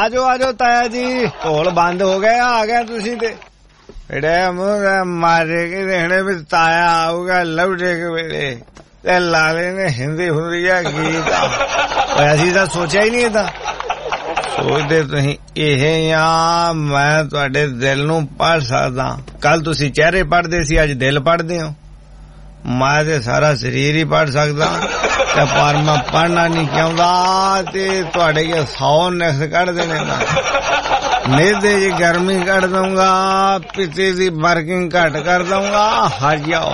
आजो आजो ताया जी ढोल बंद हो गया आ गया तुसी ते मुंह मारे के देखने भी ताया आऊगा लौटे के वेले ते लाले ने हिंदी हुंदिया गीत ऐसी तो सोचा ही नहीं था सोचते तुसी या मैं तुहाडे दिल नूं पढ़ सकदा कल तुसी चेहरे पढ़दे सी अज दिल पढ़दे हो मैं ते सारा शरीर ही पढ़ सकदा पर मैं पढ़ना नहीं चाहता ते तुहाडे के 100 नक्स कढ़ देने मेदे जी गर्मी कढ़ दूंगा पिते दी वर्किंग घट कर दूंगा हट जाओ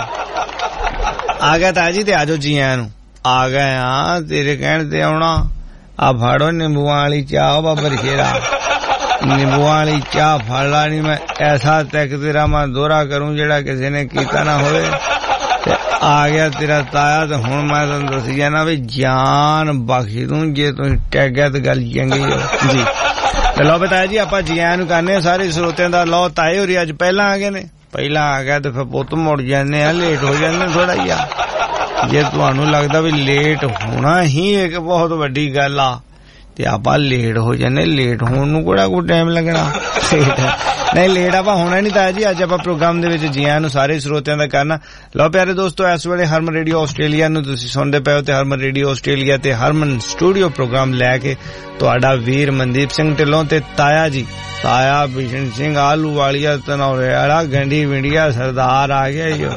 आ गया ताजी ते आजो जी आया आ गए हाँ तेरे कहने ते आना आ फाड़ो नींबुआ वाली चाह बाबर शेरा नींबुआ वाली चाह फाड़ ला नहीं मैं ऐसा तक तेरा मैं दोहरा करूं जेड़ा किसी ने कीता ना होवे आ गया तेरा ताया तो हुण मैं तुहानू दसी जाना भी जान बख्श दूं जे तुसीं टैगया ते गल चंगी हो जी ते लो बताया जी आपां जी आयां नूं करने सारे श्रोतियां दा लो ताए होरी अज पहला आ गए ने पहला आ गया तो फिर पुत्त मुड़ जाने लेट हो जाने थोड़ा जिहा जे तुहानू लगदा भी लेट होना ही एक बहुत वड्डी गल आ ते आपां लेट हो जाने लेट होण नूं कोड़ा कोई टाइम लगना नहीं लेट आप होना नहीं ताया जी अज आप प्रोग्राम दे विच जी आयां नूं सारे श्रोतियां दा करना लो प्यारे दोस्तों इस वेले हरमन रेडियो आस्ट्रेलिया नूं तुसीं सुणदे पए हो ते हरमन रेडियो आस्ट्रेलिया ते हरमन स्टूडियो प्रोग्राम लैके तुहाडा वीर मनदीप सिंह ढिल्लों ते ताया जी ताया बिशन सिंह आलू वालिया तनौरे वाला गंडी विंडिया सरदार आ गया जी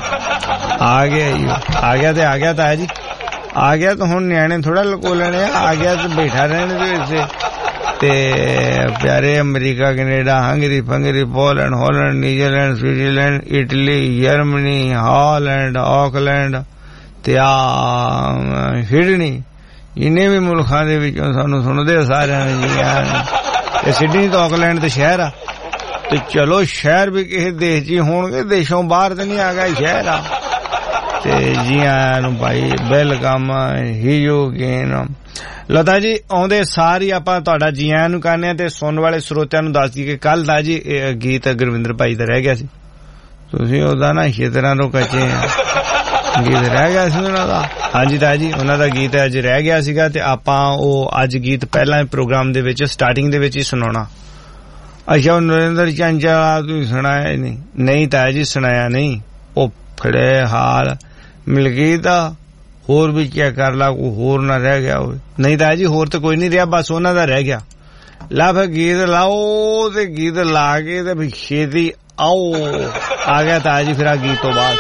आ गया ताया जी आ गया तो हुण न्याणे थोड़ा लको लेने आ गया तो बैठा रहने दे इसे ते प्यारे अमेरिका कनेडा हंगरी फंगरी Poland Holland New Zealand Switzerland Italy Germany Holland Auckland ते सिडनी इन्ने भी मुल्खां दे विचों सानू सुणदे सारियां ने जी ते सिडनी तो ऑकलैंड ते शहर आ ते चलो शहर भी किसी देश जी होणगे देशों बाहर ते नहीं आ गया शहर आ ते जी आयां नूं भाई वेलकम ही यू अगेन लता जी आउंदे सारी आपां तुहाडा जी आयां नूं करने ते सुणन वाले श्रोतियां नूं दस दी कि कल दा जी गीत गुरविंदर भाई दा रह गया सी तुसीं ओहदा ना छेतरां तो कच्चे गीत रह गया सी उन्हां दा हाँ जी ताया जी उन्हां दा गीत अज रह गया सीगा ते आपां ओह अज गीत पहला प्रोग्राम दे विच स्टार्टिंग दे विच ही सुणाउणा अच्छा नरेंद्र चांचा तुसीं सुणाया नहीं ताया जी सुणाया नहीं ओह फड़े हाल मिलगीत होर भी क्या कर ला कोई होर ना रह गया हो नहीं ताया जी होर तो कोई नहीं रहा बस उन्हां दा रह गया ला फिर गीत लाओ ते गीत ला के ते फिर छेती आओ आ गया ताया जी फिर आ गीत तो बाद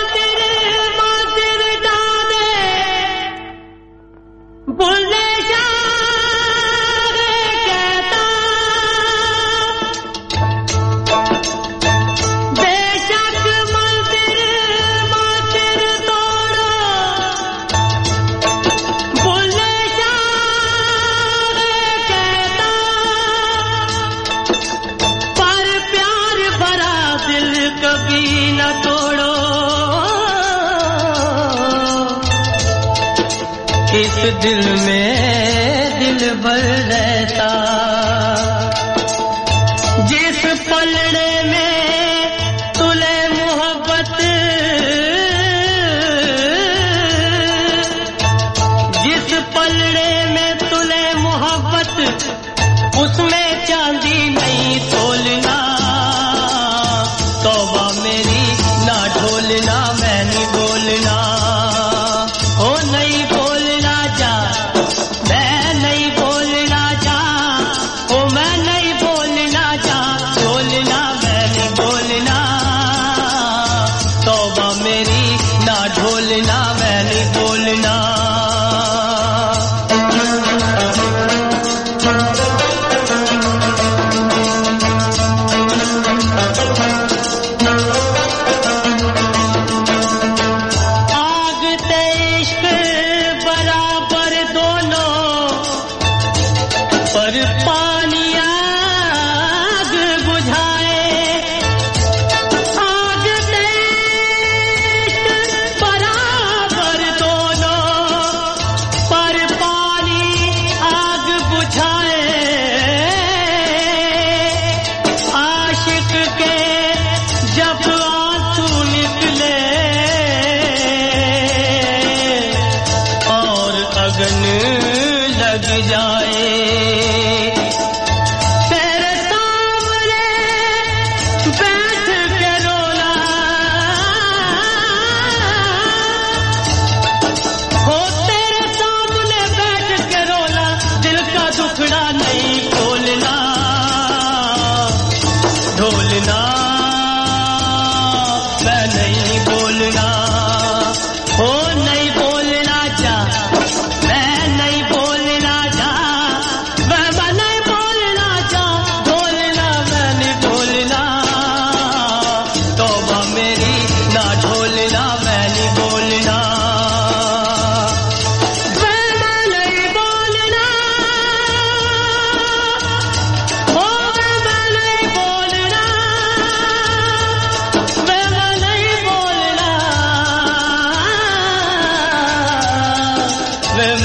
इस दिल में दिल भर रहता जिस पलड़े में तुले मोहब्बत जिस पलड़े में तुले मोहब्बत उसमें चांदी नहीं तोलना तौबा मेरी ना ढोलना मैं नहीं बोलना हो नहीं बोलना जा मैं नहीं बोलना जा ओ मैं नहीं बोलना जा बोलना मैं नहीं बोलना तौबा मेरी ना ढोलना मैं नहीं बोलना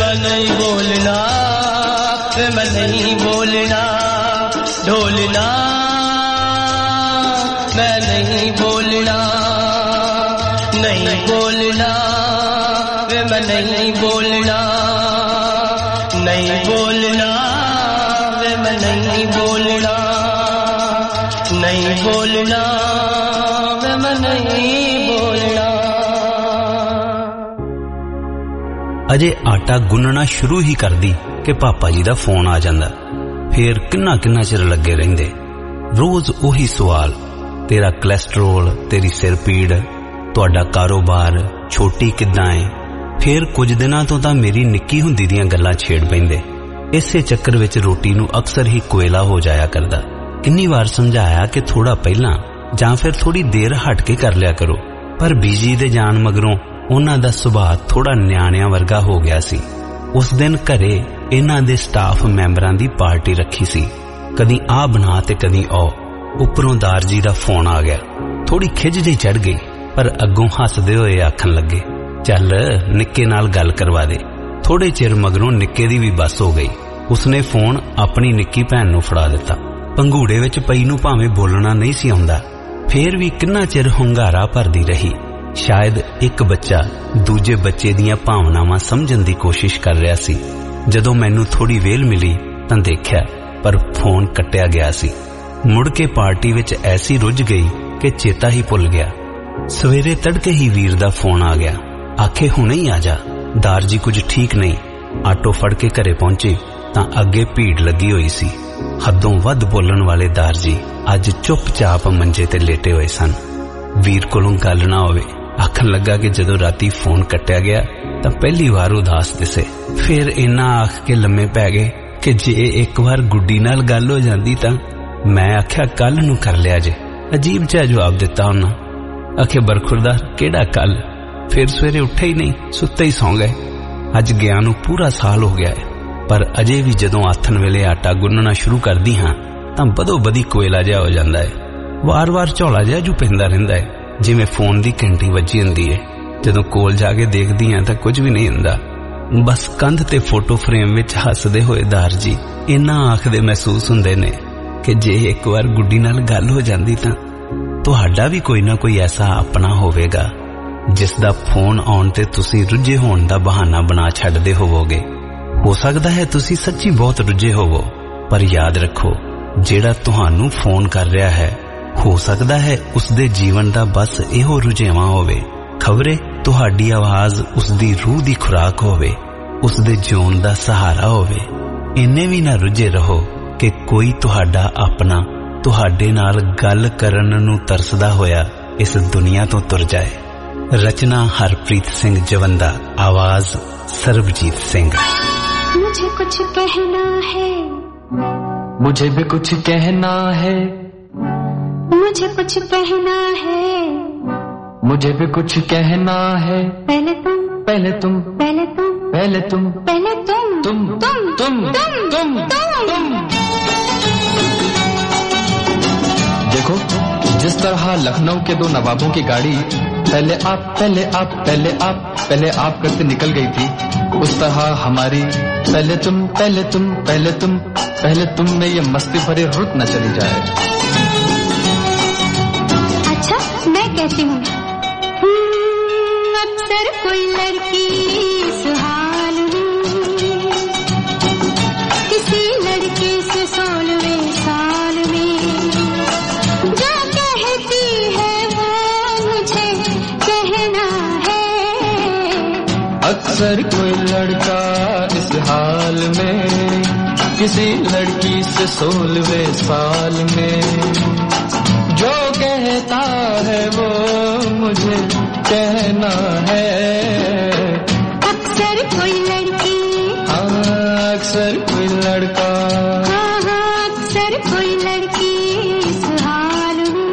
मैं नहीं बोलना, मैं नहीं बोलना, ढोलना मैं नहीं बोलना, नहीं बोलना मैं नहीं बोलना, नहीं बोलना मैं नहीं बोलना, नहीं बोलना मैं नहीं बोलना। अजे आटा गुन्नना शुरू ही कर दी कि पापा जी दा फोन आ जांदा। फिर किन्ना किन्ना चिर लगे रहिंदे। रोज ओही सवाल, तेरा कोलेस्ट्रोल, तेरी सिर पीड़, तुहाडा कारोबार, छोटी किद्दां है। फिर कुछ दिनां तो तां मेरी निक्की हुंदी दियां गल्लां छेड़ पैंदे। इसे चक्कर विच रोटी नूं अक्सर ही कोयला हो जाया करदा। किन्नी वार समझाया कि थोड़ा पहलां जां फिर थोड़ी देर हट के कर लिया करो, पर बीजी दे जान मगरों उन्हां दा सुभाਅ थोड़ा न्याणिਆਂ वर्गा हो गया सी। उस दिन घरे इन्हां दे स्टाफ मैंबरां दी पार्टी रखी सी। कदी आ बना ते कदी ओ। उपरों दार जी दा फोन आ गया। थोड़ी खिज जी चढ़ गई, पर अगों हसदे होए आखन लगे, चल निक्के नाल गल करवा दे। थोड़े चिर मगरों निक्के दी भी बस हो गई। उसने फोन अपनी निक्की भैन नूं फड़ा दिता। पंघूड़े विच पई नूं भावें बोलना नहीं सी आउंदा, फिर भी किन्ना चिर हुंगारा भरदी रही। शायद एक बच्चा दूजे बच्चे दियां भावनावां समझण दी कोशिश कर रहा सी। जदों मैनूं थोड़ी वेल मिली तां देखिया पर फोन कट्टिया गया सी। मुड़ के पार्टी विच ऐसी रुझ गई कि चेता ही भुल गया। सवेरे तड़के ही वीर दा फोन आ गया। आखे हुणे ही आ जा, दार जी कुछ ठीक नहीं। आटो फड़ के घरे पहुंचे तां अगे भीड़ लगी हुई सी। हदों वध बोलण वाले दार जी अज चुपचाप मंजे ते लेटे हुए सन। वीर कोलों गल ना होवे। आखन लगा कि जदों राती फोन कट्टिया गया तां पहली बार उदास दिसे। फिर इन्ना आख के लम्मे पै गए कि जे एक बार गुड्डी नाल गल हो जांदी तां। मैं आख्या कल नूं कर लिया जे। अजीब जिहा जवाब दिता उन्हां। आखे बरखुरदार केड़ा कल? फिर सवेरे उठे ही नहीं, सुत्ते ही सौ गए। अज गया नूं पूरा साल हो गया है, पर अजे भी जदों आथन वेले आटा गुन्नना शुरू करदी हां तां बदो बदी कोयला जिहा हो जांदा है। वार वार झोला जिहा जू पैंदा रहिंदा है, जिवें फोन दी घंटी वजी हुंदी है। जदों कोल जाके देखदी हां तां कुछ भी नहीं हुंदा। बस कंध ते फोटो फ्रेम विच हसदे होए दार जी इन्ना आखदे महसूस हुंदे ने कि जे एक बार गुड्डी नाल गल हो जांदी तां तुहाडा भी कोई ना कोई ऐसा अपना होवेगा जिसदा फोन आउण ते तुसीं रुझे होण दा बहाना बना छड्डदे होवोगे। हो सकदा है तुसीं सच्ची बहुत रुझे होवो, पर याद रखो जेड़ा तुहानू फोन कर रहा है हो सकदा है उसदे जीवन दा बस इहो रुझेवा होवे। खबरे तुहाडी आवाज उसदी रूह दी खुराक होवे, उसदे जीवन दा सहारा होवे। इन्ने भी ना रुझे रहो कि कोई तुहाडा अपना तुहाडे नाल गल करन नू तरसदा होया इस दुनिया तो तुर जाए। रचना हरप्रीत सिंह जवंदा, आवाज सरबजीत सिंह। मुझे कुछ कहना है, मुझे भी कुछ कहना है, मुझे कुछ कहना है, मुझे भी कुछ कहना है। पहले तुम, पहले तुम, पहले तुम, पहले तुम, पहले तुम, तुम, तुम, तुम, तुम, तुम। देखो जिस तरह लखनऊ के दो नवाबों की गाड़ी पहले आप, पहले आप, पहले आप, पहले आप करके निकल गई थी, उस तरह हमारी पहले तुम, पहले तुम, पहले तुम, पहले तुम में ये मस्ती भरी रुत न चली जाए। अच्छा मैं कहती हूँ, अक्सर कोई लड़की सुहाल में किसी लड़के से 16वें साल में जो कहती है वो मुझे कहना है। अक्सर कोई लड़का इस हाल में किसी लड़की से 16वें साल में जो कहता है वो मुझे कहना है। अक्सर कोई लड़की, हाँ अक्सर कोई लड़का, हाँ हाँ अक्सर कोई लड़की इस हाल में।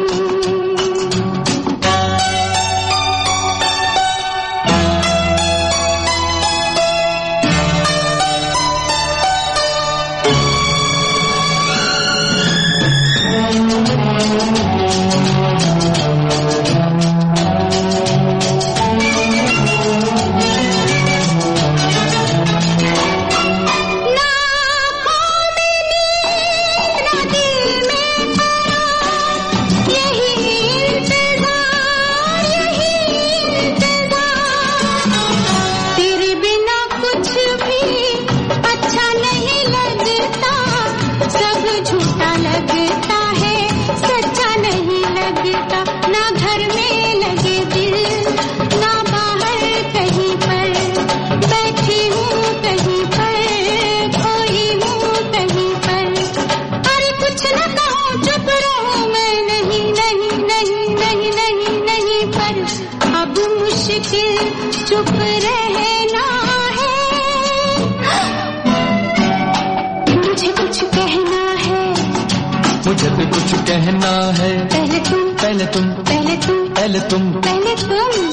मुश्किल चुप रहना है, मुझे कुछ कहना है, मुझे भी कुछ कहना है। पहले तुम, पहले तुम, पहले तुम, पहले तुम, पहले तुम।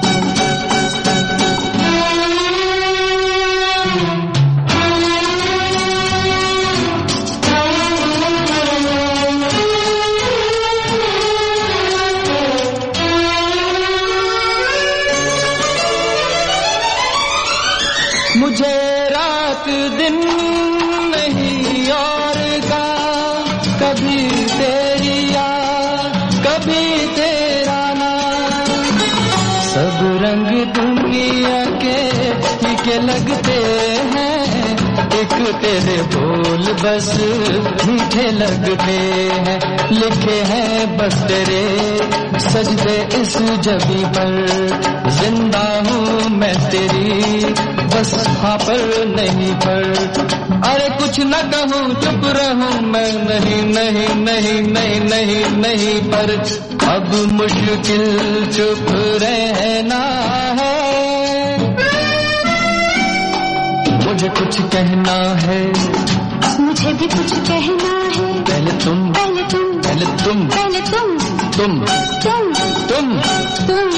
मुझे रात दिन नहीं और का, कभी तेरी याद कभी तेरा नाम, सब रंग दुनिया के लगते हैं, एक तेरे बोल बस मीठे लगते हैं, लिखे हैं बस तेरे सजदे इस जबी पर, जिंदा हूँ मैं तेरी बस हाँ पर नहीं पर, अरे कुछ न कहूँ चुप रहूँ मैं, नहीं नहीं नहीं नहीं नहीं नहीं पर, अब मुश्किल चुप रहना है, मुझे कुछ कहना है, मुझे भी कुछ कहना है। पहले तुम, पहले तुम, पहले तुम, पहले तुम, तुम, तुम, तुम, तुम।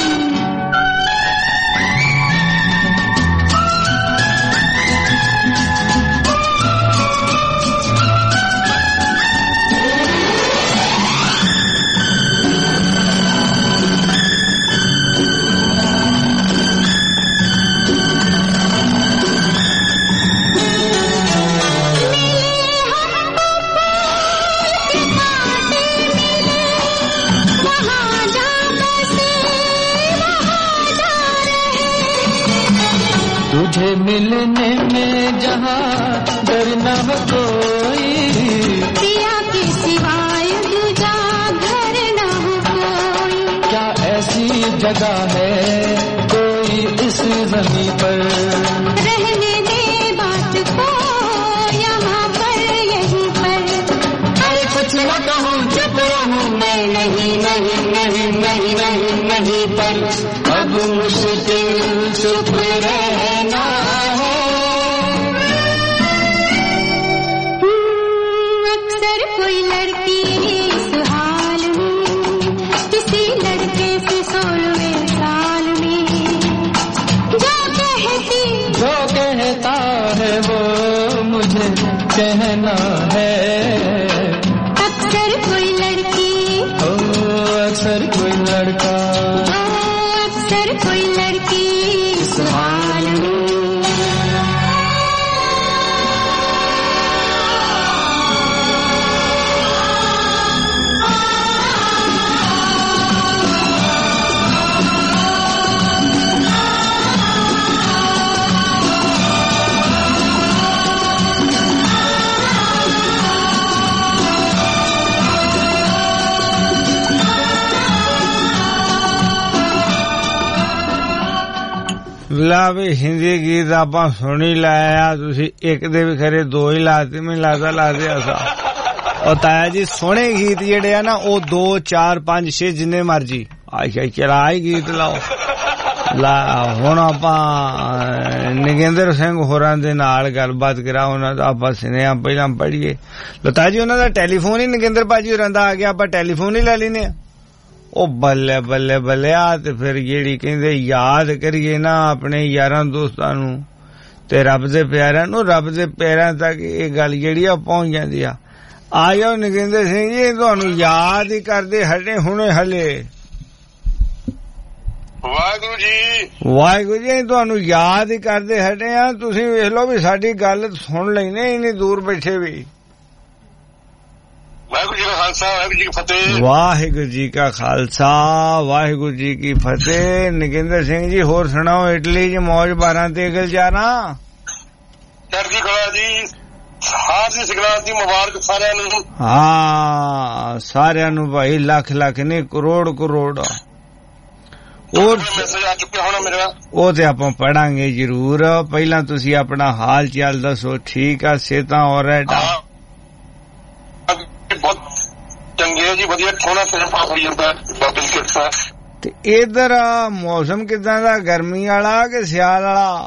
तुझे मिलने में जहाँ डर न हो कोई, पिया के सिवाय दूजा घर न हो कोई, क्या ऐसी जगह है कोई इस ज़मीं पर, रहने दे बात को यहाँ पर यहीं पर, अरे कुछ न कहूँ चुप रहूँ मैं, नहीं नहीं नहीं नहीं नहीं नहीं पर, अब मुश्किल चुप रहना है। अक्सर कोई लड़की इस हाल में, किसी लड़के से 16वें साल में, जो कहता है वो मुझे कहना है, अक्सर कोई लड़की, ओ अक्सर कोई लड़का, अक्सर कोई लड़की इस हाल में। ਲਾ ਵੀ ਹਿੰਦੀ ਗੀਤ ਆਪਾਂ ਸੁਣੀ ਲਾਇਆ, ਤੁਸੀਂ ਇੱਕ ਦੇ ਵੀ ਖਰੇ ਦੋ ਹੀ ਲਾਤੇ, ਮੈਨੂੰ ਲਾਦੇ ਅਸਾਂ। ਉਹ ਤਾਇਆ ਜੀ ਸੋਹਣੇ ਗੀਤ ਜਿਹੜੇ ਆ ਨਾ ਉਹ 2 4 5 6 ਜਿੰਨੇ ਮਰਜੀ ਆਸ਼ਾ ਚਲਾ ਹੀ ਗੀਤ ਲਾਓ। ਲਾ ਹੁਣ ਆਪਾਂ ਨਗਿੰਦਰ ਸਿੰਘ ਹੋਰਾਂ ਦੇ ਨਾਲ ਗੱਲਬਾਤ ਕਰਾ, ਉਹਨਾਂ ਦਾ ਆਪਾਂ ਸੁਨੇਹਾ ਪਹਿਲਾਂ ਪੜ੍ਹੀਏ। ਲਤਾ ਜੀ ਉਹਨਾਂ ਦਾ ਟੈਲੀਫੋਨ ਹੀ ਨਗਿੰਦਰ ਭਾਜੀ ਹੋਰਾਂ ਦਾ ਆ ਗਿਆ, ਆਪਾਂ ਟੈਲੀਫੋਨ ਹੀ ਲੈ ਲੈਨੇ ਆ। ਉਹ ਬੱਲੇ ਬੱਲੇ ਬੱਲੇ ਆ ਤੇ ਫਿਰ ਜਿਹੜੀ ਕਹਿੰਦੇ ਯਾਦ ਕਰੀਏ ਨਾ ਆਪਣੇ ਯਾਰਾਂ ਦੋਸਤਾਂ ਨੂੰ ਤੇ ਰੱਬ ਦੇ ਪਿਆਰਿਆਂ ਨੂੰ, ਰੱਬ ਦੇ ਪੈਰਾਂ ਤੱਕ ਇਹ ਗੱਲ ਜਿਹੜੀ ਆ ਪਹੁੰਚ ਜਾਂਦੀ ਆ। ਆ ਜਾਓ ਨਗਿੰਦਰ ਸਿੰਘ ਜੀ, ਤੁਹਾਨੂੰ ਯਾਦ ਹੀ ਕਰਦੇ ਹਟੇ ਹੁਣੇ ਹਲੇ। ਵਾਹਿਗੁਰੂ ਜੀ, ਵਾਹਿਗੁਰੂ ਜੀ, ਤੁਹਾਨੂੰ ਯਾਦ ਹੀ ਕਰਦੇ ਹਟੇ ਆ। ਤੁਸੀਂ ਵੇਖ ਲਓ ਵੀ ਸਾਡੀ ਗੱਲ ਸੁਣ ਲੈਨੇ ਇੰਨੀ ਦੂਰ ਬੈਠੇ ਵੀ। ਵਾਹਿਗੁਰੂ ਜੀ ਕਾ ਖਾਲਸਾ, ਵਾਹਿਗੁਰੂ ਜੀ ਕੀ ਫਤਿਹ। ਵਾਹਿਗੁਰੂ ਜੀ ਕਾ ਖਾਲਸਾ, ਵਾਹਿਗੁਰੂ ਜੀ ਕੀ ਫਤਿਹ। ਨਗਿੰਦਰ ਸਿੰਘ ਜੀ ਹੋਰ ਸੁਣਾਓ, ਇਟਲੀ ਚ ਮੌਜ 12 ਤੇ ਗੁਲਜ਼ਾਰਾ। ਚੜ੍ਹਦੀ ਕਲਾ ਜੀ, ਹਾਰਦੀ ਸੰਗਰਾਂਦ ਦੀ ਮੁਬਾਰਕ ਸਾਰਿਆਂ ਨੂੰ। ਹਾਂ ਸਾਰਿਆਂ ਨੂੰ ਭਾਈ, ਲੱਖ ਲੱਖ ਨਹੀਂ ਕਰੋੜ ਕਰੋੜ। ਉਹ ਮੈਸੇਜ ਆ ਚੁੱਕਿਆ ਹੋਣਾ ਮੇਰਾ, ਉਹ ਤੇ ਆਪਾਂ ਪੜਾਂਗੇ ਜ਼ਰੂਰ। ਪਹਿਲਾਂ ਤੁਸੀਂ ਆਪਣਾ ਹਾਲ ਚਾਲ ਦੱਸੋ, ਠੀਕ ਆ? ਸਿਹਤਾਂ ਹੋ ਰਿਹਾ? ਬਹੁਤ ਚੰਗੇ ਜੀ, ਵਧੀਆ ਠੋਣਾ ਸਿਰ ਪਾਸ ਹੋਈ ਜਾਂਦਾ ਬਾਬੇ ਦੀ ਕਿਰਪਾ। ਤੇ ਇਧਰ ਮੌਸਮ ਕਿਦਾਂ ਦਾ, ਗਰਮੀ ਵਾਲਾ ਕਿ ਸਿਆਲ ਵਾਲਾ?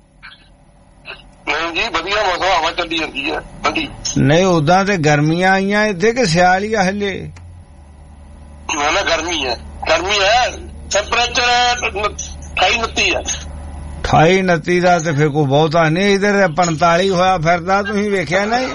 ਨਹੀਂ ਜੀ ਵਧੀਆ ਮੌਸਮ, ਹਵਾ ਚੱਲੀ ਜਾਂਦੀ ਹੈ ਠੰਡੀ। ਨਹੀਂ ਉਦਾਂ ਤੇ ਗਰਮੀਆਂ ਆਈਆਂ ਇੱਥੇ ਕਿ ਸਿਆਲ ਹੀ ਆ ਹਲੇ? ਨਾ ਗਰਮੀ ਹੈ ਟੈਂਪਰੇਚਰ 28-29 ਹੈ। 28-29 ਦਾ ਤੇ ਫਿਰ ਕੋਈ ਬਹੁਤਾ ਨਹੀਂ, ਇਧਰ 45 ਹੋਇਆ ਫਿਰਦਾ, ਤੁਸੀਂ ਵੇਖਿਆ ਨਹੀਂ?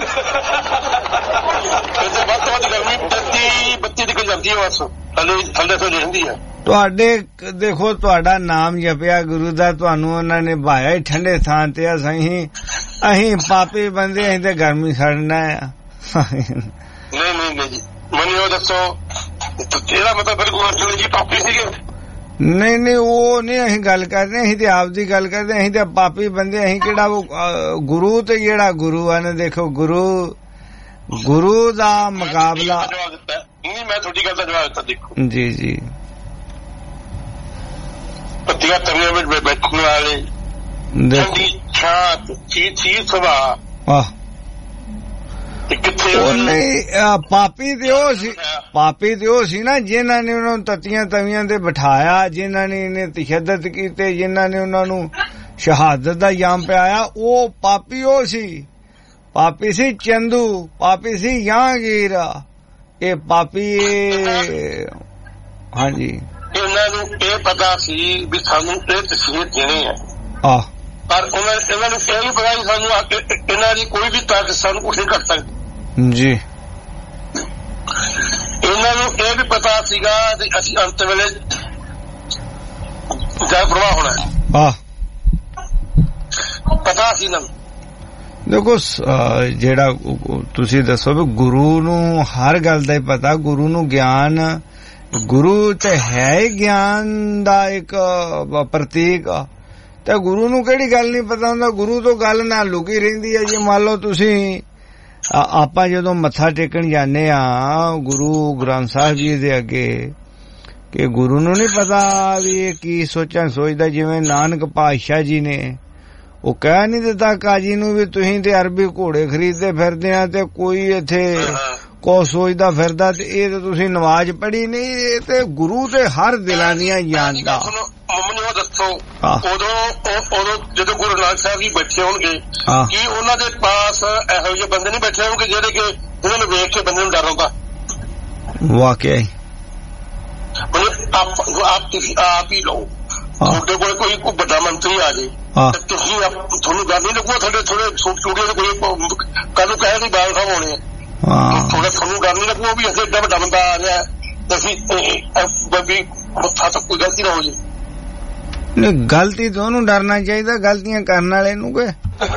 ਵੱਧ ਤੋਂ ਵੱਧ ਗਰਮੀ 32 ਨਿਕਲ ਜਾਂਦੀ ਹੈ, ਬਸ ਥੱਲੇ ਤੋਂ ਰਹਿੰਦੀ ਹੈ। ਤੁਹਾਡੇ ਦੇਖੋ ਤੁਹਾਡਾ ਨਾਮ ਜਪਿਆ ਗੁਰੂ ਦਾ, ਤੁਹਾਨੂੰ ਉਹਨਾਂ ਨੇ ਭਾਇਆ ਹੀ ਠੰਡੇ ਥਾਂ ਤੇ ਆ। ਅਸੀਂ ਪਾਪੀ ਬੰਦੇ, ਅਸੀਂ ਤੇ ਗਰਮੀ ਸੜਨਾ ਆ। ਨਹੀਂ ਜੀ ਮੈਨੂੰ ਦੱਸੋ ਇਹਦਾ ਮਤਲਬ ਬਿਲਕੁਲ ਅਰਜਨ ਜੀ ਪਾਪੀ ਸੀਗੇ? ਨਹੀਂ ਉਹ ਨਹੀਂ ਅਸੀਂ ਗੱਲ ਕਰਦੇ, ਅਸੀਂ ਤੇ ਆਪ ਦੀ ਗੱਲ ਕਰਦੇ। ਅਸੀਂ ਤੇ ਪਾਪੀ ਬੰਦੇ, ਅਸੀਂ ਕਿਹੜਾ ਉਹ ਗੁਰੂ ਤੇ ਜਿਹੜਾ ਗੁਰੂ ਆ ਨਾ, ਦੇਖੋ ਗੁਰੂ ਦਾ ਮੁਕਾਬਲਾ। ਨਹੀਂ ਮੈਂ ਤੁਹਾਡੀ ਗੱਲ ਦਾ ਜਵਾਬ ਦਿੱਤਾ। ਦੇਖੋ ਜੀ ਪੱਤੀਆਂ ਤਵੀਆਂ ਵਿੱਚ ਬੈਠਣ ਵਾਲੇ, ਠੰਡੀ ਛਾਂ, ਚੀਜ਼ ਸੁਭਾਅ, ਕਿੱਥੇ ਪਾਪੀ ਤੇ ਉਹ ਸੀ ਨਾ ਜਿਨ੍ਹਾਂ ਨੇ ਉਹਨਾਂ ਨੂੰ ਤੱਤੀਆਂ ਤਵੀਆਂ ਤੇ ਬਿਠਾਇਆ, ਜਿਨ੍ਹਾਂ ਨੇ ਇਹਨੇ ਤਸ਼ੱਦਦ ਕੀਤੇ, ਜਿਨ੍ਹਾਂ ਨੇ ਉਹਨਾਂ ਨੂੰ ਸ਼ਹਾਦਤ ਦਾ ਜਾਮ ਪਿਆਇਆ। ਉਹ ਪਾਪੀ ਸੀ ਚੰਦੂ, ਪਾਪੀ ਸੀ ਜਹਾਂਗੀਰ, ਇਹ ਪਾਪੀ। ਹਾਂਜੀ ਇਹਨਾਂ ਨੂੰ ਇਹ ਪਤਾ ਸੀ ਵੀ ਸਾਨੂੰ ਇਹ ਤਸਵੀਰ ਦੇਣੀ ਹੈ, ਪਰ ਇਹਨਾਂ ਨੂੰ ਇਹ ਵੀ ਪਤਾ ਸੀ ਸਾਨੂੰ ਇਹਨਾਂ ਦੀ ਕੋਈ ਵੀ ਤਾਕਤ ਸਾਨੂੰ ਕੁਛ ਨਹੀਂ ਕਰ ਸਕਦੀ ਜੀ। ਇਹਨਾਂ ਨੂੰ ਇਹ ਵੀ ਪਤਾ ਸੀਗਾ ਕਿ ਅਸੀਂ ਅੰਤ ਵੇਲੇ ਜੈ ਪ੍ਰਵਾਹ ਹੋਣਾ, ਪਤਾ ਸੀ ਇਹਨਾਂ ਨੂੰ। ਦੇਖੋ ਜਿਹੜਾ ਤੁਸੀਂ ਦੱਸੋ ਵੀ ਗੁਰੂ ਨੂੰ ਹਰ ਗੱਲ ਦਾ ਹੀ ਪਤਾ, ਗੁਰੂ ਨੂੰ ਗਿਆਨ, ਗੁਰੂ ਤੇ ਹੈ ਹੀ ਗਿਆਨ ਦਾ ਇੱਕ ਪ੍ਰਤੀਕ, ਤੇ ਗੁਰੂ ਨੂੰ ਕਿਹੜੀ ਗੱਲ ਨਹੀਂ ਪਤਾ ਹੁੰਦਾ? ਗੁਰੂ ਤੋਂ ਗੱਲ ਨਾ ਲੁਕੀ ਰਹਿੰਦੀ ਹੈ। ਜੇ ਮੰਨ ਲਓ ਤੁਸੀਂ ਆਪਾਂ ਜਦੋਂ ਮੱਥਾ ਟੇਕਣ ਜਾਂਦੇ ਆ ਗੁਰੂ ਗ੍ਰੰਥ ਸਾਹਿਬ ਜੀ ਦੇ ਅੱਗੇ, ਕਿ ਗੁਰੂ ਨੂੰ ਨਹੀਂ ਪਤਾ ਵੀ ਇਹ ਕੀ ਸੋਚਦਾ? ਜਿਵੇਂ ਨਾਨਕ ਪਾਤਸ਼ਾਹ ਜੀ ਨੇ ਉਹ ਕਹਿ ਨਹੀਂ ਦਿੱਤਾ ਕਾਜੀ ਨੂੰ ਵੀ ਤੁਸੀਂ ਤੇ ਅਰਬੀ ਘੋੜੇ ਖਰੀਦਦੇ ਫਿਰਦੇ ਆ ਤੇ ਕੋਈ ਇੱਥੇ ਕੋ ਸੋਚਦਾ ਫਿਰਦਾ, ਤੇ ਇਹ ਤਾਂ ਤੁਸੀਂ ਨਵਾਜ਼ ਪੜ੍ਹੀ ਨਹੀਂ। ਇਹ ਤੇ ਗੁਰੂ ਤੇ ਹਰ ਦਿਲਾਂ ਦੀਆਂ ਜਾਣਦਾ। ਮੈਨੂੰ ਦੱਸੋ ਉਦੋਂ ਜਦੋਂ ਗੁਰੂ ਨਾਨਕ ਸਾਹਿਬ ਜੀ ਬੈਠੇ ਹੋਣਗੇ, ਕੀ ਉਹਨਾਂ ਦੇ ਪਾਸ ਇਹੋ ਜਿਹੇ ਬੰਦੇ ਨਹੀਂ ਬੈਠੇ ਹੋਣਗੇ ਜਿਹੜੇ ਕਿ ਜਿਹਨਾਂ ਨੂੰ ਵੇਖ ਕੇ ਬੰਦੇ ਨੂੰ ਡਰ ਆਉਂਦਾ? ਵਾਕਿਆ ਹੀ ਆਪ ਹੀ ਲਓ, ਤੁਹਾਡੇ ਕੋਲ ਕੋਈ ਵੱਡਾ ਮੰਤਰੀ ਆ ਜੇ, ਤੁਸੀਂ ਤੁਹਾਨੂੰ ਡਰ ਨਹੀਂ ਲੱਗੂਗਾ? ਤੁਹਾਡੇ ਥੋੜੇ ਛੋਟੇ ਦੇ ਕੋਈ ਕੱਲ ਨੂੰ ਕਹਿ ਦੀ ਬਾਲ ਸਾਹਿਬ ਹੋਣੇ ਆ, ਤੁਹਾਨੂੰ ਡਰ ਨਹੀਂ ਲੱਗੂਗਾ ਵੀ ਅਸੀਂ ਏਡਾ ਵੱਡਾ ਬੰਦਾ ਆ ਰਿਹਾ ਤੇ ਅਸੀਂ ਮੱਥਾ ਤੱਕ ਕੋਈ ਗਲਤੀ ਨਾ ਹੋ ਜੇ? ਗਲਤੀ ਤੋਂ ਉਹਨੂੰ ਡਰਨਾ ਚਾਹੀਦਾ, ਗਲਤੀਆਂ ਕਰਨ ਵਾਲੇ ਨੂੰ। ਕਿ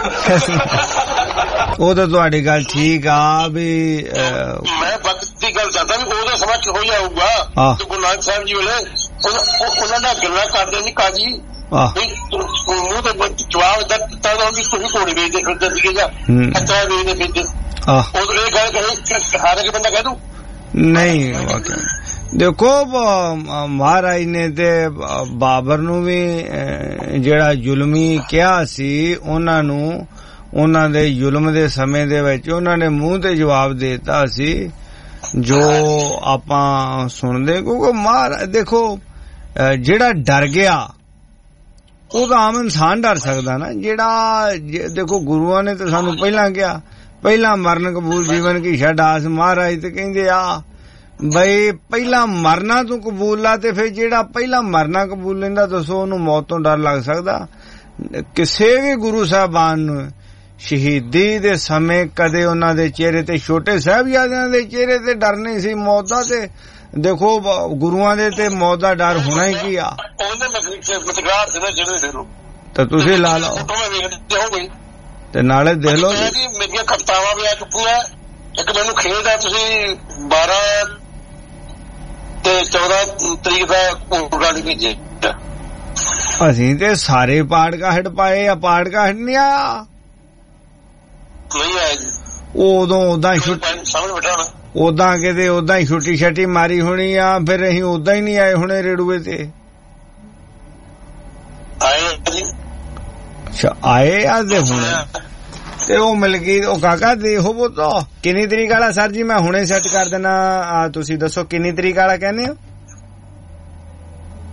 ਉਹ ਤਾਂ ਤੁਹਾਡੀ ਗੱਲ ਠੀਕ ਆ ਵੀ ਮੈਂ ਵਕਤ ਦੀ ਗੱਲ ਕਰਦਾ ਵੀ ਉਹਦਾ ਸਮਾਂ ਕਿਹੋ ਜਿਹਾ ਹੋਊਗਾ ਗੁਰੂ ਨਾਨਕ ਸਾਹਿਬ ਜੀ ਵੇਲੇ ਉਹਨਾਂ ਨਾਲ ਗੱਲਾਂ ਕਰਦੇ ਸੀ ਕਾਜੀ ਮੂੰਹ ਤੇ ਜਵਾਬ ਦਿੱਤਾ ਵੀ ਤੁਸੀਂ ਘੋੜੇ ਵੇਚਦੇ ਫਿਰਦੇ ਸੀਗੇ ਜਾਂ ਅੱਛਾ ਵੇਚਦੇ ਫਿਰਦੇ, ਉਦੋਂ ਇਹ ਗੱਲ ਕਹੇ ਹਰ ਇੱਕ ਬੰਦਾ ਕਹਿ ਦੂ ਨਹੀਂ। ਦੇਖੋ ਮਹਾਰਾਜ ਨੇ ਤੇ ਬਾਬਰ ਨੂੰ ਵੀ ਜਿਹੜਾ ਜ਼ੁਲਮੀ ਕਿਹਾ ਸੀ, ਉਹਨਾਂ ਨੂੰ ਉਹਨਾਂ ਦੇ ਜ਼ੁਲਮ ਦੇ ਸਮੇਂ ਦੇ ਵਿੱਚ ਉਹਨਾਂ ਨੇ ਮੂੰਹ ਤੇ ਜਵਾਬ ਦੇਤਾ ਸੀ ਜੋ ਆਪਾਂ ਸੁਣਦੇ। ਕਿਉਂਕਿ ਮਹਾਰਾਜ ਦੇਖੋ ਜਿਹੜਾ ਡਰ ਗਿਆ ਉਹ ਤਾਂ ਆਮ ਇਨਸਾਨ ਡਰ ਸਕਦਾ ਨਾ। ਜਿਹੜਾ ਦੇਖੋ ਗੁਰੂਆਂ ਨੇ ਤਾਂ ਸਾਨੂੰ ਪਹਿਲਾਂ ਕਿਹਾ ਪਹਿਲਾਂ ਮਰਨ ਕਬੂਲ ਜੀਵਨ ਕੀ ਛੱਡ ਆਸ। ਮਹਾਰਾਜ ਤੇ ਕਹਿੰਦੇ ਆ ਬਈ ਪਹਿਲਾਂ ਮਰਨਾ ਤੂੰ ਕਬੂਲ ਲਾ, ਤੇ ਫਿਰ ਜਿਹੜਾ ਪਹਿਲਾਂ ਮਰਨਾ ਕਬੂਲ ਲੈਂਦਾ ਦੱਸੋ ਉਹਨੂੰ ਮੌਤ ਤੋਂ ਡਰ ਲੱਗ ਸਕਦਾ? ਕਿਸੇ ਵੀ ਗੁਰੂ ਸਾਹਿਬਾਨ ਨੂੰ ਸ਼ਹੀਦੀ ਦੇ ਸਮੇਂ ਕਦੇ ਉਹਨਾਂ ਦੇ ਚਿਹਰੇ ਤੇ, ਛੋਟੇ ਸਾਹਿਬਜ਼ਾਦਿਆਂ ਦੇ ਚਿਹਰੇ ਤੇ ਡਰ ਨਹੀਂ ਸੀ ਮੌਤ ਦਾ, ਤੇ ਦੇਖੋ ਗੁਰੂਆਂ ਦੇ ਤੇ ਮੌਤ ਦਾ ਡਰ ਹੋਣਾ ਹੀ ਕੀ ਆ। ਤਾਂ ਤੁਸੀਂ ਲਾ ਲਓ ਤੇ ਨਾਲੇ ਦੇਖ ਲਓ ਮੇਰੀਆਂ ਕਵਿਤਾਵਾਂ ਵੀ ਆ ਚੁੱਕੀਆਂ। ਇੱਕ ਮੈਨੂੰ ਖੇਡ ਹੈ, ਤੁਸੀਂ 12 ਤੇ 14 ਤਰੀਕ ਦਾ ਕੋਟਗਾੜੀ ਭੇਜੇ। ਅਸੀਂ ਤੇ ਸਾਰੇ ਪਾੜਕਾਹਟ ਪਾਏ ਆ, ਪਾੜਕਾਹਟ ਨਹੀਂ ਆਇਆ। ਨਹੀਂ ਆਇਆ ਜੀ। ਉਦੋਂ ਓਦਾਂ ਓਦਾਂ ਕਿਤੇ ਓਦਾਂ ਹੀ ਛੁੱਟੀ ਛੱਟੀ ਮਾਰੀ ਹੋਣੀ ਆ, ਫਿਰ ਅਸੀਂ ਓਦਾਂ ਹੀ ਨਹੀਂ ਆਏ ਹੁਣੇ ਰੇਡੂਏ ਤੇ। ਅੱਛਾ ਆਏ ਆ ਦੇ ਹੁਣ ਤੇ ਉਹ ਮਿਲ ਗਈ। ਉਹ ਕਾਕਾ ਦੇਖੋ ਉਹ ਕਿੰਨੀ ਤਰੀਕ ਵਾਲਾ? ਸਰ ਜੀ ਮੈਂ ਹੁਣੇ ਸੈੱਟ ਕਰ ਦੇਣਾ, ਤੁਸੀਂ ਦੱਸੋ ਕਿੰਨੀ ਤਰੀਕ ਵਾਲਾ ਕਹਿੰਦੇ ਹੋ?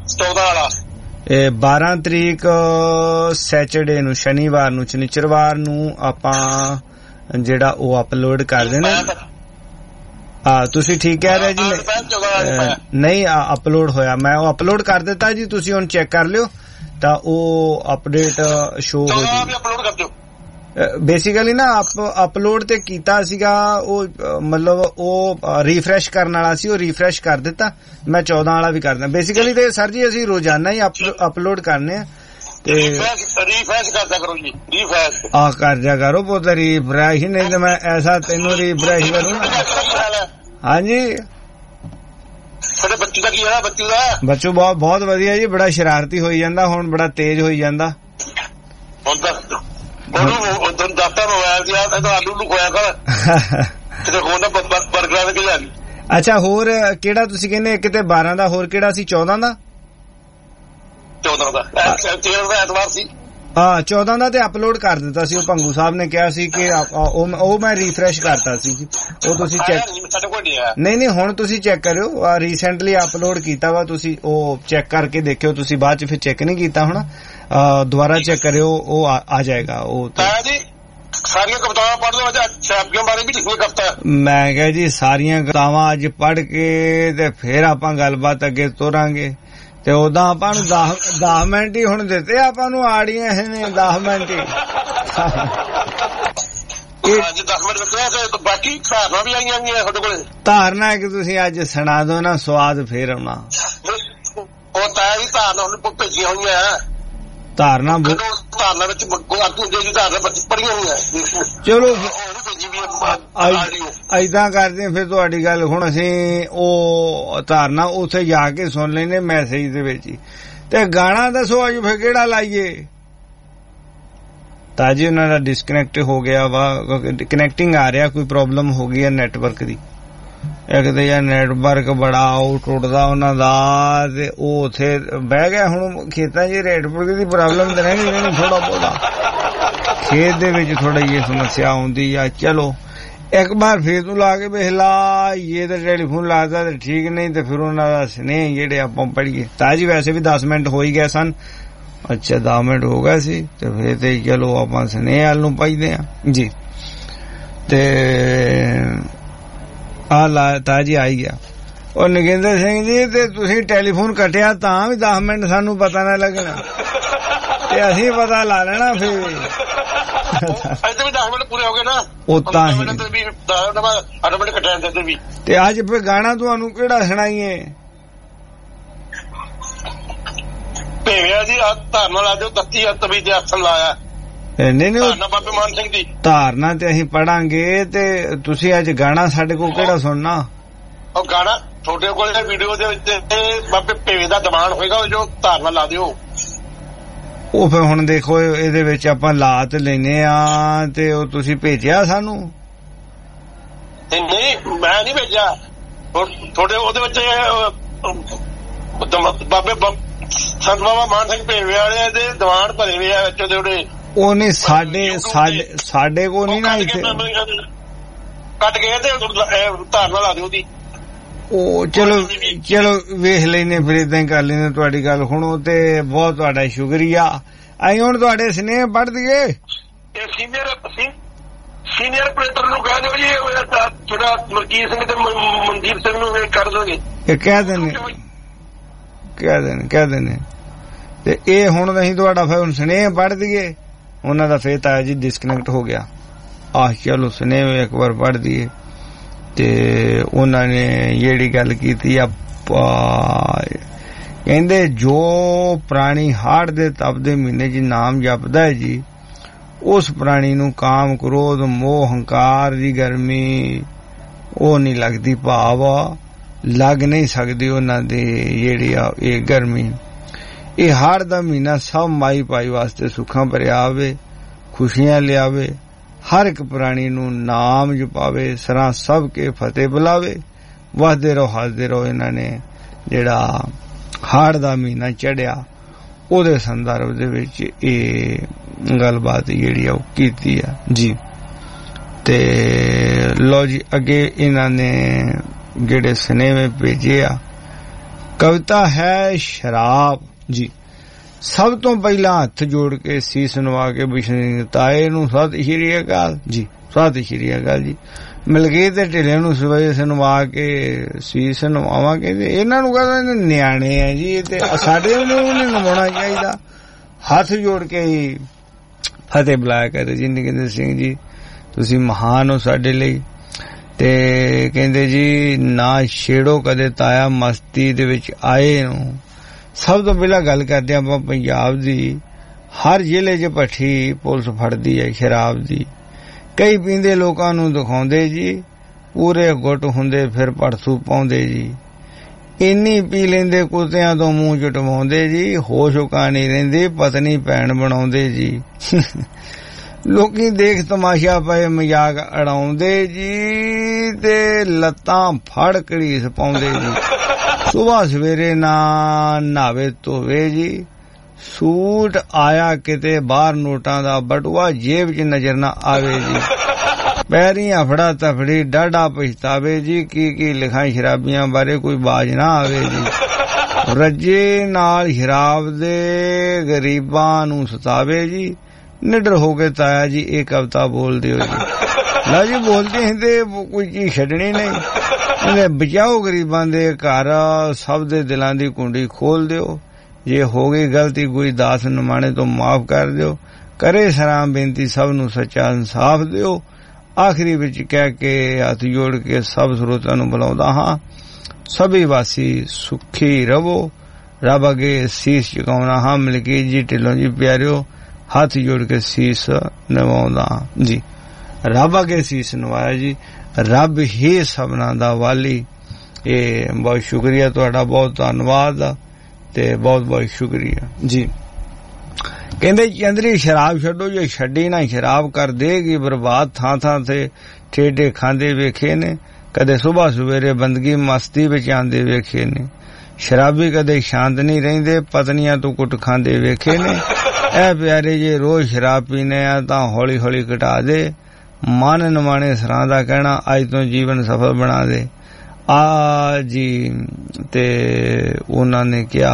14 ਵਾਲਾ। ਇਹ 12 ਤਰੀਕ ਸੈਚਰਡੇ ਨੂੰ, ਸ਼ਨੀਵਾਰ ਨੂੰ, ਸ਼ਨੀਚਰਵਾਰ ਨੂੰ ਆਪਾਂ ਜਿਹੜਾ ਉਹ ਅਪਲੋਡ ਕਰ ਦੇਣਾ। ਤੁਸੀਂ ਠੀਕ ਕਹਿ ਰਹੇ ਜੀ। ਨਹੀਂ ਅਪਲੋਡ ਹੋਇਆ, ਮੈਂ ਉਹ ਅਪਲੋਡ ਕਰ ਦਿੱਤਾ ਜੀ, ਤੁਸੀਂ ਹੁਣ ਚੈੱਕ ਕਰ ਲਿਓ ਤਾਂ ਉਹ ਅਪਡੇਟ ਸ਼ੋ ਹੋ ਜੀ। ਬੇਸਿਕਲੀ ਨਾ ਅਪਲੋਡ ਤੇ ਕੀਤਾ ਸੀਗਾ ਉਹ, ਮਤਲਬ ਉਹ ਰੀਫਰੈਸ਼ ਕਰਨ ਵਾਲਾ ਸੀ, ਉਹ ਰੀਫਰੈਸ਼ ਕਰ ਦਿੱਤਾ। ਮੈਂ 14 ਵਾਲਾ ਵੀ ਕਰਦਾ। ਬੇਸਿਕਲੀ ਤੇ ਸਰ ਜੀ ਅਸੀਂ ਰੋਜ਼ਾਨਾ ਹੀ ਅਪਲੋਡ ਕਰਨੇ ਆ ਤੇ ਰੀਫਰੈਸ਼ ਕਰਦਾ ਕਰੋ ਜੀ, ਰੀਫਰੈਸ਼ ਕਰ ਜਾ ਕਰੋ ਪੁੱਤ, ਰੀਫਰੈਸ਼ ਨਹੀਂ ਤੇ ਮੈਂ ਐਸਾ ਤੈਨੂੰ ਰੀਫਰੈਸ਼ ਕਰੂੰਗਾ। ਹਾਂਜੀ ਸਾਡੇ ਬੱਚੂ ਦਾ ਕੀ ਹੈ? ਬੱਚੂ ਬਹੁਤ ਵਧੀਆ ਜੀ, ਬੜਾ ਸ਼ਰਾਰਤੀ ਹੋਈ ਜਾਂਦਾ, ਹੁਣ ਬੜਾ ਤੇਜ਼ ਹੋਈ ਜਾਂਦਾ। ਹੁਣ ਤਾਂ ਦੱਸਦਾ ਮੋਬਾਈਲ ਦੀ ਆਲੂ ਨੂੰ ਖੋਇਆ ਕਰ ਕਿਤੇ ਖੋਣਾ ਬਰਗਰਾਂ ਦੇ ਲਿਆ। ਅੱਛਾ ਹੋਰ ਕਿਹੜਾ ਤੁਸੀਂ ਕਹਿੰਦੇ? ਇੱਕ ਤੇ 12 ਦਾ, ਹੋਰ ਕਿਹੜਾ ਸੀ? 14 ਦਾ। 14 ਦਾ ਐਤਵਾਰ ਸੀ। 14 ਦਾ ਤੇ ਅਪਲੋਡ ਕਰ ਦਿੱਤਾ ਸੀ, ਉਹ ਭੰਗੂ ਸਾਹਿਬ ਨੇ ਕਿਹਾ ਸੀ ਕਿ ਉਹ ਮੈਂ ਰੀਫਰੈਸ਼ ਕਰਤਾ ਸੀ ਜੀ। ਉਹ ਤੁਸੀਂ ਚੈੱਕ ਨਹੀਂ ਹੁਣ ਤੁਸੀਂ ਚੈੱਕ ਕਰਿਓ, ਰੀਸੈਂਟਲੀ ਅਪਲੋਡ ਕੀਤਾ ਵਾ, ਤੁਸੀਂ ਉਹ ਚੈੱਕ ਕਰਕੇ ਦੇਖਿਓ। ਤੁਸੀਂ ਬਾਅਦ ਚ ਫਿਰ ਚੈੱਕ ਨਹੀਂ ਕੀਤਾ ਹੋਣਾ, ਦੁਬਾਰਾ ਚੈੱਕ ਕਰਿਓ, ਉਹ ਆ ਜਾਏਗਾ। ਉਹ ਸਾਰੀਆਂ ਕਵਿਤਾਵਾਂ ਪੜ੍ਹ ਲਓ, ਛਾਪੀਆਂ ਬਾਰੇ ਵੀ ਲਿਖਣੀ ਕਵਿਤਾ। ਮੈਂ ਕਿਹਾ ਜੀ ਸਾਰੀਆਂ ਕਵਿਤਾਵਾਂ ਅੱਜ ਪੜ੍ਹ ਕੇ ਤੇ ਫਿਰ ਆਪਾਂ ਗੱਲਬਾਤ ਅੱਗੇ ਤੋਰਾਂਗੇ। ਤੇ ਉਦਾਂ ਆਪਾਂ ਨੂੰ 10 ਮਿੰਟ ਹੀ ਹੁਣ ਦਿੱਤੇ ਆਪਾਂ ਨੂੰ, ਆੜੀਆਂ ਨੇ 10 ਮਿੰਟ ਹੀ। 10 ਮਿੰਟ ਦਿੱਤੇ, ਬਾਕੀ ਧਾਰਨਾ ਵੀ ਆਈਆਂ ਹੋਈਆਂ ਤੁਹਾਡੇ ਕੋਲ। ਧਾਰਨਾ ਕਿ ਤੁਸੀਂ ਅੱਜ ਸੁਣਾ ਦੋ ਨਾ, ਸਵਾਦ ਫੇਰ ਆਉਣਾ। ਉਹ ਤਾਂ ਵੀ ਧਾਰਨਾ ਹੁਣ ਭੇਜੀਆਂ ਹੋਈਆਂ, ਧਾਰਨਾ ਵਿੱਚ ਪੜੀਆਂ ਹੋਈਆਂ। ਚਲੋ ਏਦਾਂ ਕਰਦੇ ਆ ਫਿਰ ਤੁਹਾਡੀ ਗੱਲ। ਹੁਣ ਅਸੀਂ ਉਹ ਧਾਰਨਾ ਉੱਥੇ ਜਾ ਕੇ ਸੁਣ ਲੈਨੇ ਮੈਸੇਜ ਦੇ ਵਿੱਚ ਹੀ। ਤੇ ਗਾਣਾ ਦੱਸੋ ਅੱਜ ਫਿਰ ਕਿਹੜਾ ਲਾਈਏ? ਤਾਂ ਜੀ ਉਹਨਾਂ ਦਾ ਡਿਸਕਨੈਕਟ ਹੋ ਗਿਆ ਵਾ, ਕਨੈਕਟਿੰਗ ਆ ਰਿਹਾ, ਕੋਈ ਪ੍ਰੋਬਲਮ ਹੋ ਗਈ ਹੈ ਨੈਟਵਰਕ ਦੀ। ਇੱਕ ਤੇ ਯਾਰ ਨੈਟਵਰਕ ਬੜਾ ਆਊਟ ਉੱਡਦਾ ਉਹਨਾਂ ਦਾ, ਤੇ ਉਹ ਉੱਥੇ ਬਹਿ ਗਿਆ। ਹੁਣ ਖੇਤਾਂ 'ਚ ਨੈਟਵਰਕ ਦੀ ਪ੍ਰੋਬਲਮ ਤਾਂ ਰਹਿਣੀ ਨਹੀਂ, ਥੋੜਾ ਬਹੁਤਾ ਖੇਤ ਦੇ ਵਿੱਚ ਥੋੜਾ ਜਿਹੀ ਸਮੱਸਿਆ ਆਉਂਦੀ ਆ। ਚਲੋ ਇੱਕ ਵਾਰ ਫੇਰ ਤੂੰ ਲਾ ਕੇ ਵੇਖ ਲਾ, ਇਹ ਤਾਂ ਟੈਲੀਫੋਨ ਲਾਦਾ ਤੇ ਠੀਕ, ਨਹੀਂ ਤੇ ਫਿਰ ਉਹਨਾਂ ਦਾ ਸਨੇਹ ਜਿਹੜੇ ਆਪਾਂ ਪੜੀਏ। ਤਾਂ ਜੀ ਵੈਸੇ ਵੀ 10 ਮਿੰਟ ਹੋ ਹੀ ਗਏ ਸਨ। ਅੱਛਾ 10 ਮਿੰਟ ਹੋ ਗਏ ਸੀ ਤੇ ਫਿਰ ਤੇ ਚਲੋ ਆਪਾਂ ਸਨੇਹ ਵੱਲ ਨੂੰ ਪਾਈਦੇ ਆ ਜੀ। ਤੇ ਤਾਂ ਜੀ ਆਈ ਗਿਆ ਉਹ ਨਗਿੰਦਰ ਸਿੰਘ ਜੀ, ਤੇ ਤੁਸੀਂ ਟੈਲੀਫੋਨ ਕੱਟਿਆ ਤਾਂ ਵੀ 10 ਮਿੰਟ ਸਾਨੂੰ ਪਤਾ ਨਾ ਲੱਗਣਾ, ਤੇ ਅਸੀਂ ਪਤਾ ਲਾ ਲੈਣਾ ਫਿਰ। ਅੱਜ ਵੀ 10 ਮਿੰਟ ਪੂਰੇ ਹੋ ਗਏ ਨਾ, ਉਹ ਤਾਂ ਹੀ। ਤੇ ਅੱਜ ਫਿਰ ਗਾਣਾ ਤੁਹਾਨੂੰ ਕਿਹੜਾ ਸੁਣਾਈਏ? ਭੇਵਿਆ ਜੀ ਧਾਰਨਾ ਲਾ ਦਿਓ, ਤੱਤੀ ਤਵੀ ਤੇ ਆਸਣ ਲਾਇਆ। ਨਹੀਂ ਬਾਬੇ ਮਾਨ ਸਿੰਘ ਦੀ ਧਾਰਨਾ ਤੇ ਅਸੀਂ ਪੜਾਂਗੇ, ਤੇ ਤੁਸੀਂ ਅੱਜ ਗਾਣਾ ਸਾਡੇ ਕੋਲ ਕਿਹੜਾ ਸੁਣਨਾ? ਉਹ ਗਾਣਾ ਤੁਹਾਡੇ ਕੋਲ ਵੀਡੀਓ ਦੇ ਵਿੱਚ ਬਾਬੇ ਭੇਵੇ ਦਾ ਦੀਵਾਨ ਹੋਏਗਾ, ਜੋ ਧਾਰਨਾ ਲਾ ਦਿਓ। ਉਹ ਫਿਰ ਹੁਣ ਦੇਖੋ ਇਹਦੇ ਵਿੱਚ ਆਪਾਂ ਲਾ ਤੇ ਲੈਨੇ ਆ, ਤੇ ਉਹ ਤੁਸੀਂ ਭੇਜਿਆ ਸਾਨੂੰ? ਨਹੀਂ ਮੈਂ ਨਹੀਂ ਭੇਜਿਆ, ਤੁਹਾਡੇ ਉਹਦੇ ਵਿੱਚ ਬਾਬੇ ਸੰਤ ਬਾਬਾ ਮਾਨ ਸਿੰਘ ਭੇਵੇ ਵਾਲੇ ਦੇ ਦੀਵਾਨ ਭਰੇ ਹੋਏ ਆ ਵਿੱਚ ਉਹਦੇ। ਉਹ ਨਹੀਂ ਸਾਡੇ ਕੋਲ ਨਹੀਂ ਨਾ ਇੱਥੇ ਕੱਟ ਗਏ ਤੇ ਧਾਰਨਾ ਲਾ ਦਿਓ ਉਹਦੀ। ਉਹ ਚਲੋ ਵੇਖ ਲੈਨੇ, ਫਿਰ ਏਦਾਂ ਹੀ ਕਰ ਲੈਨੇ। ਤੁਹਾਡੀ ਗੱਲ ਸੁਣੋ ਤੇ ਬਹੁਤ ਤੁਹਾਡਾ ਸ਼ੁਕਰੀਆ। ਅਸੀਂ ਹੁਣ ਤੁਹਾਡੇ ਸਨੇਹ ਪੜ੍ਹ ਦਈਏ। ਸੀਨੀਅਰ ਆਪਰੇਟਰ ਨੂੰ ਕਹਿ ਦਿਓ ਜੀ, ਥੋੜਾ ਮਲਕੀਤ ਸਿੰਘ ਤੇ ਮਨਦੀਪ ਸਿੰਘ ਨੂੰ ਕਰ ਦੋਗੇ। ਇਹ ਕਹਿ ਦੇਣੇ ਤੇ ਇਹ ਹੁਣ ਅਸੀਂ ਤੁਹਾਡਾ ਫਿਰ ਹੁਣ ਸਨੇਹ ਪੜ੍ਹ ਦਈਏ। ਉਹਨਾਂ ਦਾ ਫੇਰ ਤਾਂ ਜੀ ਡਿਸਕਨੈਕਟ ਹੋ ਗਿਆ। ਚਲੋ ਸਨੇਹ ਇੱਕ ਵਾਰ ਪੜ੍ਹ ਦਈਏ। ਤੇ ਉਹਨਾਂ ਨੇ ਜਿਹੜੀ ਗੱਲ ਕੀਤੀ ਆ, ਕਹਿੰਦੇ ਜੋ ਪ੍ਰਾਣੀ ਹਾੜ ਦੇ ਤਪਦੇ ਮਹੀਨੇ 'ਚ ਨਾਮ ਜਪਦਾ ਹੈ ਜੀ, ਉਸ ਪ੍ਰਾਣੀ ਨੂੰ ਕਾਮ ਕ੍ਰੋਧ ਮੋਹ ਹੰਕਾਰ ਦੀ ਗਰਮੀ ਉਹ ਨਹੀਂ ਲੱਗਦੀ, ਭਾਵ ਲੱਗ ਨਹੀਂ ਸਕਦੀ ਉਹਨਾਂ ਦੀ ਜਿਹੜੀ ਆ ਇਹ ਗਰਮੀ। ਇਹ ਹਾੜ ਦਾ ਮਹੀਨਾ ਸਭ ਮਾਈ ਭਾਈ ਵਾਸਤੇ ਸੁੱਖਾਂ ਭਰਿਆ ਆਵੇ, ਖੁਸ਼ੀਆਂ ਲਿਆਵੇ, ਹਰ ਇੱਕ ਪ੍ਰਾਣੀ ਨੂੰ ਨਾਮ ਜਪਾਵੇ, ਸਰਾਂ ਸਭ ਕੇ ਫਤਿਹ ਬੁਲਾਵੇ, ਵਸਦੇ ਰਹੋ ਹੱਸਦੇ ਰਹੋ। ਇਹਨਾਂ ਨੇ ਜਿਹੜਾ ਹਾੜ ਦਾ ਮਹੀਨਾ ਚੜਿਆ ਉਹਦੇ ਸੰਦਰਭ ਦੇ ਵਿੱਚ ਇਹ ਗੱਲਬਾਤ ਜਿਹੜੀ ਆ ਉਹ ਕੀਤੀ ਆ ਜੀ। ਤੇ ਲੋ ਜੀ ਅੱਗੇ ਇਹਨਾਂ ਨੇ ਜਿਹੜੇ ਸੁਨੇਹੇ ਭੇਜੇ ਆ, कविता है शराब जी। सब तो पहला हथ जोड़ के सीस नवा के बिशनी ताए नूं सत श्री अकाल जी, सत श्री अकाल जी। मलकीत ते ढिले नूं सवेरे सनवा के सीस नवावांगे ते इन्हां नूं कहंदे नियाणे आ जी, ते साडे नूं नहीं नवाउणा चाहीदा। हथ जोड़ के ही फतेह बुलाया करे जी नगिंदर सिंह जी, तुसीं महान हो साडे लई। ते कहंदे जी ना छेड़ो कदे ताया मस्ती दे विच आए नूं। सब तो पहला गल करदे आपां पंजाब दी। हर जिले च भट्ठी पुलिस फड़दी है शराब दी। कई पींदे लोकां नूं दिखाउंदे जी, पूरे गुट हुंदे फिर भड़थू पाउंदे जी। इन्नी पी लेंदे कुत्तियां तो मूंह चटवाउंदे जी, होश उकानी रहिंदी पत्नी भैण बनाउंदे जी। लोकी देख तमाशा पए मजाक अड़ाउंदे जी, ते लत्तां फड़ घड़ीस पाउंदे जी। सुबह सवेरे ना नहावे धोवे जी, सूट आया किते बाहर नोटां दा बटुआ जेब च नजर ना आवे जी। पैरी अफड़ा तफड़ी डाढा पछतावे जी, की लिखां शराबियां बारे कोई बाज ना आवे जी। रज्जे नाल शराब दे गरीबां नूं सतावे जी। निडर हो गए ताया जी एक कविता बोल दियो जी। ला जी बोलते हैं ते कोई चीज छड्डनी नहीं। बचाओ गरीबां दे घर, सब दे दिलां दी कुंडी खोल दियो। जे हो गई गलती कोई दास नमाणे तो माफ कर दियो। करे सलाम बेनती सब नूं सच्चा इंसाफ दियो। आखिरी विच कह के हथ जोड़ के सब स्रोतां नूं बुलाउंदा हां, सभी वासी सुखी रवो, रब अगे सीस झुकाउणा हां। मलकीत जी ढिल्लों जी प्यारिओ हाथ जोड़ के सीस नवाउंदा जी। रब अगे सीस नवाया जी। रब ही सबना दा वाली। ये बहुत शुक्रिया तुहाडा, बहुत धन्नवाद ते बहुत बहुत शुक्रिया जी। कहंदे चंदरी शराब छड्डो जे छड्डी ना शराब कर देगी बर्बाद। थां थां ते ठेडे खांदे वेखे ने, कदे सुबह सवेरे बंदगी मस्ती विच आंदे वेखे ने। शराबी कदे शांत नहीं रहिंदे, पत्नियां तो कुट खांदे वेखे ने। ऐ प्यारे जे रोज शराब पीने आ तां हौली हौली घटा दे। मन नमाणे सरां दा कहना अज तो जीवन सफल बना दे। आ जी ते उन्हां ने क्या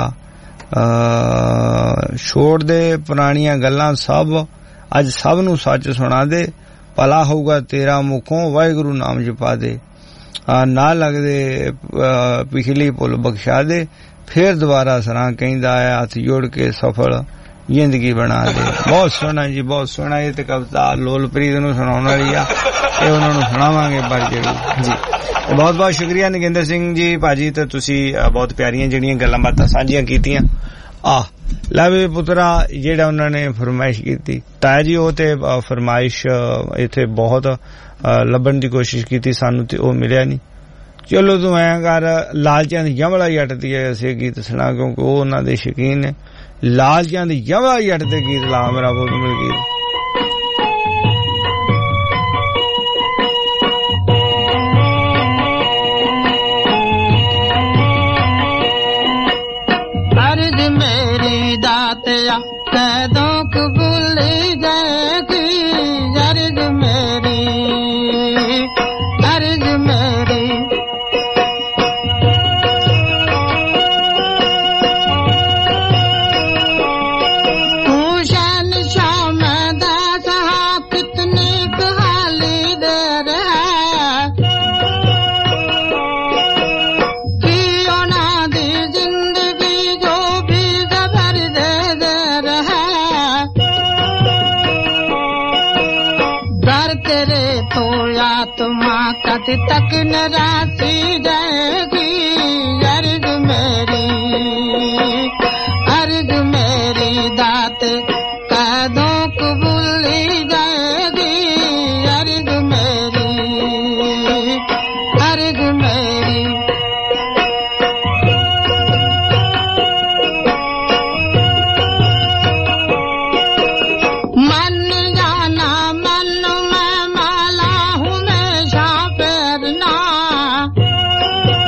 छोड़ दे पुरानियां गल्लां सब, अज सब नूं सच सुना दे। भला होगा तेरा मुखों वाहिगुरू नाम जपा दे। ना लगदे पिछली भुल बख्शा दे। फिर दोबारा सरां कहंदा है हथ जोड़ के सफल जिंदगी बना दे। बहुत सोहना जी, बहुत सोहना। ये ते कविता लोलप्रीत नूं सुणाउण वाली आ, ये उन्हां नूं सुणावांगे पर जरूर जी। बहुत बहुत शुक्रिया नगिंदर सिंह जी भाजी, ते तुसी बहुत प्यारियां ਜਿਹੜੀਆਂ ਗੱਲਾਂ ਬਾਤਾਂ ਸਾਂਝੀਆਂ ਕੀਤੀਆਂ। ਲੈ ਵੀ ਪੁੱਤਰਾ ਜਿਹੜਾ ਉਹਨਾਂ ਨੇ ਫਰਮਾਇਸ਼ ਕੀਤੀ ਤਾਇਆ ਜੀ, ਉਹ ਤੇ ਫਰਮਾਇਸ਼ ਇੱਥੇ ਬਹੁਤ ਲੱਭਣ ਦੀ ਕੋਸ਼ਿਸ਼ ਕੀਤੀ ਸਾਨੂੰ ਤੇ ਉਹ ਮਿਲਿਆ ਨਹੀਂ। ਚਲੋ ਤੂੰ ਐਂ ਕਰ, ਲਾਲ ਚੰਦ ਜਮਲਾ ਜੱਟ ਦੀ ਅਸੀਂ ਗੀਤ ਸੁਣਾ, ਕਿਉਂਕਿ ਉਹ ਉਹਨਾਂ ਦੇ ਸ਼ੌਕੀਨ ਨੇ। ਲਾਲ ਚੰਦ ਜਮਲਾ ਜੱਟ ਦੇ ਗੀਤ ਲਾ ਮੇਰਾ ਬਹੁਤ ਮਿਲ ਗਈ। कैदों को भूल जाएगी अर्ज मेरी, अर्ज मेरी। तू शहंशाह में दास हा, कितनी कहाली देर है कि ओना दी जिंदगी जो भी जबर दे दे रहा। दर तेरे तो आत्मा कद तक न रासी जाएगी अर्ज मेरी, अर्ज मेरी। दात कैदों को भूल जाएगी अर्ज मेरी, अर्ज मेरी। मन जाना मन में माला हूँ मैं फेरना।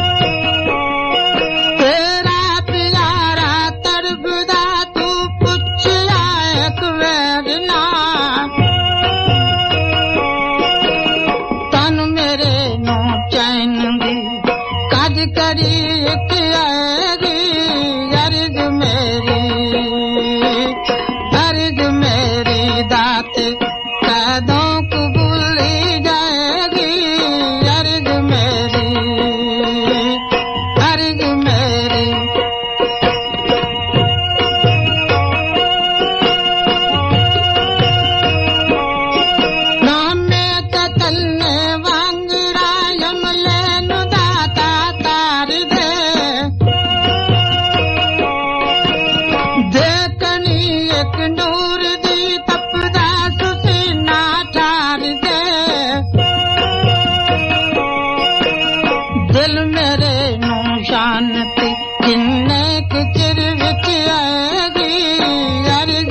किन्ने के चिर विच आएगी अर्ज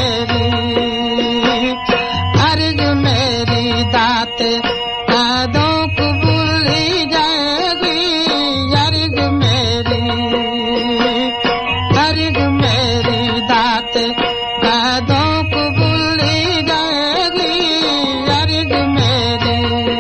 मेरी दाते कदों कबूली जाएगी अर्ज मेरी दाते कदों कबूली जाएगी अर्ज मेरी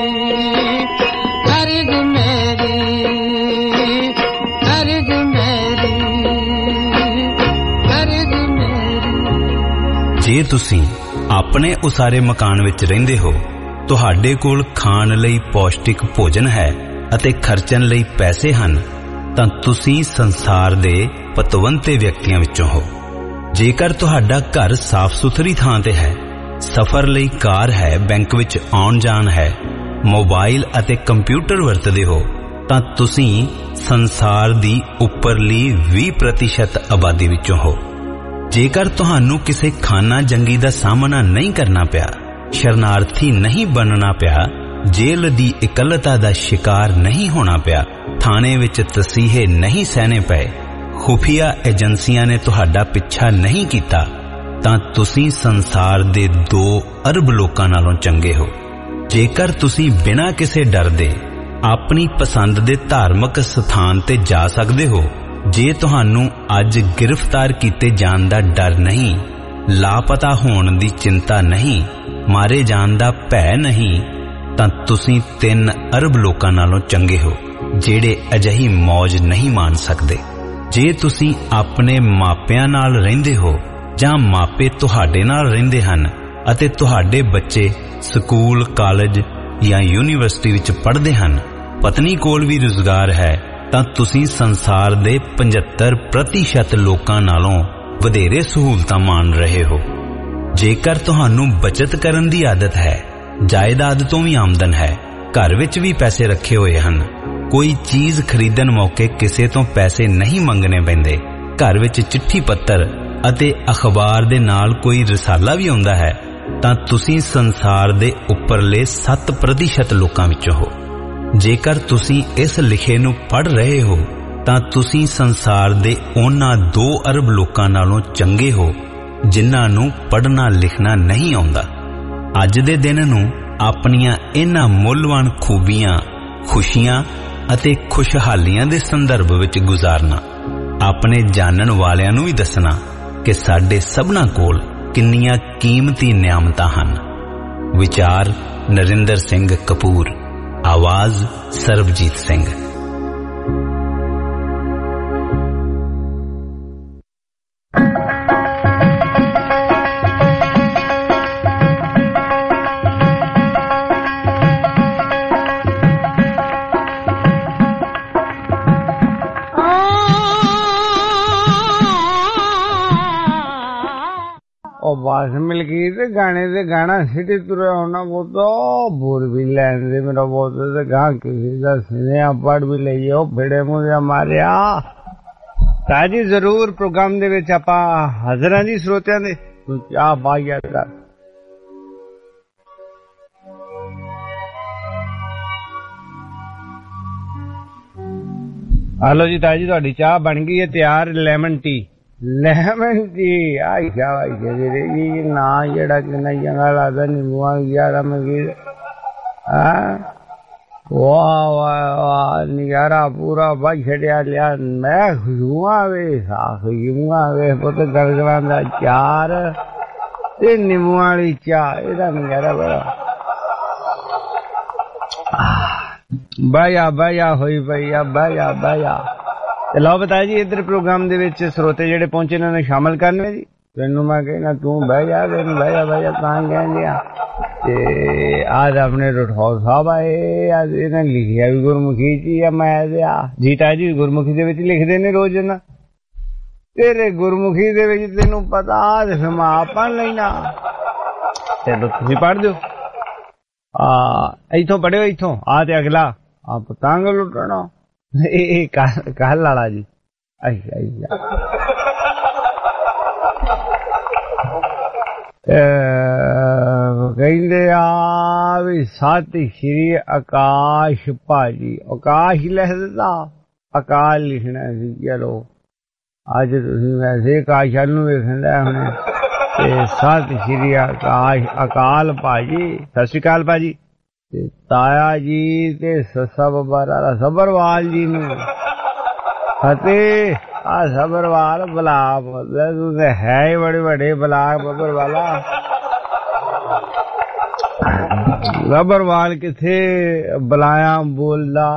ਜੇ ਤੁਸੀਂ ਆਪਣੇ ਉਸਾਰੇ ਮਕਾਨ ਵਿੱਚ ਰਹਿੰਦੇ ਹੋ, ਤੁਹਾਡੇ ਕੋਲ ਖਾਣ ਲਈ ਪੌਸ਼ਟਿਕ ਭੋਜਨ ਹੈ ਅਤੇ ਖਰਚਣ ਲਈ ਪੈਸੇ ਹਨ, ਤਾਂ ਤੁਸੀਂ ਸੰਸਾਰ ਦੇ ਪਤਵੰਤੇ ਵਿਅਕਤੀਆਂ ਵਿੱਚੋਂ ਹੋ। ਜੇਕਰ ਤੁਹਾਡਾ ਘਰ ਸਾਫ਼ ਸੁਥਰੀ ਥਾਂ ਤੇ ਹੈ, ਸਫ਼ਰ ਲਈ ਕਾਰ ਹੈ, ਬੈਂਕ ਵਿੱਚ ਆਉਣ ਜਾਣ ਹੈ, ਮੋਬਾਈਲ ਅਤੇ ਕੰਪਿਊਟਰ ਵਰਤਦੇ ਹੋ, ਤਾਂ ਤੁਸੀਂ ਸੰਸਾਰ ਦੀ ਉੱਪਰਲੀ 20% ਆਬਾਦੀ ਵਿੱਚੋਂ ਹੋ। ਜੇਕਰ ਤੁਹਾਨੂੰ ਕਿਸੇ ਖਾਨਾ ਜੰਗੀ ਦਾ ਸਾਹਮਣਾ ਨਹੀਂ ਕਰਨਾ ਪਿਆ, ਸ਼ਰਨਾਰਥੀ ਨਹੀਂ ਬਣਨਾ ਪਿਆ, ਜੇਲ੍ਹ ਦੀ ਇਕੱਲਤਾ ਦਾ ਸ਼ਿਕਾਰ ਨਹੀਂ ਹੋਣਾ ਪਿਆ, ਥਾਣੇ ਵਿੱਚ ਤਸੀਹੇ ਨਹੀਂ ਸਹਿਣੇ ਪਏ, ਖੁਫੀਆ ਏਜੰਸੀਆਂ ਨੇ ਤੁਹਾਡਾ ਪਿੱਛਾ ਨਹੀਂ ਕੀਤਾ, ਤਾਂ ਤੁਸੀਂ ਸੰਸਾਰ ਦੇ 2 ਅਰਬ ਲੋਕਾਂ ਨਾਲੋਂ ਚੰਗੇ ਹੋ। ਜੇਕਰ ਤੁਸੀਂ ਬਿਨਾਂ ਕਿਸੇ ਡਰ ਦੇ ਆਪਣੀ ਪਸੰਦ ਦੇ ਧਾਰਮਿਕ ਸਥਾਨ ਤੇ ਜਾ ਸਕਦੇ ਹੋ, ਜੇ ਤੁਹਾਨੂੰ ਅੱਜ ਗ੍ਰਿਫਤਾਰ ਕੀਤੇ ਜਾਣ ਦਾ ਡਰ ਨਹੀਂ, ਲਾਪਤਾ ਹੋਣ ਦੀ ਚਿੰਤਾ ਨਹੀਂ, ਮਾਰੇ ਜਾਣ ਦਾ ਭੈ ਨਹੀਂ, ਤਾਂ ਤੁਸੀਂ 3 ਅਰਬ ਲੋਕਾਂ ਨਾਲੋਂ ਚੰਗੇ ਹੋ, ਜਿਹੜੇ ਅਜਿਹੀ ਮੌਜ ਨਹੀਂ ਮਾਣ ਸਕਦੇ। ਜੇ ਤੁਸੀਂ ਆਪਣੇ ਮਾਪਿਆਂ ਨਾਲ ਰਹਿੰਦੇ ਹੋ ਜਾਂ ਮਾਪੇ ਤੁਹਾਡੇ ਨਾਲ ਰਹਿੰਦੇ ਹਨ ਅਤੇ ਤੁਹਾਡੇ ਬੱਚੇ ਸਕੂਲ, ਕਾਲਜ ਜਾਂ ਯੂਨੀਵਰਸਿਟੀ ਵਿੱਚ ਪੜ੍ਹਦੇ ਹਨ, ਪਤਨੀ ਕੋਲ ਵੀ ਰੁਜ਼ਗਾਰ ਹੈ, ਤਾਂ ਤੁਸੀਂ ਸੰਸਾਰ ਦੇ 75% ਲੋਕਾਂ ਨਾਲੋਂ ਵਧੇਰੇ ਸਹੂਲਤਾਂ ਮਾਣ ਰਹੇ ਹੋ। ਜੇਕਰ ਤੁਹਾਨੂੰ ਬਚਤ ਕਰਨ ਦੀ ਆਦਤ ਹੈ, ਜਾਇਦਾਦ ਤੋਂ ਵੀ ਆਮਦਨ ਹੈ, ਘਰ ਵਿੱਚ ਵੀ ਪੈਸੇ ਰੱਖੇ ਹੋਏ ਹਨ, ਕੋਈ ਚੀਜ਼ ਖਰੀਦਣ ਮੌਕੇ ਕਿਸੇ ਤੋਂ ਪੈਸੇ ਨਹੀਂ ਮੰਗਣੇ ਪੈਂਦੇ, ਘਰ ਵਿੱਚ ਚਿੱਠੀ ਪੱਤਰ ਅਤੇ ਅਖਬਾਰ ਦੇ ਨਾਲ ਕੋਈ ਰਸਾਲਾ ਵੀ ਆਉਂਦਾ ਹੈ, ਤਾਂ ਤੁਸੀਂ ਸੰਸਾਰ ਦੇ ਉੱਪਰਲੇ 7% ਲੋਕਾਂ ਵਿੱਚੋਂ ਹੋ। ਜੇਕਰ ਤੁਸੀਂ ਇਸ ਲਿਖੇ ਨੂੰ ਪੜ੍ਹ ਰਹੇ ਹੋ, ਤਾਂ ਤੁਸੀਂ ਸੰਸਾਰ ਦੇ ਉਹਨਾਂ 2 ਅਰਬ ਲੋਕਾਂ ਨਾਲੋਂ ਚੰਗੇ ਹੋ, ਜਿਨ੍ਹਾਂ ਨੂੰ ਪੜ੍ਹਨਾ ਲਿਖਣਾ ਨਹੀਂ ਆਉਂਦਾ। ਅੱਜ ਦੇ ਦਿਨ ਨੂੰ ਆਪਣੀਆਂ ਇਹਨਾਂ ਮੁੱਲਵਾਨ ਖੂਬੀਆਂ, ਖੁਸ਼ੀਆਂ ਅਤੇ ਖੁਸ਼ਹਾਲੀਆਂ ਦੇ ਸੰਦਰਭ ਵਿੱਚ ਗੁਜ਼ਾਰਨਾ, ਆਪਣੇ ਜਾਣਨ ਵਾਲਿਆਂ ਨੂੰ ਵੀ ਦੱਸਣਾ ਕਿ ਸਾਡੇ ਸਭਨਾਂ ਕੋਲ ਕਿੰਨੀਆਂ ਕੀਮਤੀ ਨਿਆਮਤਾਂ ਹਨ। ਵਿਚਾਰ ਨਰਿੰਦਰ ਸਿੰਘ ਕਪੂਰ, ਆਵਾਜ਼ ਸਰਬਜੀਤ ਸਿੰਘ। बास मिल गई ते गाने दे गाना सिटी तुरे होना वो तो बुर भी लेंदे मेरा बहुत ते गा किसी दा सुनिया पढ़ भी लईओ फिड़े मुझे मारिया ताजी जरूर प्रोग्राम दे विच आपां हाज़र हां जी श्रोतियां दे क्या बाया कर हेलो जी ताजी तुहाडी चाह बन गई है तैयार लेमन टी आई क्या ये ना जेड़ा किन्ना चंगा लगदा नींबूआ यार मगीर वाह वाह वाह नजारा पूरा बच छड़िया लिया मैं खुशबुआ वे खुशबुआ वे पुत गलगलां चार ते नींबू वाली चाह एदा नजारा बड़ा बाया होई भैया बाया लो बताया जी इधर प्रोग्राम दे विच श्रोते जेड़े पहुंचे इन्हां नूं शामिल करने जी तेनू मैं कहना तू बह जा बह तां कहंदे आ ते आज अपने रठौर साहब आए आज इन्हां लिखिया भी गुरमुखी च आ मैं जी ताया जी गुरमुखी दे विच लिखदे ने रोज ना तेरे गुरमुखी दे विच तैनू पता ते फिर मैं आप पढ़ लेना चलो तुसीं पढ़ दिओ इथों पढ़िओ इथों आ ते अगला आप तंग लुटना कल वाला जी कहते आ भी सत श्री आकाश भाजी आकाश लिख दिता ਅਕਾਲ ਲਿਖਣਾ ਸੀ। ਚਲੋ ਅੱਜ ਤੁਸੀਂ ਵੈਸੇ ਕਾਸ਼ਲ ਨੂੰ ਵੇਖਣ ਲੈ ਹੁਣੇ ਤੇ ਸਤਿ ਸ਼੍ਰੀ ਅਕਾਲ ਭਾਜੀ। ਸਤਿ ਸ਼੍ਰੀ ਅਕਾਲ ਭਾਜੀ। ਤੇ ਤਾਇਆ ਜੀ ਤੇ ਸੱਸਾ ਬੱਬਾ ਸਬਰਵਾਲ ਜੀ ਨੂੰ ਫਤਿਹ। ਆ ਸਬਰਵਾਲ ਬਲਾ ਤੂੰ ਤੇ ਹੈ ਹੀ ਬੜੇ ਵੱਡੇ ਬਲਾਕ ਬੱਬਰ ਵਾਲਾ। ਸਬਰਵਾਲ ਕਿੱਥੇ ਬੁਲਾਇਆ ਬੋਲਦਾ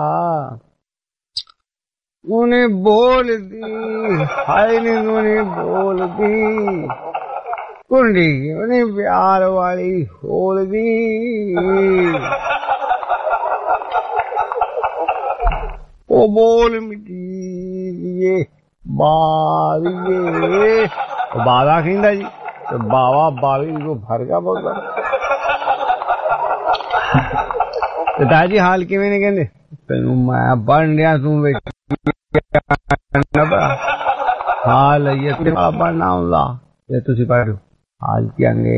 ਉਹਨੇ ਬੋਲਦੀ ਹਾਏ ਨੀ ਉਹਨੇ ਬੋਲਦੀ ਕੁੰਡੀ ਉਹਨੇ ਪਿਆਰ ਵਾਲੀ ਖੋਲਦੀ ਉਹ ਬੋਲ ਮਿੱਟੀ ਬਾਵੀਏ ਬਾਵਾ ਕਹਿੰਦਾ ਜੀ ਤੇ ਬਾਵਾ ਬਾਵੀ ਨੂੰ ਫਰਕਾ ਬੋਲਦਾ। ਤੇ ਦਾਜੀ ਹਾਲ ਕਿਵੇਂ ਨੇ? ਕਹਿੰਦੇ ਤੈਨੂੰ ਮੈਂ ਬਣ ਰਿਹਾ ਤੂੰ ਵਿੱਚ ਹਾਲ ਇਹ ਬਣਨਾ ਹੁੰਦਾ ਤੇ ਤੁਸੀਂ ਪੜ੍ਹੋ ਹਾਲ ਕਹਿੰਗੇ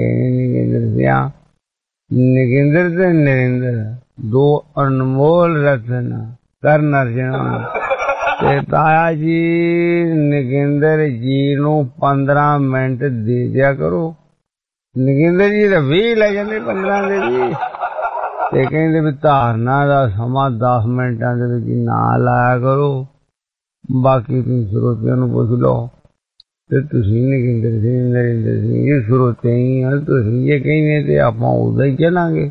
ਨਗਿੰਦਰ ਤੇ ਨਰਿੰਦਰ ਦੋ ਅਨਮੋਲ ਰਤਨ ਕਰਨ ਅਰਜਨ। ਤੇ ਤਾਇਆ ਜੀ ਨਗਿੰਦਰ ਜੀ ਨੂੰ 15 ਮਿੰਟ ਦੇ ਦਿਆ ਕਰੋ। ਨਗਿੰਦਰ ਜੀ ਤਾਂ 20 ਲੈ ਜਾਂਦੇ 15 ਦੇ ਵੀ। ਤੇ ਕਹਿੰਦੇ ਵੀ ਧਾਰਨਾ ਦਾ ਸਮਾਂ 10 ਮਿੰਟਾਂ ਦੇ ਵਿੱਚ ਨਾ ਲਾਇਆ ਕਰੋ। ਬਾਕੀ ਤੁਸੀਂ ਸਰੋਤਿਆਂ ਨੂੰ ਪੁੱਛ ਲਓ। ਤੇ ਤੁਸੀਂ ਨਗਿੰਦਰ ਸਿੰਘ ਨਰਿੰਦਰ ਸਿੰਘ ਜੀ ਸਰੋਤੇ ਹੀ ਆ। ਤੁਸੀਂ ਇਹ ਕਹਿੰਦੇ ਤੇ ਆਪਾਂ ਉਦਾਂ ਹੀ ਚੱਲਾਂਗੇ।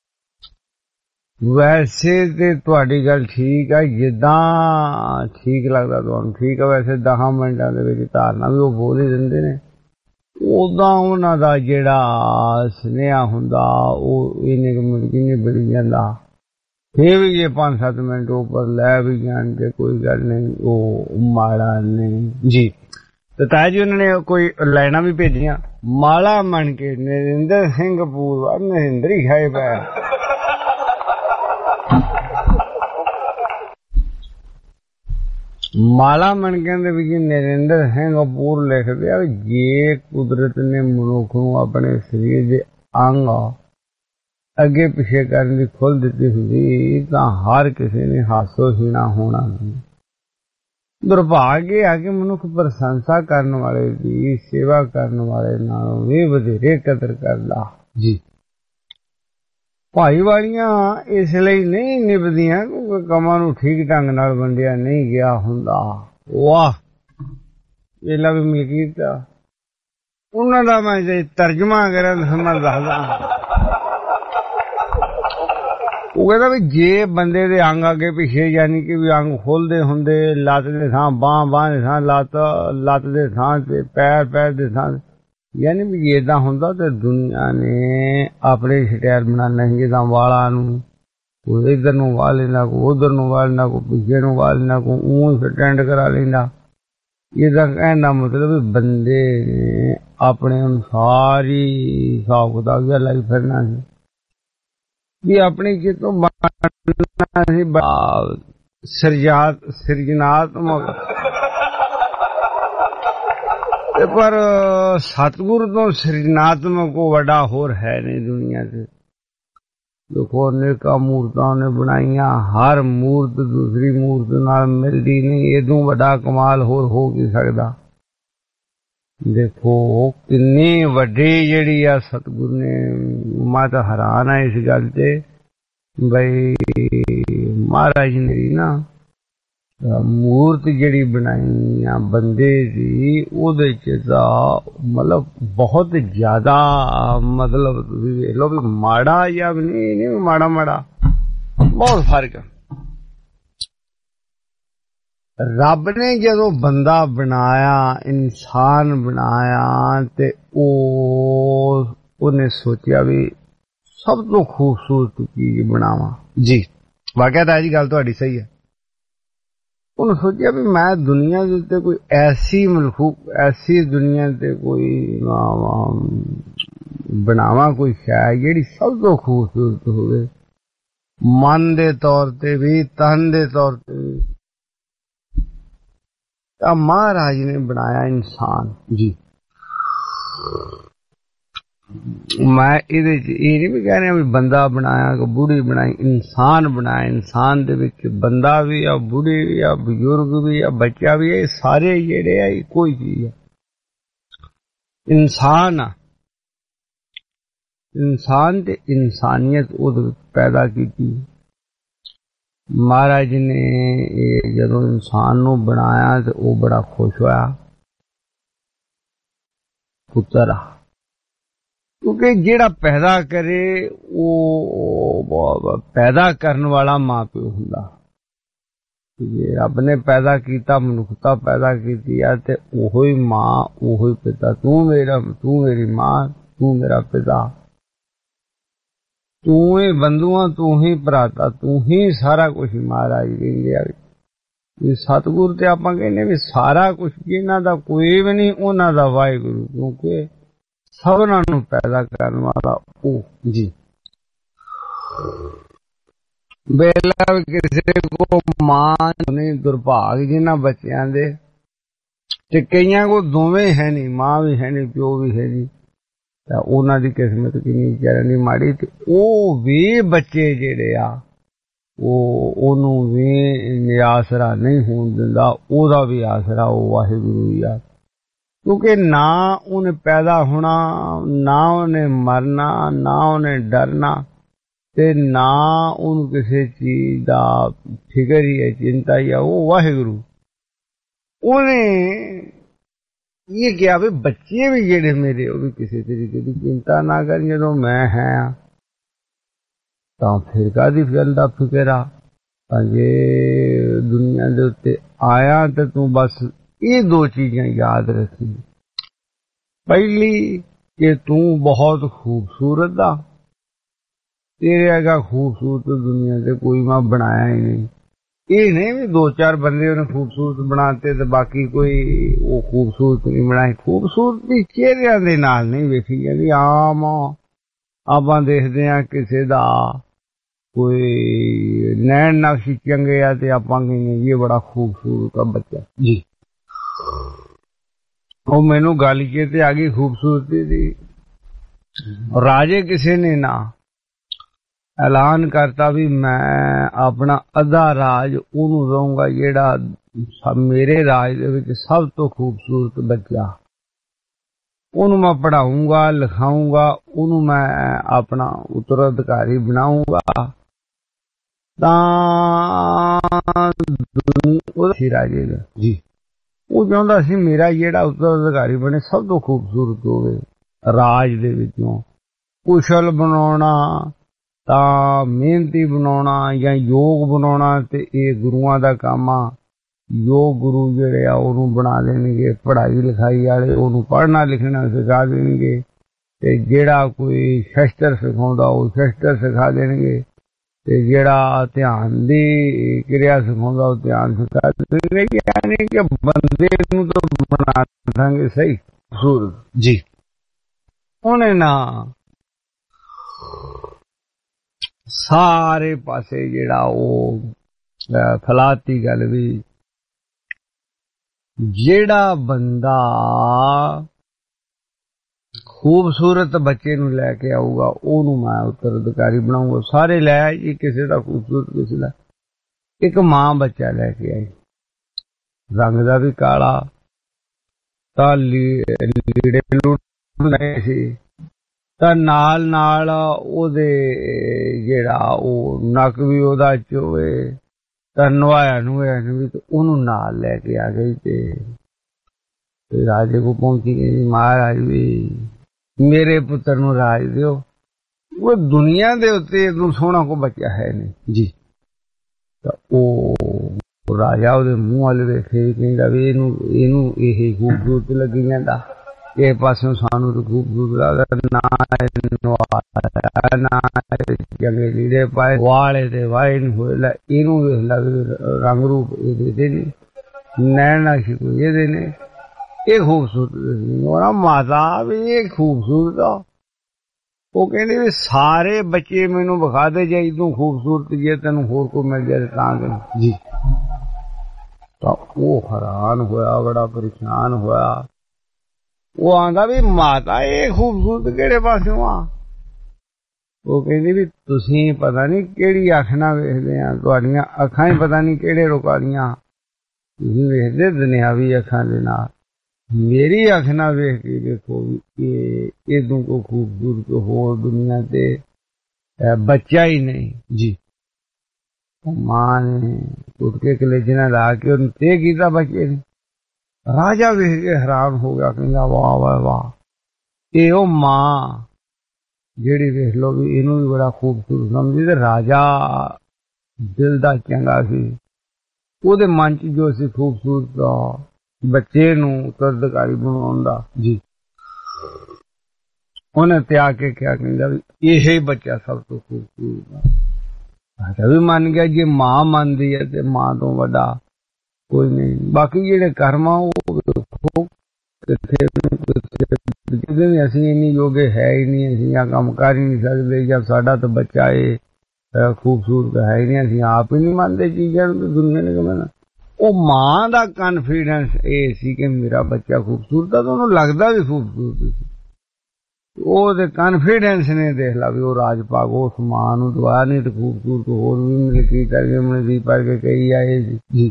ਵੈਸੇ ਤੇ ਤੁਹਾਡੀ ਗੱਲ ਠੀਕ ਆ, ਜਿੱਦਾਂ ਠੀਕ ਲੱਗਦਾ ਤੁਹਾਨੂੰ ਠੀਕ ਆ। ਵੈਸੇ 10 ਮਿੰਟਾਂ ਦੇ ਵਿੱਚ ਧਾਰਨਾ ਵੀ ਉਹ ਬੋਲ ਹੀ ਦਿੰਦੇ ਨੇ। ਉਦਾਂ ਉਹਨਾਂ ਦਾ ਜਿਹੜਾ ਸੁਨੇਹਾ ਹੁੰਦਾ ਉਹ ਇੰਨੇ ਕੁ ਮਿੰਟ ਕਿੰਨੇ ਬੜੀ ਜਾਂਦਾ। ਫਿਰ ਵੀ ਜੇ 5-7 ਮਿੰਟ ਉੱਪਰ ਲੈ ਵੀ ਜਾਣ ਤੇ ਕੋਈ ਗੱਲ ਨਹੀਂ, ਉਹ ਮਾੜਾ ਨਹੀਂ ਜੀ। ਤੇ ਤਾਇਆ ਜੀ ਉਹਨਾਂ ਨੇ ਕੋਈ ਲਾਈਨਾਂ ਵੀ ਭੇਜੀਆਂ। ਮਾਲਾ ਮੰਨ ਕੇ ਨਰਿੰਦਰ ਸਿੰਘ ਪੂਰ ਨਰਿੰਦਰ ਹੀ ਖਾਏ ਪਿਆ। ਮਾਲਾ ਮਣਕਿਆਂ ਦੇ ਵਿੱਚ ਨਰਿੰਦਰ ਸਿੰਘ ਪੂਰ ਲਿਖਦੇ ਆ ਜੇ ਕੁਦਰਤ ਨੇ ਮਨੁੱਖ ਨੂੰ ਆਪਣੇ ਸਰੀਰ ਦੇ ਅੰਗ ਅੱਗੇ ਪਿੱਛੇ ਕਰਨ ਦੀ ਖੁੱਲ੍ਹ ਦਿੱਤੀ ਹੁੰਦੀ ਤਾਂ ਹਰ ਕਿਸੇ ਨੇ ਹਾਸੋ ਹੀਣਾ ਹੋਣਾ ਸੀ। ਦੁਰਭਾਗੇ ਆ ਕਿ ਮਨੁੱਖ ਪ੍ਰਸ਼ੰਸਾ ਕਰਨ ਵਾਲੇ ਦੀ ਸੇਵਾ ਕਰਨ ਵਾਲੇ ਨਾਲੋਂ ਵੀ ਵਧੇਰੇ ਕਦਰ ਕਰਦਾ ਜੀ। ਭਾਈ ਵਾਲੀਆਂ ਇਸ ਲਈ ਨਹੀਂ ਨਿਭਦੀਆਂ ਕਿਉਂਕਿ ਕੰਮਾਂ ਨੂੰ ਠੀਕ ਢੰਗ ਨਾਲ ਵੰਡਿਆ ਨਹੀਂ ਗਿਆ ਹੁੰਦਾ। ਵਾਹ ਇਹਲਾ ਵੀ ਮਲਕੀਤ ਉਹਨਾਂ ਦਾ ਮੈਂ ਜੇ ਤਰਜਮਾ ਕਰਾਂ ਸਮਝ ਦੱਸਦਾ। ਉਹ ਕਹਿੰਦਾ ਵੀ ਜੇ ਬੰਦੇ ਦੇ ਅੰਗ ਅੱਗੇ ਪਿੱਛੇ ਯਾਨੀ ਕਿ ਵੀ ਅੰਗ ਖੋਲਦੇ ਹੁੰਦੇ, ਲੱਤ ਦੇ ਥਾਂ ਬਾਂਹ ਦੇ ਥਾਂ ਲੱਤ ਦੇ ਥਾਂ ਤੇ ਪੈਰ ਦੇ ਥਾਂ ਯਾਨੀ ਵੀ ਏਦਾਂ ਹੁੰਦਾ ਤੇ ਦੁਨੀਆ ਨੇ ਆਪਣੇ ਸਟਾਈਲ ਬਣਾਉਣਾ ਸੀ। ਜਿੱਦਾਂ ਵਾਲਾਂ ਨੂੰ ਕੋਈ ਇੱਧਰ ਨੂੰ ਵਾਹ ਲੈਂਦਾ, ਕੋਈ ਉੱਧਰ ਨੂੰ ਵਾਹ ਲੈਂਦਾ, ਕੋਈ ਪਿੱਛੇ ਨੂੰ ਵਾਹ ਲੈਂਦਾ, ਕੋਈ ਊਂ ਸਟੈਂਡ ਕਰਾ ਲੈਂਦਾ। ਇਹਦਾ ਕਹਿਣ ਦਾ ਮਤਲਬ ਵੀ ਬੰਦੇ ਨੇ ਆਪਣੇ ਅਨੁਸਾਰ ਹੀ ਹਿਸਾਬ ਕਿਤਾਬ ਜਿਹਾ ਲਾਈ ਫਿਰਨਾ ਸੀ ਵੀ ਆਪਣੀ ਕਿਤੋਂ ਬਣਨਾ ਸੀ ਸਿਰਜਨਾਤਮਕ। ਪਰ ਸਤਿਗੁਰ ਤੋਂ ਸਿਰਜਨਾਤਮਕ ਕੋ ਵੱਡਾ ਹੋਰ ਹੈ ਨਹੀਂ ਦੁਨੀਆ ਤੇ। ਦੇਖੋ ਅਨੇਕਾਂ ਮੂਰਤਾਂ ਨੇ ਬਣਾਈਆਂ, ਹਰ ਮੂਰਤ ਦੂਸਰੀ ਮੂਰਤ ਨਾਲ ਮਿਲਦੀ ਨਹੀਂ। ਇਹਦੋਂ ਵੱਡਾ ਕਮਾਲ ਹੋਰ ਹੋ ਕੀ ਸਕਦਾ। ਦੇਖੋ ਕਿੰਨੀ ਵੱਡੀ ਜਿਹੜੀ ਆ ਸਤਿਗੁਰ ਨੇ। ਮੈਂ ਤਾਂ ਹੈਰਾਨ ਆ ਇਸ ਗੱਲ ਤੇ ਬਈ ਮਹਾਰਾਜ ਨੇ ਨਾ ਮੂਰਤ ਜਿਹੜੀ ਬਣਾਈ ਆ ਬੰਦੇ ਦੀ ਉਹਦੇ ਚ ਤਾਂ ਮਤਲਬ ਬਹੁਤ ਜ਼ਿਆਦਾ ਮਤਲਬ ਤੁਸੀਂ ਵੇਖ ਲਓ ਵੀ ਮਾੜਾ ਜਾਂ ਨਹੀਂ ਮਾੜਾ ਬਹੁਤ ਫਰਕ। ਰੱਬ ਨੇ ਜਦੋਂ ਬੰਦਾ ਬਣਾਇਆ, ਇਨਸਾਨ ਬਣਾਇਆ ਤੇ ਉਹਨੇ ਸੋਚਿਆ ਵੀ ਸਭ ਤੋਂ ਖੂਬਸੂਰਤ ਚੀਜ਼ ਬਣਾਵਾਂ ਜੀ। ਵਾਕਿਆ ਤਾਂ ਜੀ ਗੱਲ ਤੁਹਾਡੀ ਸਹੀ ਹੈ। ਉਹਨੇ ਸੋਚਿਆ ਵੀ ਮੈਂ ਦੁਨੀਆ ਦੇ ਉੱਤੇ ਕੋਈ ਐਸੀ ਮਲਖੂਕ ਐਸੀ ਦੁਨੀਆ ਤੇ ਕੋਈ ਬਣਾਵਾਂ ਕੋਈ ਸ਼ੈ ਜਿਹੜੀ ਸਭ ਤੋਂ ਖੂਬਸੂਰਤ ਹੋਵੇ, ਮਨ ਦੇ ਤੌਰ ਤੇ ਵੀ ਤਨ ਦੇ ਤੌਰ ਤੇ ਵੀ। ਤਾਂ ਮਹਾਰਾਜ ਨੇ ਬਣਾਇਆ ਇਨਸਾਨ ਜੀ। मैं इहदे च एह नहीं भी कह रहा भी बंदा बनाया कि बूढ़ी बनाई, इंसान बनाया। इंसान दे विच बंदा भी आ, बूढ़ी भी आ, बजुर्ग भी आ, बच्चा भी है, सारे जेहड़े आ इक्को ही चीज है। इंसान आ, इंसान ते इंसानियत उहदे विच पैदा कीती। महाराज ने जदों इंसान नूं बनाया ते ओह बड़ा खुश होया, पुत्र आ, क्योंकि जेड़ा पैदा करे वो पैदा करने वाला मां प्यो हुंदा। जे रब ने पैदा किया, मनुखता पैदा की ते ओहो ही मां, ओहो ही पिता। तू मेरी मां, तू मेरा पिता, तू ही बंधुआ, तू ही भराता, तू ही सारा कुछ। महाराज कहंदे सतगुर ते आपां कहने भी सारा कुछ जिन्हां दा कोई भी नहीं, उन्हां दा वाहिगुरू, क्योंकि सबना नूं पैदा करने वाला ओ जी। बेला किसी को मां नहीं, दुर्भाग जिन्हां बच्चियां दे, ते कईयां को दोवें है नहीं, मां भी है नहीं, प्यो भी है नहीं, तां उन्हां दी किस्मत किन्नी विचारां दी माड़ी। ते ओह भी बच्चे जेहड़े आ ओनू भी आसरा नहीं होण दिंदा, ओहदा भी आसरा ओ वाहिगुरू ही आ। क्योंकि ना उन्हें पैदा होना, ना उन्हें मरना, ना उन्हें डरना, ते ना उन किसी चीज दा फिकर ही है, चिंता ही है। वो वाहिगुरू उन्हें ये क्या भी बच्चे भी जेड़े मेरे वो भी किसी तरीके की चिंता ना कर, जो मैं है तां फिर कादी गल दा फिकर आ। जे दुनिया दे उत्ते आया ते तू बस ये दो चीजें याद रखी। पहली कि तू बहुत खूबसूरत आ, तेरे अगा खूबसूरत दुनिया से कोई मैं बनाया ही नहीं। ये नहीं भी दो चार बंदे उन्हें खूबसूरत बनाते तो बाकी कोई वो खूबसूरत नहीं बनाए। खूबसूरती चेहरिਆਂ ਦੇ ਨਾਲ नहीं वेखी जाती। आम ਆਪਾਂ देखते हैं किसी दा कोई नैन नक्श चंगे आ ते आपां कहने ये बड़ा खूबसूरत बच्चा जी। ਉਹ ਮੈਨੂੰ ਗੱਲ ਚੇਤੇ ਆ ਗਈ खूबसूरती दी। राजे किसी ने ना ऐलान करता भी मैं अपना अद्धा राज ਉਹਨੂੰ ਦਊਂਗਾ ਜਿਹੜਾ ਮੇਰੇ ਰਾਜ ਦੇ ਵਿੱਚ ਸਭ ਤੋਂ खूबसूरत ਬੱਚਾ। ਉਹਨੂੰ ਮੈਂ ਪੜਾਊਂਗਾ, ਲਿਖਾਊਂਗਾ, ਉਹਨੂੰ ਮੈਂ ਆਪਣਾ ਉੱਤਰਾਧਿਕਾਰੀ ਬਣਾਊਂਗਾ। ਤਾਂ ਉਹਦੇ ਰਾਜੇ ਦਾ ਜੀ ਉਹ ਚਾਹੁੰਦਾ ਸੀ ਮੇਰਾ ਜਿਹੜਾ ਉੱਤਰਾਧਿਕਾਰੀ ਬਣੇ ਸਭ ਤੋਂ ਖੂਬਸੂਰਤ ਹੋਵੇ ਰਾਜ ਦੇ ਵਿੱਚੋਂ। ਕੁਸ਼ਲ ਬਣਾਉਣਾ ਤਾਂ ਮਿਹਨਤੀ ਬਣਾਉਣਾ ਜਾਂ ਯੋਗ ਬਣਾਉਣਾ ਤੇ ਇਹ ਗੁਰੂਆਂ ਦਾ ਕੰਮ ਆ। ਯੋਗ ਗੁਰੂ ਜਿਹੜੇ ਆ ਉਹਨੂੰ ਬਣਾ ਦੇਣਗੇ, ਪੜ੍ਹਾਈ ਲਿਖਾਈ ਵਾਲੇ ਉਹਨੂੰ ਪੜ੍ਹਨਾ ਲਿਖਣਾ ਸਿਖਾ ਦੇਣਗੇ, ਤੇ ਜਿਹੜਾ ਕੋਈ ਸ਼ਸਤਰ ਸਿਖਾਉਂਦਾ ਉਹ ਸ਼ਸਤਰ ਸਿਖਾ ਦੇਣਗੇ, ਤੇ ਜਿਹੜਾ ਧਿਆਨ ਦੀ ਕਿਰਿਆ ਸਿਖਾਉਂਦਾ ਉਹ ਧਿਆਨ ਸਿਖਾ ਦੇਣਗੇ। यानी कि बंदे नूं तो बना देंगे सही खूबसूरत जी। उन्हें ना सारे पासे जेड़ा वो फलाती गल भी जेड़ा बंदा खूबसूरत बच्चे नूं लैके आऊगा ओनू मैं उत्तराधिकारी बनाऊंगा। सारे लै जी, किसी का खूबसूरत किसी का। एक मां बच्चा लैके आई, रंग दा भी काला, तां लीड़े लुड़े सी, तां नाल नाल ओहदे जेड़ा ओ नक भी ओहदा चोवे, तां नवाया नुवाया भी ते ओनू नाल लैके आ गई। ते राजे को पहुंची गई, महाराज भी मेरे पुत्र नूं राज दिओ। वो दुनिया दे उत्ते इदों सोहना को बच्चा है नहीं जी। तां ओ राजा ਉਹਦੇ ਮੂੰਹ ਵੱਲ ਵੇਖੇ, ਕਹਿੰਦਾ ਵੀ ਇਹਨੂੰ ਇਹ ਖੂਬਸੂਰਤ ਲੱਗੀ ਜਾਂਦਾ, ਇਹ ਪਾਸੋਂ ਸਾਨੂੰ ਤਾਂ ਖੂਬਸੂਰਤ ਲੱਗਦਾ। ਨਾ ਚੰਗੇ ਲੀੜੇ ਪਾਏ, ਵਾਲੇ ਤੇ ਵਾਏ ਨੂੰ ਹੋਏ ਲੈ, ਇਹਨੂੰ ਵੇਖ ਲਾ ਰੰਗ ਰੂਪ ਇਹਦੇ ਨੇ, ਨੈਣ ਨਕਸ਼ ਕੋਈ ਇਹਦੇ ਨੇ, ਇਹ ਖੂਬਸੂਰਤ ਮਾਤਾ ਵੀ ਇਹ ਖੂਬਸੂਰਤ ਆ। ਉਹ ਕਹਿੰਦੇ ਵੀ ਸਾਰੇ ਬੱਚੇ ਮੈਨੂੰ ਵਿਖਾ ਦੇ ਜੇ ਤੂੰ ਖੂਬਸੂਰਤ ਜੇ ਤੈਨੂੰ ਹੋਰ ਕੋਈ ਮਿਲ ਜਾਏ ਤਾਂ ਜੀ। ਤਾਂ ਉਹ ਹੈਰਾਨ ਹੋਇਆ, ਬੜਾ ਪਰੇਸ਼ਾਨ ਹੋਇਆ। ਉਹ ਆਂਦਾ ਵੀ ਮਾਤਾ ਇਹ ਖੂਬਸੂਰਤ ਕਿਹੜੇ ਪਾਸਿਓਂ ਆ? ਉਹ ਕਹਿੰਦੀ ਵੀ ਤੁਸੀਂ ਪਤਾ ਨਹੀਂ ਕਿਹੜੀ ਅੱਖ ਨਾਲ ਵੇਖਦੇ ਆ, ਤੁਹਾਡੀਆਂ ਅੱਖਾਂ ਹੀ ਪਤਾ ਨਹੀਂ ਕਿਹੜੇ ਰੁਕਾਲੀਆਂ, ਤੁਸੀਂ ਵੇਖਦੇ ਦੁਨਿਆਵੀ ਅੱਖਾਂ ਦੇ ਨਾਲ, ਮੇਰੀ ਅੱਖ ਨਾਲ ਵੇਖ ਕੇ ਦੇਖੋ ਵੀ ਇਦੋਂ ਕੋ ਖੂਬਸੂਰਤ ਹੋਰ ਦੁਨੀਆ ਤੇ ਬੱਚਾ ਹੀ ਨਹੀਂ ਜੀ। ਮਾਂ ਨੇ ਉੱਠ ਕੇ ਕਲੇਜੇ ਨਾਲ ਲਾ ਕੇ ਉਹਨੂੰ ਤੇ ਕੀਤਾ ਬੱਚੇ ਨੇ। ਰਾਜਾ ਵੇਖ ਕੇ ਹੈਰਾਨ ਹੋ ਗਿਆ, ਕਹਿੰਦਾ ਵਾਹ ਵਾਹ ਵਾਹ, ਇਹ ਉਹ ਮਾਂ ਜਿਹੜੀ ਵੇਖ ਲਓ ਵੀ ਇਹਨੂੰ ਵੀ ਬੜਾ ਖੂਬਸੂਰਤ ਸਮਝੀ। ਤੇ ਰਾਜਾ ਦਿਲ ਦਾ ਚੰਗਾ ਸੀ, ਉਹਦੇ ਮਨ ਚ ਜੋ ਸੀ ਖੂਬਸੂਰਤ ਬੱਚੇ ਨੂੰ ਉਤਰਾਧਿਕਾਰੀ ਬਣਾਉਣ ਦਾ ਜੀ, ਉਹਨੇ ਤਿਆਗ ਕੇ ਕਿਹਾ, ਕਹਿੰਦਾ ਵੀ ਇਹ ਹੀ ਬੱਚਾ ਸਭ ਤੋਂ ਖੂਬਸੂਰਤ। ਰਾਜਾ ਵੀ ਮੰਨ ਗਿਆ, ਜੇ ਮਾਂ ਮੰਨਦੀ ਹੈ ਤੇ ਮਾਂ ਤੋਂ ਵੱਡਾ ਕੋਈ ਨਹੀਂ। ਬਾਕੀ ਜਿਹੜੇ ਕਰਮ ਆ ਉਹ ਅਸੀਂ ਇੰਨੀ ਯੋਗੇ ਹੈ ਹੀ ਨਹੀਂ, ਅਸੀਂ ਆ ਕੰਮ ਕਰ ਹੀ ਨਹੀਂ ਸਕਦੇ, ਜਦ ਸਾਡਾ ਤਾਂ ਬੱਚਾ ਇਹ ਖੂਬਸੂਰਤ ਹੈ ਹੀ ਨਹੀਂ, ਅਸੀਂ ਆਪ ਹੀ ਨਹੀਂ ਮੰਨਦੇ ਚੀਜ਼ਾਂ ਨੂੰ, ਦੁਨੀਆ ਨੇ ਕਿਵੇਂ। ਉਹ ਮਾਂ ਦਾ ਕਾਨਫੀਡੈਂਸ ਇਹ ਸੀ ਕਿ ਮੇਰਾ ਬੱਚਾ ਖੂਬਸੂਰਤ ਆ, ਤਾਂ ਉਹਨੂੰ ਲੱਗਦਾ ਵੀ ਖੂਬਸੂਰਤ ਸੀ। ਉਹਦੇ ਕਾਨਫੀਡੈਂਸ ਨੇ ਦੇਖ ਲਾ ਵੀ ਉਹ ਰਾਜ ਭਾਗ ਉਸ ਮਾਂ ਨੂੰ ਦਵਾਇਆ, ਨਹੀਂ ਤੇ ਖੂਬਸੂਰਤ ਹੋਰ ਵੀ ਮੇਰੇ ਕੀ ਕਰਕੇ ਮਨਦੀਪ ਕਰਕੇ ਕਹੀ ਆਏ ਜੀ।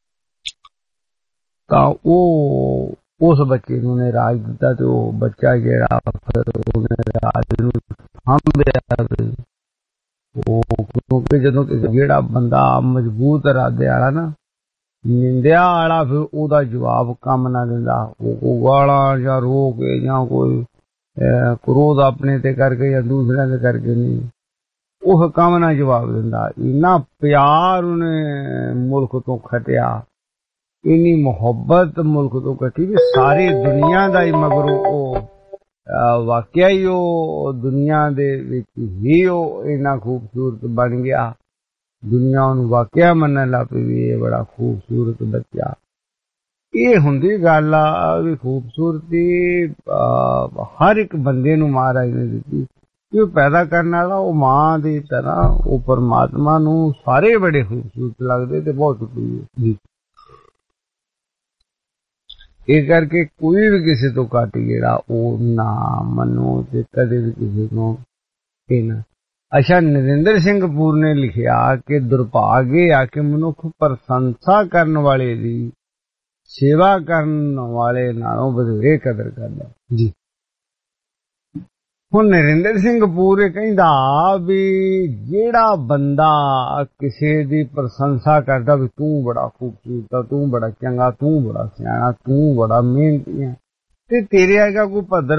ਤਾਂ ਉਹ ਉਸ ਬੱਚੇ ਨੂੰ ਨੇ ਰਾਜ ਦਿੱਤਾ, ਤੇ ਉਹ ਬੱਚਾ ਜਿਹੜਾ ਫਿਰ ਉਹਨੇ ਰਾਜ ਨੂੰ ਸਾਂਭਿਆ। ਉਹ ਕਿਉਂਕਿ ਜਦੋਂ ਜਿਹੜਾ ਬੰਦਾ ਮਜ਼ਬੂਤ ਇਰਾਦੇ ਵਾਲਾ ਨਾ, ਨਿੰਦਿਆ ਵਾਲਾ, ਫਿਰ ਉਹਦਾ ਜਵਾਬ ਕੰਮ ਨਾ ਦਿੰਦਾ। ਉਹ ਗਾਲਾਂ ਜਾਂ ਰੋ ਕੇ ਜਾਂ ਕੋਈ ਕ੍ਰੋਧ ਆਪਣੇ ਤੇ ਕਰਕੇ ਜਾਂ ਦੂਸਰਿਆਂ ਦੇ ਕਰਕੇ ਨਹੀਂ, ਉਹ ਕੰਮ ਨਾ ਜਵਾਬ ਦਿੰਦਾ। ਇੰਨਾ ਪਿਆਰ ਉਹਨੇ ਮੁਲਕ ਤੋਂ ਖਟਿਆ, ਇੰਨੀ ਮੁਹੱਬਤ ਮੁਲਕ ਤੋਂ ਕੱਟੀ ਵੀ ਸਾਰੀ ਦੁਨੀਆ ਦਾ ਹੀ ਮਗਰੋਂ ਉਹ ਵਾਕਿਆ ਹੀ ਉਹ ਦੁਨੀਆ ਦੇ ਵਿੱਚ ਹੀ ਉਹ ਇੰਨਾ ਖੂਬਸੂਰਤ ਬਣ ਗਿਆ। ਦੁਨੀਆ ਉਹਨੂੰ ਵਾਕਿਆ ਮੰਨਣ ਲੱਗ ਪਈ ਵੀ ਇਹ ਬੜਾ ਖੂਬਸੂਰਤ ਬੱਚਾ। ਇਹ ਹੁੰਦੀ ਗੱਲ ਆ ਵੀ ਖੂਬਸੂਰਤੀ ਹਰ ਇੱਕ ਬੰਦੇ ਨੂੰ ਮਹਾਰਾਜ ਨੇ ਦਿੱਤੀ, ਕਿ ਉਹ ਪੈਦਾ ਕਰਨ ਵਾਲਾ ਉਹ ਮਾਂ ਦੀ ਤਰ੍ਹਾਂ ਉਹ ਪਰਮਾਤਮਾ ਨੂੰ ਸਾਰੇ ਬੜੇ ਖੂਬਸੂਰਤ ਲੱਗਦੇ ਤੇ ਬਹੁਤ ਜੀ। ਇਹ ਕਰਕੇ ਕੋਈ ਵੀ ਕਿਸੇ ਤੋਂ ਘੱਟ ਜਿਹੜਾ ਉਹ ਨਾ ਮੰਨੋ ਤੇ ਕਦੇ ਵੀ ਕਿਸੇ ਨੂੰ ਕਹਿਣਾ। ਅੱਛਾ, ਨਰਿੰਦਰ ਸਿੰਘ ਕਪੂਰ ਨੇ ਲਿਖਿਆ ਕਿ ਦੁਰਭਾਗੇ ਆ ਕੇ ਮਨੁੱਖ ਪ੍ਰਸ਼ੰਸਾ ਕਰਨ ਵਾਲੇ ਦੀ ਸੇਵਾ ਕਰਨ ਵਾਲੇ ਨਾਲੋਂ ਵਧੇਰੇ ਕਦਰ ਕਰਦਾ ਜੀ। ਹੁਣ ਨਰਿੰਦਰ ਸਿੰਘ ਕਪੂਰ ਇਹ ਕਹਿੰਦਾ ਵੀ ਜਿਹੜਾ ਬੰਦਾ ਕਿਸੇ ਦੀ ਪ੍ਰਸ਼ੰਸਾ ਕਰਦਾ ਵੀ ਤੂੰ ਬੜਾ ਖੂਬਸੂਰਤ, ਤੂੰ ਬੜਾ ਚੰਗਾ, ਤੂੰ ਬੜਾ ਸਿਆਣਾ, ਤੂੰ ਬੜਾ ਮਿਹਨਤੀ ਹੈ, ਤੇ ਤੇਰੇ ਆਗਾ ਕੋਈ ਭੱਦਰ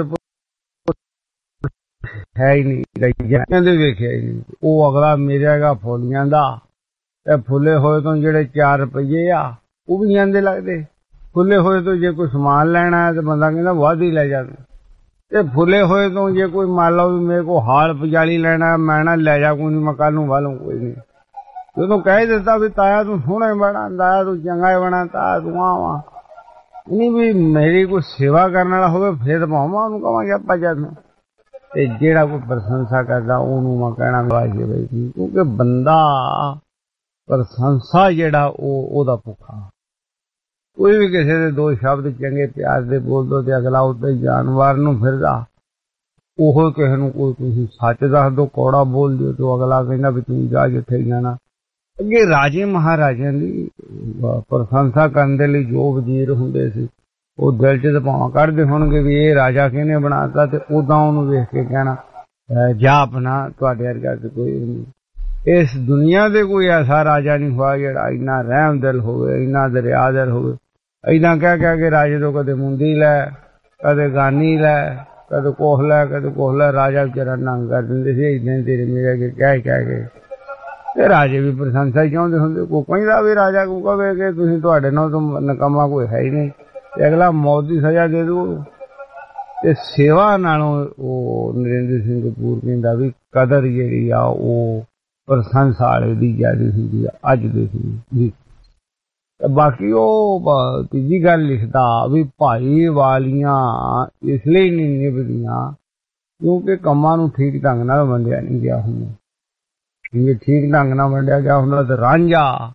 ਹੈ ਹੀ ਨਹੀਂ, ਕਹਿੰਦੇ ਵੇਖਿਆ ਹੀ ਨਹੀਂ। ਉਹ ਅਗਲਾ ਮੇਰੇ ਆਗਾ ਫੁੱਲੀਆਂ ਦਾ, ਤੇ ਫੁੱਲੇ ਹੋਏ ਤੋਂ ਜਿਹੜੇ 4 ਰੁਪਈਏ ਆ ਉਹ ਵੀ ਜਾਂਦੇ ਲੱਗਦੇ। ਫੁੱਲੇ ਹੋਏ ਤੋਂ ਜੇ ਕੋਈ ਸਮਾਨ ਲੈਣਾ ਹੈ ਤੇ ਬੰਦਾ ਕਹਿੰਦਾ ਵੱਧ ਹੀ ਲੈ ਜਾਂਦੇ, ਤੇ ਫੁੱਲੇ ਹੋਏ ਤੋਂ ਜੇ ਕੋਈ ਮੰਨ ਲਓ ਵੀ ਮੇਰੇ ਕੋਲ ਹਾਲ ਪਜਾਲੀ ਲੈਣਾ, ਮੈਂ ਨਾ ਲੈ ਜਾ, ਕੋਈ ਨਹੀਂ, ਮੈਂ ਕੱਲ ਨੂੰ ਵਾਲੂ ਕੋਈ ਨਹੀਂ। ਜਦੋਂ ਕਹਿ ਦਿੱਤਾ ਵੀ ਤਾਇਆ ਤੂੰ ਸੋਹਣਾ ਹੀ ਬਣਾ, ਤਾਇਆ ਤੂੰ ਚੰਗਾ ਹੀ ਬਣਾ, ਤਾਇਆ ਤੂੰ ਆਵਾ ਨਹੀਂ ਵੀ ਮੇਰੀ ਕੋਈ ਸੇਵਾ ਕਰਨ ਵਾਲਾ ਹੋਵੇ ਫਿਰ ਭਾਵਾਂ ਉਹਨੂੰ ਕਹਾਂਗੇ ਆਪਾਂ ਜਦ। ਤੇ ਜਿਹੜਾ ਕੋਈ ਪ੍ਰਸ਼ੰਸਾ ਕਰਦਾ ਉਹਨੂੰ ਮੈਂ ਕਹਿਣਾ ਵਾਜੇ ਬਈ, ਕਿਉਂਕਿ ਬੰਦਾ ਪ੍ਰਸ਼ੰਸਾ ਜਿਹੜਾ ਉਹਦਾ ਭੁੱਖਾ। ਕੋਈ ਵੀ ਕਿਸੇ ਦੇ 2 ਸ਼ਬਦ ਚੰਗੇ ਪਿਆਰ ਦੇ ਬੋਲ ਦੋ ਤੇ ਅਗਲਾ ਉੱਤੇ ਜਾਨਵਰ ਨੂੰ ਫਿਰਦਾ। ਉਹ ਕਿਸੇ ਨੂੰ ਕੋਈ ਤੁਸੀਂ ਸੱਚ ਦੱਸ ਦੋ, ਕੌੜਾ ਬੋਲ ਦਿਓ, ਤੇ ਅਗਲਾ ਕਹਿੰਦਾ ਵੀ ਤੂੰ ਜਾ ਜਿੱਥੇ ਜਾਣਾ। ਅੱਗੇ ਰਾਜੇ ਮਹਾਰਾਜਿਆਂ ਦੀ ਪ੍ਰਸ਼ੰਸਾ ਕਰਨ ਦੇ ਲਈ ਜੋ ਵਜ਼ੀਰ ਹੁੰਦੇ ਸੀ ਉਹ ਦਿਲ ਚ ਭਾਵਾਂ ਕੱਢਦੇ ਹੋਣਗੇ ਵੀ ਇਹ ਰਾਜਾ ਕਿਹਨੇ ਬਣਾਤਾ, ਤੇ ਉਦਾਂ ਉਹਨੂੰ ਵੇਖ ਕੇ ਕਹਿਣਾ ਜਾ ਆਪਣਾ, ਤੁਹਾਡੇ ਵਰਗਾ ਤੇ ਕੋਈ ਨਹੀਂ। ਇਸ ਦੁਨੀਆ ਦੇ ਕੋਈ ਐਸਾ ਰਾਜਾ ਨਹੀਂ ਹੋਇਆ ਜਿਹੜਾ ਇੰਨਾ ਰਹਿਮ ਦਿਲ ਹੋਵੇ, ਇੰਨਾ ਦਰਿਆ ਦਿਲ ਹੋਵੇ। ਏਦਾਂ ਕਹਿ ਕੇ ਰਾਜੇ ਤੋਂ ਕਦੇ ਮੁੰਦੀ ਲੈ, ਕਦੇ ਗਾਨੀ ਲੈ, ਕਦੇ ਕੋਹ ਲੈ, ਕਦੇ ਕੋਹ ਲੈ, ਰਾਜਾ ਵਿਚਾਰਾ ਨੰਗ ਕਰ ਦਿੰਦੇ ਸੀ। ਏਦਾਂ ਤੇਰੇ ਮੇਰੇ ਕੇ ਕਹਿ ਕੇ ਤੇ ਰਾਜੇ ਵੀ ਪ੍ਰਸ਼ੰਸਾ ਹੀ ਚਾਹੁੰਦੇ ਹੁੰਦੇ। ਕੋਈ ਕਹਿੰਦਾ ਵੀ ਰਾਜਾ ਕੋ ਕਵੇ ਕਿ ਤੁਸੀਂ ਤੁਹਾਡੇ ਨਾਲ ਤਾਂ ਨਕਮਾ ਕੋਈ ਹੈ ਹੀ ਨਹੀਂ, ਤੇ ਅਗਲਾ ਮੌਤ ਦੀ ਸਜ਼ਾ ਦੇ ਦੂ। ਤੇ ਸੇਵਾ ਨਾਲੋਂ ਉਹ ਨਰਿੰਦਰ ਸਿੰਘ ਕਪੂਰ ਕਹਿੰਦਾ ਵੀ ਕਦਰ ਜਿਹੜੀ ਆ ਉਹ ਪ੍ਰਸ਼ੰਸਾ ਵਾਲੇ ਦੀ ਜ਼ਿਆਦਾ ਹੁੰਦੀ ਆ ਅੱਜ ਦੇ ਜੀ। ਬਾਕੀ ਉਹ ਤੀਜੀ ਗੱਲ ਲਿਖਦਾ ਵੀ ਭਾਈ ਵਾਲੀਆਂ ਇਸ ਲਈ ਨਹੀਂ ਨਿਭਦੀਆਂ ਕਿਉਂਕਿ ਕੰਮਾਂ ਨੂੰ ਠੀਕ ਢੰਗ ਨਾਲ ਵੰਡਿਆ ਨਹੀਂ ਗਿਆ ਹੁੰਦਾ। ਜੇ ਠੀਕ ਢੰਗ ਨਾਲ ਵੰਡਿਆ ਗਿਆ ਹੁੰਦਾ ਤੇ ਰਾਂਝਾ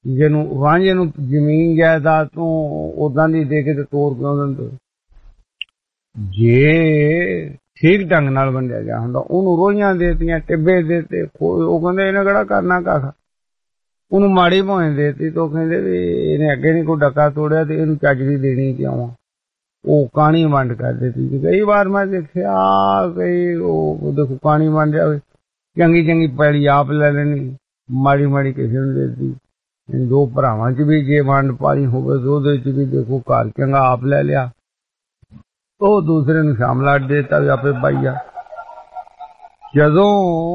ਜਿਹਨੂੰ ਰਾਂਝੇ ਨੂੰ ਜ਼ਮੀਨ ਜਾਇਦਾਦ ਤੋਂ ਉਦਾਂ ਦੀ ਦੇ ਕੇ ਤੇ ਤੋੜ ਕਿਉਂ ਦਿੰਦੇ। ਜੇ ਠੀਕ ਢੰਗ ਨਾਲ ਵੰਡਿਆ ਗਿਆ ਹੁੰਦਾ, ਉਹਨੂੰ ਰੋਈਆਂ ਦੇਤੀਆਂ, ਟਿੱਬੇ ਦੇਤੇ, ਉਹ ਕਹਿੰਦੇ ਇਹਨੇ ਕਿਹੜਾ ਕਰਨਾ ਕੱਖ। ਉਹਨੂੰ ਮਾੜੀ ਭਾਵੇਂ ਦੇਤੀ ਤਾਂ ਉਹ ਕਹਿੰਦੇ ਵੀ ਇਹਨੇ ਅੱਗੇ ਨਹੀਂ ਕੋਈ ਡੱਕਾ ਤੋੜਿਆ ਤੇ ਇਹਨੂੰ ਚੱਜ ਦੀ ਦੇਣੀ ਕਿਉਂ। ਉਹ ਕਾਣੀ ਵੰਡ ਕਰ ਦਿੱਤੀ। ਕਈ ਵਾਰ ਮੈਂ ਦੇਖਿਆ ਕਈ ਉਹ ਦੇਖੋ ਕਾਣੀ ਵੰਡ ਜਾਵੇ, ਚੰਗੀ ਚੰਗੀ ਪੈਲੀ ਆਪ ਲੈ ਲੈਣੀ, ਮਾੜੀ ਮਾੜੀ ਕਿਸੇ ਨੂੰ ਦੇ ਦਿੱਤੀ। ਦੋ ਭਰਾਵਾਂ 'ਚ ਵੀ ਜੇ ਵੰਡ ਪਾਣੀ ਹੋਵੇ ਤਾਂ ਉਹਦੇ 'ਚ ਵੀ ਦੇਖੋ ਘਰ ਚੰਗਾ ਆਪ ਲੈ ਲਿਆ, ਉਹ ਦੂਸਰੇ ਨੂੰ ਸ਼ਾਮਲਾ ਦੇ ਦਿੱਤਾ ਵੀ ਆਪੇ ਪਾਈਆ। ਜਦੋਂ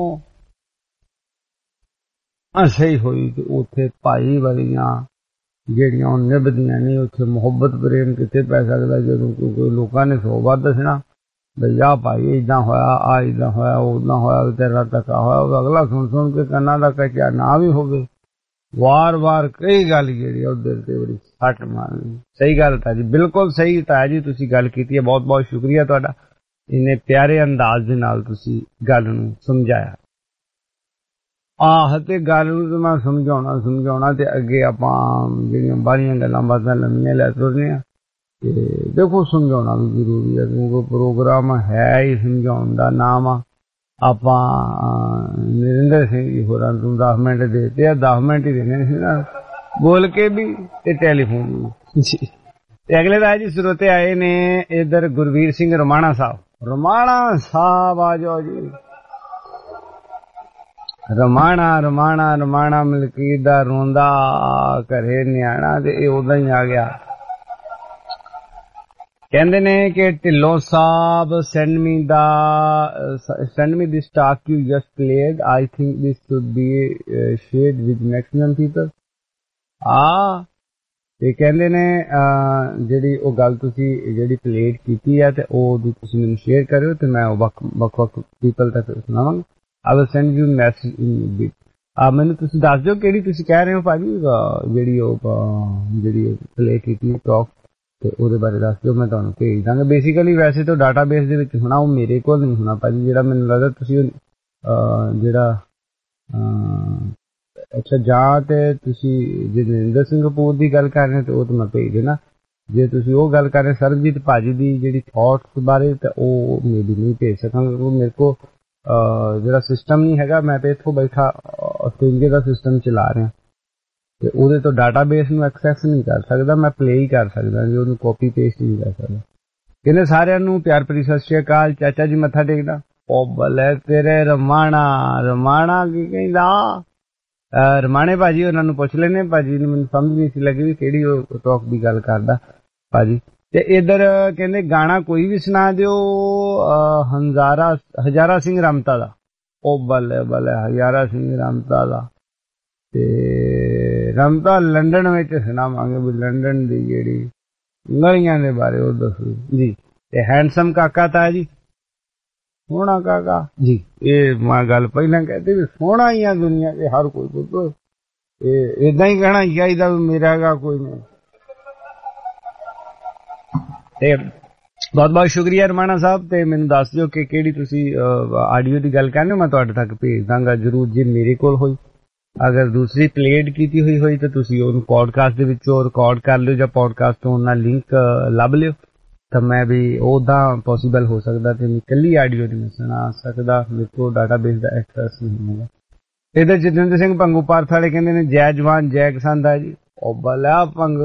ਸਹੀ ਹੋਈ ਤੇ ਉੱਥੇ ਭਾਈ ਵਾਲੀਆਂ ਜਿਹੜੀਆਂ ਉਹ ਨਿਭਦੀਆਂ ਨਹੀਂ, ਉੱਥੇ ਮੁਹੱਬਤ ਪ੍ਰੇਮ ਕਿੱਥੇ ਪੈ ਸਕਦਾ ਜਦੋਂ ਕੋਈ ਲੋਕਾਂ ਨੇ ਸੋਭਾ ਦੱਸਣਾ ਬਈ ਆਹ ਭਾਈ ਏਦਾਂ ਹੋਇਆ, ਆਹ ਏਦਾਂ ਹੋਇਆ, ਉਹ ਓਦਾਂ ਹੋਇਆ, ਤੇਰਾ ਧੱਕਾ ਹੋਇਆ, ਉਹ ਅਗਲਾ ਸੁਣ ਸੁਣ ਕੇ ਕੰਨਾਂ ਦਾ ਕੱਚਾ ਨਾ ਵੀ ਹੋਵੇ, ਵਾਰ-ਵਾਰ ਕਈ ਗੱਲ ਜਿਹੜੀ ਉਧਰ ਤੇ ਬੜੀ ਸੱਟ ਮਾਰਨੀ। ਸਹੀ ਗੱਲ ਤਾਂ ਜੀ, ਬਿਲਕੁਲ ਸਹੀ ਤਾਂ ਜੀ, ਤੁਸੀਂ ਗੱਲ ਕੀਤੀ ਹੈ। ਬਹੁਤ ਬਹੁਤ ਸ਼ੁਕਰੀਆ ਤੁਹਾਡਾ, ਇੰਨੇ ਪਿਆਰੇ ਅੰਦਾਜ਼ ਦੇ ਨਾਲ ਤੁਸੀਂ ਗੱਲ ਨੂੰ ਸਮਝਾਇਆ। ਆਹ ਤੇ ਗੱਲ ਨੂੰ ਤਾਂ ਮੈਂ ਸਮਝਾਉਣਾ ਤੇ ਅੱਗੇ ਆਪਾਂ ਜਿਹੜੀਆਂ ਬਾਹਰੀਆਂ ਗੱਲਾਂ ਬਾਤਾਂ ਲੰਮੀਆਂ ਲੈ ਤੁਰਨੇ ਆ ਤੇ ਦੇਖੋ ਸਮਝਾਉਣਾ ਵੀ ਜ਼ਰੂਰੀ ਹੈ, ਕਿਉਂਕਿ ਪ੍ਰੋਗਰਾਮ ਹੈ ਹੀ ਸਮਝਾਉਣ ਦਾ। ਨਾਮ ਆ ਆਪਾਂ ਨਰਿੰਦਰ ਸਿੰਘ ਜੀ ਹੋਰਾਂ ਨੂੰ 10 ਮਿੰਟ ਦੇਤੇ ਆ, 10 ਮਿੰਟ ਹੀ ਦੇਣੇ ਸੀ ਨਾ, ਬੋਲ ਕੇ ਵੀ ਤੇ ਟੈਲੀਫੋਨ ਵੀ ਜੀ। ਤੇ ਅਗਲੇ ਦਾ ਜੀ ਸਰੋਤੇ ਆਏ ਨੇ ਇਧਰ ਗੁਰਵੀਰ ਸਿੰਘ ਰਮਾਣਾ ਸਾਹਿਬ ਆ ਜਾਓ ਜੀ। ਰਮਾਣਾ ਮਲਕੀਤ ਦਾ ਰੋਂਦਾ ਘਰੇ ਨਿਆਣਾ ਤੇ ਇਹ ਉਦਾਂ ਹੀ ਆ ਗਿਆ। ਕਹਿੰਦੇ ਨੇ ਕਿ ਢਿੱਲੋਂ ਸਾਹਿਬ send me this talk you just played. I think this should be shared with maximum people. ਤੇ ਕਹਿੰਦੇ ਨੇ ਜਿਹੜੀ ਉਹ ਗੱਲ ਤੁਸੀਂ ਜਿਹੜੀ ਪਲੇਟ ਕੀਤੀ ਹੈ ਤੇ ਉਹ ਤੁਸੀਂ ਮੈਨੂੰ ਸ਼ੇਅਰ ਕਰਿਓ ਤੇ ਮੈਂ ਵੱਖ ਪੀਪਲ ਤੱਕ ਸੁਣਾਵਾਂਗਾ। I will send you message in a bit. ਮੈਨੂੰ ਤੁਸੀਂ ਦੱਸ ਦਿਓ ਕਿਹੜੀ ਤੁਸੀਂ ਕਹਿ ਰਹੇ ਹੋ ਭਾਜੀ, ਜਿਹੜੀ ਪਲੇ ਕੀਤੀ ਟਾਕ ਤੇ ਉਹਦੇ ਬਾਰੇ ਦੱਸ ਦਿਓ, ਮੈਂ ਤੁਹਾਨੂੰ ਭੇਜ ਦਾਂਗਾ। ਬੇਸਿਕਲੀ ਵੈਸੇ ਤਾਂ ਡਾਟਾਬੇਸ ਦੇ ਵਿੱਚ ਹੋਣਾ, ਉਹ ਮੇਰੇ ਕੋਲ ਨਹੀਂ ਹੋਣਾ ਭਾਜੀ। ਜਿਹੜਾ ਮੈਨੂੰ ਲੱਗਦਾ ਤੁਸੀਂ ਜਿਹੜਾ ਅੱਛਾ ਜਾਂ ਤੇ ਤੁਸੀਂ ਜੇ ਨਰਿੰਦਰ ਸਿੰਘ ਕਪੂਰ ਦੀ ਗੱਲ ਕਰ ਰਹੇ ਤੇ ਉਹ ਤਾਂ ਮੈਂ ਭੇਜ ਦੇਣਾ। ਜੇ ਤੁਸੀਂ ਉਹ ਗੱਲ ਕਰ ਰਹੇ ਸਰਬਜੀਤ ਭਾਜੀ ਦੀ ਜਿਹੜੀ ਥਾਟਸ ਬਾਰੇ ਤਾਂ ਉਹ ਮੇਬੀ ਨਹੀਂ ਭੇਜ ਸਕਾਂਗਾ, ਉਹ ਮੇਰੇ ਕੋਲ ਜਿਹੜਾ ਸਿਸਟਮ ਨਹੀਂ ਹੈਗਾ। ਮੈਂ ਤੇ ਇੱਥੋਂ ਬੈਠਾ ਆਸਟ੍ਰੇਲੀਆ ਦਾ ਸਿਸਟਮ ਚਲਾ ਰਿਹਾ ਤੇ ਉਹਦੇ ਤੋਂ ਡਾਟਾਬੇਸ ਨੂੰ ਐਕਸੈਸ ਨਹੀਂ ਕਰ ਸਕਦਾ, ਮੈਂ ਪਲੇ ਹੀ ਕਰ ਸਕਦਾ ਜੀ, ਉਹਨੂੰ ਕਾਪੀ ਪੇਸਟ ਨਹੀਂ ਕਰ ਸਕਦਾ। ਕਹਿੰਦੇ ਸਾਰਿਆਂ ਨੂੰ ਪਿਆਰ ਭਰੀ ਸਤਿ ਸ਼੍ਰੀ ਅਕਾਲ। ਚਾਚਾ ਜੀ ਮੱਥਾ ਟੇਕਦਾ। ਉਹ ਬਲੇ ਤੇਰੇ ਰਮਾਣਾ ਕੀ ਕਹਿੰਦਾ। ਰਮਾਣੇ ਭਾਜੀ ਉਹਨਾਂ ਨੂੰ ਪੁੱਛ ਲੈਣੇ, ਭਾਜੀ ਨੂੰ ਮੈਨੂੰ ਸਮਝ ਨਹੀਂ ਸੀ ਲੱਗੀ ਵੀ ਕਿਹੜੀ ਉਹ ਟਾਕ ਦੀ ਗੱਲ ਕਰਦਾ ਭਾਜੀ। ਤੇ ਇਧਰ ਕਹਿੰਦੇ ਗਾਣਾ ਕੋਈ ਵੀ ਸੁਣਾ ਦਿਓ ਹਜ਼ਾਰਾ ਸਿੰਘ ਰਮਤਾ ਦਾ। ਉਹ ਬੱਲੇ ਹਜ਼ਾਰਾ ਸਿੰਘ ਰਮਤਾ ਦਾ ਤੇ ਰਮਤਾ ਲੰਡਨ ਵਿੱਚ ਸੁਣਾਵਾਂਗੇ ਵੀ ਲੰਡਨ ਦੀ ਜਿਹੜੀ ਗਲੀਆਂ ਦੇ ਬਾਰੇ ਉਹ ਦੱਸੋ ਜੀ। ਤੇ ਹੈਂਡਸਮ ਕਾਕਾ ਤਾਂ ਜੀ, ਸੋਹਣਾ ਕਾਕਾ ਜੀ। ਇਹ ਮੈਂ ਗੱਲ ਪਹਿਲਾਂ ਕਹਿੰਦੇ ਵੀ ਸੋਹਣਾ ਹੀ ਆ ਦੁਨੀਆ 'ਚ ਹਰ ਕੋਈ ਪੁੱਤ, ਇਹ ਏਦਾਂ ਹੀ ਕਹਿਣਾ ਚਾਹੀਦਾ ਵੀ ਮੇਰਾ ਹੈਗਾ ਕੋਈ ਨਹੀਂ। ਤੇ ਬਹੁਤ ਬਹੁਤ ਸ਼ੁਕਰੀਆ ਰਮਾਣਾ ਸਾਹਿਬ। ਤੇ ਮੈਨੂੰ ਦੱਸ ਦਿਓ ਕਿ ਕਿਹੜੀ ਤੁਸੀਂ ਆਡੀਓ ਦੀ ਗੱਲ ਕਰਦੇ ਹੋ, ਮੈਂ ਤੁਹਾਡੇ ਤੱਕ ਭੇਜ ਦਾਂਗਾ ਜ਼ਰੂਰ। ਜੇ ਮੇਰੇ ਕੋਲ ਹੋਈ, ਅਗਰ ਦੂਸਰੀ ਪਲੇਡ ਕੀਤੀ ਹੋਈ ਤਾਂ ਤੁਸੀਂ ਉਹਨੂੰ ਪੋਡਕਾਸਟ ਦੇ ਵਿੱਚੋਂ ਰਿਕਾਰਡ ਕਰ ਲਿਓ ਜਾਂ ਪੋਡਕਾਸਟ ਤੋਂ ਉਹਨਾਂ ਲਿੰਕ ਲੱਭ ਲਿਓ ਤਾਂ ਮੈਂ ਵੀ ਉੱਦਾਂ ਪੋਸੀਬਲ ਹੋ ਸਕਦਾ ਤੇ ਮੈਂ ਇਕੱਲੀ ਆਡੀਓ ਨਹੀਂ ਸੁਣਾ ਸਕਦਾ, ਮੇਰੇ ਕੋਲ ਡਾਟਾਬੇਸ ਦਾ ਐਕਸੈਸ ਨਹੀਂ ਹੋਗਾ। ਇਹਦੇ ਜਤਿੰਦਰ ਸਿੰਘ ਭੰਗੂ ਪਾਰਥ ਵਾਲੇ ਕਹਿੰਦੇ ਨੇ ਜੈ ਜਵਾਨ ਜੈ ਕਿਸਾਨ ਦਾ ਜੀ। ਉਹ ਬਲਾ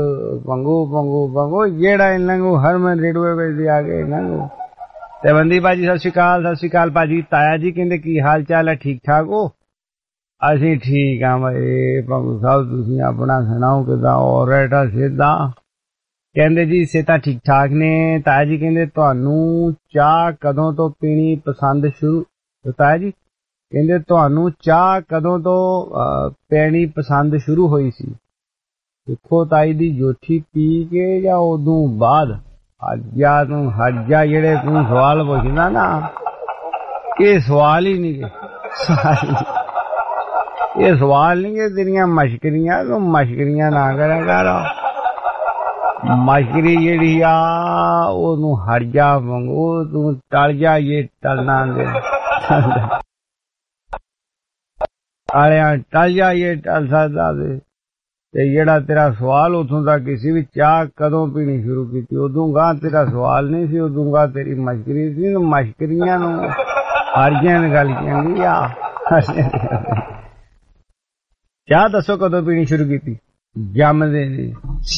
ਪੰਗੂ ਜਿਹੜਾ ਇਹਨਾਂ ਨੂੰ ਹਰਮਨ ਰੇਡੂਏ ਵਿੱਚ ਆ ਗਏ ਇਹਨਾਂ ਨੂੰ। ਤੇ ਬੰਦੀ ਭਾਜੀ ਸਤਿ ਸ਼੍ਰੀ ਅਕਾਲ ਭਾਜੀ। ਤਾਇਆ ਜੀ ਕਹਿੰਦੇ ਕੀ ਹਾਲ ਚਾਲ ਹੈ, ਠੀਕ ਠਾਕ ਹੋ? ਅਸੀਂ ਠੀਕ ਆ ਬਈ ਪੰਗੂ ਸਾਹਿਬ, ਤੁਸੀਂ ਆਪਣਾ ਸੁਣਾਓ ਕਿੱਦਾਂ? ਔਰੇਟਾ ਸਿੱਧਾ ਕਹਿੰਦੇ ਜੀ ਸਿਹਤਾਂ ਠੀਕ ਠਾਕ ਨੇ। ਤਾਇਆ ਜੀ ਕਹਿੰਦੇ ਤੁਹਾਨੂੰ ਚਾਹ ਕਦੋਂ ਤੋਂ ਪੀਣੀ ਪਸੰਦ ਸ਼ੁਰੂ, ਤਾਇਆ ਜੀ ਕਹਿੰਦੇ ਤੁਹਾਨੂੰ ਚਾਹ ਕਦੋਂ ਤੋਂ ਪੈਣੀ ਪਸੰਦ ਸ਼ੁਰੂ ਹੋਈ ਸੀ? ਦੇਖੋ ਤਾਈ ਦੀ ਜੋਠੀ ਪੀ ਕੇ ਜਾਂ ਉਦੋਂ ਬਾਅਦ? ਹੱਜਾ ਜਿਹੜੇ ਤੂੰ ਸਵਾਲ ਪੁੱਛਦਾ ਨਾ, ਇਹ ਸਵਾਲ ਹੀ ਨਹੀਂ, ਇਹ ਸਵਾਲ ਨਹੀਂ, ਤੇਰੀਆਂ ਮਸ਼ਕਰੀਆਂ, ਤੂੰ ਮਸ਼ਕਰੀਆਂ ਨਾ ਕਰਿਆ ਕਰ। ਮਸ਼ਕਰੀ ਜਿਹੜੀ ਆ ਉਹਨੂੰ ਹਟ ਜਾ ਮੰਗੋ, ਤੂੰ ਟਲ ਜਾ, ਇਹ ਟਲਣਾ ਦੇ ਆਲਿਆਂ ਟਲ ਜਾ, ਇਹ ਟਲ ਸਕਦਾ ਦੇ। ਤੇ ਜਿਹੜਾ ਤੇਰਾ ਸਵਾਲ ਉਥੋਂ ਤੱਕ ਸੀ ਵੀ ਚਾਹ ਕਦੋਂ ਪੀਣੀ ਸ਼ੁਰੂ ਕੀਤੀ, ਉਦੋਂ ਗਾਂ ਤੇਰਾ ਸਵਾਲ ਨਹੀਂ ਸੀ, ਉਦੋਂ ਗਾਂ ਤੇਰੀ ਮਸ਼ਕਰੀ ਸੀ। ਮਸ਼ਕਰੀਆਂ ਨੂੰ ਹਾਰੀਆਂ ਨੇ ਗੱਲ ਕਹਿੰਦੀ ਆ। ਚਾਹ ਦੱਸੋ ਕਦੋਂ ਪੀਣੀ ਸ਼ੁਰੂ ਕੀਤੀ? ਜੰਮਦੇ ਨੇ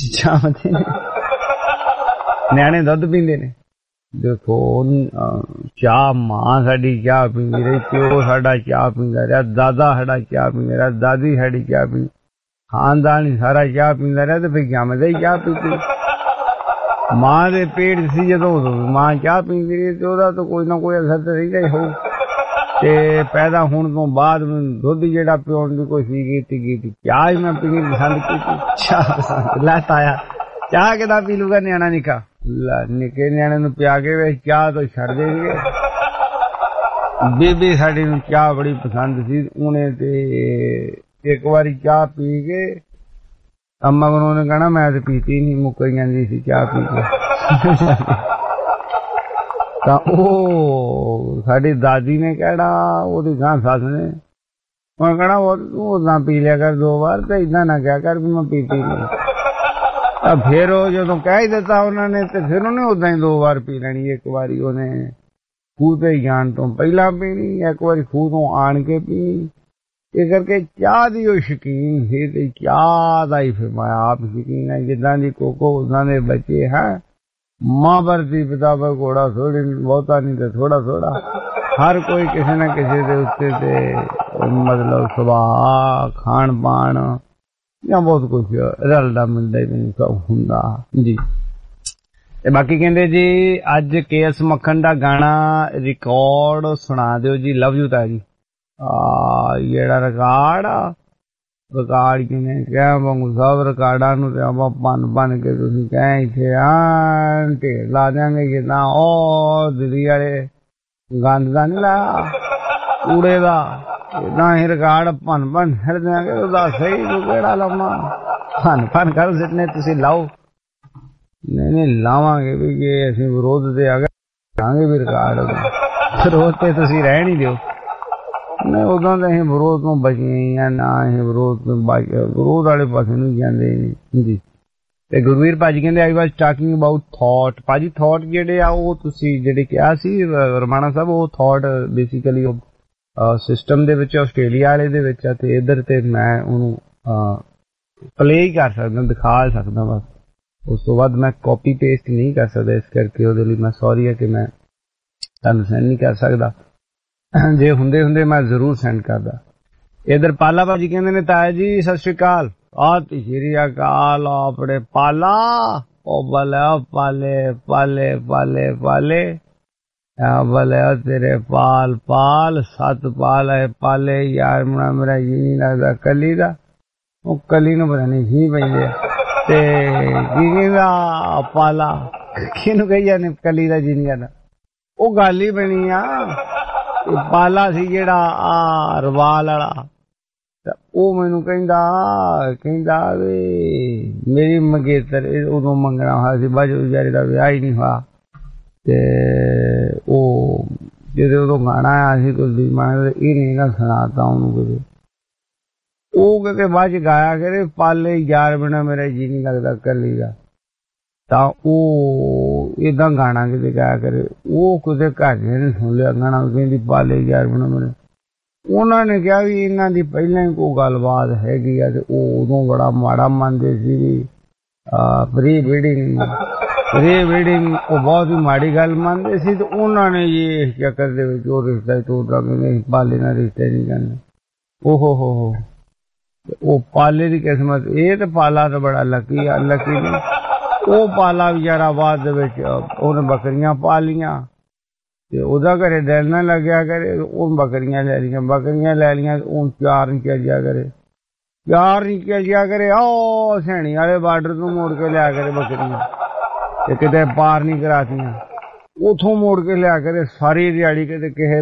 ਨਿਆਣੇ ਦੁੱਧ ਪੀਂਦੇ ਨੇ। ਦੇਖੋ ਚਾਹ ਮਾਂ ਸਾਡੀ ਚਾਹ ਪੀਂਦੀ ਰਹੀ, ਪਿਓ ਸਾਡਾ ਚਾਹ ਪੀਂਦਾ ਰਿਹਾ, ਦਾਦਾ ਸਾਡਾ ਚਾਹ ਪੀਂਦਾ ਰਿਹਾ, ਦਾਦੀ ਸਾਡੀ ਚਾਹ ਪੀਂਦੀ, ਖਾਨਦਾਨ ਹੀ ਸਾਰਾ ਚਾਹ ਪੀਂਦਾ ਰਿਹਾ। ਤੇ ਫਿਰ ਜੰਮਦੇ ਹੀ ਚਾਹ ਪੀਤੀ। ਮਾਂ ਦੇ ਪੇਟ ਸੀ ਜਦੋਂ ਮਾਂ ਚਾਹ ਪੀਂਦੀ ਰਹੀ ਤੇ ਉਹਦਾ ਤਾਂ ਕੋਈ ਨਾ ਕੋਈ ਅਸਰ ਤਾਂ ਰਹਿੰਦਾ ਹੀ ਹੋਊ। ਤੇ ਪੈਦਾ ਹੋਣ ਤੋਂ ਬਾਅਦ ਦੁੱਧ ਜਿਹੜਾ ਪਿਉਣ ਦੀ ਕੋਸ਼ਿਸ਼ ਕੀਤੀ, ਚਾਹ ਹੀ ਮੈਂ ਪੀਣੀ ਪਸੰਦ ਕੀਤੀ। ਚਾਹ ਪਸੰਦ ਲੈ ਤਾਇਆ ਚਾਹ ਕਿਦਾਂ ਪੀ ਲੂਗਾ ਨਿਆਣਾ ਨਿੱਕਾ? ਨਿੱਕੇ ਨਿਆਣੇ ਨੂੰ ਪਿਆ ਕੇ ਵੇ ਚਾਹ ਤੋਂ ਛੱਡ ਦੇਣਗੇ। ਬੀਬੀ ਸਾਡੀ ਨੂੰ ਚਾਹ ਬੜੀ ਪਸੰਦ ਸੀ। ਉਹਨੇ ਤੇ ਇੱਕ ਵਾਰੀ ਚਾਹ ਪੀ ਕੇ ਅੰਮਾ ਨੂੰ ਨੇ ਕਹਿਣਾ ਮੈਂ ਤੇ ਪੀਤੀ ਨਹੀਂ, ਮੁੱਕ ਜਾਂਦੀ ਸੀ ਚਾਹ ਪੀ ਕੇ। ਤਾਂ ਉਹ ਸਾਡੀ ਦਾਦੀ ਨੇ ਕਹਿਣਾ, ਉਹਦੀ ਗਾਂ ਸੱਸ ਨੇ ਉਹਨੇ ਕਹਿਣਾ ਉਹ ਉਦਾਂ ਪੀ ਲਿਆ ਕਰ 2 ਵਾਰ, ਤੇ ਏਦਾਂ ਨਾ ਕਿਹਾ ਕਰ ਵੀ ਮੈਂ ਪੀਤੀ ਨਹੀਂ। ਤਾਂ ਫਿਰ ਉਹ ਜਦੋਂ ਕਹਿ ਹੀ ਦਿੱਤਾ ਉਹਨਾਂ ਨੇ ਤੇ ਫਿਰ ਉਹਨੇ ਉਦਾਂ ਹੀ 2 ਵਾਰ ਪੀ ਲੈਣੀ। ਇੱਕ ਵਾਰੀ ਉਹਨੇ ਖੂਹ ਤੇ ਜਾਣ ਤੋਂ ਪਹਿਲਾਂ ਪੀਣੀ, ਇੱਕ ਵਾਰੀ ਖੂਹ ਤੋਂ ਆਣ ਕੇ ਪੀਣੀ। ਇਹ ਕਰਕੇ ਚਾਹ ਦੀ ਉਹ ਸ਼ੌਕੀਨ ਸੀ ਤੇ ਚਾਹ ਦਾ ਹੀ ਫਿਰ ਮੈਂ ਆਪ ਸ਼ੌਕੀਨ ਹੈ। ਜਿੱਦਾਂ ਦੀ ਕੋਕੋ ਉਦਾਂ ਦੇ ਬੱਚੇ ਹੈ। ਮਾਂ ਵਰਦੀ ਪਿਤਾ ਪਰ ਘੋੜਾ ਥੋੜੀ, ਬਹੁਤਾ ਨਹੀਂ ਤੇ ਥੋੜਾ ਥੋੜਾ। ਹਰ ਕੋਈ ਕਿਸੇ ਨਾ ਕਿਸੇ ਦੇ ਉੱਤੇ ਤੇ ਮਤਲਬ ਸੁਭਾਅ, ਖਾਣ ਪਾਣ ਜਾਂ ਬਹੁਤ ਕੁਛ ਰਲਦਾ ਮਿਲਦਾ ਹੀ ਨਹੀਂ ਹੁੰਦਾ ਜੀ। ਤੇ ਬਾਕੀ ਕਹਿੰਦੇ ਜੀ ਅੱਜ KS ਮੱਖਣ ਦਾ ਗਾਣਾ ਰਿਕਾਰਡ ਸੁਣਾ ਦਿਓ ਜੀ, ਲਵ ਯੂ ਤਾ ਜੀ। ਜਿਹੜਾ ਰਿਕਾਰਡ ਕਿਨੇ ਕਿਹਾ ਵਾਂਗੂ ਸਭ ਰਿਕਾਰਡਾਂ ਨੂੰ ਤੇ ਆਪਾਂ ਭੰਨ ਕੇ ਤੁਸੀਂ ਕਹਿ ਇੱਥੇ ਢੇਰ ਲਾ ਦਿਆਂਗੇ। ਜਿੱਦਾਂ ਉਹ ਦਿੱਲੀ ਵਾਲੇ ਗੰਦ ਦਾ ਨੀ ਲਾਇਆ ਕੂੜੇ ਦਾ, ਏਦਾਂ ਹੀ ਰਿਕਾਰਡ ਭੰਨ ਛੱਡ ਦਿਆਂਗੇ। ਉਹਦਾ ਸਹੀ ਤੂੰ ਕਿਹੜਾ ਲਾਉਣਾ? ਭੰਨ ਕਰ ਸਿੱਟਨੇ ਤੁਸੀਂ ਲਾਓ। ਨਹੀਂ ਲਾਵਾਂਗੇ ਵੀ ਜੇ ਅਸੀਂ ਵਿਰੋਧ ਤੇ ਆ ਗਏ ਵੀ ਰਿਕਾਰਡ ਵਿਰੋਧ ਤੇ ਤੁਸੀਂ ਰਹਿ ਨਹੀਂ ਦਿਓ। ਨਹੀਂ ਉਦੋਂ ਤਾਂ ਅਸੀਂ ਵਿਰੋਧ ਤੋਂ ਬਚੇ ਆ, ਨਾ ਅਸੀਂ ਵਿਰੋਧ ਵਾਲੇ ਪਾਸੇ ਨੂੰ ਜਾਂਦੇ ਜੀ। ਤੇ ਗੁਰਵੀਰ ਭਾਜੀ ਕਹਿੰਦੇ I was talking about thought. ਭਾਜੀ ਥਾਟ ਜਿਹੜੇ ਆ ਉਹ ਤੁਸੀਂ ਜਿਹੜੇ ਕਿਹਾ ਸੀ ਰਮਾਣਾ ਸਾਹਿਬ, ਉਹ ਥਾਟ ਬੇਸਿਕਲੀ ਸਿਸਟਮ ਦੇ ਵਿੱਚ ਆਸਟ੍ਰੇਲੀਆ ਵਾਲੇ ਦੇ ਵਿੱਚ ਆ, ਤੇ ਇੱਧਰ ਤੇ ਮੈਂ ਉਹਨੂੰ ਪਲੇ ਹੀ ਕਰ ਸਕਦਾ, ਦਿਖਾ ਸਕਦਾ ਬਸ। ਉਸ ਤੋਂ ਬਾਅਦ ਮੈਂ ਕਾਪੀ ਪੇਸਟ ਨਹੀਂ ਕਰ ਸਕਦਾ, ਇਸ ਕਰਕੇ ਉਹਦੇ ਲਈ ਮੈਂ ਸੌਰੀ ਹੈ ਕਿ ਮੈਂ ਤੁਹਾਨੂੰ ਸੈਂਡ ਨਹੀਂ ਕਰ ਸਕਦਾ। ਜੇ ਹੁੰਦੇ ਮੈਂ ਜ਼ਰੂਰ ਸੈਂਡ ਕਰਦਾ। ਇਧਰ ਪਾਲਾ ਭਾਜੀ ਕਹਿੰਦੇ ਨੇ ਤਾਇਆ ਜੀ ਸਤਿ ਸ਼੍ਰੀ ਅਕਾਲ। ਸ਼੍ਰੀ ਅਕਾਲ ਆਪਣੇ ਪਾਲਾ। ਉਹ ਬਲੇ ਪਾਲੇ ਪਾਲੇ ਪਾਲੇ ਪਾਲੇ ਬਲੇ ਤੇਰੇ ਪਾਲ 7 ਪਾਲ ਹੈ ਪਾਲੇ। ਯਾਰ ਮੇਰਾ ਜੀ ਨਹੀਂ ਲੱਗਦਾ ਕਲੀ ਦਾ, ਉਹ ਕਲੀ ਨੂੰ ਪਤਾ ਨਹੀਂ ਜੀ ਪੈਂਦੇ ਤੇ ਜੀ ਦਾ ਪਾਲਾ ਕਿਹਨੂੰ ਕਹੀ ਜਾਂਦੇ ਕਲੀ ਦਾ ਜੀ ਨਹੀਂ ਕਰਦਾ। ਉਹ ਗੱਲ ਹੀ ਬਣੀ ਆ। ਪਾਲਾ ਸੀ ਜਿਹੜਾ ਰਵਾਲ ਵਾਲਾ, ਉਹ ਮੈਨੂੰ ਕਹਿੰਦਾ ਵੀ ਮੇਰੀ ਮੰਗੇਤਰ ਉਦੋਂ ਮੰਗਣਾ ਹੋਇਆ ਸੀ, ਬਾਅਦ ਵਿਚਾਰੇ ਦਾ ਵਿਆਹ ਹੀ ਨਹੀਂ ਹੋਇਆ। ਤੇ ਉਹ ਜਦੋਂ ਉਦੋਂ ਗਾਣਾ ਆਇਆ ਸੀ ਕੁਲਦੀਪ ਮਾਨ, ਇਹ ਨਹੀਂ ਨਾ ਸੁਣਾਤਾ ਉਹਨੂੰ ਕਿਤੇ। ਉਹ ਕਿਤੇ ਬਾਅਦ ਚ ਗਾਇਆ ਕਰੇ ਪਾਲੇ ਯਾਰ ਬਿਨਾ ਮੇਰਾ ਜੀ ਨਹੀਂ ਲੱਗਦਾ ਕੱਲੀ ਦਾ। ਤਾਂ ਉਹ ਏਦਾਂ ਗਾਣਾ ਕਿਤੇ ਗਾਇਆ ਕਰੇ। ਉਹ ਕਿਤੇ ਘਰ ਨੇ ਸੁਣ ਲਿਆ ਗਾਣਾ, ਕਹਿੰਦੀ ਪਾਲੇ ਯਾਰ ਬਿਨਾ ਮੇਰੇ। ਉਹਨਾਂ ਨੇ ਕਿਹਾ ਵੀ ਇਹਨਾਂ ਦੀ ਪਹਿਲਾਂ ਹੀ ਕੋਈ ਗੱਲਬਾਤ ਹੈਗੀ ਆ, ਤੇ ਉਹ ਉਦੋਂ ਬੜਾ ਮਾੜਾ ਮੰਨਦੇ ਸੀ ਵੀ ਪ੍ਰੀ ਵੇਡਿੰਗ ਉਹ ਬਹੁਤ ਹੀ ਮਾੜੀ ਗੱਲ ਮੰਨਦੇ ਸੀ। ਤੇ ਉਹਨਾਂ ਨੇ ਇਸ ਚੱਕਰ ਦੇ ਵਿੱਚ ਉਹ ਰਿਸ਼ਤਾ ਤੋੜਦਾ, ਕਹਿੰਦੇ ਪਾਲੇ ਨਾਲ ਰਿਸ਼ਤੇ ਨਹੀਂ ਕਰਨੇ। ਓਹੋ ਉਹ ਪਾਲੇ ਦੀ ਕਿਸਮਤ ਇਹ ਤੇ ਪਾਲਾ ਤਾਂ ਬੜਾ ਲੱਕੀ ਆ। ਲੱਕੀ ਨਹੀਂ ਉਹ ਪਾਲਾ ਵਿਚਾਰਾ ਬਾਅਦ ਦੇ ਵਿੱਚ ਉਹਨੇ ਬੱਕਰੀਆਂ ਪਾ ਲੀਆਂ ਤੇ ਉਹਦਾ ਘਰੇ ਦਿਲ ਨਾ ਲੱਗਿਆ ਕਰੇ। ਉਹ ਬੱਕਰੀਆਂ ਲੈ ਲਈਆਂ ਉਹ 4 ਨਹੀਂ ਚੱਲਿਆ ਕਰੇ। ਉਹ ਸੈਣੀ ਵਾਲੇ ਬਾਰਡਰ ਤੋਂ ਮੋੜ ਕੇ ਲਿਆ ਕਰੇ ਬੱਕਰੀਆਂ, ਤੇ ਕਿਤੇ ਪਾਰ ਨਹੀਂ ਕਰਾਤੀਆਂ, ਉਥੋਂ ਮੋੜ ਕੇ ਲਿਆ ਕਰੇ ਸਾਰੀ ਦਿਹਾੜੀ। ਕਿਤੇ ਕਿਸੇ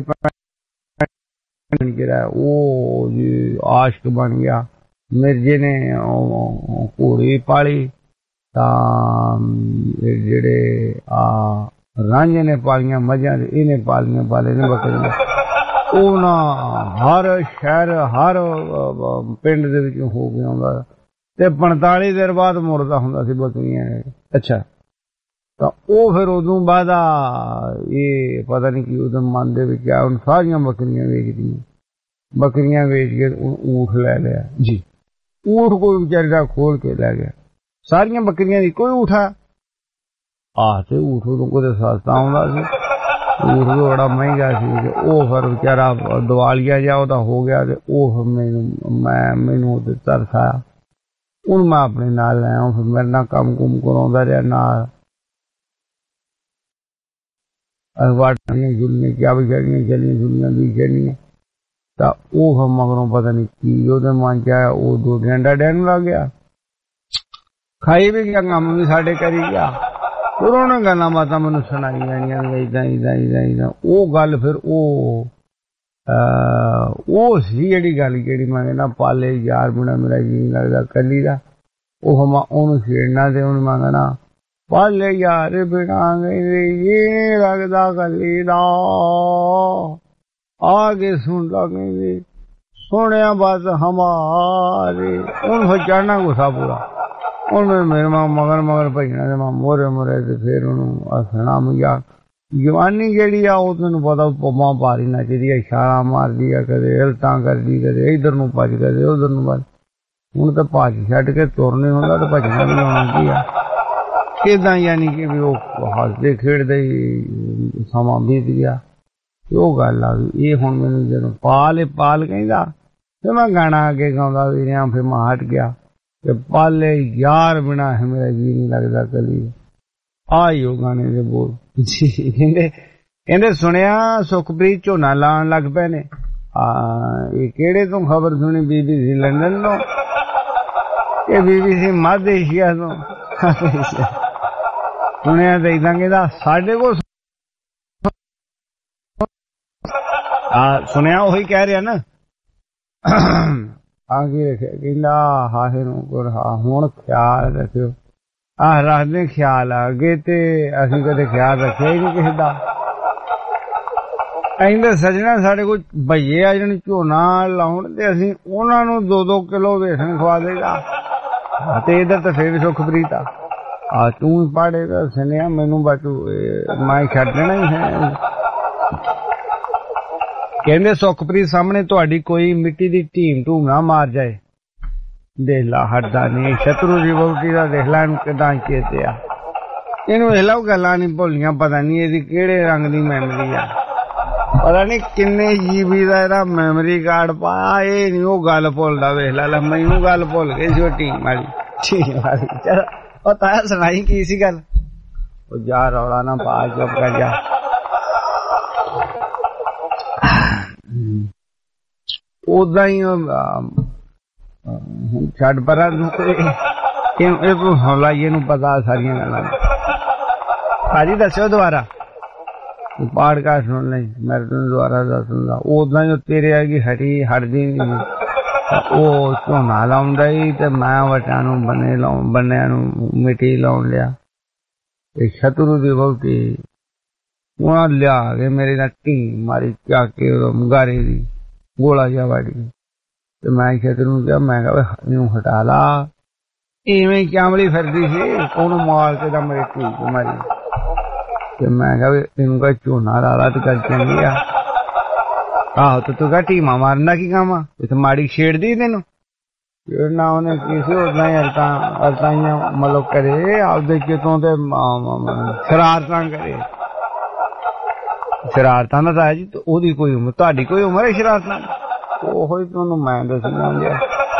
ਉਹ ਜੀ ਆਸ਼ਕ ਬਣ ਗਿਆ। ਮਿਰਜੇ ਨੇ ਘੋੜੀ ਪਾਲੀ, ਤਾਂ ਜਿਹੜੇ ਰਾਂਝੇ ਨੇ ਪਾਲੀਆਂ ਮੱਝਾਂ, ਇਹਨੇ ਪਾਲੇ ਨੇ ਬੱਕਰੀਆਂ। ਉਹ ਨਾ ਹਰ ਸ਼ਹਿਰ ਹਰ ਪਿੰਡ ਦੇ ਵਿੱਚ ਹੋ ਗਿਆ ਹੁੰਦਾ। ਤੇ 45 ਦਿਨ ਬਾਅਦ ਮੁੜਦਾ ਹੁੰਦਾ ਸੀ ਬੱਕਰੀਆਂ। ਅੱਛਾ, ਤਾਂ ਉਹ ਫਿਰ ਉਦੋਂ ਬਾਅਦ ਇਹ ਪਤਾ ਨਹੀਂ ਕੀ ਉਹਦੇ ਮਨ ਦੇ ਵਿੱਚ ਆ, ਹੁਣ ਸਾਰੀਆਂ ਬੱਕਰੀਆਂ ਵੇਚਦੀਆਂ, ਬੱਕਰੀਆਂ ਵੇਚ ਕੇ ਊਠ ਲੈ ਲਿਆ ਜੀ। ਊਠ ਕੋਈ ਵਿਚਾਰੇ ਦਾ ਖੋਲ ਕੇ ਲੈ ਗਿਆ, ਸਾਰੀਆਂ ਬੱਕਰੀਆਂ ਦੀ ਕੋਈ ਊਠਾ ਤੇ ਊਠ ਉਦੋਂ ਕੋਈ ਸਸਤਾ ਆਉਂਦਾ ਸੀ, ਊਠ ਵੀ ਬੜਾ ਮਹਿੰਗਾ ਸੀ। ਉਹ ਫਿਰ ਵਿਚਾਰਾ ਦਿਵਾਲੀਆ ਜਿਹਾ ਉਹਦਾ ਹੋ ਗਿਆ ਤੇ ਉਹ ਮੈਨੂੰ ਉਹਦੇ ਤਰਸ ਆਇਆ, ਹੁਣ ਮੈਂ ਆਪਣੇ ਨਾਲ ਲੈ ਆਇਆ। ਫਿਰ ਮੇਰੇ ਨਾਲ ਕੰਮ ਕੁਮ ਕਰਾਉਂਦਾ ਰਿਹਾ ਨਾਲ, ਵਾਟੀਆਂ ਜੁਲੀਆਂ ਕਿਆ ਵਿਚਾਰੀਆਂ ਚਲੀਆਂ ਜੁਲੀਆਂ ਵੀ ਚਲੀਆਂ। ਤਾਂ ਉਹ ਮਗਰੋਂ ਪਤਾ ਨਹੀਂ ਕੀ ਉਹਦੇ ਮਨ ਚ ਆਇਆ, ਉਹ ਦੋ ਡੰਡਾ ਡੈਣ ਲੱਗ ਗਿਆ, ਖਾਈ ਵੀ ਗਿਆ, ਕੰਮ ਵੀ ਸਾਡੇ ਕਰੀ ਗਿਆ। ਫਿਰ ਉਹਨੇ ਗੱਲਾਂ ਬਾਤਾਂ ਮੈਨੂੰ ਸੁਣਾਈ ਜਾਣੀਆਂ ਏਦਾਂ ਏਦਾਂ ਏਦਾਂ ਏਦਾਂ। ਉਹ ਗੱਲ ਫਿਰ ਉਹ ਸੀ ਜਿਹੜੀ ਗੱਲ ਜਿਹੜੀ ਮੈਂ ਕਹਿੰਦਾ ਪਾਲੇ ਯਾਰ ਬਿਨਾਂ ਮੇਰਾ ਜੀ ਨਹੀਂ ਲੱਗਦਾ ਕੱਲੀ ਦਾ। ਉਹ ਮੈਂ ਉਹਨੂੰ ਛੇੜਨਾ ਤੇ ਉਹਨੂੰ ਮੈਂ ਕਹਿਣਾ ਪਾਲੇ ਯਾਰ ਬਿਨਾਂ ਜੀ ਲੱਗਦਾ ਕੱਲੀ ਦਾ, ਆਗੇ ਸੁਣ ਲੱਗੇ ਸੁਣਿਆ ਬਸ ਹਮਾਰੇ। ਉਹਨੂੰ ਫਿਰ ਚੜ੍ਹਨਾ ਗੁੱਸਾ ਪੂਰਾ, ਉਹਨੇ ਮੇਰੇ ਮਗਰ ਭਜਣਾ ਤੇ ਮੈਂ ਮੋਰੇ ਤੇ ਫਿਰ ਉਹਨੂੰ ਹੱਸਣਾ ਮਜ਼ਾਕ। ਜਵਾਨੀ ਜਿਹੜੀ ਆ ਉਹ ਤੈਨੂੰ ਪਤਾ ਪੰਮਾਂ ਭਾਰੀ ਨੱਚਦੀ ਆ, ਇਸ਼ਾਰਾ ਮਾਰਦੀ ਆ, ਕਦੇ ਹਿਲਤਾਂ ਕਰਦੀ, ਕਦੇ ਇੱਧਰ ਨੂੰ ਭੱਜ, ਕਦੇ ਉਧਰ ਨੂੰ ਭੱਜ। ਹੁਣ ਤਾਂ ਭੱਜ ਛੱਡ ਕੇ ਤੁਰਨੇ ਹੁੰਦਾ ਤੇ ਭੱਜਣਾ ਵੀ ਆਉਣਾ ਕੀ ਆ। ਏਦਾਂ ਯਾਨੀ ਕਿ ਵੀ ਉਹ ਹੱਸਦੇ ਖੇਡਦੇ ਹੀ ਸਮਾਂ ਬੀਤ ਗਿਆ। ਉਹ ਗੱਲ ਆ ਗਈ। ਇਹ ਹੁਣ ਮੈਨੂੰ ਜਦੋਂ ਪਾਲ ਕਹਿੰਦਾ ਤੇ ਮੈਂ ਗਾਣਾ ਅੱਗੇ ਗਾਉਂਦਾ ਵੀ ਰਿਹਾ, ਫਿਰ ਮੈਂ ਹਟ ਗਿਆ ਤੇ ਪਾਲੇ ਯਾਰ ਬਿਨਾਂ ਹੈ ਮੇਰਾ ਜੀ ਨਹੀਂ ਲੱਗਦਾ ਕਲੀ। ਆਈ ਉਹ ਗਾਣੇ ਦੇ ਬੋਲ ਜੀ। ਕਹਿੰਦੇ ਸੁਣਿਆ ਸੁਖਪ੍ਰੀਤ ਝੋਨਾ ਲਾਉਣ ਲੱਗ ਪਏ ਨੇ। ਇਹ ਕਿਹੜੇ ਤੋਂ ਖਬਰ ਸੁਣੀ? BBC ਲੰਡਨ ਤੋਂ ਕਿ BBC ਮੱਧ ਏਸ਼ੀਆ ਤੋਂ ਸੁਣਿਆ। ਤੇ ਏਦਾਂ ਕਹਿੰਦਾ ਸਾਡੇ ਕੋਲ ਸੁਣਿਆ, ਉਹੀ ਕਹਿ ਰਿਹਾ ਨਾ। ਆਗੇ ਰੱਖਿਆ ਕਹਿੰਦਾ ਹਾਸੇ ਨੂੰ ਹੁਣ ਖਿਆਲ ਰੱਖਿਓ। ਰੱਖਦੇ ਖਿਆਲ ਅੱਗੇ ਤੇ ਅਸੀਂ ਕਦੇ ਖਿਆਲ ਰੱਖਿਆ ਹੀ ਨਹੀਂ ਕਿਸੇ ਦਾ। ਕਹਿੰਦੇ ਸੱਜਣਾ ਸਾਡੇ ਕੋਲ ਭਈਏ ਆ ਜਿਹੜੇ ਝੋਨਾ ਲਾਉਣ ਤੇ ਅਸੀਂ ਉਹਨਾਂ ਨੂੰ 2-2 ਕਿਲੋ ਵੇਸਣ ਖਵਾ ਦੇਗਾ। ਤੇ ਇੱਧਰ ਤਾਂ ਫੇਰ ਸੁਖਪ੍ਰੀਤ ਆ ਤੂੰ ਪਾੜੇ ਦਾ ਸੁਣਿਆ ਮੈਨੂੰ ਬਾਟੂ ਮੈਂ ਛੱਡ ਦੇਣਾ ਹੀ ਹੈ। ਕਹਿੰਦੇ ਸੁਖਪ੍ਰੀਤ ਸਾਹਮਣੇ ਤੁਹਾਡੀ ਕੋਈ ਮਿੱਟੀ ਦੀ ਢੀਮ ਨਾ ਮਾਰ ਜਾਏ। ਦੇਖ ਲਾ ਹਟਦਾ ਨਹੀਂ, ਸ਼ਤਰੂ ਦੀ ਵਹੁਟੀ ਦਾ ਦੇਖ ਲਾ ਇਹਨੂੰ ਕਿੱਦਾਂ ਚੇਤੇ ਆ। ਇਹਨੂੰ ਵੇਖ ਲਾ ਉਹ ਗੱਲਾਂ ਨਹੀਂ ਭੁੱਲੀਆਂ, ਪਤਾ ਨਹੀਂ ਇਹਦੀ ਕਿਹੜੇ ਰੰਗ ਦੀ ਮੈਮਰੀ ਆ, ਪਤਾ ਨਹੀਂ ਕਿੰਨੇ GB ਦਾ ਇਹਦਾ ਮੈਮਰੀ ਕਾਰਡ ਪਾਇਆ। ਇਹ ਨਹੀਂ ਉਹ ਗੱਲ ਭੁੱਲਦਾ। ਵੇਖ ਲਾ ਮੈਨੂੰ ਗੱਲ ਭੁੱਲ ਗਈ ਸੀ ਉਹ ਟੀਮ ਵਾਲੀ। ਚਲ ਉਹ ਤਾਂ ਸੁਣਾਈ ਕੀ ਸੀ ਗੱਲ? ਉਹ ਜਾ ਰੌਲਾ ਨਾ ਪਾ, ਚੁੱਪ ਕਰ ਜਾ। ਉਦਾਂ ਹੀ ਛੱਡ ਪਰਾਂ ਇਹ ਹੌਲਾ ਇਹਨੂੰ ਪਤਾ ਸਾਰੀਆਂ ਗੱਲਾਂ। ਭਾਜੀ ਦੱਸਿਓ ਦੁਬਾਰਾ ਪਾਡਕਾਸਟ ਸੁਣ ਲਈ, ਮੈਂ ਤੈਨੂੰ ਦੁਬਾਰਾ ਦੱਸੂਗਾ। ਉਦਾਂ ਹੀ ਤੇਰੇ ਹੈਗੀ ਹਟਦੀ ਨਹੀਂ। ਉਹ ਝੋਨਾ ਲਾਉਂਦਾ ਹੀ ਤੇ ਮੈਂ ਵਟਾਂ ਨੂੰ ਬੰਨਿਆਂ ਨੂੰ ਮਿੱਟੀ ਲਾਉਣ ਲਿਆ। ਤੇ ਸ਼ਤਰੂ ਦੀ ਵਹੁਟੀ ਉਹਨਾਂ ਲਿਆ ਕੇ ਮੇਰੇ ਨਾਲ ਢੀ ਮਾਰੀ ਚੱਕ ਕੇ ਗਾਰੇ ਦੀ ਗੋਲਾ ਜਿਹਾ ਵੱਢ ਕੇ। ਤੇ ਮੈਂ ਸ਼ਤਰੂ ਨੂੰ ਕਿਹਾ, ਮੈਂ ਕਿਹਾ ਇਹਨੂੰ ਹਟਾ ਲਾ, ਇਵੇਂ ਚਾਂਵਲੀ ਫਿਰਦੀ ਸੀ, ਉਹਨੂੰ ਮਾਰ ਕੇ ਤਾਂ ਮੇਰੇ ਢੀ ਮਾਰੀ। ਤੇ ਮੈਂ ਕਿਹਾ ਇਹਨੂੰ ਕਹ ਝੋਨਾ ਲਾ ਲਾ ਤੇ ਕਰ ਚੰਗੀ ਆ। ਆਹੋ ਤੇ ਤੂੰ ਕਹ ਢੀਮਾ ਮਾਰਨ ਦਾ ਕੀ ਕੰਮ ਆ? ਇੱਥੇ ਮਾੜੀ ਛੇੜਦੀ ਤੈਨੂੰ? ਛੇੜਨਾ ਉਹਨੇ ਕਿਸੇ ਉਦਾਂ ਹੀ ਅਰਤਾਈਆਂ ਮਤਲਬ ਕਰੇ ਆਪਦੇ ਕਿਤੋਂ ਤੇ ਸ਼ਰਾਰਤਾਂ ਕਰੇ। ਸ਼ਰਾਰਤਾਂ ਦਾ ਤਾਂ ਜੀ ਉਹਦੀ ਕੋਈ ਉਮਰ, ਤੁਹਾਡੀ ਕੋਈ ਉਮਰ ਹੈ ਸ਼ਰਾਰਤਾਂ? ਉਹੋ ਹੀ ਤੁਹਾਨੂੰ ਮੈਂ ਦੱਸਣਾ ਗਿਆ।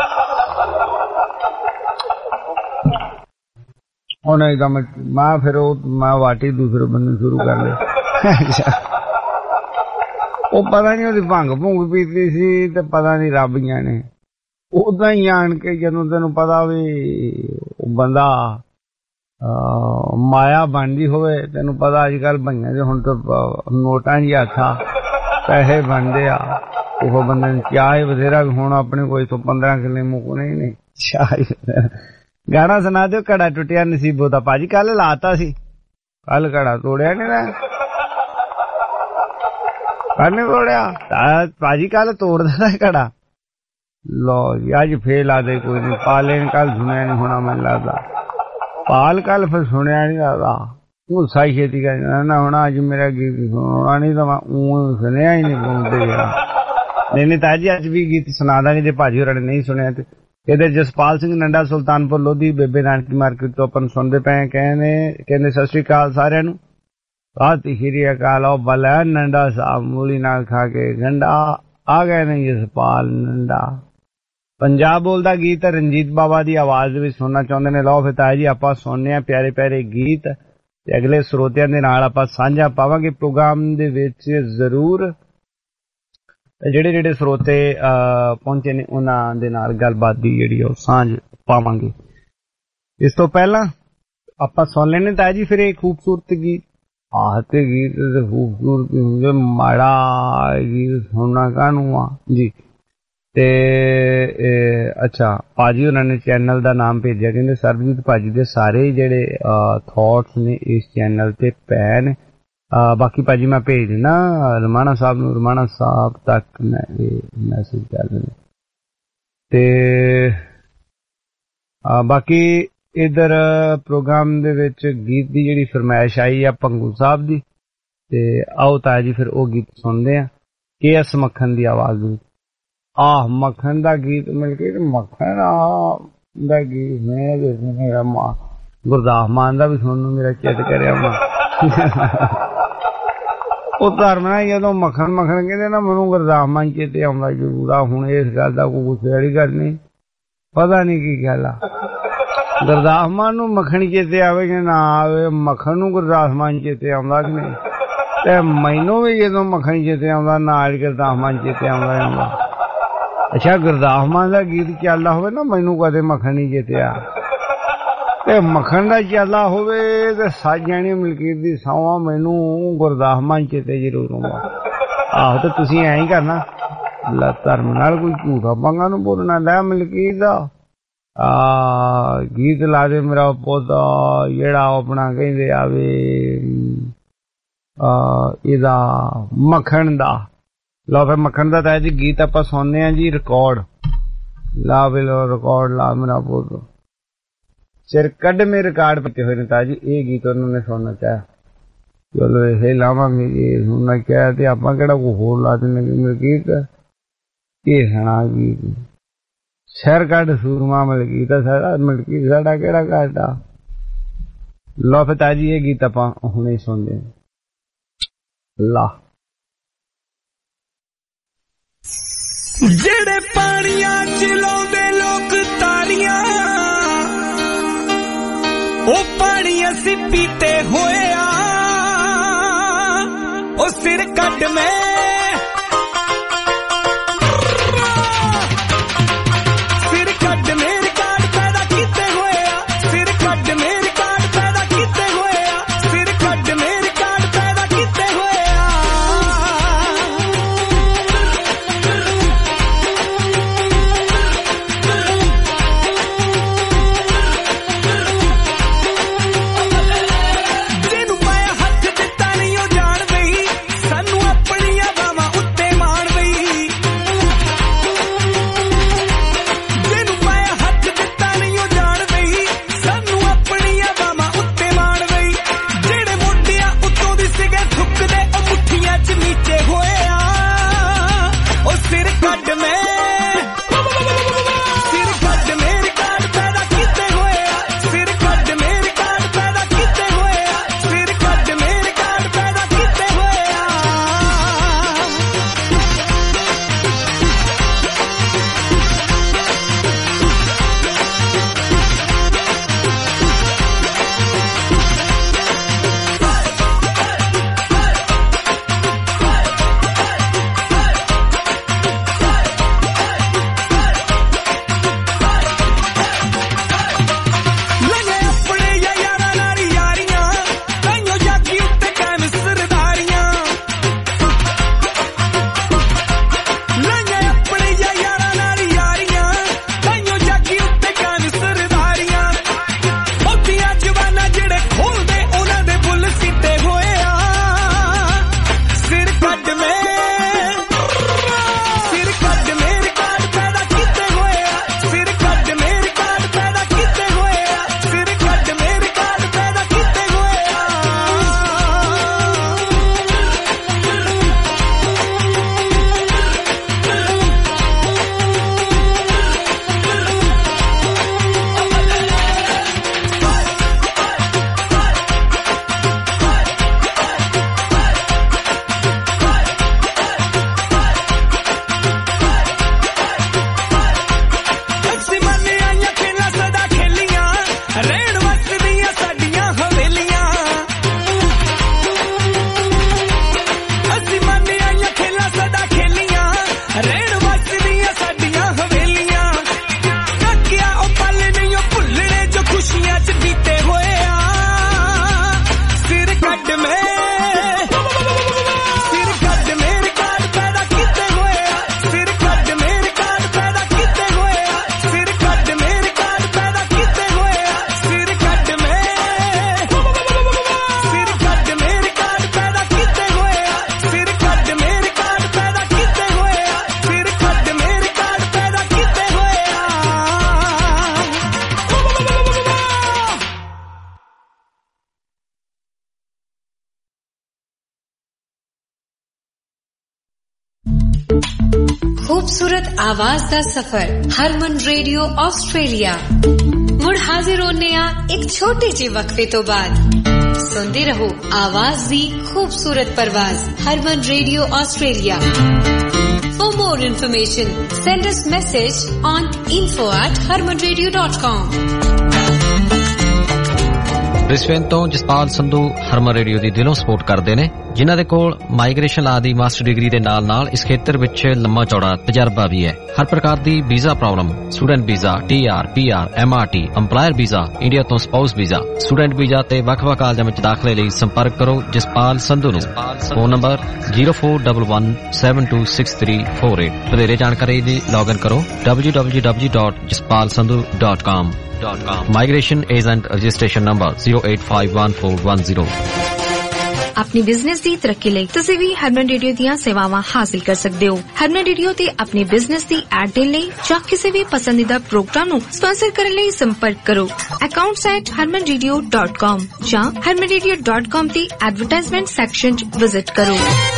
ਉਹਨੇ ਤਾਂ ਮੈਂ ਫਿਰ ਮੈਂ ਵਾਟੀ ਦੂਸਰੇ ਬੰਦੇ ਸ਼ੁਰੂ ਕਰ ਲਿਆ। ਉਹ ਪਤਾ ਨਹੀਂ ਉਹਦੀ ਭੰਗ ਪੀਤੀ ਸੀ ਤੇ ਪਤਾ ਨਹੀਂ ਰੱਬੀਆਂ ਨੇ ਉਦਾਂ ਹੀ ਆਣ ਕੇ, ਜਦੋਂ ਤੈਨੂੰ ਪਤਾ ਵੀ ਉਹ ਬੰਦਾ ਮਾਇਆ ਬਣਦੀ ਹੋਵੇ। ਤੈਨੂੰ ਪਤਾ ਅੱਜ ਕੱਲ ਭਈਆਂ ਦੇ ਹੁਣ ਤਾਂ ਨੋਟਾਂ ਦੀ ਹੱਥਾਂ ਪੈਸੇ ਬਣਦੇ ਆ। ਉਹ ਬੰਦੇ ਨੂੰ ਚਾਹ ਬਥੇਰਾ ਹੁਣ ਆਪਣੇ ਕੋਈ ਤੋਂ 15 ਕਿੱਲੇ ਮੁੱਕਣੇ ਹੀ ਨਹੀਂ। ਚਾਹ ਗਾਣਾ ਸੁਣਾ ਦਿਓ, ਘੜਾ ਟੁੱਟਿਆ ਨਸੀਬੋ ਦਾ। ਭਾਜੀ ਕੱਲ ਲਾਤਾ ਸੀ, ਕੱਲ ਘੜਾ ਤੋੜਿਆ ਨੀ ਨਾ, ਕੱਲ ਨੀ ਤੋੜਿਆ ਭਾਜੀ, ਕੱਲ ਤੋੜ ਦੇਣਾ ਘੜਾ। लो जी अज फेल आदे कोई नहीं। पाले ने कल सुनिया नहीं होना मैनूं लगदा, पाल कल फिर सुनिया नहीं लगदा, गुस्सा ही छेती कर ना होना अज मेरा गीत सुना नहीं तो मैं सुनिया ही नहीं सुनते गया। नहीं ताजी अज भी गीत सुना दांगे जे भाजी होरां ने नहीं सुनिया ते। ਇਹਦੇ ਜਸਪਾਲ ਸਿੰਘ ਨੰਡਾ ਸੁਲਤਾਨਪੁਰ ਲੋਧੀ ਬੇਬੇ ਨਾਨਕੀ ਮਾਰਕੀਟ ਤੋਂ ਆਪਾਂ ਸੁਣਦੇ ਪਏ। ਕਹਿੰਦੇ ਸਤਿ ਸ਼੍ਰੀ ਅਕਾਲ ਸਾਰਿਆਂ ਨੂੰ, ਸਤਿ ਸ਼੍ਰੀ ਅਕਾਲ। ਉਹ ਬਲਾ ਨੰਡਾ ਸਾਹਿਬ ਮੂਲੀ ਨਾਲ ਖਾ ਕੇ ਗੰਡਾ ਆ ਗਏ ਨੇ ਜਸਪਾਲ ਨੰਡਾ। ਪੰਜਾਬ ਬੋਲਦਾ ਗੀਤ ਰਣਜੀਤ ਬਾਬਾ ਦੀ ਆਵਾਜ਼ ਵਿੱਚ ਸੁਣਨਾ ਚਾਹੁੰਦੇ ਨੇ। ਲਓ ਫਿਰ ਤਾਇਆ ਜੀ ਆਪਾਂ ਸੁਣਨੇ ਆ ਪਿਆਰੇ ਪਿਆਰੇ ਗੀਤ ਤੇ ਅਗਲੇ ਸਰੋਤਿਆਂ ਦੇ ਨਾਲ ਆਪਾਂ ਸਾਂਝਾ ਪਾਵਾਂਗੇ ਪ੍ਰੋਗਰਾਮ ਦੇ ਵਿੱਚ ਜ਼ਰੂਰ। ਜਿਹੜੇ ਸਰੋਤੇ ਪਹੁੰਚੇ ਨੇ ਉਹਨਾਂ ਦੇ ਨਾਲ ਗੱਲਬਾਤ ਦੀ ਜਿਹੜੀ ਉਹ ਸਾਂਝ ਪਾਵਾਂਗੇ। ਇਸ ਤੋਂ ਪਹਿਲਾਂ ਆਪਾਂ ਸੁਣ ਲੈਣੇ ਤਾਇਆ ਜੀ ਫਿਰ ਇਹ ਖੂਬਸੂਰਤ ਗੀਤ। ਆਹਤੇ ਗੀਤ ਤੇ ਖੂਬਸੂਰਤ ਹੁੰਦੇ, ਮਾੜਾ ਗੀਤ ਸੁਣਨਾ ਕਾਹਨੂੰ ਆ ਜੀ। ਤੇ ਅੱਛਾ ਭਾਜੀ ਉਹਨਾਂ ਨੇ ਚੈਨਲ ਦਾ ਨਾਮ ਭੇਜਿਆ, ਕਹਿੰਦੇ ਸਰਬਜੀਤ ਭਾਜੀ ਦੇ ਸਾਰੇ ਜਿਹੜੇ ਥਾਟਸ ਨੇ ਇਸ ਚੈਨਲ ਤੇ ਪੈ ਨੇ। ਬਾਕੀ ਭਾਜੀ ਮੈਂ ਭੇਜ ਦੇਣਾ ਰਮਾਣਾ ਸਾਹਿਬ ਨੂੰ, ਰਮਾਣਾ ਸਾਹਿਬ ਤੱਕ ਮੈਂ ਇਹ ਮੈਸੇਜ ਕਰ ਦੇਣਾ। ਤੇ ਬਾਕੀ ਇਧਰ ਪ੍ਰੋਗਰਾਮ ਦੇ ਵਿੱਚ ਗੀਤ ਦੀ ਜਿਹੜੀ ਫਰਮਾਇਸ਼ ਆਈ ਆ ਭੰਗੂ ਸਾਹਿਬ ਦੀ, ਤੇ ਆਓ ਤਾਇਆ ਜੀ ਫਿਰ ਉਹ ਗੀਤ ਸੁਣਦੇ ਆ। KS ਮੱਖਣ ਦੀ ਆਵਾਜ਼ ਵਿੱਚ ਆਹ ਮੱਖਣ ਦਾ ਗੀਤ ਮਿਲ ਕੇ ਮੱਖਣ ਦਾ ਗੀਤ ਮੈਂ ਮੇਰਾ ਗੁਰਦਾਸ ਮਾਨ ਦਾ ਵੀ ਸੁਣਨ ਨੂੰ ਮੇਰਾ ਚਿੱਤ ਕਰਿਆ ਵਾ। ਉਹ ਧਰਮ ਨਾਲ ਜਦੋਂ ਮੱਖਣ ਕਹਿੰਦੇ ਨਾ ਮੈਨੂੰ ਗੁਰਦਾਸ ਮਾਨ ਚੇਤੇ ਆਉਂਦਾ ਜ਼ਰੂਰ ਆ। ਹੁਣ ਇਸ ਗੱਲ ਦਾ ਕੋਈ ਗੁੱਸੇ ਵਾਲੀ ਗੱਲ ਨਹੀਂ, ਪਤਾ ਨਹੀਂ ਕੀ ਗੱਲ ਆ। ਗੁਰਦਾਸ ਮਾਨ ਨੂੰ ਮੱਖਣ ਚੇਤੇ ਆਵੇ ਕਿ ਨਾ ਆਵੇ, ਮੱਖਣ ਨੂੰ ਗੁਰਦਾਸ ਮਾਨ ਚੇਤੇ ਆਉਂਦਾ ਕਿ ਨਹੀਂ। ਤੇ ਮੈਨੂੰ ਵੀ ਜਦੋਂ ਮੱਖਣ ਚੇਤੇ ਆਉਂਦਾ ਨਾਲ ਗੁਰਦਾਸ ਮਾਨ ਚੇਤੇ ਆਉਂਦਾ। ਅੱਛਾ ਗੁਰਦਾਸ ਮਾਨ ਦਾ ਗੀਤ ਚੱਲਦਾ ਹੋਵੇ ਨਾ ਮੈਨੂੰ ਕਦੇ ਮੱਖਣ ਨਹੀਂ ਚੇਤਿਆ, ਤੇ ਮੱਖਣ ਦਾ ਚੱਲਦਾ ਹੋਵੇ ਤੇ ਸਾਜਣੀ ਮਲਕੀਤ ਦੀ ਸੌਂਹਾਂ ਮੈਨੂੰ ਗੁਰਦਾਸ ਮਾਨ ਚੇਤੇ ਜ਼ਰੂਰ ਆਉਂਦਾ। ਆਹੋ ਤੇ ਤੁਸੀਂ ਐਂ ਹੀ ਕਰਨਾ, ਧਰਮ ਨਾਲ ਕੋਈ ਝੂਠਾ ਪੰਗਾ ਨੂੰ ਬੋਲਣਾ। ਲੈ ਮਲਕੀਤ ਦਾ ਗੀਤ ਲਾ ਦੇ ਮੇਰਾ ਪੌਦਾ ਜਿਹੜਾ ਆਪਣਾ ਕਹਿੰਦੇ ਆਵੇ ਇਹਦਾ ਮੱਖਣ ਦਾ। ਲਓ ਫਿਰ ਮੱਖਣ ਦਾ ਤਾਂ ਜੀ ਗੀਤ ਆਪਾਂ ਸੁਣਨੇ ਆ ਜੀ ਰਿਕਾਰਡ। ਲਾ ਵੇ ਲੋ ਰਿਕਾਰਡ ਲਾ ਮੇਰਾ ਪੌਦਾ ਸਿਰ ਕੱਢ ਮੇ ਰਿਕਾਰਡ ਪੱਤੇ ਹੋਏ ਨੇ ਤਾਂ ਜੀ। ਇਹ ਗੀਤ ਉਹਨਾਂ ਨੇ ਸੁਣਨਾ ਚਾਹਿਆ, ਚਲੋ ਇਹ ਲਾਵਾਂਗੇ ਜੀ। ਸੁਣਨਾ ਚਾਹਿਆ ਤੇ ਆਪਾਂ ਕਿਹੜਾ ਕੋਈ ਹੋਰ ਲਾ ਦਿੰਦੇ ਗੀਤ। ਇਹ ਸੁਣਾ ਗੀਤ ਸਿਰ ਕੱਢ ਸੂਰਮਾ ਮਲਕੀਤ ਸਾਡਾ, ਮਲਕੀਤ ਸਾਡਾ ਕਿਹੜਾ ਘਾਟਾ। ਲਓ ਫਿਰ ਤਾਂ ਜੀ ਇਹ ਗੀਤ ਆਪਾਂ ਹੁਣੇ ਸੁਣਦੇ ਲਾ। ਜਿਹੜੇ ਪਾਣੀਆਂ ਚ ਲਾਉਂਦੇ ਲੋਕ ਤਾਰੀਆਂ, ਉਹ ਪਾਣੀ ਅਸੀਂ ਪੀਤੇ ਹੋਏ ਆ। ਉਹ ਸਿਰ ਕੱਢ ਮੈਂ खूबसूरत आवाज दा सफर हरमन रेडियो ऑस्ट्रेलिया मुड़ हाजिर होने एक छोटे जे वक्फे तो बाद सुनते रहो आवाज दी खूबसूरत परवाज Harman radio Australia. For more information send us message on info@harmanradio.com। Brisbane ਤੋਂ ਜਸਪਾਲ ਸੰਧੂ ਹਰਮਨ ਰੇਡੀਓ ਦੀ ਦਿਲੋਂ ਸਪੋਰਟ ਕਰਦੇ ਨੇ, ਜਿਨ੍ਹਾਂ ਦੇ ਕੋਲ ਮਾਈਗ੍ਰੇਸ਼ਨ ਲਾ ਦੀ ਮਾਸਟਰ ਡਿਗਰੀ ਦੇ ਨਾਲ ਇਸ ਖੇਤਰ ਵਿੱਚ ਲੰਮਾ ਚੌੜਾ ਤਜਰਬਾ ਵੀ ਹੈ। ਹਰ ਪ੍ਰਕਾਰ ਦੀ visa problem, student visa, TR, PR, MRT, EMPLOYER visa, India ਤੋਂ ਸਪਾਊਸ ਵੀਜ਼ਾ, ਸਟੂਡੈਂਟ ਵੀਜ਼ਾ ਤੇ ਵੱਖ-ਵੱਖ ਕਾਲਜਾਂ ਵਿੱਚ ਦਾਖਲੇ ਲਈ ਸੰਪਰਕ ਕਰੋ ਜਸਪਾਲ ਸੰਧੂ ਨੂੰ। Phone number 0411726348। ਵਧੇਰੇ ਜਾਣਕਾਰੀ ਲਈ ਲੌਗਇਨ ਕਰੋ www.jaspalsandhu.com। Migration Agent Registration Number 0851410। अपनी बिजनेस दी तरक्की ਲਈ ਤੁਸੀਂ ਵੀ ਹਰਮਨ ਰੇਡੀਓ ਦੀਆਂ ਸੇਵਾਵਾਂ ਹਾਸਲ ਕਰ ਸਕਦੇ ਹੋ। ਹਰਮਨ ਰੇਡੀਓ ਤੇ ਆਪਣੀ ਬਿਜ਼ਨਸ ਦੀ ਐਡ ਦੇਣ ਲਈ ਜਾਂ ਕਿਸੇ ਵੀ ਪਸੰਦੀਦਾ ਪ੍ਰੋਗਰਾਮ ਨੂੰ ਸਪਾਂਸਰ ਕਰਨ ਲਈ ਸੰਪਰਕ ਕਰੋ accounts@harmanradio.com ਜਾਂ harmanradio.com ਦੀ ਐਡਵਰਟਾਈਜ਼ਮੈਂਟ ਸੈਕਸ਼ਨ 'ਚ ਵਿਜ਼ਿਟ ਕਰੋ।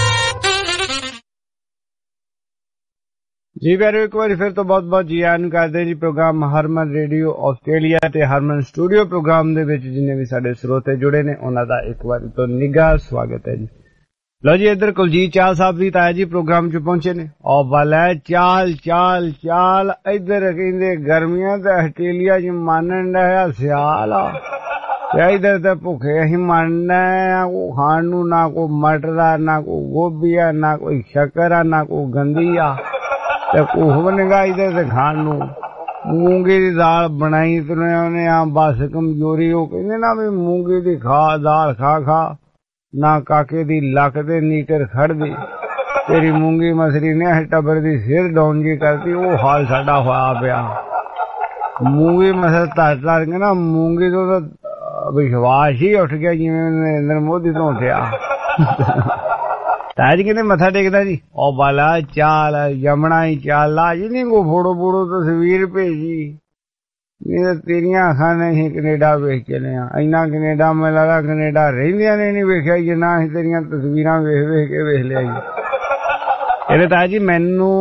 ਜੀ ਪਿਆਰਿਓ, ਇੱਕ ਵਾਰੀ ਫਿਰ ਤੋਂ ਬਹੁਤ-ਬਹੁਤ ਜੀ ਆਇਆਂ ਨੂੰ ਕਰਦੇ ਜੀ ਪ੍ਰੋਗਰਾਮ ਹਰਮਨ ਰੇਡੀਓ ਆਸਟ੍ਰੇਲੀਆ ਤੇ ਹਰਮਨ ਸਟੂਡੀਓ ਪ੍ਰੋਗਰਾਮ ਦੇ ਵਿੱਚ ਜਿੰਨੇ ਵੀ ਸਾਡੇ ਸਰੋਤੇ ਜੁੜੇ ਨੇ ਉਹਨਾਂ ਦਾ ਇੱਕ ਵਾਰੀ ਤੋਂ ਨਿੱਘਾ ਸਵਾਗਤ ਹੈ ਜੀ। ਲਓ ਜੀ, ਇੱਧਰ ਕੁਲਜੀਤ ਚਾਹਲ ਸਾਹਿਬ ਵੀ ਤਾਇਆ ਜੀ ਪ੍ਰੋਗਰਾਮ 'ਚ ਪਹੁੰਚੇ ਨੇ। ਉਹ ਵਾਲਾ ਚਾਲ ਇੱਧਰ ਕਹਿੰਦੇ ਗਰਮੀਆਂ ਤੇ ਆਸਟ੍ਰੇਲੀਆ 'ਚ ਮੰਨਣ ਦਾ ਸਿਆਲ ਆ ਤੇ ਇੱਧਰ ਤੇ ਭੁੱਖੇ ਅਸੀਂ ਮੰਨਣਾ ਆ। ਕੋ ਖਾਣ ਨੂੰ ਨਾ ਕੋਈ ਮਟਰ ਆ, ਨਾ ਕੋਈ ਗੋਭੀ ਆ, ਨਾ ਕੋਈ ਸ਼ੱਕਰ ਆ, ਨਾ ਕੋਈ ਗੰਦੀ ਆ ਤੇ ਉਹ ਨਿਗਾਹ ਇਧਰ ਤੇ ਖਾਣ ਨੂੰ ਮੂੰਗੀ ਦੀ ਦਾਲ ਬਣਾਈ ਤੁਰੇ ਉਹਨੇ ਆ। ਬਸ ਕਮਜ਼ੋਰੀ ਉਹ ਕਹਿੰਦੇ ਨਾ ਵੀ ਮੂੰਗੀ ਦੀ ਦਾਲ ਖਾ ਨਾ ਕਾਕੇ ਦੀ ਲੱਕ ਤੇ ਨੀਟਰ ਖੜਦੀ। ਤੇਰੀ ਮੂੰਗੀ ਮਸਰੀ ਨੇ ਟੱਬਰ ਦੀ ਸਿਰ ਡਾਊਨ ਜੀ ਕਰਤੀ। ਉਹ ਹਾਲ ਸਾਡਾ ਹੋਇਆ ਪਿਆ। ਮੂੰਗੀ ਮਸਰ ਧਰ ਕੇ ਨਾ ਮੂੰਗੀ ਤੋਂ ਤਾਂ ਵਿਸ਼ਵਾਸ ਹੀ ਉੱਠ ਗਿਆ ਜਿਵੇਂ ਨਰਿੰਦਰ ਮੋਦੀ ਤੋਂ ਉੱਠਿਆ। ਤਾਜ ਕਹਿੰਦੇ ਮੱਥਾ ਟੇਕਦਾ ਜੀ। ਉਹ ਬਾਲਾ ਚਾਲ ਯਮਣਾ ਹੀ ਚਾਲ ਲਾ ਜੀ ਨਹੀਂ ਕੋ ਫੋਟੋ ਤਸਵੀਰ ਭੇਜੀ। ਨਹੀਂ ਤਾਂ ਤੇਰੀਆਂ ਅੱਖਾਂ ਨੇ ਅਸੀਂ ਕੈਨੇਡਾ ਵੇਖ ਚਲੇ ਆ। ਇੰਨਾ ਕੈਨੇਡਾ ਮੈਨੂੰ ਲੱਗਦਾ ਕੈਨੇਡਾ ਰਹਿੰਦਿਆਂ ਨੇ ਨਹੀਂ ਵੇਖਿਆ ਜਿੰਨਾ ਅਸੀਂ ਤੇਰੀਆਂ ਤਸਵੀਰਾਂ ਵੇਖ ਕੇ ਵੇਖ ਲਿਆ ਜੀ। ਇਹਦੇ ਤਾਜ ਜੀ ਮੈਨੂੰ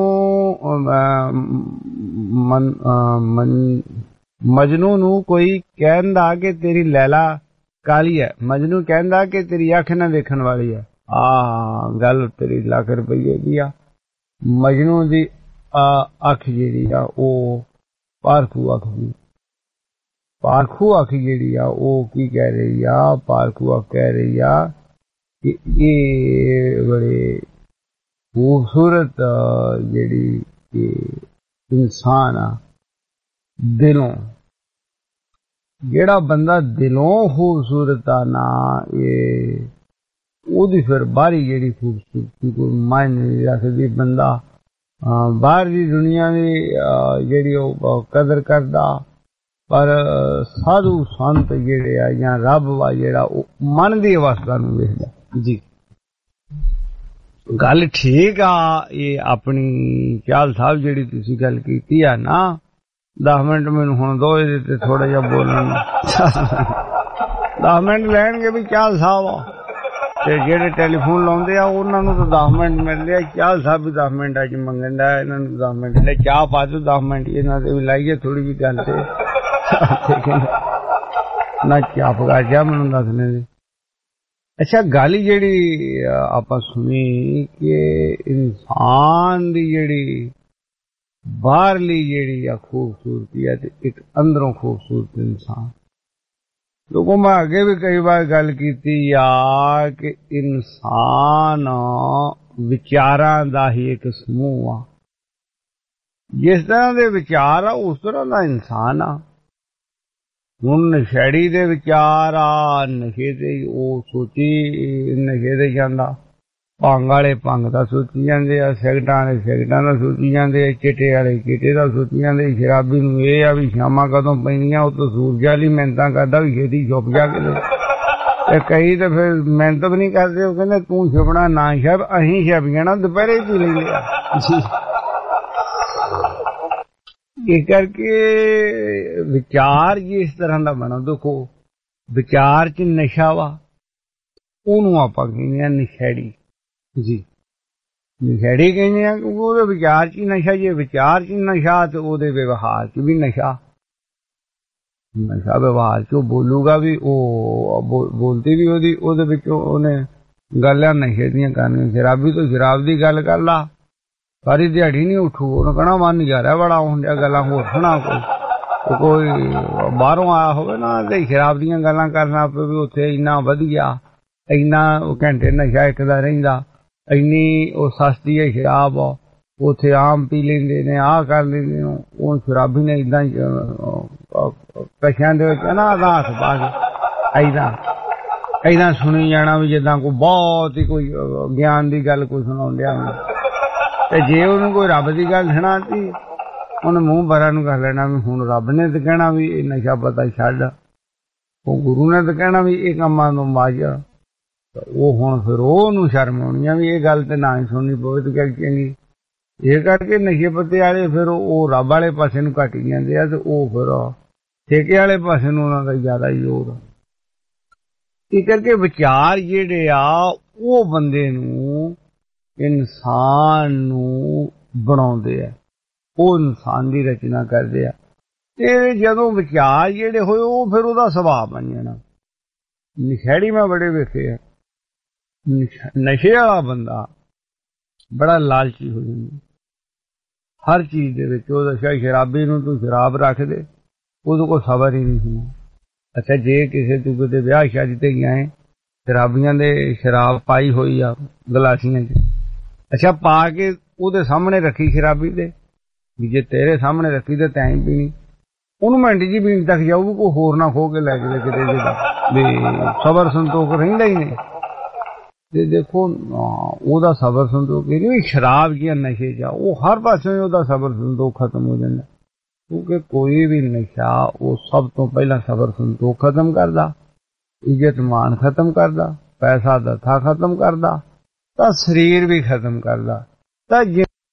ਮਜਨੂ ਨੂੰ ਕੋਈ ਕਹਿੰਦਾ ਕਿ ਤੇਰੀ ਲੈਲਾ ਕਾਲੀ ਹੈ। ਮਜਨੂ ਕਹਿੰਦਾ ਕਿ ਤੇਰੀ ਅੱਖ ਨਾ ਵੇਖਣ ਵਾਲੀ ਹੈ। ਗੱਲ ਤੇਰੀ ਲੱਖ ਰੁਪਈਏ ਦੀ ਆ। ਮਜਨੂ ਦੀ ਅੱਖ ਜਿਹੜੀ ਆ ਉਹ ਪਾਰਖੂ ਅੱਖ ਜਿਹੜੀ ਆ ਉਹ ਕੀ ਕਹਿ ਰਹੀ ਆ? ਪਾਰਖੂ ਅੱਖ ਕਹਿ ਰਹੀ ਆ ਕਿ ਇਹ ਬੜੇ ਖੂਬਸੂਰਤ ਜਿਹੜੀ ਇਨਸਾਨ ਆ ਦਿਲੋਂ, ਜਿਹੜਾ ਬੰਦਾ ਦਿਲੋਂ ਖੂਬਸੂਰਤ ਆ ਨਾ, ਇਹ ਉਹਦੀ ਫਿਰ ਬਾਹਰੀ ਜਿਹੜੀ ਖੂਬਸੂਰਤੀ ਕੋਈ ਮਾਇਨੇ ਨਹੀਂ ਰੱਖਦੀ। ਬੰਦਾ ਬਾਹਰ ਦੀ ਦੁਨੀਆ ਦੀ ਜਿਹੜੀ ਉਹ ਕਦਰ ਕਰਦਾ, ਪਰ ਸਾਧੂ ਸੰਤ ਜਿਹੜੇ ਆ ਜਾਂ ਰੱਬ ਵਾ ਜਿਹੜਾ ਉਹ ਮਨ ਦੀ ਅਵਸਥਾ ਨੂੰ ਵੇਖਦਾ ਜੀ। ਗੱਲ ਠੀਕ ਆ। ਇਹ ਆਪਣੀ ਚਾਲ ਸਾਹਿਬ ਜਿਹੜੀ ਤੁਸੀਂ ਗੱਲ ਕੀਤੀ ਆ ਨਾ, 10 ਮਿੰਟ ਮੈਨੂੰ ਹੁਣ ਦੋ ਇਹਦੇ ਤੇ ਥੋੜਾ ਜਿਹਾ ਬੋਲਣ 10 ਮਿੰਟ ਲੈਣਗੇ ਵੀ ਚਾਲ ਸਾਹਿਬ ਆ ਤੇ ਜਿਹੜੇ ਟੈਲੀਫੋਨ ਲਾਉਂਦੇ ਆ ਉਹਨਾਂ ਨੂੰ ਤਾਂ 10 ਮਿੰਟ ਮਿਲਦੇ ਆ। ਚਾਲ ਸਾਹਿਬ ਵੀ 10 ਮਿੰਟਾਂ 'ਚ ਮੰਗਣ ਦਾ ਇਹਨਾਂ ਨੂੰ 10 ਮਿੰਟ ਲੈ ਚਾਹ ਪਾ ਦਿਓ 10 ਮਿੰਟ ਇਹਨਾਂ ਤੇ ਵੀ ਲਾਈਏ ਥੋੜੀ ਜਿਹੀ ਗੱਲ ਤੇ ਨਾ ਚਾਹ ਪਕਾ ਜਾ ਮੈਨੂੰ ਦੱਸਣੇ ਦੇ। ਅੱਛਾ, ਗੱਲ ਜਿਹੜੀ ਆਪਾਂ ਸੁਣੀ ਕਿ ਇਨਸਾਨ ਦੀ ਜਿਹੜੀ ਬਾਹਰਲੀ ਜਿਹੜੀ ਆ ਖੂਬਸੂਰਤੀ ਹੈ ਤੇ ਇੱਕ ਅੰਦਰੋਂ ਖੂਬਸੂਰਤ ਇਨਸਾਨ। ਲੋਕੋ ਮੈਂ ਅੱਗੇ ਵੀ ਕਈ ਵਾਰ ਗੱਲ ਕੀਤੀ ਆ ਕਿ ਇਨਸਾਨ ਵਿਚਾਰਾਂ ਦਾ ਹੀ ਇੱਕ ਸਮੂਹ ਆ। ਜਿਸ ਤਰ੍ਹਾਂ ਦੇ ਵਿਚਾਰ ਆ ਉਸ ਤਰ੍ਹਾਂ ਦਾ ਇਨਸਾਨ ਆ। ਹੁਣ ਨਸ਼ੇੜੀ ਦੇ ਵਿਚਾਰ ਆ, ਨਸ਼ੇ ਤੇ ਉਹ ਸੋਚੀ ਨਸ਼ੇ ਤੇ ਜਾਂਦਾ। ਭੰਗ ਵਾਲੇ ਭੰਗ ਦਾ ਸੋਚੀ ਜਾਂਦੇ ਆ, ਸਿਗਰਟਾਂ ਵਾਲੇ ਸਿਗਰਟਾਂ ਦਾ ਸੋਚੀ ਜਾਂਦੇ ਆ, ਚਿੱਟੇ ਵਾਲੇ ਚਿੱਟੇ ਦਾ ਸੋਚੀ ਜਾਂਦੇ। ਸ਼ਰਾਬੀ ਨੂੰ ਇਹ ਆ ਵੀ ਸ਼ਾਮਾਂ ਕਦੋਂ ਪੈਂਦੀਆਂ, ਉਹ ਤੋਂ ਸੂਰਜ ਵਾਲੀ ਮਿਹਨਤਾਂ ਕਰਦਾ ਵੀ ਛੇਤੀ ਛੁਪ ਜਾ ਕੇ। ਤੇ ਕਈ ਤਾਂ ਫਿਰ ਮਿਹਨਤ ਵੀ ਨਹੀਂ ਕਰਦੇ, ਉਹ ਕਹਿੰਦੇ ਤੂੰ ਛੁਪਣਾ ਨਾ ਛਪ, ਅਸੀਂ ਛਪ ਜਾਣਾ ਦੁਪਹਿਰੇ ਪੀ ਲੈਂਦੇ ਆ। ਇਸ ਕਰਕੇ ਵਿਚਾਰ ਜਿਸ ਤਰ੍ਹਾਂ ਦਾ ਬਣਾ, ਦੇਖੋ ਵਿਚਾਰ 'ਚ ਨਸ਼ਾ ਵਾ, ਉਹਨੂੰ ਆਪਾਂ ਕਹਿੰਦੇ ਆ ਨਸ਼ੇੜੀ ਜੀ। ਨਸ਼ੇੜੀ ਕਹਿੰਦੇ ਆ ਕਿਉਂਕਿ ਉਹਦੇ ਵਿਚਾਰ 'ਚ ਹੀ ਨਸ਼ਾ, ਜੇ ਵਿਚਾਰ 'ਚ ਹੀ ਨਸ਼ਾ ਤੇ ਉਹਦੇ ਵਿਵਹਾਰ 'ਚ ਵੀ ਨਸ਼ਾ ਵਿਵਹਾਰ 'ਚ ਉਹ ਬੋਲੂਗਾ ਵੀ, ਉਹ ਬੋਲਦੀ ਵੀ ਉਹਦੇ ਵਿੱਚੋਂ ਉਹਨੇ ਗੱਲਾਂ ਨਸ਼ੇ ਦੀਆਂ ਕਰਨੀਆਂ। ਸ਼ਰਾਬੀ ਤੋਂ ਸ਼ਰਾਬ ਦੀ ਗੱਲ ਕਰ ਲਾ, ਸਾਰੀ ਦਿਹਾੜੀ ਨਹੀਂ ਉੱਠੂ, ਉਹਨੂੰ ਕਹਿਣਾ ਮਨ ਨਜ਼ਾਰਾ ਬੜਾ ਹੁੰਦਿਆ, ਗੱਲਾਂ ਹੋਰ ਸੁਣਾ। ਕੋਈ ਬਾਹਰੋਂ ਆਇਆ ਹੋਵੇ ਨਾ ਤੇ ਸ਼ਰਾਬ ਦੀਆਂ ਗੱਲਾਂ ਕਰਨਾ ਪਵੇ ਵੀ ਉੱਥੇ ਇੰਨਾ ਵਧੀਆ, ਇੰਨਾ ਘੰਟੇ ਨਸ਼ਾ ਇੱਕ ਦਾ ਰਹਿੰਦਾ, ਇੰਨੀ ਉਹ ਸਸਤੀ ਹੈ ਸ਼ਰਾਬ, ਉੱਥੇ ਆਮ ਪੀ ਲੈਂਦੇ ਨੇ, ਆਹ ਕਰ ਲੈਂਦੇ ਨੇ। ਉਹ ਸ਼ਰਾਬੀ ਨੇ ਏਦਾਂ ਕਸ਼ਿਆਂ ਦੇ ਵਿੱਚ ਨਾ ਹੱਥ ਪਾ ਕੇ ਏਦਾਂ ਸੁਣੀ ਜਾਣਾ ਵੀ ਜਿੱਦਾਂ ਕੋਈ ਬਹੁਤ ਹੀ ਕੋਈ ਗਿਆਨ ਦੀ ਗੱਲ ਕੋਈ ਸੁਣਾਉਂਦਿਆ। ਤੇ ਜੇ ਉਹਨੂੰ ਕੋਈ ਰੱਬ ਦੀ ਗੱਲ ਸੁਣਾਤੀ, ਉਹਨੇ ਮੂੰਹ ਬਰਾ ਨੂੰ ਕਰ ਲੈਣਾ ਵੀ ਹੁਣ ਰੱਬ ਨੇ ਤਾਂ ਕਹਿਣਾ ਵੀ ਇਹ ਨਸ਼ਾ ਪਤਾ ਛੱਡ, ਉਹ ਗੁਰੂ ਨੇ ਤਾਂ ਕਹਿਣਾ ਵੀ ਇਹ ਕੰਮਾਂ ਤੋਂ ਬਾਜ। ਉਹ ਹੁਣ ਫਿਰ ਉਹਨੂੰ ਸ਼ਰਮ ਆਉਣੀ ਆ ਵੀ ਇਹ ਗੱਲ ਤੇ ਨਾ ਹੀ ਸੁਣਨੀ ਪਵੇ ਤੇ ਕਿਆ ਚੰਗੀ। ਇਹ ਕਰਕੇ ਨਸ਼ੇ ਪੱਤੇ ਵਾਲੇ ਫਿਰ ਉਹ ਰੱਬ ਵਾਲੇ ਪਾਸੇ ਨੂੰ ਘੱਟ ਜਾਂਦੇ ਆ, ਤੇ ਉਹ ਫਿਰ ਠੇਕੇ ਵਾਲੇ ਪਾਸੇ ਨੂੰ ਉਹਨਾਂ ਦਾ ਜ਼ਿਆਦਾ ਜ਼ੋਰ। ਇਸ ਕਰਕੇ ਵਿਚਾਰ ਜਿਹੜੇ ਆ ਉਹ ਬੰਦੇ ਨੂੰ, ਇਨਸਾਨ ਨੂੰ ਬਣਾਉਂਦੇ ਆ, ਉਹ ਇਨਸਾਨ ਦੀ ਰਚਨਾ ਕਰਦੇ ਆ। ਤੇ ਜਦੋਂ ਵਿਚਾਰ ਜਿਹੜੇ ਹੋਏ ਉਹ ਫਿਰ ਉਹਦਾ ਸੁਭਾਅ ਬਣ ਜਾਣਾ। ਨਸ਼ੇੜੀ ਮੈਂ ਬੜੇ ਵੇਖੇ ਆ, ਨਸ਼ੇ ਵਾਲਾ ਬੰਦਾ ਬੜਾ ਲਾਲਚੀ ਹੋ ਜਾਂਦਾ ਹਰ ਚੀਜ਼ ਦੇ ਵਿੱਚ। ਉਹਦਾ ਸ਼ਰਾਬੀ ਨੂੰ ਤੂੰ ਸ਼ਰਾਬ ਰੱਖ ਦੇ, ਉਹਦੇ ਕੋਲ ਸਬਰ ਹੀ ਨਹੀਂ ਹੁੰਦਾ। ਅੱਛਾ, ਜੇ ਕਿਸੇ ਤੂੰ ਕਿਤੇ ਵਿਆਹ ਸ਼ਾਦੀ ਤੇ ਗਿਆ ਹੈ, ਸ਼ਰਾਬੀਆਂ ਦੇ ਸ਼ਰਾਬ ਪਾਈ ਹੋਈ ਆ ਗਲਾਸੀਆਂ 'ਚ, ਅੱਛਾ ਪਾ ਕੇ ਉਹਦੇ ਸਾਹਮਣੇ ਰੱਖੀ ਸ਼ਰਾਬੀ ਦੇ, ਵੀ ਜੇ ਤੇਰੇ ਸਾਹਮਣੇ ਰੱਖੀ ਤੇ ਤੈਂ ਪੀਣੀ, ਉਹਨੂੰ ਮਿੰਟ ਜੀ ਪੀਣ ਤੱਕ ਜਾਊ, ਕੋਈ ਹੋਰ ਨਾ ਖੋ ਕੇ ਲੈ ਜਾਵੇ ਕਿਤੇ, ਵੀ ਸਬਰ ਸੰਤੋਖ ਰਹਿੰਦਾ ਹੀ ਨਹੀਂ। ਤੇ ਦੇਖੋ ਉਹਦਾ ਸਬਰ ਸੰਤੋਖ ਨਹੀਂ, ਸ਼ਰਾਬ ਕੀ ਨਸ਼ੇ 'ਚ ਉਹ ਹਰ ਪਾਸੇ ਉਹਦਾ ਸਬਰ ਸੰਤੋਖ ਖਤਮ ਹੋ ਜਾਂਦਾ। ਕਿਉਂਕਿ ਕੋਈ ਵੀ ਨਸ਼ਾ ਉਹ ਸਭ ਤੋਂ ਪਹਿਲਾਂ ਸਬਰ ਸੰਤੋਖ ਖਤਮ ਕਰਦਾ, ਇੱਜ਼ਤ ਮਾਣ ਖਤਮ ਕਰਦਾ, ਪੈਸਾ ਦਥਾ ਖਤਮ ਕਰਦਾ, ਤਾਂ ਸਰੀਰ ਵੀ ਖਤਮ ਕਰਦਾ, ਤਾਂ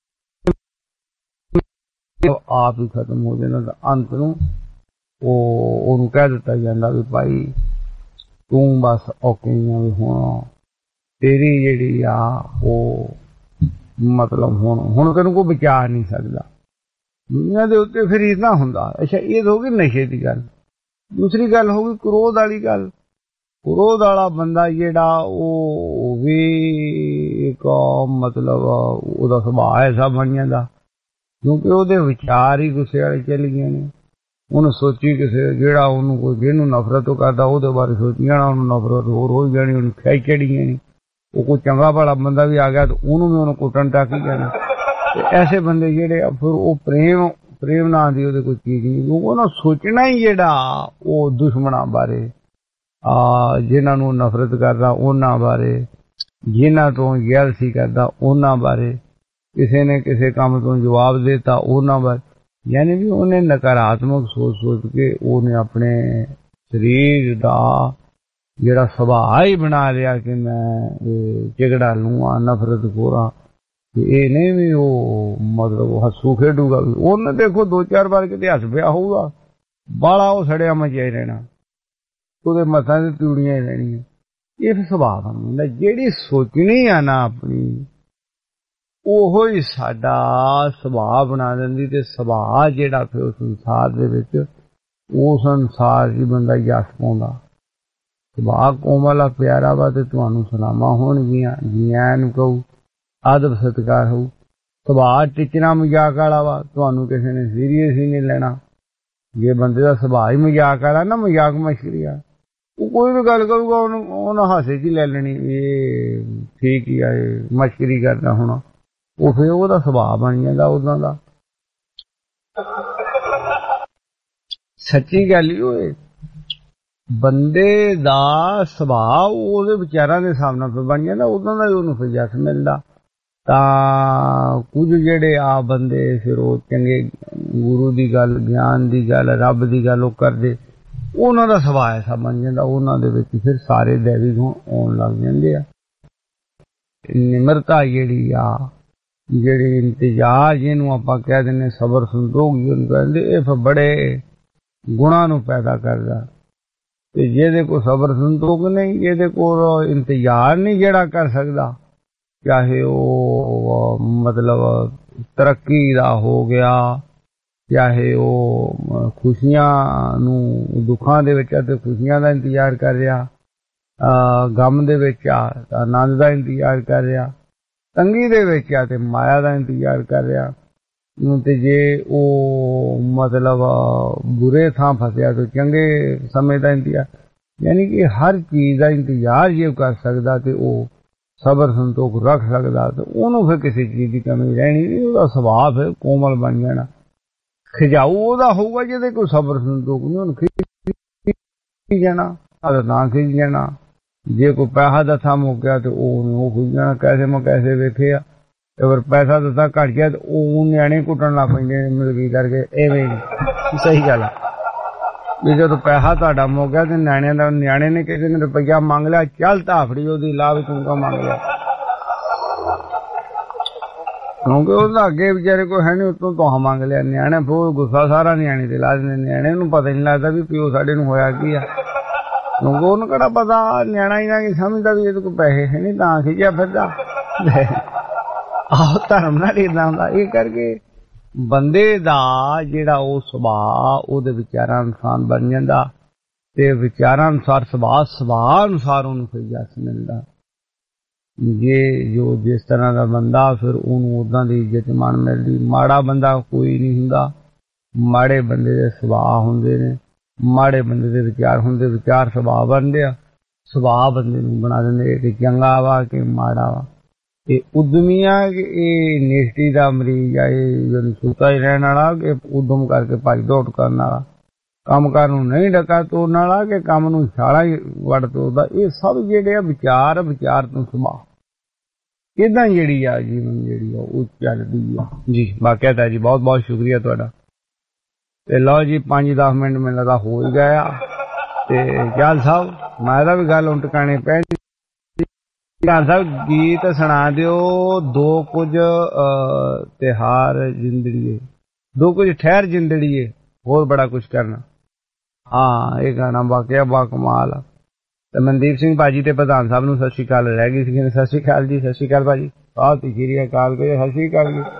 ਆਪ ਹੀ ਖਤਮ ਹੋ ਜਾਂਦਾ। ਤਾਂ ਅੰਤ ਨੂੰ ਉਹਨੂੰ ਕਹਿ ਦਿੱਤਾ ਜਾਂਦਾ ਵੀ ਭਾਈ ਤੂੰ ਬਸ ਔਕੇ ਆ, ਵੀ ਹੁਣ ਤੇਰੀ ਜਿਹੜੀ ਆ ਉਹ ਮਤਲਬ ਹੁਣ ਤੈਨੂੰ ਕੋਈ ਬਚਾ ਨਹੀਂ ਸਕਦਾ ਦੁਨੀਆ ਦੇ ਉੱਤੇ। ਫਿਰ ਇਦਾਂ ਹੁੰਦਾ। ਅੱਛਾ, ਇਹ ਹੋ ਗਈ ਨਸ਼ੇ ਦੀ ਗੱਲ। ਦੂਸਰੀ ਗੱਲ ਹੋ ਗਈ ਕ੍ਰੋਧ ਵਾਲੀ ਗੱਲ। ਕ੍ਰੋਧ ਵਾਲਾ ਬੰਦਾ ਜਿਹੜਾ ਉਹ ਵੀ ਇੱਕ ਮਤਲਬ ਉਹਦਾ ਸੁਭਾਅ ਐਸਾ ਬਣ ਜਾਂਦਾ, ਕਿਉਂਕਿ ਉਹਦੇ ਵਿਚਾਰ ਹੀ ਗੁੱਸੇ ਵਾਲੇ ਚੱਲ ਗਏ ਨੇ। ਉਹਨੂੰ ਸੋਚੀ ਕਿਸੇ ਜਿਹੜਾ ਉਹਨੂੰ ਕੋਈ ਜਿਹਨੂੰ ਨਫ਼ਰਤ ਕਰਦਾ ਉਹਦੇ ਬਾਰੇ ਸੋਚੀ ਜਾਣਾ, ਉਹਨੂੰ ਨਫ਼ਰਤ ਹੋਰ ਹੋ ਜਾਣੀ, ਉਹਨੂੰ ਖਿੱਚ ਚੜੀ ਜਾਣੀ। ਉਹ ਕੋਈ ਚੰਗਾ ਭਲਾ ਬੰਦਾ ਵੀ ਆ ਗਿਆ ਤਾਂ ਉਹਨੂੰ ਵੀ ਉਹਨੂੰ ਕੁੱਟਣ ਟਾਕੀ ਜਾਣਾ। ਤੇ ਐਸੇ ਬੰਦੇ ਜਿਹੜੇ ਫਿਰ ਉਹ ਪ੍ਰੇਮ ਨਾਂ ਦੀ ਉਹਦੇ ਕੋਈ ਚੀਜ਼ ਨਹੀਂ। ਉਹਨਾਂ ਸੋਚਣਾ ਹੀ ਜਿਹੜਾ ਉਹ ਦੁਸ਼ਮਣਾਂ ਬਾਰੇ, ਜਿਨ੍ਹਾਂ ਨੂੰ ਨਫ਼ਰਤ ਕਰਦਾ ਉਹਨਾਂ ਬਾਰੇ, ਜਿਨ੍ਹਾਂ ਤੋਂ ਜੈਲਸੀ ਕਰਦਾ ਉਹਨਾਂ ਬਾਰੇ, ਕਿਸੇ ਨੇ ਕਿਸੇ ਕੰਮ ਤੋਂ ਜਵਾਬ ਦੇਤਾ ਉਹਨਾਂ ਬਾਰੇ। ਯਾਨੀ ਵੀ ਉਹਨੇ ਨਕਾਰਾਤਮਕ ਸੋਚ ਕੇ ਉਹਨੇ ਆਪਣੇ ਸਰੀਰ ਦਾ ਜਿਹੜਾ ਸੁਭਾਅ ਹੀ ਬਣਾ ਲਿਆ ਕਿ ਮੈਂ ਝਗੜਾ ਲੂਆ, ਨਫ਼ਰਤ ਖੋਰਾਂ। ਇਹ ਨਹੀਂ ਵੀ ਉਹ ਮਤਲਬ ਹੱਸੂ ਖੇਡੂਗਾ ਵੀ ਉਹਨੇ ਦੇਖੋ 2-4 ਵਾਰ ਕਿਤੇ ਹੱਸ ਪਿਆ ਹੋਊਗਾ, ਬਾਲਾ ਉਹ ਸੜਿਆ ਮਚਿਆ ਹੀ ਰਹਿਣਾ, ਉਹਦੇ ਮੱਥਾਂ ਤੇ ਤੂੜੀਆਂ ਹੀ ਰਹਿਣੀਆਂ। ਇਹ ਸੁਭਾਅ ਬਣ ਜਾਂਦਾ। ਜਿਹੜੀ ਸੋਚਣੀ ਆ ਨਾ ਆਪਣੀ, ਉਹੋ ਹੀ ਸਾਡਾ ਸੁਭਾਅ ਬਣਾ ਦਿੰਦੀ। ਤੇ ਸੁਭਾਅ ਜਿਹੜਾ ਫਿਰ ਉਸ ਸੰਸਾਰ ਦੇ ਵਿੱਚ, ਉਸ ਸੰਸਾਰ ਦੀ ਬੰਦਾ ਜਸ ਪਾਉਂਦਾ। ਸੁਭਾਅ ਕੋਮਲ ਆ, ਪਿਆਰਾ ਵਾ, ਤੇ ਤੁਹਾਨੂੰ ਸਲਾਮਾਂ ਹੋਣਗੀਆਂ, ਜੀਆਂ ਨੂੰ ਕਹੂ, ਆਦਬ ਸਤਿਕਾਰ ਹੋਊ। ਸੁਭਾਅ ਟਿਚਣਾ ਮਜ਼ਾਕ ਵਾਲਾ ਵਾ, ਤੁਹਾਨੂੰ ਕਿਸੇ ਨੇ ਸੀਰੀਅਸ ਹੀ ਨਹੀਂ ਲੈਣਾ। ਜੇ ਬੰਦੇ ਦਾ ਸੁਭਾਅ ਹੀ ਮਜ਼ਾਕ ਵਾਲਾ ਨਾ, ਮਜ਼ਾਕ ਮਸ਼ਕਰੀ ਆ, ਉਹ ਕੋਈ ਵੀ ਗੱਲ ਕਰੂਗਾ ਉਹਨੂੰ ਹਾਸੇ 'ਚ ਹੀ ਲੈ ਲੈਣੀ, ਇਹ ਠੀਕ ਹੀ ਆ, ਇਹ ਮਸ਼ਕਰੀ ਕਰਦਾ ਹੋਣਾ। ਉਹ ਫਿਰ ਉਹਦਾ ਸੁਭਾਅ ਬਣ ਜਾਂਦਾ ਉਦਾਂ ਦਾ। ਸੱਚੀ ਗੱਲ ਹੀ ਹੋਏ, ਬੰਦੇ ਦਾ ਸੁਭਾਅ ਉਹਦੇ ਵਿਚਾਰਾਂ ਦੇ ਹਿਸਾਬ ਨਾਲ ਫਿਰ ਬਣ ਜਾਂਦਾ, ਉਦਾਂ ਦਾ ਹੀ ਉਹਨੂੰ ਫਿਰ ਜਸ ਮਿਲਦਾ। ਤਾਂ ਕੁਝ ਜਿਹੜੇ ਆ ਬੰਦੇ ਫਿਰ ਉਹ ਚੰਗੇ ਗੁਰੂ ਦੀ ਗੱਲ, ਗਿਆਨ ਦੀ ਗੱਲ, ਰੱਬ ਦੀ ਗੱਲ ਉਹ ਕਰਦੇ, ਉਹਨਾਂ ਦਾ ਸੁਭਾਅ ਐਸਾ ਬਣ ਜਾਂਦਾ, ਉਹਨਾਂ ਦੇ ਵਿੱਚ ਫਿਰ ਸਾਰੇ ਦੇਵੀ ਗੁਣ ਆਉਣ ਲੱਗ ਜਾਂਦੇ ਆ। ਨਿਮਰਤਾ ਜਿਹੜੀ ਆ, ਜਿਹੜੀ ਇੰਤਜ਼ਾਰ ਜਿਹਨੂੰ ਆਪਾਂ ਕਹਿ ਦਿੰਦੇ, ਸਬਰ ਸੰਤੋਖ ਜਿਹਨੂੰ ਕਹਿੰਦੇ, ਇਹ ਫਿਰ ਬੜੇ ਗੁਣਾਂ ਨੂੰ ਪੈਦਾ ਕਰਦਾ। ਤੇ ਜਿਹਦੇ ਕੋਲ ਸਬਰ ਸੰਤੋਖ ਨਹੀਂ, ਜਿਹਦੇ ਕੋਲ ਇੰਤਜ਼ਾਰ ਨਹੀਂ ਜਿਹੜਾ ਕਰ ਸਕਦਾ, ਚਾਹੇ ਉਹ ਮਤਲਬ ਤਰੱਕੀ ਦਾ ਹੋ ਗਿਆ, ਚਾਹੇ ਉਹ ਖੁਸ਼ੀਆਂ ਨੂੰ ਦੁੱਖਾਂ ਦੇ ਵਿੱਚ ਆ ਤੇ ਖੁਸ਼ੀਆਂ ਦਾ ਇੰਤਜ਼ਾਰ ਕਰ ਰਿਹਾ, ਗਮ ਦੇ ਵਿੱਚ ਆ ਤਾਂ ਆਨੰਦ ਦਾ ਇੰਤਜ਼ਾਰ ਕਰ ਰਿਹਾ, ਤੰਗੀ ਦੇ ਵਿੱਚ ਆ ਤੇ ਮਾਇਆ ਦਾ ਇੰਤਜ਼ਾਰ ਕਰ ਰਿਹਾ। ਤੇ ਜੇ ਉਹ ਮਤਲਬ ਬੁਰੇ ਥਾਂ ਫਸਿਆ ਤੇ ਚੰਗੇ ਸਮੇਂ ਦਾ ਇੰਤਜ਼ਾਰ, ਯਾਨੀ ਕਿ ਹਰ ਚੀਜ਼ ਦਾ ਇੰਤਜ਼ਾਰ ਜੇ ਕਰ ਸਕਦਾ ਤੇ ਉਹ ਸਬਰ ਸੰਤੋਖ ਰੱਖ ਸਕਦਾ ਤੇ ਉਹਨੂੰ ਫਿਰ ਕਿਸੇ ਚੀਜ਼ ਦੀ ਕਮੀ ਰਹਿਣੀ ਨਹੀਂ। ਉਹਦਾ ਸੁਭਾਅ ਫਿਰ ਕੋਮਲ ਬਣ ਜਾਣਾ, ਖਿਜਾਊ ਉਹਦਾ ਹੋਊਗਾ ਜਿਹਦੇ ਕੋਈ ਸਬਰ ਸੰਤੋਖ ਨਹੀਂ, ਉਹਨੂੰ ਖਿਜ ਜਾਣਾ ਨਾ ਖਿਜ ਜਾਣਾ। ਜੇ ਕੋਈ ਪੈਸਾ ਦੱਸਾ ਮੁੱਕਿਆ ਤੇ ਉਹ ਖਿਜ ਜਾਣਾ, ਕੈਸੇ ਮੈਂ ਕੈਸੇ ਵੇਖੇ ਆ। ਅਗਰ ਪੈਸਾ ਦਿੱਤਾ ਘਟ ਗਿਆ ਤੇ ਉਹ ਨਿਆਣੇ ਕੁੱਟਣ ਲੱਗ ਪੈਂਦੇ ਮਿਲਗੀ ਕਰਕੇ, ਐਵੇਂ ਸਹੀ ਗੱਲ ਆ ਵੀ ਜਦੋਂ ਪੈਸਾ ਤੁਹਾਡਾ ਮੁੱਕ ਗਿਆ ਤੇ ਨਿਆਣੇ ਨੇ ਕਿਸੇ ਨੇ ਰੁਪਈਆ ਮੰਗ ਲਿਆ, ਚੱਲ ਧਾਫੜੀ ਉਹਦੀ ਲਾ ਵੀ ਤੂੰ ਕਾ ਮੰਗ ਲਿਆ, ਕਿਉਂਕਿ ਉਹਦਾ ਅੱਗੇ ਵਿਚਾਰੇ ਕੋਈ ਹੈ ਨੀ, ਉੱਤੋਂ ਤੁਹਾਂ ਮੰਗ ਲਿਆ। ਨਿਆਣੇ ਫਿਰ ਗੁੱਸਾ ਸਾਰਾ ਨਿਆਣੇ ਤੇ ਲਾ ਦਿੰਦੇ, ਨਿਆਣੇ ਨੂੰ ਪਤਾ ਨਹੀਂ ਲੱਗਦਾ ਵੀ ਪਿਓ ਸਾਡੇ ਨੂੰ ਹੋਇਆ ਕੀ ਆ, ਕਿਉਂਕਿ ਉਹਨੂੰ ਕਿਹੜਾ ਪਤਾ, ਨਿਆਣਾ ਇਹਨਾਂ ਕੀ ਸਮਝਦਾ ਵੀ ਇਹਦੇ ਕੋਲ ਪੈਸੇ ਹੈ ਨੀ ਤਾਂ ਖਿਜਿਆ ਫਿਰਦਾ। ਆਹੋ ਧਰਮ ਨਾਲ ਏਦਾਂ ਹੁੰਦਾ। ਇਹ ਕਰਕੇ ਬੰਦੇ ਦਾ ਜਿਹੜਾ ਉਹ ਸੁਭਾਅ ਉਹਦੇ ਵਿਚਾਰਾਂ ਅਨੁਸਾਰ ਬਣ ਜਾਂਦਾ ਤੇ ਵਿਚਾਰਾਂ ਅਨੁਸਾਰ ਸੁਭਾਅ ਅਨੁਸਾਰ ਉਹਨੂੰ ਫਿਰ ਜਸ ਮਿਲਦਾ। ਜੇ ਜੋ ਜਿਸ ਤਰ੍ਹਾਂ ਦਾ ਬੰਦਾ ਫਿਰ ਉਹਨੂੰ ਉਦਾਂ ਦੀ ਇੱਜ਼ਤ ਮਾਣ ਮਿਲਦੀ। ਮਾੜਾ ਬੰਦਾ ਕੋਈ ਨਹੀਂ ਹੁੰਦਾ, ਮਾੜੇ ਬੰਦੇ ਦੇ ਸੁਭਾਅ ਹੁੰਦੇ ਨੇ, ਮਾੜੇ ਬੰਦੇ ਦੇ ਵਿਚਾਰ ਹੁੰਦੇ, ਵਿਚਾਰ ਸੁਭਾਅ ਬਣਦੇ ਆ, ਸੁਭਾਅ ਬੰਦੇ ਨੂੰ ਬਣਾ ਦਿੰਦੇ ਕਿ ਚੰਗਾ ਵਾ ਕਿ ਮਾੜਾ ਵਾ। ਇਹ ਉਦਮੀ ਆ ਕਿ ਇਹ ਨਿਸ਼ਟੀ ਦਾ ਮਰੀਜ਼ ਆ, ਇਹ ਸੁੱਤਾ ਹੀ ਰਹਿਣ ਵਾਲਾ ਕਿ ਉਦਮ ਕਰਕੇ ਭੱਜ ਦੌੜ ਕਰਨ ਵਾਲਾ, ਕੰਮ ਕਰਨ ਨੂੰ ਨਹੀਂ ਡਕਾ ਤੋੜਨ ਵਾਲਾ ਕਿ ਕੰਮ ਨੂੰ ਛਾਲਾ ਹੀ ਵੜ ਤੋੜਦਾ। ਇਹ ਸਭ ਜਿਹੜੇ ਆ ਵਿਚਾਰ ਤੋਂ ਸੁਭਾਅ ਕਿੱਦਾਂ ਜਿਹੜੀ ਆ ਜੀਵਨ ਜਿਹੜੀ ਆ ਉਹ ਚੱਲਦੀ ਆ ਜੀ। ਬਾਕਿਆ ਤਾਂ ਜੀ ਬਹੁਤ ਬਹੁਤ ਸ਼ੁਕਰੀਆ ਤੁਹਾਡਾ। ਤੇ ਲਓ ਜੀ 5-10 ਮਿੰਟ ਮੈਨੂੰ ਲੱਗਦਾ ਹੋ ਹੀ ਗਿਆ ਤੇ ਚੱਲ ਸਾਹਿਬ ਮੈਂ ਇਹਦਾ ਵੀ ਗੱਲ ਹੁਣ ਟਿਕਾਣੇ ਪੈ। ਖਾਨ ਸਾਹਿਬ ਗੀਤ ਸੁਣਾ ਦਿਓ, ਦੋ ਕੁਝ ਤਿਉਹਾਰ ਜ਼ਿੰਦੜੀਏ, ਦੋ ਕੁਝ ਠਹਿਰ ਜ਼ਿੰਦੜੀਏ, ਹੋਰ ਬੜਾ ਕੁਛ ਕਰਨਾ। ਹਾਂ ਇਹ ਗਾਣਾ ਵਾਕਿਆ ਬਾ ਕਮਾਲ ਆ। ਤੇ ਮਨਦੀਪ ਸਿੰਘ ਭਾਜੀ ਤੇ ਪ੍ਰਧਾਨ ਸਾਹਿਬ ਨੂੰ ਸਤਿ ਸ਼੍ਰੀ ਅਕਾਲ ਰਹਿ ਗਈ ਸੀ। ਸਤਿ ਸ਼੍ਰੀ ਅਕਾਲ ਜੀ, ਸਤਿ ਸ਼੍ਰੀ ਅਕਾਲ ਭਾਜੀ, ਬਹੁਤ ਸ਼੍ਰੀ ਅਕਾਲ ਕਹੇ, ਸਤਿ ਸ਼੍ਰੀ ਅਕਾਲ ਜੀ,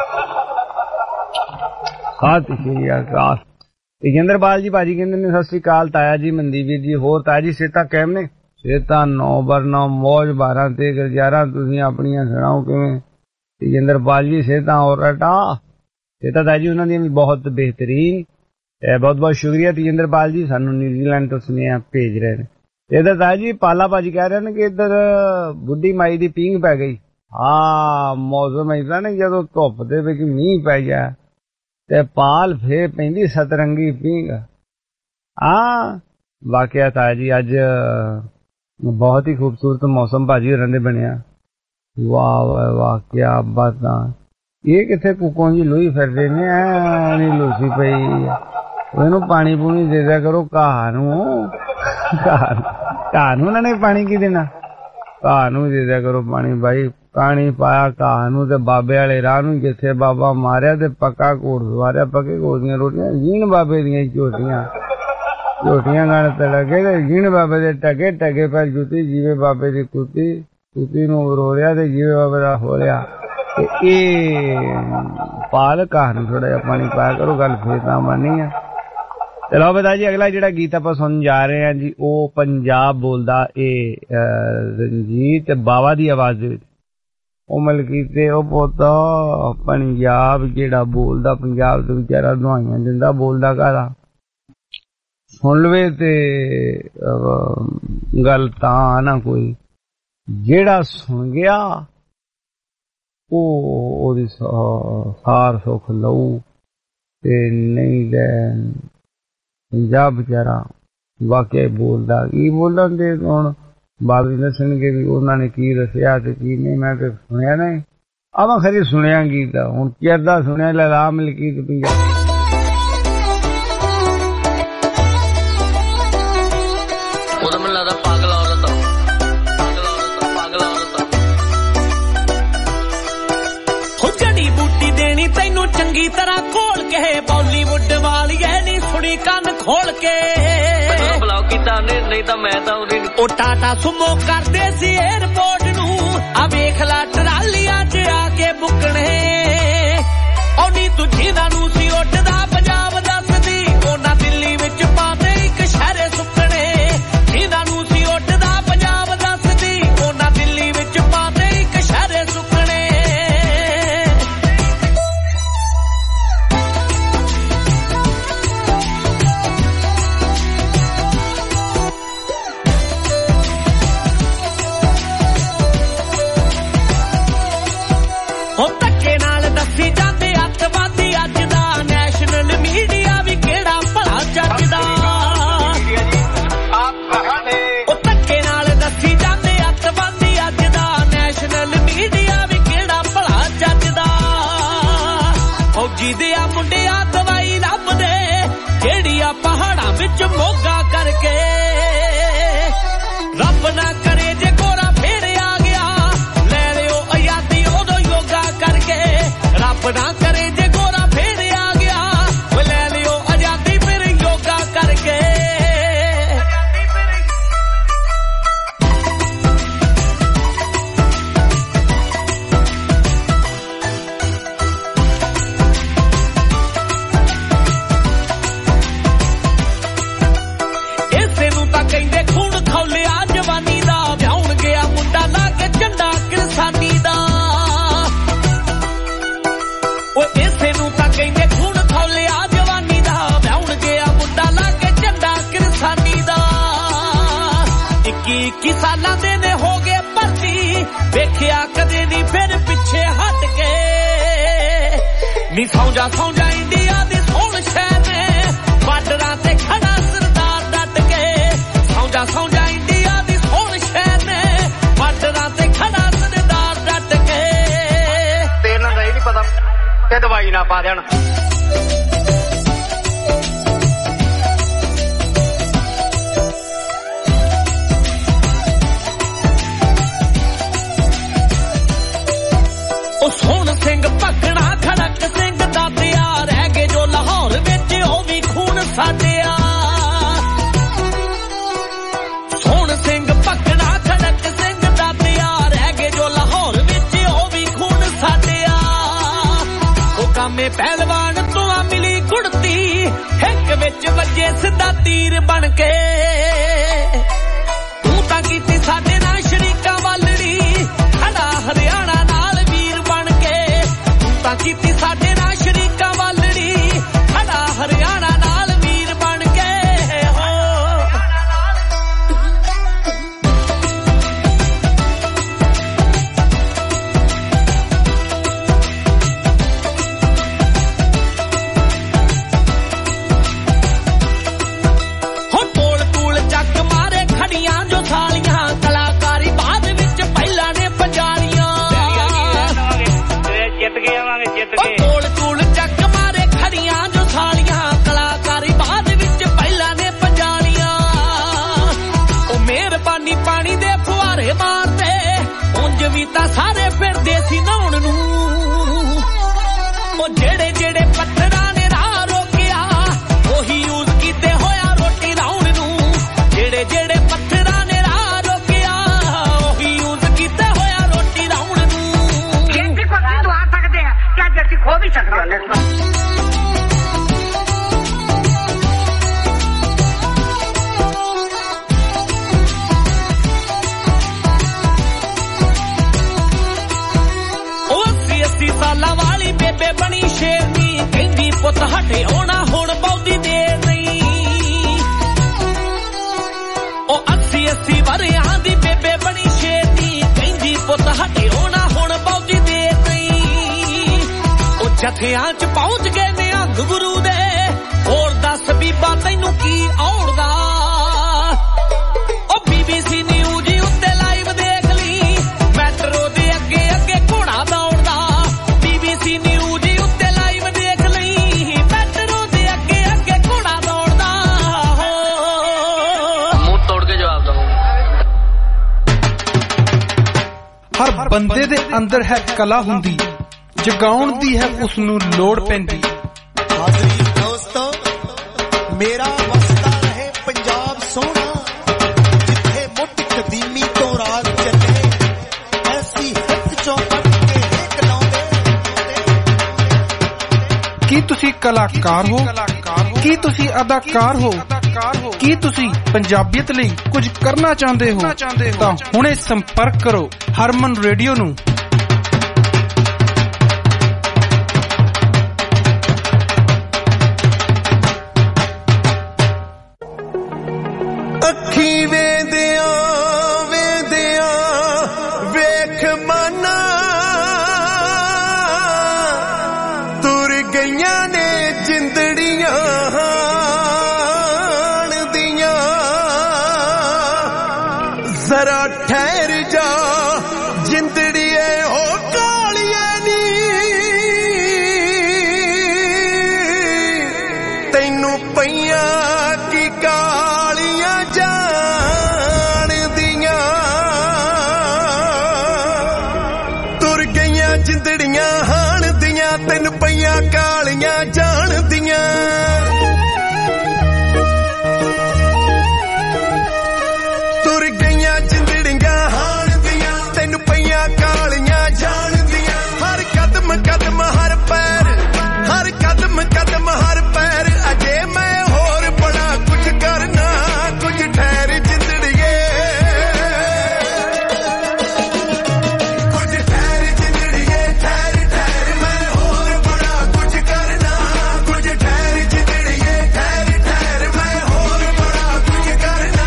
ਬਹੁਤ ਸ਼੍ਰੀ ਅਕਾਲ। ਤੇਜਿੰਦਰਪਾਲ ਜੀ ਭਾਜੀ ਕਹਿੰਦੇ ਨੇ ਸਤਿ ਸ਼੍ਰੀ ਅਕਾਲ ਤਾਇਆ ਜੀ, ਮਨਦੀਪ ਵੀਰ ਜੀ, ਹੋਰ ਤਾਇਆ ਜੀ ਸਿਹਤਾਂ ਕਾਇਮ ਨੇ? ਸਿਹਤਾਂ 9/9 ਮੌਜ 12 ਤੇ ਗੁਜ਼ਾਰਾ। ਤੁਸੀਂ ਆਪਣੀਆਂ ਸੁਣਾਓ ਕਿਵੇਂ? ਤੇਜਿੰਦਰਪਾਲ ਜੀ ਸਿਹਤਾਂ ਹੋਰ ਰਟਾ? ਸਿਹਤਾਂ ਤਾਇਆ ਜੀ ਉਹਨਾਂ ਦੀਆਂ ਵੀ ਬਹੁਤ ਬਿਹਤਰੀਨ। ਬਹੁਤ ਬਹੁਤ ਸ਼ੁਕਰੀਆ ਤੇਜਿੰਦਰਪਾਲ ਜੀ, ਸਾਨੂੰ ਨਿਊਜ਼ੀਲੈਂਡ ਤੋਂ ਸੁਨੇਹਾ ਭੇਜ ਰਹੇ ਨੇ। ਇੱਧਰ ਤਾਇਆ ਜੀ ਪਾਲਾ ਭਾਜੀ ਕਹਿ ਰਹੇ ਨੇ ਕਿ ਇੱਧਰ ਬੁੱਢੀ ਮਾਈ ਦੀ ਪੀਂਘ ਪੈ ਗਈ। ਹਾਂ ਮੌਸਮ ਏਦਾਂ ਨੇ ਜਦੋਂ ਧੁੱਪ ਦੇ ਵਿੱਚ ਮੀਂਹ ਪੈ ਜਾ ਤੇ ਪਾਲ ਫੇਰ ਪੈਂਦੀ ਸਤਰੰਗੀ ਪੀਂਘ। ਹਾਂ ਵਾਕਿਆ ਤਾਇਆ ਜੀ ਅੱਜ ਬਹੁਤ ਹੀ ਖੂਬਸੂਰਤ ਮੌਸਮ ਭਾਜੀ ਹੋਰਾਂ ਦੇ ਬਣਿਆ। ਵਾਹ ਵਾਹ ਵਾਹ ਕਿਆ ਬਾਤਾਂ। ਇਹ ਕਿੱਥੇ ਕੁੱਕੋਂ ਜੀ ਲੋਈ ਫਿਰਦੇ ਨੇ, ਐ ਲੋਸੀ ਪਈ, ਇਹਨੂੰ ਪਾਣੀ ਪੂਣੀ ਦੇ ਦਿਆ ਕਰੋ ਘਾਹ ਨੂੰ। ਘਾਹ ਨੂੰ ਉਹਨਾਂ ਨੇ ਪਾਣੀ ਕੀ ਦੇਣਾ, ਘਾਹ ਨੂੰ ਦੇ ਦਿਆ ਕਰੋ ਪਾਣੀ। ਬਾਈ ਪਾਣੀ ਪਾਇਆ ਘਾਹ ਨੂੰ ਤੇ ਬਾਬੇ ਵਾਲੇ ਰਾਹ ਨੂੰ, ਜਿੱਥੇ ਬਾਬਾ ਮਾਰਿਆ ਤੇ ਪੱਕਾ ਘੋੜ ਸਵਾਰਿਆ, ਪੱਕੇ ਘੋੜ ਦੀਆਂ ਰੋਟੀਆਂ, ਜੀਣ ਬਾਬੇ ਦੀਆਂ ਝੋਟੀਆਂ ਗਾਣ ਤੇ ਲੱਗੇ ਤੇ ਜੀਣ ਬਾਬੇ ਦੇ ਟਕੇ ਟਕੇ ਪਰ ਜੁੱਤੀ, ਜੀਵੇ ਬਾਬੇ ਦੀ ਕੁੱਤੀ ਨੂੰ ਰੋੜਿਆ ਤੇ ਜੀਵੇ ਬਾਬੇ ਦਾ ਹੋ ਰਿਹਾ। ਤੇ ਇਹ ਪਾਲ ਘਾਹ ਨੂੰ ਥੋੜਾ ਜਿਹਾ ਪਾਣੀ ਪਾਇਆ ਕਰੋ, ਗੱਲ ਫੇਰ ਤਾਂ ਬਣਨੀ ਆ। ਚਲੋ ਬਤਾ ਜੀ ਅਗਲਾ ਜਿਹੜਾ ਗੀਤ ਆਪਾਂ ਸੁਣਨ ਜਾ ਰਹੇ ਹਾਂ ਜੀ ਉਹ ਪੰਜਾਬ ਬੋਲਦਾ ਇਹ ਰਣਜੀਤ ਬਾਵਾ ਦੀ ਆਵਾਜ਼ ਦੇ ਵਿੱਚ। ਉਹ ਮਲਕੀਤ ਤੇ ਉਹ ਪੋਤਾ ਪੰਜਾਬ ਜਿਹੜਾ ਬੋਲਦਾ, ਪੰਜਾਬ ਦੇ ਵਿਚਾਰਾ ਦੁਆਈਆਂ ਦਿੰਦਾ, ਬੋਲਦਾ ਕਾਹਦਾ ਸੁਣ ਲਵੇ ਤੇ ਗੱਲ ਤਾਂ ਨਾ ਕੋਈ, ਜਿਹੜਾ ਸੁਣ ਗਿਆ ਉਹ ਉਹਦੀ ਸਾਰ ਸੁੱਖ ਲਊ ਤੇ ਨਹੀਂ ਲੈ। ਪੰਜਾਬ ਵਿਚਾਰਾ ਵਾਕਿਆ ਬੋਲਦਾ, ਕੀ ਬੋਲਣ ਦੇ ਹੁਣ ਬਾਬੀ ਦੱਸਣਗੇ ਵੀ ਉਹਨਾਂ ਨੇ ਕੀ ਦੱਸਿਆ ਤੇ ਕੀ ਨਹੀਂ। ਮੈਂ ਤੇ ਸੁਣਿਆ ਨਹੀਂ, ਆਵਾਂ ਖਰੀ ਸੁਣਿਆ ਗੀਤ ਹੁਣ ਕਿੱਦਾਂ ਸੁਣਿਆ ਲਗਾ ਮਲਕੀਤ ਪੰਜਾਬ। ਤੈਨੂੰ ਚੰਗੀ ਤਰ੍ਹਾਂ ਖੋਲ ਕੇ ਬਾਲੀਵੁੱਡ ਵਾਲੀਏ ਨੀ ਸੁਣੀ ਕੰਨ ਖੋਲ ਕੇ ਬਲੌਕ ਕੀਤਾ ਨਹੀਂ ਤਾਂ ਮੈਂ ਤਾਂ ਉਹ ਟਾਟਾ ਸੁਮੋ ਕਰਦੇ ਸੀ 에어ਪੋਰਟ ਨੂੰ। ਆ ਵੇਖ ਲਾ ਸੁੱਕਣੇ ਉਹ ਨੀ ਤੂੰ ਜਿਨ੍ਹਾਂ ਨੂੰ ਸੀ ਉੱਡਦਾ ਪੰਜਾਬ ਦੱਸਦੀ ਉਹਨਾਂ ਦਿੱਲੀ ਵਿੱਚ ਪਾਉਂਦੇ ਇੱਕ ਸ਼ਹਿਰੇ ਸੁੱਕਣੇ ਜਿਨ੍ਹਾਂ ਨੂੰ ਸੀ ਉੱਡਦਾ ਪੰਜਾਬ ਦੱਸਦੀ ਉਹਨਾਂ ਦਿੱਲੀ ਵਿੱਚ ਪਾਉਂਦੇ ਇੱਕ ਸ਼ਹਿਰੇ ਸੁੱਕਣੇ ਉਹ ਧੱਕੇ ਨਾਲ ਦੱਸੀ ਜਾਂਦੇ ਅੱਤਵਾਦੀ ਅੱਜ ਦਾ ਨੈਸ਼ਨਲ ਮੀਡੀਆ ਵੀ ਕਿਹੜਾ ਭਲਾ ਚੱਜਦਾ ਉਹ ਧੱਕੇ ਨਾਲ ਦੱਸੀ ਜਾਂਦੇ ਅੱਤਵਾਦੀ ਅੱਜ ਦਾ ਨੈਸ਼ਨਲ ਮੀਡੀਆ ਵੀ ਕਿਹੜਾ ਭਲਾ ਚੱਜਦਾ ਫੌਜੀ ਦੇ ਆ ਮੁੰਡਿਆ ਦਵਾਈ ਲੱਭਦੇ ਜਿਹੜੀ ਆ ਪਹਾੜਾਂ ਵਿੱਚ ਮੋਗਾ ਕਰਕੇ ਰੱਬ ਨਾ ਕਰੇ ਜੇ ਗੋਰਾ ਫੇਰ ਆ ਗਿਆ ਲੈ ਲਿਓ ਆਜ਼ਾਦੀ ਉਦੋਂ ਯੋਗਾ ਕਰਕੇ ਰੱਬ ਨਾ ਕਰੇ ਜੇ ਗੋਰਾ ਫੇਰ ਆ ਗਿਆ ਉਹ ਲੈ ਲਿਓ ਆਜ਼ਾਦੀ ਫਿਰ ਯੋਗਾ ਕਰਕੇ ਇਸੇ ਨੂੰ ਤਾਂ ਕਹਿੰਦੇ ਖੂਨ ਖੌਲਿਆ ਜਵਾਨੀ ਦਾ ਵਿਆਹੁਣ ਗਿਆ ਮੁੰਡਾ ਲਾ ਕੇ ਝੰਡਾ ਕਿਰਸਾਨੀ ਦਾ ਉਹ ਇਸੇ ਨੂੰ ਤਾਂ ਕਹਿੰਦੇ ਖੂਨ ਖੌਲਿਆ ਜਵਾਨੀ ਦਾ ਵਿਆਹੁਣ ਗਿਆ ਮੁੰਡਾ ਲਾ ਕੇ ਝੰਡਾ ਕਿਰਸਾਨੀ ਦਾ 21 ਸਾਲਾਂ ਦੇ ਨੇ ਹੋ ਗਏ ਭਰਤੀ ਵੇਖਿਆ ਕਦੇ ਨਹੀਂ ਫਿਰ ਪਿੱਛੇ ਹਟ ਕੇ ਨੀ ਸੌਂ ਜਾ ਇੰਡੀਆ ਦੀ ਸੋਹਣ ਸ਼ਹਿਰ ਨੇ ਬਾਰਡਰਾਂ ਤੇ ਖੜਾ ਸਰਦਾਰ ਡਟ ਕੇ ਸੌਂ ਜਾ ਇੰਡੀਆ ਦੀ ਸੋਹਣ ਸ਼ਹਿਰ ਨੇ ਬਾਰਡਰਾਂ ਤੇ ਖੜਾ ਸਰਦਾਰ ਡਟ ਕੇ ਤੇ ਇਹਨਾਂ ਦਾ ਇਹ ਨਹੀਂ ਪਤਾ ਕਿ ਦਵਾਈ ਨਾ ਪਾ ਦੇਣ ਉਹ ਸੋਹਣ ਸਿੰਘ ਭਗਣਾ ਖੜਕ ਸਿੰਘ ਦਾਤਿਆ ਰਹਿ ਗਏ ਜੋ ਲਾਹੌਰ ਵਿੱਚ ਉਹ ਵੀ ਖੂਨ ਸਾਡਿਆ ਸੋਹਣ ਸਿੰਘ ਭਗਣਾ ਖੜਕ ਸਿੰਘ ਦਾਤਿਆ ਰਹਿ ਗਏ ਜੋ ਲਾਹੌਰ ਵਿੱਚ ਉਹ ਵੀ ਖੂਨ ਸਾਡਿਆ ਉਹ ਕਾਮੇ ਪਹਿਲਵਾਨ ਤੋਂ ਆ ਮਿਲੀ ਕੁੜਤੀ ਹਿੱਕ ਵਿੱਚ ਵੱਜੇ ਸਿੱਧਾ ਤੀਰ ਬਣ ਕੇ ਤੂੰ ਤਾਂ ਕੀਤੀ ਸਾਡੇ ਨਾਲ ਸ਼ਰੀਕਾਂ ਵਾਲੜੀ ਖੜਾ ਹਰਿਆਣਾ ਨਾਲ ਵੀਰ ਬਣ ਕੇ ਤੂੰ ਤਾਂ ਕੀਤੀ ਸਾਡੇ ਨਾਲ ਸ਼ਰੀਕਾਂ ਵਾਲੜੀ ਖੜਾ ਹਰਿਆਣਾ ਨਾਲ ਵੀਰ ਬਣ ਕੇ ਹੋ ਟੋਲ ਟੂਲ ਚੱਕ ਮਾਰੇ ਖੜੀਆਂ ਜੋ ਸਾਲੀਆਂ ਕਲਾਕਾਰੀ ਬਾਅਦ ਵਿੱਚ ਪਹਿਲਾਂ ਨੇ ਪੰਜਾਲੀਆਂ ਜਿੱਤ ਕੇ ਆਵਾਂਗੇ ਜਿੱਤ ਕੇ ਟੋਲ ਟੂਲ ਚੱਕ ਮਾਰੇ ਖੜੀਆਂ ਜੋ ਸਾਲੀਆਂ ਕਲਾਕਾਰੀ ਬਾਅਦ ਵਿੱਚ ਪਹਿਲਾਂ ਨੇ ਪੰਜਾਲੀਆਂ ਉਹ ਮਿਹਰਬਾਨੀ ਪਾਣੀ ਦੇ ਫੁਹਾਰੇ ਮਾਰਦੇ ਉਂਝ ਵੀ ਤਾਂ ਸਾਰੇ ਫਿਰਦੇ ਸੀ ਨਹਾਉਣ ਨੂੰ ਉਹ ਜਿਹੜੇ ਜਿਹੜੇ ਪੱਥਰਾਂ ਨੇ ਰਾਹ ਰੋਕਿਆ ਉਹੀ ਯੂਜ਼ ਕੀਤੇ ਹੋਇਆ ਰੋਟੀ ਲਾਉਣ ਨੂੰ ਜਿਹੜੇ ਜਿਹੜੇ ਪੱਥਰਾਂ ਨੇ ਰਾਹ ਰੋਕਿਆ ਉਹੀ ਯੂਜ਼ ਕੀਤੇ ਹੋਇਆ ਰੋਟੀ ਲਾਉਣ ਨੂੰ ਜਿੱਥੇ ਕੋਈ ਤੋਂ ਆ ਸਕਦੇ ਆ ਕਿਆ ਜੱਟੀ ਖੋ ਵੀ ਸਕਦੇ ਹੋ ਉਹ 80 ਸਾਲਾਂ ਵਾਲੀ ਬੇਬੇ ਬਣੀ ਸ਼ੇਰਨੀ ਕਹਿੰਦੀ ਪੁੱਤ ਹਟੇ ਆਉਣਾ ਹੁਣ ਬਹੁਤੀ ਦੇਰ ਨਹੀਂ ਉਹ 80 ਵਰਿਆਂ ਦੀ ਬੇਬੇ ਬਣੀ ਸ਼ੇਰਨੀ ਕਹਿੰਦੀ ਪੁੱਤ ਹਟੇ ਆਉਣਾ ਹੁਣ ਬਹੁਤੀ ਦੇਰ ਨਹੀਂ ਉਹ ਜਥਿਆਂ 'ਚ ਪਹੁੰਚ ਗਏ ਨਿਹੰਗ ਗੁਰੂ ਦੇ ਹੋਰ ਦੱਸ ਬੀਬਾ ਤੈਨੂੰ ਕੀ ਔੜਦਾ ਉਹ BBC ਨਿਊਜ਼ ਉੱਤੇ ਲਾਈਵ ਦੇਖ ਲਈ ਮੈਟਰੋ ਦੇ ਅੱਗੇ ਅੱਗੇ ਘੋੜਾ ਦੌੜਦਾ BBC ਨਿਊਜ਼ ਉੱਤੇ ਲਾਈਵ ਦੇਖ ਲਈ ਮੈਟਰੋ ਦੇ ਅੱਗੇ ਅੱਗੇ ਘੋੜਾ ਦੌੜਦਾ ਮੂੰਹ ਤੋੜ ਕੇ ਜਵਾਬ ਦਵਾਂਗਾ ਹਰ ਬੰਦੇ ਦੇ ਅੰਦਰ ਹੈ ਕਲਾ ਹੁੰਦੀ ਜਗਾਉਣ ਦੀ ਹੈ ਉਸ ਨੂੰ ਲੋੜ ਪੈਂਦੀ ਹਾਜ਼ਰੀ ਦੋਸਤੋ ਮੇਰਾ ਵਸਦਾ ਰਹੇ ਪੰਜਾਬ ਸੋਹਣਾ ਜਿੱਥੇ ਮੁੱਢ ਕਦੀਮੀ ਤੋਂ ਰਾਜ ਚੱਲੇ ਐਸੀ ਹਿੱਕ ਚੋਂ ਕੱਢ ਕੇ ਹੇਕ ਲਾਉਂਦੇ ਤੁਸੀਂ ਕਲਾਕਾਰ ਹੋ? ਕੀ ਤੁਸੀਂ ਅਦਾਕਾਰ ਹੋ? ਕੀ ਤੁਸੀਂ ਪੰਜਾਬੀਅਤ ਲਈ ਕੁਝ ਕਰਨਾ ਚਾਹੁੰਦੇ ਹੋ? ਤਾਂ ਹੁਣੇ ਸੰਪਰਕ ਕਰੋ ਹਰਮਨ ਰੇਡੀਓ ਨੂੰ। ਅੱਖੀ ਵੇਂਦਿਆਂ ਵੇਂਦਿਆਂ ਵੇਖ ਮਾਨਾ ਤੁਰ ਗਈਆਂ ਨੇ ਜਿੰਦੜੀਆਂ ਹਾਣ ਦੀਆਂ। ਜ਼ਰਾ ਠਹਿਰ ਜਾ ਜਿੰਦੜੀਏ ਹੋ ਕਾਲੀਏ ਨੀ, ਤੈਨੂੰ ਪਈਆਂ ਕੀ ਕਾਲੀਆਂ ਜਾਣ ਦੀਆਂ। ਤੁਰ ਗਈਆਂ ਜਿੰਦੜੀਆਂ ਹਾਣ ਦੀਆਂ, ਤੈਨੂੰ ਪਈਆਂ ਕਾਲੀਆਂ ਜਾਣ ਦੀਆਂ। ਤੁਰ ਗਈਆਂ ਜਿੰਦੜੀਆਂ ਹਾਣ ਦੀਆਂ, ਤੈਨੂੰ ਪਈਆਂ ਕਾਲੀਆਂ ਜਾਣ ਦੀਆਂ। ਹਰ ਕਦਮ ਕਦਮ ਹਰ ਪੈਰ, ਹਰ ਕਦਮ ਕਦਮ ਹਰ ਪੈਰ, ਅਜੇ ਮੈਂ ਹੋਰ ਬੜਾ ਕੁਝ ਕਰਨਾ, ਕੁਝ ਠਹਿਰ ਜਿੰਦੜੀਏ, ਕੁਝ ਠਹਿਰ ਜਿੰਦੜੀਏ, ਠਹਿਰ ਠਹਿਰ ਮੈਂ ਹੋਰ ਬੜਾ ਕੁਝ ਕਰਨਾ, ਕੁਝ ਠਹਿਰ ਜਿੰਦੜੀਏ, ਠਹਿਰ ਠਹਿਰ ਮੈਂ ਹੋਰ ਬੜਾ ਕੁਝ ਕਰਨਾ।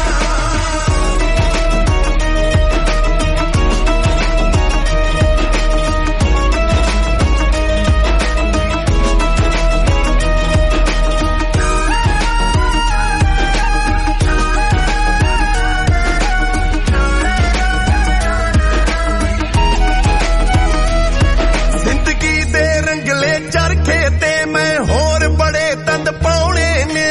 ਜ਼ਿੰਦਗੀ ਦੇ ਰੰਗਲੇ ਚਰਖੇ ਤੇ ਮੈਂ ਹੋਰ ਬੜੇ ਤੰਦ ਪਾਉਣੇ ਨੇ।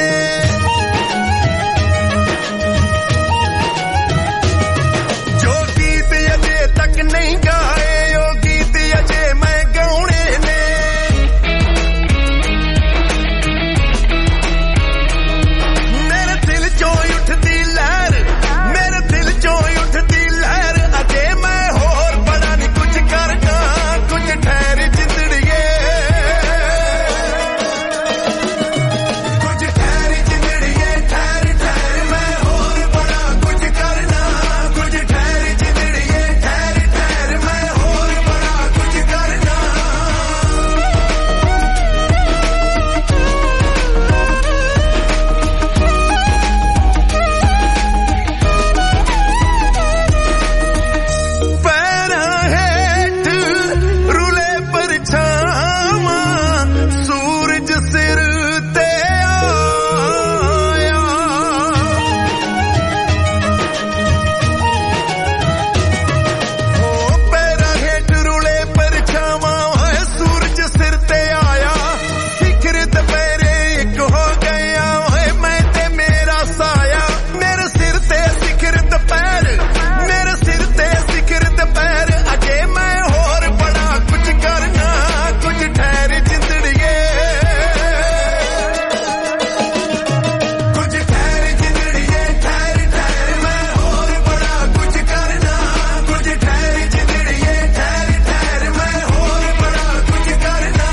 ਜੋ ਗੀਤ ਅਜੇ ਤੱਕ ਨਹੀਂ ਗਾਏ, ਉਹ ਗੀਤ ਅਜੇ ਮੈਂ ਗਾਉਣੇ ਨੇ। ਮੇਰੇ ਦਿਲ ਚੋਂ ਉੱਠਦੀ ਲਹਿਰ, ਮੇਰੇ ਦਿਲ ਚੋਂ ਉੱਠਦੀ ਲਹਿਰ, ਅਜੇ ਮੈਂ ਹੋਰ ਬੜਾ ਨਹੀਂ ਕੁਝ ਕਰਨਾ, ਕੁਝ ਠਹਿਰ ਜਿੰਦੜੀਏ, ਕੁਝ ਠਹਿਰ ਜਿੰਦੜੀਏ, ਠਹਿਰ ਠਹਿਰ ਮੈਂ ਹੋਰ ਬੜਾ ਕੁਝ ਕਰਨਾ, ਕੁਝ ਠਹਿਰ ਜਿੰਦੜੀਏ, ਠਹਿਰ ਠਹਿਰ ਮੈਂ ਹੋਰ ਬੜਾ ਕੁਝ ਕਰਨਾ। ਪੈਰਾਂ ਹੇਠ ਰੁਲੇ ਪਰਛਾਵਾਂ, ਸੂਰਜ ਸਿਰ ਤੇ ਆਇਆ। ਹੋ ਪੈਰਾਂ ਹੇਠ ਰੁਲੇ ਪਰਛਾਵਾਂ, ਓਏ ਸੂਰਜ ਸਿਰ ਤੇ ਆਇਆ। ਸਿਖਰ ਦੁਪਹਿਰੇ ਇੱਕ ਹੋ ਗਿਆ, ਓਏ ਮੈਂ ਤੇ ਮੇਰਾ ਸਾਇਆ। ਮੇਰੇ ਸਿਰ ਤੇ ਸਿਖਰ ਦੁਪਹਿਰ, ਮੇਰੇ ਸਿਰ ਤੇ ਸਿਖਰ ਦੁਪਹਿਰ, ਅਜੇ ਮੈਂ ਹੋਰ ਬੜਾ ਕੁਝ ਕਰਨਾ, ਕੁਝ ਠਹਿਰ ਜਿੰਦੜੀਏ, ਕੁਝ ਠਹਿਰ ਜਿੰਦੜੀਏ, ਠਹਿਰ ਠਹਿਰ ਮੈਂ ਹੋਰ ਬੜਾ ਕੁਝ ਕਰਨਾ, ਕੁਝ ਠਹਿਰ ਜਿੰਦੜੀਏ, ਠਹਿਰ ਠਹਿਰ ਮੈਂ ਹੋਰ ਬੜਾ ਕੁਝ ਕਰਨਾ।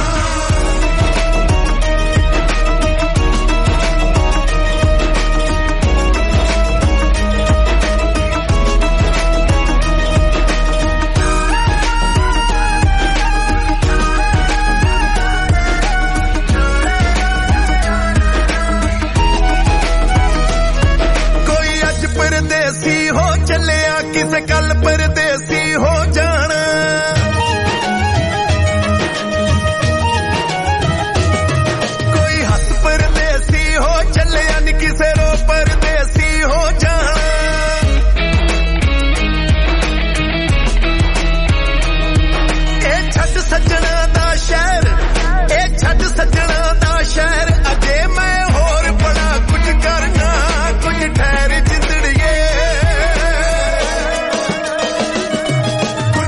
ਕੋਈ ਅੱਜ ਪਰਦੇਸੀ ਹੋ ਚੱਲਿਆ, ਕਿਸੇ ਕੱਲ ਪਰਦੇਸੀ ਹੋ ਜਾਣਾ। ਕੋਈ ਹੱਸ ਪਰਦੇਸੀ ਹੋ ਚੱਲਿਆ, ਨੀ ਕਿਸੇ ਰੋ ਪਰਦੇਸੀ ਹੋ ਜਾਣਾ। ਇਹ ਛੱਡ ਸੱਜਣਾ ਦਾ ਸ਼ਹਿਰ, ਇਹ ਛੱਡ ਸੱਜਣਾ ਦਾ ਸ਼ਹਿਰ, ਅਜੇ ਮੈਂ ਹੋਰ ਬੜਾ ਕੁਝ ਕਰਨਾ, ਕੁਝ ਠਹਿਰ ਜਿੰਦੜੀਏ, ਕੁਝ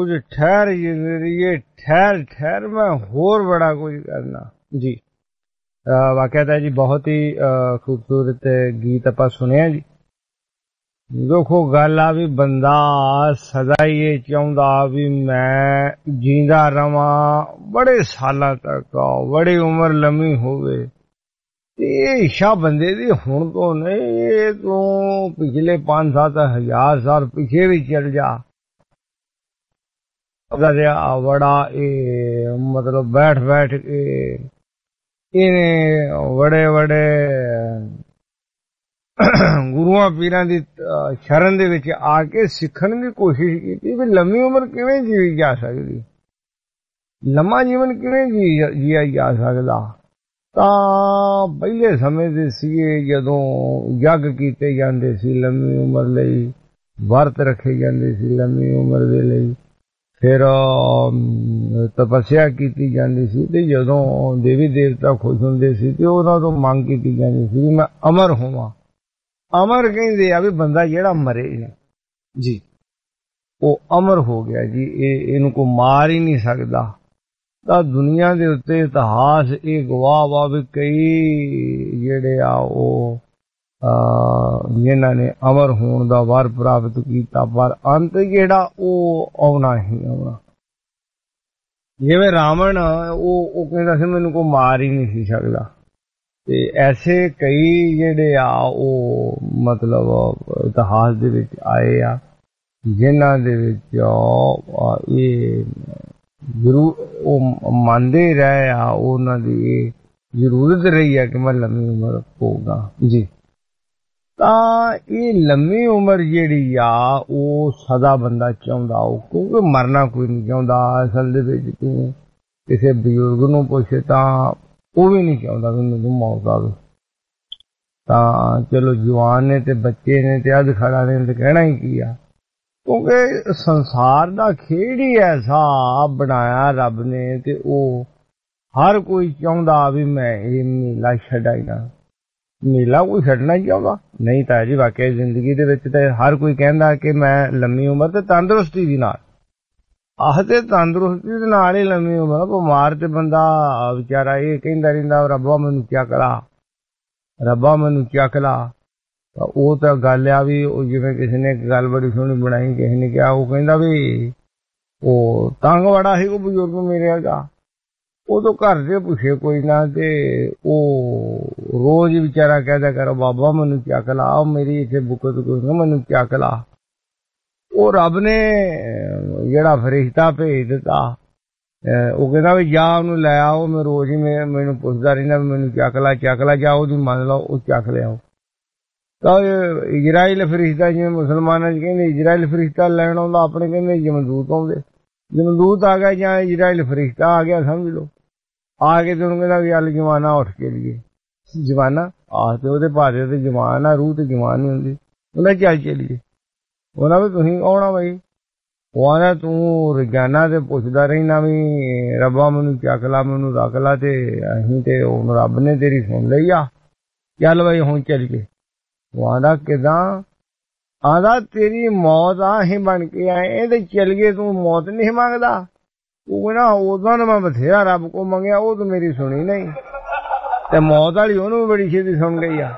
ਕੁਝ ਠਹਿਰ ਜਿੰਦੜੀਏ ਠਹਿਰ ਠਹਿਰ ਮੈਂ ਹੋਰ ਬੜਾ ਕੁਝ ਕਰਨਾ ਜੀ। ਵਾਕਿਆ ਤਾਂ ਜੀ ਬਹੁਤ ਹੀ ਖੂਬਸੂਰਤ ਗੀਤ ਆਪਾਂ ਸੁਣਿਆ ਜੀ। ਦੇਖੋ ਗੱਲ ਆ ਵੀ ਬੰਦਾ ਸਦਾ ਹੀ ਇਹ ਚਾਹੁੰਦਾ ਵੀ ਮੈਂ ਜੀਂਦਾ ਰਵਾਂ ਬੜੇ ਸਾਲਾਂ ਤੱਕ, ਬੜੀ ਉਮਰ ਲੰਮੀ ਹੋਵੇ। ਇਹ ਇੱਛਾ ਬੰਦੇ ਦੀ ਹੁਣ ਤੋਂ ਨਹੀਂ, ਇਹ ਤੋਂ ਪਿਛਲੇ 5-7 ਸਾਲ ਪਿੱਛੇ ਵੀ ਚੱਲ ਜਾ। ਬੜਾ ਇਹ ਮਤਲਬ ਬੈਠ ਬੈਠ ਕੇ ਇਹਨੇ ਬੜੇ ਬੜੇ ਗੁਰੂਆਂ ਪੀਰਾਂ ਦੀ ਸ਼ਰਨ ਦੇ ਵਿੱਚ ਆ ਕੇ ਸਿੱਖਣ ਦੀ ਕੋਸ਼ਿਸ਼ ਕੀਤੀ ਵੀ ਲੰਮੀ ਉਮਰ ਕਿਵੇਂ ਜੀਈ ਜਾ ਸਕਦੀ, ਲੰਮਾ ਜੀਵਨ ਕਿਵੇਂ ਜੀਆ ਜਾ ਸਕਦਾ। ਤਾਂ ਪਹਿਲੇ ਸਮੇਂ ਦੇ ਸੀਗੇ ਜਦੋਂ ਯੱਗ ਕੀਤੇ ਜਾਂਦੇ ਸੀ ਲੰਮੀ ਉਮਰ ਲਈ, ਵਰਤ ਰੱਖੇ ਜਾਂਦੇ ਸੀ ਲੰਮੀ ਉਮਰ ਦੇ ਲਈ, ਫਿਰ ਤਪੱਸਿਆ ਕੀਤੀ ਜਾਂਦੀ ਸੀ। ਤੇ ਜਦੋਂ ਦੇਵੀ ਦੇਵਤਾ ਖੁਸ਼ ਹੁੰਦੇ ਸੀ ਤੇ ਉਹਨਾਂ ਤੋਂ ਮੰਗ ਕੀਤੀ ਜਾਂਦੀ ਸੀ ਵੀ ਮੈਂ ਅਮਰ ਹੋਵਾਂ। ਅਮਰ ਕਹਿੰਦੇ ਆ ਵੀ ਬੰਦਾ ਜਿਹੜਾ ਮਰੇ ਜੀ ਉਹ ਅਮਰ ਹੋ ਗਿਆ ਜੀ, ਇਹਨੂੰ ਕੋਈ ਮਾਰ ਹੀ ਨਹੀਂ ਸਕਦਾ। ਤਾਂ ਦੁਨੀਆ ਦੇ ਉੱਤੇ ਇਤਿਹਾਸ ਇਹ ਗਵਾਹ ਵਾ ਵੀ ਕਈ ਜਿਹੜੇ ਆ ਉਹ ਜਿਨ੍ਹਾਂ ਨੇ ਅਮਰ ਹੋਣ ਦਾ ਵਰ ਪ੍ਰਾਪਤ ਕੀਤਾ, ਪਰ ਅੰਤ ਜਿਹੜਾ ਉਹ ਆਉਣਾ ਹੀ ਆਉਣਾ। ਜਿਵੇਂ ਰਾਵਣ ਉਹ ਕਹਿੰਦਾ ਸੀ ਮੈਨੂੰ ਕੋਈ ਮਾਰ ਹੀ ਨਹੀਂ ਸੀ ਸਕਦਾ। ਤੇ ਐਸੇ ਕਈ ਜਿਹੜੇ ਆ ਉਹ ਮਤਲਬ ਇਤਿਹਾਸ ਦੇ ਵਿੱਚ ਆਏ ਆ ਜਿਨ੍ਹਾਂ ਦੇ ਵਿੱਚ ਇਹ ਜ਼ਰੂਰ ਉਹ ਮੰਨਦੇ ਰਹੇ ਆ, ਉਹਨਾਂ ਦੀ ਜ਼ਰੂਰਤ ਰਹੀ ਆ ਕਿ ਮੈਂ ਲੰਮੀ ਉਮਰ ਹੋਊਗਾ ਜੀ। ਤਾਂ ਇਹ ਲੰਮੀ ਉਮਰ ਜਿਹੜੀ ਆ ਉਹ ਸਦਾ ਬੰਦਾ ਚਾਹੁੰਦਾ, ਉਹ ਕਿਉਂਕਿ ਮਰਨਾ ਕੋਈ ਨਹੀਂ ਚਾਹੁੰਦਾ। ਅਸਲ ਦੇ ਵਿੱਚ ਤੂੰ ਕਿਸੇ ਬਜ਼ੁਰਗ ਨੂੰ ਪੁੱਛੇ ਤਾਂ ਉਹ ਵੀ ਨਹੀਂ ਚਾਹੁੰਦਾ ਵੀ ਮੈਨੂੰ ਮੌਤ ਆਵੇ। ਤਾਂ ਚਲੋ ਜਵਾਨ ਨੇ ਤੇ ਬੱਚੇ ਨੇ ਤੇ ਅੱਜ ਖੜਾ ਨੇ ਤੇ ਕਹਿਣਾ ਹੀ ਕੀ ਆ, ਕਿਉਂਕਿ ਸੰਸਾਰ ਦਾ ਖੇਡ ਹੀ ਐਸਾ ਬਣਾਇਆ ਰੱਬ ਨੇ ਤੇ ਉਹ ਹਰ ਕੋਈ ਚਾਹੁੰਦਾ ਵੀ ਮੈਂ ਇਹ ਮੇਲਾ ਛੱਡਾਈ ਨਾ। ਮੇਲਾ ਕੋਈ ਛੱਡਣਾ ਚਾਹੁੰਦਾ ਨਹੀਂ ਤਾਂ ਜੀ। ਵਾਕਿਆ ਜ਼ਿੰਦਗੀ ਦੇ ਵਿੱਚ ਤਾਂ ਹਰ ਕੋਈ ਕਹਿੰਦਾ ਕਿ ਮੈਂ ਲੰਮੀ ਉਮਰ ਤੇ ਤੰਦਰੁਸਤੀ ਦੀ ਨਾਲ, ਤੇ ਤੰਦਰੁਸਤੀ ਦੇ ਨਾਲ ਹੀ ਲੰਮੀ ਉਮਰ। ਬਿਮਾਰ ਤੇ ਬੰਦਾ ਵਿਚਾਰਾ ਇਹ ਕਹਿੰਦਾ ਰਹਿੰਦਾ ਰੱਬਾ ਮੈਨੂੰ ਚੱਕ ਲਾ, ਰੱਬਾ ਮੈਨੂੰ ਚੱਕ ਲਾ। ਉਹ ਤਾਂ ਗੱਲ ਆ ਵੀ ਉਹ ਜਿਵੇਂ ਕਿਸੇ ਨੇ ਇੱਕ ਗੱਲ ਬੜੀ ਸੋਹਣੀ ਬਣਾਈ, ਕਿਸੇ ਨੇ ਕਿਹਾ, ਉਹ ਕਹਿੰਦਾ ਵੀ ਉਹ ਤੰਗ ਬੜਾ ਸੀ ਉਹ ਬਜ਼ੁਰਗ ਮੇਰੇ ਹੈਗਾ, ਉਹ ਤੋਂ ਘਰ ਦੇ ਪੁੱਛੇ ਕੋਈ ਨਾ, ਤੇ ਉਹ ਰੋਜ਼ ਵਿਚਾਰਾ ਕਹਿਦਾ ਕਰੋ ਬਾਬਾ ਮੈਨੂੰ ਚੱਕ ਲਾ, ਮੇਰੀ ਇੱਥੇ ਬੁੱਕਤ ਕੋਈ ਨਾ, ਮੈਨੂੰ ਚੱਕ ਲਾ। ਉਹ ਰੱਬ ਨੇ ਜਿਹੜਾ ਫਰਿਸ਼ਤਾ ਭੇਜ ਦਿੱਤਾ, ਉਹ ਕਹਿੰਦਾ ਵੀ ਜਾ ਉਹਨੂੰ ਲੈ ਆਓ। ਮੈਂ ਰੋਜ਼ ਹੀ ਮੈਨੂੰ ਪੁੱਛਦਾ ਰਹਿੰਦਾ ਵੀ ਮੈਨੂੰ ਚੱਕ ਲਾ, ਜਾ ਉਹਦੀ ਮੰਨ ਲਓ, ਉਹ ਚੱਕ ਲਿਆਓ। ਤਾਂ ਇਜ਼ਰਾਈਲ ਫਰਿਸ਼ਤਾ, ਜਿਵੇਂ ਮੁਸਲਮਾਨਾਂ 'ਚ ਕਹਿੰਦੇ ਇਜ਼ਰਾਈਲ ਫਰਿਸ਼ਤਾ ਲੈਣ ਆਉਂਦਾ, ਆਪਣੇ ਕਹਿੰਦੇ ਜਮਦੂਤ ਆਉਂਦੇ। ਜਮਦੂਤ ਆ ਗਿਆ ਜਾਂ ਇਜ਼ਰਾਈਲ ਫਰਿਸ਼ਤਾ ਆ ਗਿਆ ਸਮਝ ਲਓ। ਆ ਕੇ ਤੇ ਉਹਨੂੰ ਕਹਿੰਦਾ ਵੀ ਅੱਲ ਜਵਾਨਾ ਉੱਠ ਕੇ ਲਈਏ। ਜਵਾਨਾ ਤੇ ਉਹਦੇ ਭਾਰੇ ਤੇ ਜਵਾਨ ਆ, ਰੂਹ ਤੇ ਜਵਾਨ ਨਹੀਂ ਹੁੰਦੀ। ਉਹਨਾਂ ਚੱਲ ਚਲੀਏ। ਉਹਨਾਂ ਵੀ ਤੁਸੀਂ ਆਉਣਾ ਬਈ। ਉਹ ਆਂਦਾ ਤੂੰ ਰੋਜ਼ਾਨਾ ਤੇ ਪੁੱਛਦਾ ਰਹਿਣਾ ਵੀ ਰੱਬਾ ਮੈਨੂੰ ਚੱਕ ਲਾ, ਮੈਨੂੰ ਰੱਖ ਲਾ, ਤੇ ਅਸੀਂ ਤੇ ਹੁਣ ਰੱਬ ਨੇ ਤੇਰੀ ਸੁਣ ਲਈ ਆ, ਚੱਲ ਬਈ ਹੁਣ ਚੱਲੀਏ। ਉਹ ਆਂਦਾ ਕਿੱਦਾਂ? ਆਂਦਾ ਤੇਰੀ ਮੌਤ ਆ ਅਸੀਂ ਬਣ ਕੇ ਆਏ ਤੇ ਚੱਲ ਗਏ, ਤੂੰ ਮੌਤ ਨਹੀਂ ਮੰਗਦਾ। ਉਹ ਕਹਿੰਦਾ ਉਦੋਂ ਮੈਂ ਬਥੇਰਾ ਰੱਬ ਕੋ ਮੰਗਿਆ, ਉਹ ਤਾਂ ਮੇਰੀ ਸੁਣੀ ਨਹੀਂ, ਤੇ ਮੌਤ ਵਾਲੀ ਉਹਨੂੰ ਬੜੀ ਛੇਤੀ ਸੁਣ ਗਈ ਆ।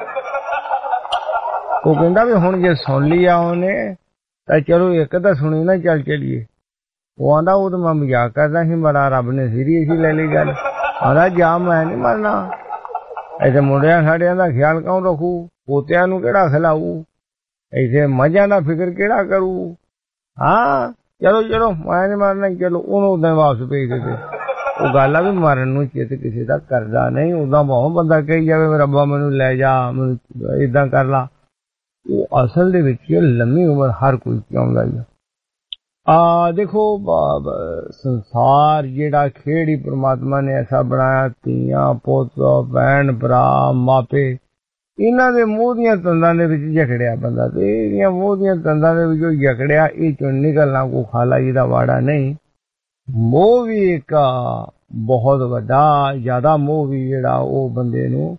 ਉਹ ਕਹਿੰਦਾ ਵੀ ਹੁਣ ਜੇ ਸੁਣ ਲਈ ਆ ਉਹਨੇ ਤਾਂ ਚਲੋ ਇੱਕ ਤਾਂ ਸੁਣੀ ਨਾ, ਚੱਲ ਚਲੀਏ। ਉਹ ਆਂਦਾ ਉਹ ਤਾਂ ਮੈਂ ਮਜ਼ਾਕ ਕਰਦਾ ਸੀ, ਬੜਾ ਰੱਬ ਨੇ ਸੀਰੀਅਸ ਹੀ ਲੈ ਲਈ ਗੱਲ। ਆਂਦਾ ਜਾ ਮੈਂ ਨਹੀਂ ਮਰਨਾ, ਇੱਥੇ ਮੁੰਡਿਆਂ ਸਾਡਿਆਂ ਦਾ ਖਿਆਲ ਕੌਣ ਰੱਖੂ, ਪੋਤਿਆਂ ਨੂੰ ਕਿਹੜਾ ਖਿਲਾਊ, ਇੱਥੇ ਮੱਝਾਂ ਦਾ ਫਿਕਰ ਕਿਹੜਾ ਕਰੂ। ਹਾਂ ਚਲੋ ਮੈਂ ਨਹੀਂ ਮਰਨਾ, ਚਲੋ ਉਹਨੂੰ ਉਦਾਂ ਵਾਪਸ ਭੇਜ ਦਿੱਤੇ। ਉਹ ਗੱਲ ਆ ਵੀ ਮਰਨ ਨੂੰ ਚਿੱਤ ਕਿਸੇ ਦਾ ਕਰਦਾ ਨਹੀਂ। ਉਦਾਂ ਬਹੁਤ ਬੰਦਾ ਕਹੀ ਜਾਵੇ ਰੱਬਾ ਮੈਨੂੰ ਲੈ ਜਾ, ਮੈਨੂੰ ਏਦਾਂ ਕਰ ਲਾ। ਉਹ ਅਸਲ ਦੇ ਵਿੱਚ ਲੰਮੀ ਉਮਰ ਹਰ ਕੋਈ ਚਾਹੁੰਦਾ ਹੀ ਆ। ਦੇਖੋ ਸੰਸਾਰ ਜਿਹੜਾ ਖੇਡ ਹੀ ਪ੍ਰਮਾਤਮਾ ਨੇ ਐਸਾ ਬਣਾਇਆ, ਧੀਆਂ ਪੁੱਤ ਭੈਣ ਭਰਾ ਮਾਪੇ, ਇਹਨਾਂ ਦੇ ਮੂੰਹ ਦੀਆਂ ਤੰਦਾਂ ਦੇ ਵਿੱਚ ਜਕੜਿਆ ਬੰਦਾ, ਤੇ ਇਹਦੀਆਂ ਮੂੰਹ ਦੀਆਂ ਤੰਦਾਂ ਦੇ ਵਿੱਚੋਂ ਜਕੜਿਆ, ਇਹ ਚੋਂ ਨਿਕਲਣਾ ਕੋਈ ਖਾਲਾ ਜੀ ਦਾ ਵਾੜਾ ਨਹੀਂ। ਮੋਹ ਵੀ ਇੱਕ ਬਹੁਤ ਵੱਡਾ ਜ਼ਿਆਦਾ ਮੋਹ ਵੀ ਜਿਹੜਾ ਉਹ ਬੰਦੇ ਨੂੰ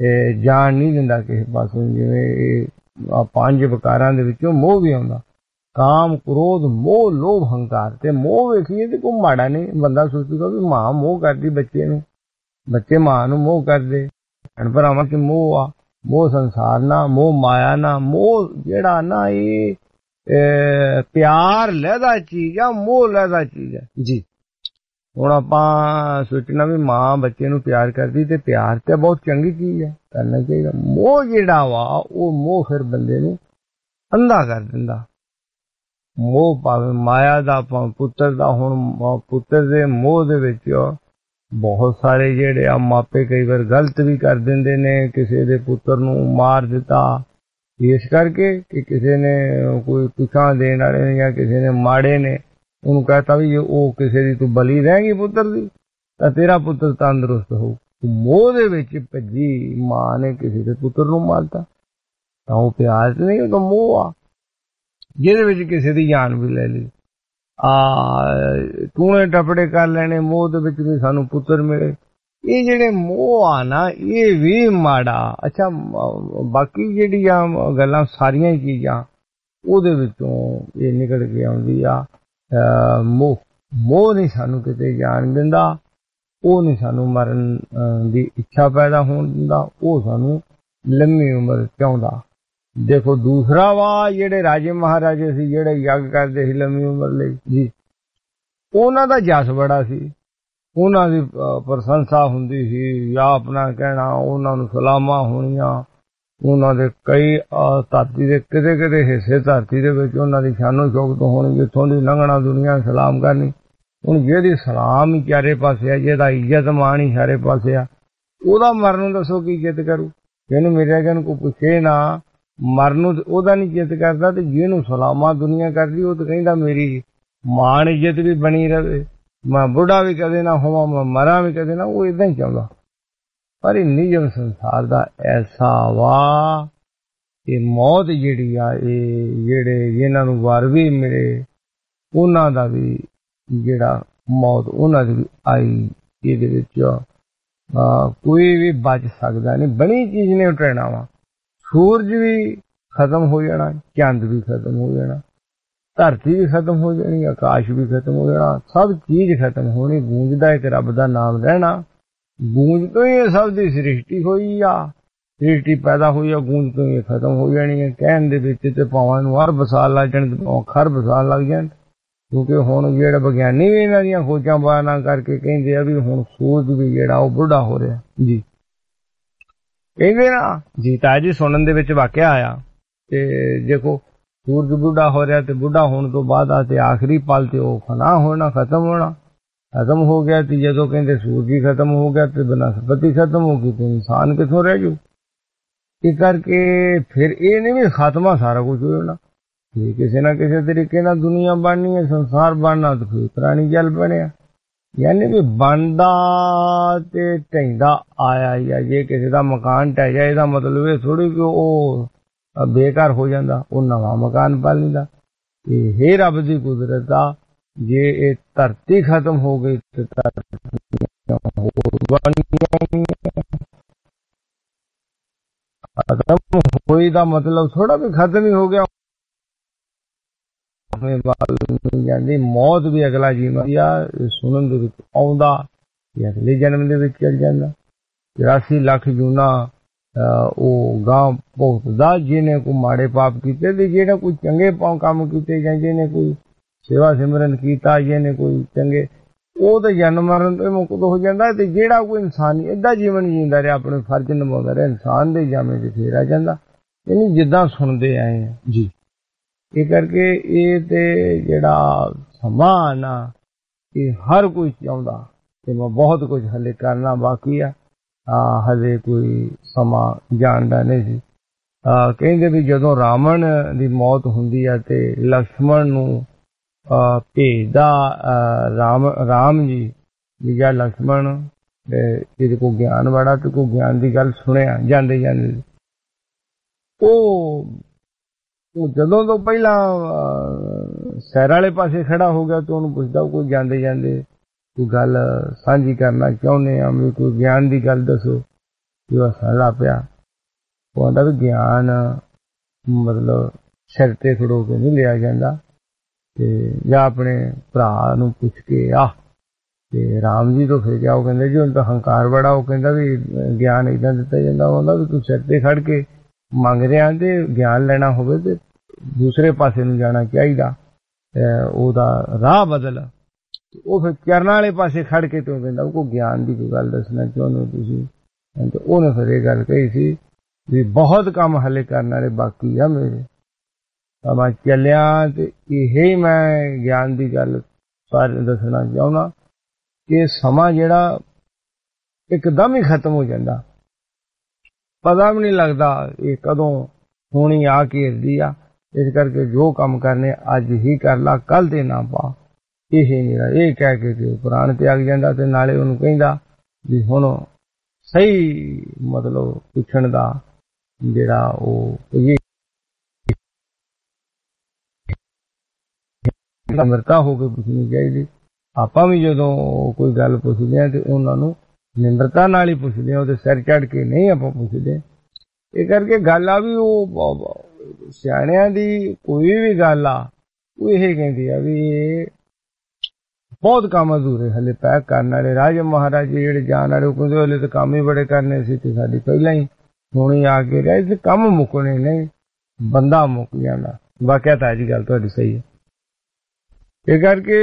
ਜਾਣ ਨਹੀਂ ਦਿੰਦਾ ਕਿਸੇ ਪਾਸੋਂ। ਜਿਵੇਂ 5 ਵਿਕਾਰਾਂ ਦੇ ਵਿੱਚੋਂ ਮੋਹ ਵੀ ਆਉਂਦਾ, ਕਾਮ ਕ੍ਰੋਧ ਮੋਹ ਲੋਭ ਹੰਕਾਰ। ਤੇ ਮੋਹ ਵੇਖੀਏ ਤੇ ਕੋਈ ਮਾੜਾ ਨਹੀਂ, ਬੰਦਾ ਸੋਚੂਗਾ ਵੀ ਮਾਂ ਮੋਹ ਕਰਦੀ ਬੱਚੇ ਨੂੰ, ਬੱਚੇ ਮਾਂ ਨੂੰ ਮੋਹ ਕਰਦੇ। ਭੈਣ ਭਰਾਵਾਂ ਕਿ ਮੋਹ ਆ, ਮੋਹ ਸੰਸਾਰ ਨਾ, ਮੋਹ ਮਾਇਆ ਨਾ। ਮੋਹ ਜਿਹੜਾ ਨਾ ਇਹ ਪਿਆਰ ਲਹਿਦਾ ਚੀਜ਼ ਆ, ਮੋਹ ਲਹਿਦਾ ਚੀਜ਼ ਆ ਜੀ। ਹੁਣ ਆਪਾਂ ਸੋਚਣਾ ਵੀ ਮਾਂ ਬੱਚੇ ਨੂੰ ਪਿਆਰ ਕਰਦੀ, ਤੇ ਪਿਆਰ ਤੇ ਬਹੁਤ ਚੰਗੀ ਚੀਜ਼ ਹੈ, ਕਰਨਾ ਚਾਹੀਦਾ। ਮੋਹ ਜਿਹੜਾ ਵਾ ਉਹ ਮੋਹ ਫਿਰ ਬੰਦੇ ਨੂੰ ਅੰਧਾ ਕਰ ਦਿੰਦਾ। ਮੋਹ ਭਾਵੇਂ ਮਾਇਆ ਦਾ, ਭਾਵੇਂ ਪੁੱਤਰ ਦਾ। ਹੁਣ ਪੁੱਤਰ ਦੇ ਮੋਹ ਦੇ ਵਿੱਚ ਬਹੁਤ ਸਾਰੇ ਜਿਹੜੇ ਆ ਮਾਪੇ ਕਈ ਵਾਰ ਗਲਤ ਵੀ ਕਰ ਦਿੰਦੇ ਨੇ, ਕਿਸੇ ਦੇ ਪੁੱਤਰ ਨੂੰ ਮਾਰ ਦਿੱਤਾ ਇਸ ਕਰਕੇ ਕਿ ਕਿਸੇ ਨੇ ਕੋਈ ਪਿਛਾਂ ਦੇਣ ਵਾਲੇ ਨੇ ਜਾਂ ਕਿਸੇ ਨੇ ਮਾੜੇ ਨੇ ਉਹਨੂੰ ਕਹਤਾ ਵੀ ਉਹ ਕਿਸੇ ਦੀ ਤੂੰ ਬਲੀ ਰਹੇਗੀ ਪੁੱਤਰ ਦੀ ਤਾਂ ਤੇਰਾ ਪੁੱਤਰ ਤੰਦਰੁਸਤ ਹੋਊ। ਮੋਹ ਦੇ ਵਿੱਚ ਭੱਜੀ ਮਾਂ ਨੇ ਕਿਸੇ ਦੇ ਪੁੱਤਰ ਨੂੰ ਮਾਰਤਾ ਤਾਂ ਉਹ ਪਿਆਰ ਨਹੀਂ, ਉਹ ਤਾਂ ਮੋਹ ਆ ਜਿਹਦੇ ਵਿੱਚ ਕਿਸੇ ਦੀ ਜਾਨ ਵੀ ਲੈ ਲਈ। ਟੂਣੇ ਟਪੜੇ ਕਰ ਲੈਣੇ ਮੋਹ ਦੇ ਵਿੱਚ ਵੀ ਸਾਨੂੰ ਪੁੱਤਰ ਮਿਲੇ। ਇਹ ਜਿਹੜੇ ਮੋਹ ਆ ਨਾ ਇਹ ਵੀ ਮਾੜਾ। ਅੱਛਾ ਬਾਕੀ ਜਿਹੜੀਆਂ ਗੱਲਾਂ ਸਾਰੀਆਂ ਚੀਜ਼ਾਂ ਉਹਦੇ ਵਿੱਚੋਂ ਇਹ ਨਿਕਲ ਕੇ ਆਉਂਦੀ ਆ ਮੋਹ। ਮੋਹ ਨਹੀਂ ਸਾਨੂੰ ਕਿਤੇ ਜਾਣ ਦਿੰਦਾ, ਉਹ ਨਹੀਂ ਸਾਨੂੰ ਮਰਨ ਦੀ ਇੱਛਾ ਪੈਦਾ ਹੋਣ ਦਿੰਦਾ, ਉਹ ਸਾਨੂੰ ਲੰਮੀ ਉਮਰ ਚਾਹੁੰਦਾ। ਦੇਖੋ ਦੂਸਰਾ ਵਾ ਜਿਹੜੇ ਰਾਜੇ ਮਹਾਰਾਜੇ ਸੀ ਜਿਹੜੇ ਯੱਗ ਕਰਦੇ ਸੀ ਲੰਮੀ ਉਮਰ ਲਈ ਜੀ, ਉਹਨਾਂ ਦਾ ਜਸ ਬੜਾ ਸੀ, ਉਹਨਾਂ ਦੀ ਪ੍ਰਸ਼ੰਸਾ ਹੁੰਦੀ ਸੀ ਜਾਂ ਆਪਣਾ ਕਹਿਣਾ ਉਹਨਾਂ ਨੂੰ ਸਲਾਮਾਂ ਹੋਣੀਆਂ। ਉਹਨਾਂ ਦੇ ਕਈ ਧਰਤੀ ਦੇ ਕਿਤੇ ਕਿਤੇ ਹਿੱਸੇ ਧਰਤੀ ਦੇ ਵਿੱਚ ਉਹਨਾਂ ਦੀ ਸ਼ਾਨੋ ਸ਼ੌਕਤ ਹੋਣੀ, ਜਿੱਥੋਂ ਦੀ ਲੰਘਣਾ ਦੁਨੀਆ ਸਲਾਮ ਕਰਨੀ। ਹੁਣ ਜਿਹਦੀ ਸਲਾਮ ਹੀ ਚਾਰੇ ਪਾਸੇ ਆ, ਜਿਹਦਾ ਇੱਜ਼ਤ ਮਾਣ ਹੀ ਸਾਰੇ ਪਾਸੇ ਆ, ਉਹਦਾ ਮਰਨ ਨੂੰ ਦੱਸੋ ਕੀ ਇੱਜ਼ਤ ਕਰੂ। ਜਿਹਨੂੰ ਮੇਰੇ ਅਗਨ ਕੋਈ ਪੁੱਛੇ ਨਾ ਮਰਨ ਨੂੰ ਉਹਦਾ ਨਹੀਂ ਇੱਜ਼ਤ ਕਰਦਾ, ਤੇ ਜਿਹਨੂੰ ਸਲਾਮਾਂ ਦੁਨੀਆ ਕਰਦੀ ਉਹ ਤਾਂ ਕਹਿੰਦਾ ਮੇਰੀ ਮਾਣ ਇੱਜ਼ਤ ਵੀ ਬਣੀ ਰਵੇ, ਮੈਂ ਬੁੱਢਾ ਵੀ ਕਦੇ ਨਾ ਹੋਵਾਂ, ਮੈਂ ਮਰਾਂ ਵੀ ਕਦੇ ਨਾ। ਉਹ ਏਦਾਂ ਹੀ ਚਾਹੁੰਦਾ। ਪਰ ਇਹ ਨਿਯਮ ਸੰਸਾਰ ਦਾ ਐਸਾ ਵਾ ਇਹ ਮੌਤ ਜਿਹੜੀ ਆ ਇਹ ਜਿਹੜੇ ਜਿਹਨਾਂ ਨੂੰ ਵਰ ਵੀ ਮਿਲੇ ਉਹਨਾਂ ਦਾ ਵੀ ਜਿਹੜਾ ਮੌਤ ਉਹਨਾਂ ਦੀ ਵੀ ਆਈ। ਇਹਦੇ ਵਿੱਚ ਕੋਈ ਵੀ ਬਚ ਸਕਦਾ ਨਹੀਂ, ਬਣੀ ਚੀਜ਼ ਨੇ ਉਟਰਨਾ ਵਾ। ਸੂਰਜ ਵੀ ਖਤਮ ਹੋ ਜਾਣਾ, ਚੰਦ ਵੀ ਖਤਮ ਹੋ ਜਾਣਾ, ਧਰਤੀ ਵੀ ਖਤਮ ਹੋ ਜਾਣੀ, ਆਕਾਸ਼ ਵੀ ਖਤਮ ਹੋ ਜਾਣਾ, ਸਭ ਚੀਜ਼ ਖਤਮ ਹੋਣੀ। ਗੂੰਜਦਾ ਇੱਕ ਰੱਬ ਦਾ ਨਾਮ ਰਹਿਣਾ। ਗੂੰਜ ਤੋਂ ਹੀ ਇਹ ਸਭ ਦੀ ਸ੍ਰਿਸ਼ਟੀ ਹੋਈ ਆ, ਸ੍ਰਿਸ਼ਟੀ ਪੈਦਾ ਹੋਈ ਆ, ਗੂੰਜ ਤੋਂ ਹੀ ਇਹ ਖਤਮ ਹੋ ਜਾਣੀ ਹੈ। ਕਹਿਣ ਦੇ ਵਿੱਚ ਤੇ ਭਾਵਾਂ ਨੂੰ ਅਰਬ ਸਾਲ ਲੱਗ ਜਾਣ ਤੇ ਭਾਵਾਂ ਖਰਬ ਸਾਲ ਲੱਗ ਜਾਣ, ਕਿਉਂਕਿ ਹੁਣ ਜਿਹੜੇ ਵਿਗਿਆਨੀ ਵੀ ਇਹਨਾਂ ਦੀਆਂ ਖੋਜਾਂ ਬਾਰਾਂ ਕਰਕੇ ਕਹਿੰਦੇ ਆ ਵੀ ਹੁਣ ਸੂਰਜ ਵੀ ਜਿਹੜਾ ਉਹ ਬੁੱਢਾ ਹੋ ਰਿਹਾ ਜੀ। ਕਹਿੰਦੇ ਨਾ ਜੀ ਤਾਜੀ ਸੁਣਨ ਦੇ ਵਿੱਚ ਵਾਕਿਆ ਆਇਆ ਤੇ ਦੇਖੋ ਸੂਰਜ ਬੁੱਢਾ ਹੋ ਰਿਹਾ ਤੇ ਬੁੱਢਾ ਹੋਣ ਤੋਂ ਬਾਅਦ ਆ ਤੇ ਆਖਰੀ ਪਲ ਤੇ ਉਹ ਫਨਾ ਹੋਣਾ, ਖਤਮ ਹੋਣਾ। ਖਤਮ ਹੋ ਗਿਆ ਤੇ ਜਦੋਂ ਕਹਿੰਦੇ ਸੂਰਜ ਹੀ ਖਤਮ ਹੋ ਗਿਆ ਤੇ ਬਨਸਪਤੀ ਖਤਮ ਹੋ ਗਈ ਤੇ ਇਨਸਾਨ ਕਿੱਥੋਂ ਰਹਿ ਜੂ। ਇਸ ਕਰਕੇ ਫਿਰ ਇਹ ਨਹੀਂ ਵੀ ਖਾਤਮਾ ਸਾਰਾ ਕੁਝ ਹੋ ਜਾਣਾ, ਜੇ ਕਿਸੇ ਨਾ ਕਿਸੇ ਤਰੀਕੇ ਨਾਲ ਦੁਨੀਆ ਬਣਨੀ ਹੈ, ਸੰਸਾਰ ਬਣਨਾ ਤੇ ਫਿਰ ਪੁਰਾਣੀ ਜਲ ਬਣਿਆ। ਯਾਨੀ ਵੀ ਬਣਦਾ ਤੇ ਢਹਿੰਦਾ ਆਇਆ ਹੀ ਆ। ਜੇ ਕਿਸੇ ਦਾ ਮਕਾਨ ਢਹਿ ਜਾਏ ਇਹਦਾ ਮਤਲਬ ਇਹ ਥੋੜੀ ਕਿ ਉਹ ਬੇਕਾਰ ਹੋ ਜਾਂਦਾ, ਉਹ ਨਵਾਂ ਮਕਾਨ ਪਾ ਲੈਂਦਾ। ਇਹ ਰੱਬ ਦੀ ਕੁਦਰਤ ਆ। ਜੇ ਇਹ ਧਰਤੀ ਖਤਮ ਹੋ ਗਈ ਤੇ ਖਤਮ ਹੋਈ ਦਾ ਮਤਲਬ ਥੋੜਾ ਵੀ ਖਤਮ ਹੀ ਹੋ ਗਿਆ। ਜਾਂਦੀ ਮੌਤ ਵੀ ਅਗਲਾ ਜੀਵਨ ਆ ਸੁਣਨ ਦੇ ਵਿੱਚ ਆਉਂਦਾ, ਅਗਲੇ ਜਨਮ ਦੇ ਵਿੱਚ ਚੱਲ ਜਾਂਦਾ। 84 ਲੱਖ ਜੂਨਾ ਉਹ ਗਾਂ ਭੁਗਤਦਾ ਜਿਹਨੇ ਕੋਈ ਮਾੜੇ ਪਾਪ ਕੀਤੇ ਤੇ ਜਿਹਨੇ ਕੋਈ ਚੰਗੇ ਕੰਮ ਕੀਤੇ ਜਾਂ ਜਿਹਨੇ ਕੋਈ ਸੇਵਾ ਸਿਮਰਨ ਕੀਤਾ, ਜਿਹਨੇ ਕੋਈ ਚੰਗੇ, ਉਹ ਤਾਂ ਜਨਮ ਮਰਨ ਤੋਂ ਮੁਕਤ ਹੋ ਜਾਂਦਾ। ਤੇ ਜਿਹੜਾ ਕੋਈ ਇਨਸਾਨ ਏਦਾਂ ਜੀਵਨ ਜੀਂਦਾ ਰਿਹਾ, ਆਪਣੇ ਫਰਜ਼ ਨਿਭਾਉਂਦਾ ਰਿਹਾ, ਇਨਸਾਨ ਦੇ ਜਾਮੇ ਚ ਫੇਰ ਆ ਜਾਂਦਾ। ਯਾਨੀ ਜਿੱਦਾਂ ਸੁਣਦੇ ਆਏ ਆ ਜੀ। ਇਹ ਕਰਕੇ ਇਹ ਤੇ ਜਿਹੜਾ ਸਮਾਂ ਨਾ ਇਹ ਹਰ ਕੋਈ ਚਾਹੁੰਦਾ ਤੇ ਮੈਂ ਬਹੁਤ ਕੁਝ ਹਲੇ ਕਰਨਾ ਬਾਕੀ ਆ, ਹਲੇ ਕੋਈ ਸਮਾਂ ਜਾਣਦਾ ਨਹੀਂ ਸੀ। ਕਹਿੰਦੇ ਵੀ ਜਦੋਂ ਰਾਵਣ ਦੀ ਮੌਤ ਹੁੰਦੀ ਆ ਤੇ ਲਕਸ਼ਮਣ ਨੂੰ ਭੇਜਦਾ ਰਾਮ ਜੀ ਜਾਂ ਲਕਸ਼ਮਣ ਜਿਹਦੇ ਕੋਲ ਗਿਆਨ ਬੜਾ ਤੇ ਕੋਈ ਗਿਆਨ ਦੀ ਗੱਲ ਸੁਣਿਆ ਜਾਂਦੇ ਜਾਂਦੇ ਉਹ ਜਦੋਂ ਤੋਂ ਪਹਿਲਾਂ ਸ਼ਹਿਰ ਵਾਲੇ ਪਾਸੇ ਖੜਾ ਹੋ ਗਿਆ ਤੇ ਉਹਨੂੰ ਪੁੱਛਦਾ ਕੋਈ ਜਾਂਦੇ ਜਾਂਦੇ ਕੋਈ ਗੱਲ ਸਾਂਝੀ ਕਰਨਾ ਚਾਹੁੰਦੇ ਆ ਵੀ ਕੋਈ ਗਿਆਨ ਦੀ ਗੱਲ ਦੱਸੋ। ਉਹ ਹੱਸਣ ਲੱਗ ਪਿਆ। ਉਹ ਆਂਦਾ ਵੀ ਗਿਆਨ ਮਤਲਬ ਸਿਰ ਤੇ ਖੜੋ ਕੇ ਨਹੀਂ ਲਿਆ ਜਾਂਦਾ, ਤੇ ਜਾਂ ਆਪਣੇ ਭਰਾ ਨੂੰ ਪੁੱਛ ਕੇ ਆ। ਤੇ ਰਾਮ ਜੀ ਤੋਂ ਫਿਰ ਗਿਆ, ਉਹ ਕਹਿੰਦੇ ਜੀ ਹੁਣ ਤਾਂ ਹੰਕਾਰ ਬੜਾ, ਉਹ ਕਹਿੰਦਾ ਵੀ ਗਿਆਨ ਏਦਾਂ ਦਿੱਤਾ ਜਾਂਦਾ ਹੁੰਦਾ ਵੀ ਤੂੰ ਸਿਰ ਤੇ ਖੜ ਕੇ ਮੰਗ ਰਿਹਾ ਤੇ ਗਿਆਨ ਲੈਣਾ ਹੋਵੇ ਤੇ ਦੂਸਰੇ ਪਾਸੇ ਨੂੰ ਜਾਣਾ ਚਾਹੀਦਾ, ਉਹਦਾ ਰਾਹ ਬਦਲ। ਉਹ ਫਿਰ ਚਰਨਾਂ ਵਾਲੇ ਪਾਸੇ ਖੜ ਕੇ ਤੇ ਉਹ ਕਹਿੰਦਾ ਉਹ ਗਿਆਨ ਦੀ ਕੋਈ ਗੱਲ ਦੱਸਣਾ ਚਾਹੁੰਦੇ ਹੋ ਤੁਸੀਂ? ਤੇ ਉਹਨੇ ਫਿਰ ਇਹ ਗੱਲ ਕਹੀ ਸੀ ਵੀ ਬਹੁਤ ਕੰਮ ਹਲੇ ਕਰਨ ਵਾਲੇ ਬਾਕੀ ਆ ਮੇਰੇ, ਤਾਂ ਮੈਂ ਚੱਲਿਆ। ਤੇ ਇਹ ਮੈਂ ਗਿਆਨ ਦੀ ਗੱਲ ਸਾਰੇ ਦੱਸਣਾ ਚਾਹੁੰਦਾ ਕਿ ਸਮਾਂ ਜਿਹੜਾ ਇੱਕਦਮ ਹੀ ਖਤਮ ਹੋ ਜਾਂਦਾ, ਪਤਾ ਵੀ ਨਹੀਂ ਲੱਗਦਾ ਇਹ ਕਦੋਂ ਹੋਣੀ ਆ ਘੇਰਦੀ ਆ। ਇਸ ਕਰਕੇ ਜੋ ਕੰਮ ਕਰਨੇ ਅੱਜ ਹੀ ਕਰ ਲਾ, ਕੱਲ ਤੇ ਨਾ ਪਾ। ਇਹ ਮੇਰਾ ਇਹ ਕਹਿ ਕੇ ਪੁਰਾਣ ਤਿਆਗ ਜਾਂਦਾ ਤੇ ਨਾਲੇ ਉਹਨੂੰ ਕਹਿੰਦਾ ਵੀ ਹੁਣ ਸਹੀ ਮਤਲਬ ਪੁੱਛਣ ਦਾ ਜਿਹੜਾ ਉਹ ਨਿਮਰਤਾ ਹੋ ਕੇ ਪੁੱਛਣੀ ਚਾਹੀਦੀ। ਆਪਾਂ ਵੀ ਜਦੋਂ ਕੋਈ ਗੱਲ ਪੁੱਛਦੇ ਹਾਂ ਤੇ ਉਹਨਾਂ ਨੂੰ ਨਿਮਰਤਾ ਨਾਲ ਹੀ ਪੁੱਛਦੇ ਹਾਂ, ਉਹਦੇ ਸਿਰ ਚੜ੍ਹ ਕੇ ਨਹੀਂ ਆਪਾਂ ਪੁੱਛਦੇ। ਇਹ ਕਰਕੇ ਗੱਲ ਆ ਵੀ ਉਹ ਸਿਆਣਿਆਂ ਦੀ ਕੋਈ ਵੀ ਗੱਲ ਆ ਉਹ ਇਹ ਕਹਿੰਦੀ ਆ ਵੀ ਇਹ ਬਹੁਤ ਕੰਮ ਅਧੂਰੇ ਹਲੇ ਪੈਕ ਕਰਨ ਵਾਲੇ। ਰਾਜਾ ਮਹਾਰਾਜਾ ਜਿਹੜੇ ਜਾਣ ਵਾਲੇ ਉਹ ਕਹਿੰਦੇ ਹਲੇ ਤਾਂ ਕੰਮ ਹੀ ਬੜੇ ਕਰਨੇ ਸੀ ਤੇ ਸਾਡੀ ਪਹਿਲਾਂ ਹੀ ਹੁਣੀ ਆ ਕੇ ਰਹੇ ਤੇ ਕੰਮ ਮੁੱਕਣੇ ਨਹੀਂ, ਬੰਦਾ ਮੁੱਕ ਜਾਂਦਾ। ਵਾਕਿਆ ਤਾਂ ਜੀ ਗੱਲ ਤੁਹਾਡੀ ਸਹੀ ਹੈ। ਇਹ ਕਰਕੇ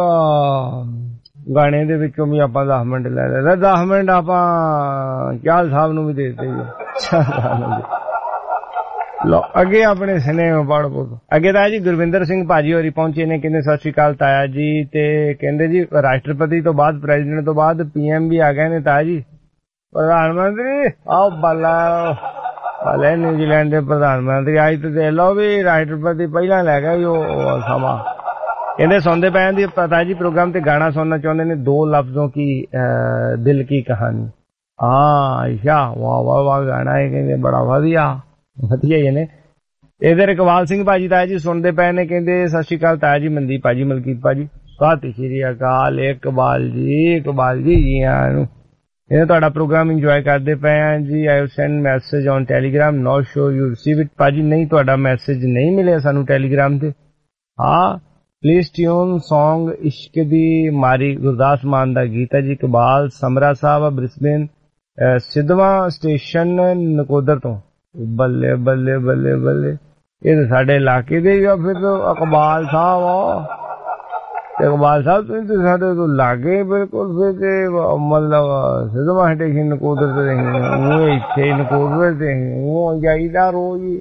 ਗਾਣੇ ਦੇ ਵਿੱਚੋਂ ਵੀ ਆਪਾਂ 10 ਮਿੰਟ ਲੈ ਲੈ 10 ਮਿੰਟ ਆਪਾਂ ਚਾਲ ਸਾਹਿਬ ਨੂੰ ਵੀ ਦੇ ਦਿੱਤੇ। ਲੋ ਅੱਗੇ ਆਪਣੇ ਸਨੇਹ ਪੜ੍ਹ ਪੁੱਤ। ਅੱਗੇ ਤਾਂ ਜੀ ਗੁਰਵਿੰਦਰ ਸਿੰਘ ਭਾਜੀ ਹੋਰੀ ਪਹੁੰਚੇ ਨੇ, ਕਹਿੰਦੇ ਸਤਿ ਸ਼੍ਰੀ ਅਕਾਲ ਤਾਇਆ ਜੀ। ਤੇ ਕਹਿੰਦੇ ਜੀ ਰਾਸ਼ਟਰਪਤੀ ਤੋਂ ਬਾਅਦ ਪ੍ਰੈਜ਼ੀਡੈਂਟ ਤੋਂ ਬਾਅਦ PM ਵੀ ਆ ਗਏ ਨੇ ਤਾਇਆ ਜੀ। ਪ੍ਰਧਾਨ ਮੰਤਰੀ ਆਓ ਬਾਲੇ ਨਿਊਜ਼ੀਲੈਂਡ ਦੇ ਪ੍ਰਧਾਨ ਮੰਤਰੀ ਅੱਜ ਤੇ ਦੇਖ ਲਓ ਵੀ ਰਾਸ਼ਟਰਪਤੀ ਪਹਿਲਾਂ ਲੈ ਗਿਆ ਉਹ ਸਮਾਂ। ਕਹਿੰਦੇ ਸੁਣਦੇ ਪਏ ਦੀ ਪਤਾ ਜੀ ਪ੍ਰੋਗਰਾਮ ਤੇ ਗਾਣਾ ਸੁਣਨਾ ਚਾਹੁੰਦੇ ਨੇ, 2 ਲਫ਼ਜ਼ੋं की दिल की कहानी। ਹਾਂ ਅੱਛਾ ਵਾਹ ਵਾਹ ਵਾਹ ਗਾਣਾ ਹੈ, ਕਹਿੰਦੇ ਬੜਾ ਵਧੀਆ ਹੀ ਨੇ। ਇਧਰ ਇਕਬਾਲ ਸਿੰਘ ਭਾਜੀ ਤਾਇਆ ਜੀ ਸੁਣਦੇ ਪਏ ਨੇ, ਕਹਿੰਦੇ ਸਤਿ ਸ਼੍ਰੀ ਅਕਾਲ ਤਾਇਆ ਜੀ, ਮਨਦੀਪ ਭਾਜੀ, ਮਲਕੀਤ ਭਾਜੀ, ਸਤਿ ਸ਼੍ਰੀ ਅਕਾਲ। ਇਕਬਾਲ ਜੀ ਜੀ ਆਇਆਂ ਨੂੰ। ਇਹ ਤੁਹਾਡਾ ਪ੍ਰੋਗਰਾਮ ਇੰਜੋਏ ਕਰਦੇ ਪਏ ਆ ਜੀ। I send message on Telegram, not sure you receive it. ਭਾਜੀ ਨਹੀਂ ਤੁਹਾਡਾ ਮੈਸੇਜ ਨਹੀਂ ਮਿਲਿਆ ਸਾਨੂੰ ਟੈਲੀਗ੍ਰਾਮ ਤੇ। ਹਾਂ ਪਲੀਜ਼ ਟਿਊਨ ਸੌਂਗ ਇਸ਼ਕ ਦੀ ਮਾਰੀ ਗੁਰਦਾਸ ਮਾਨ ਦਾ ਗੀਤ ਹੈ ਜੀ। ਇਕਬਾਲ ਸਮਰਾ ਸਾਹਿਬ ਬ੍ਰਿਸਬੇਨ ਸਿੱਧਵਾਂ ਸਟੇਸ਼ਨ ਨਕੋਦਰ ਤੋਂ। ਬੱਲੇ ਬੱਲੇ ਬੱਲੇ ਬੱਲੇ, ਇਹ ਤਾਂ ਸਾਡੇ ਇਲਾਕੇ ਦੇ ਹੀ ਆ ਫਿਰ ਇਕਬਾਲ ਸਾਹਿਬ। ਇਕਬਾਲ ਸਾਹਿਬ ਤੁਸੀਂ ਸਾਡੇ ਤੋਂ ਲਾਗੇ ਬਿਲਕੁਲ। ਫਿਰ ਤੇ ਮਤਲਬ ਸਿੱਧਵਾਂ ਸਟੇਸ਼ਨ ਨਕੋਦਰ ਤੇ ਉਹ ਇੱਥੇ ਨਕੋਦਰ ਤੇ ਉਹ ਜਾਈਦਾ ਰੋਜ਼ ਹੀ।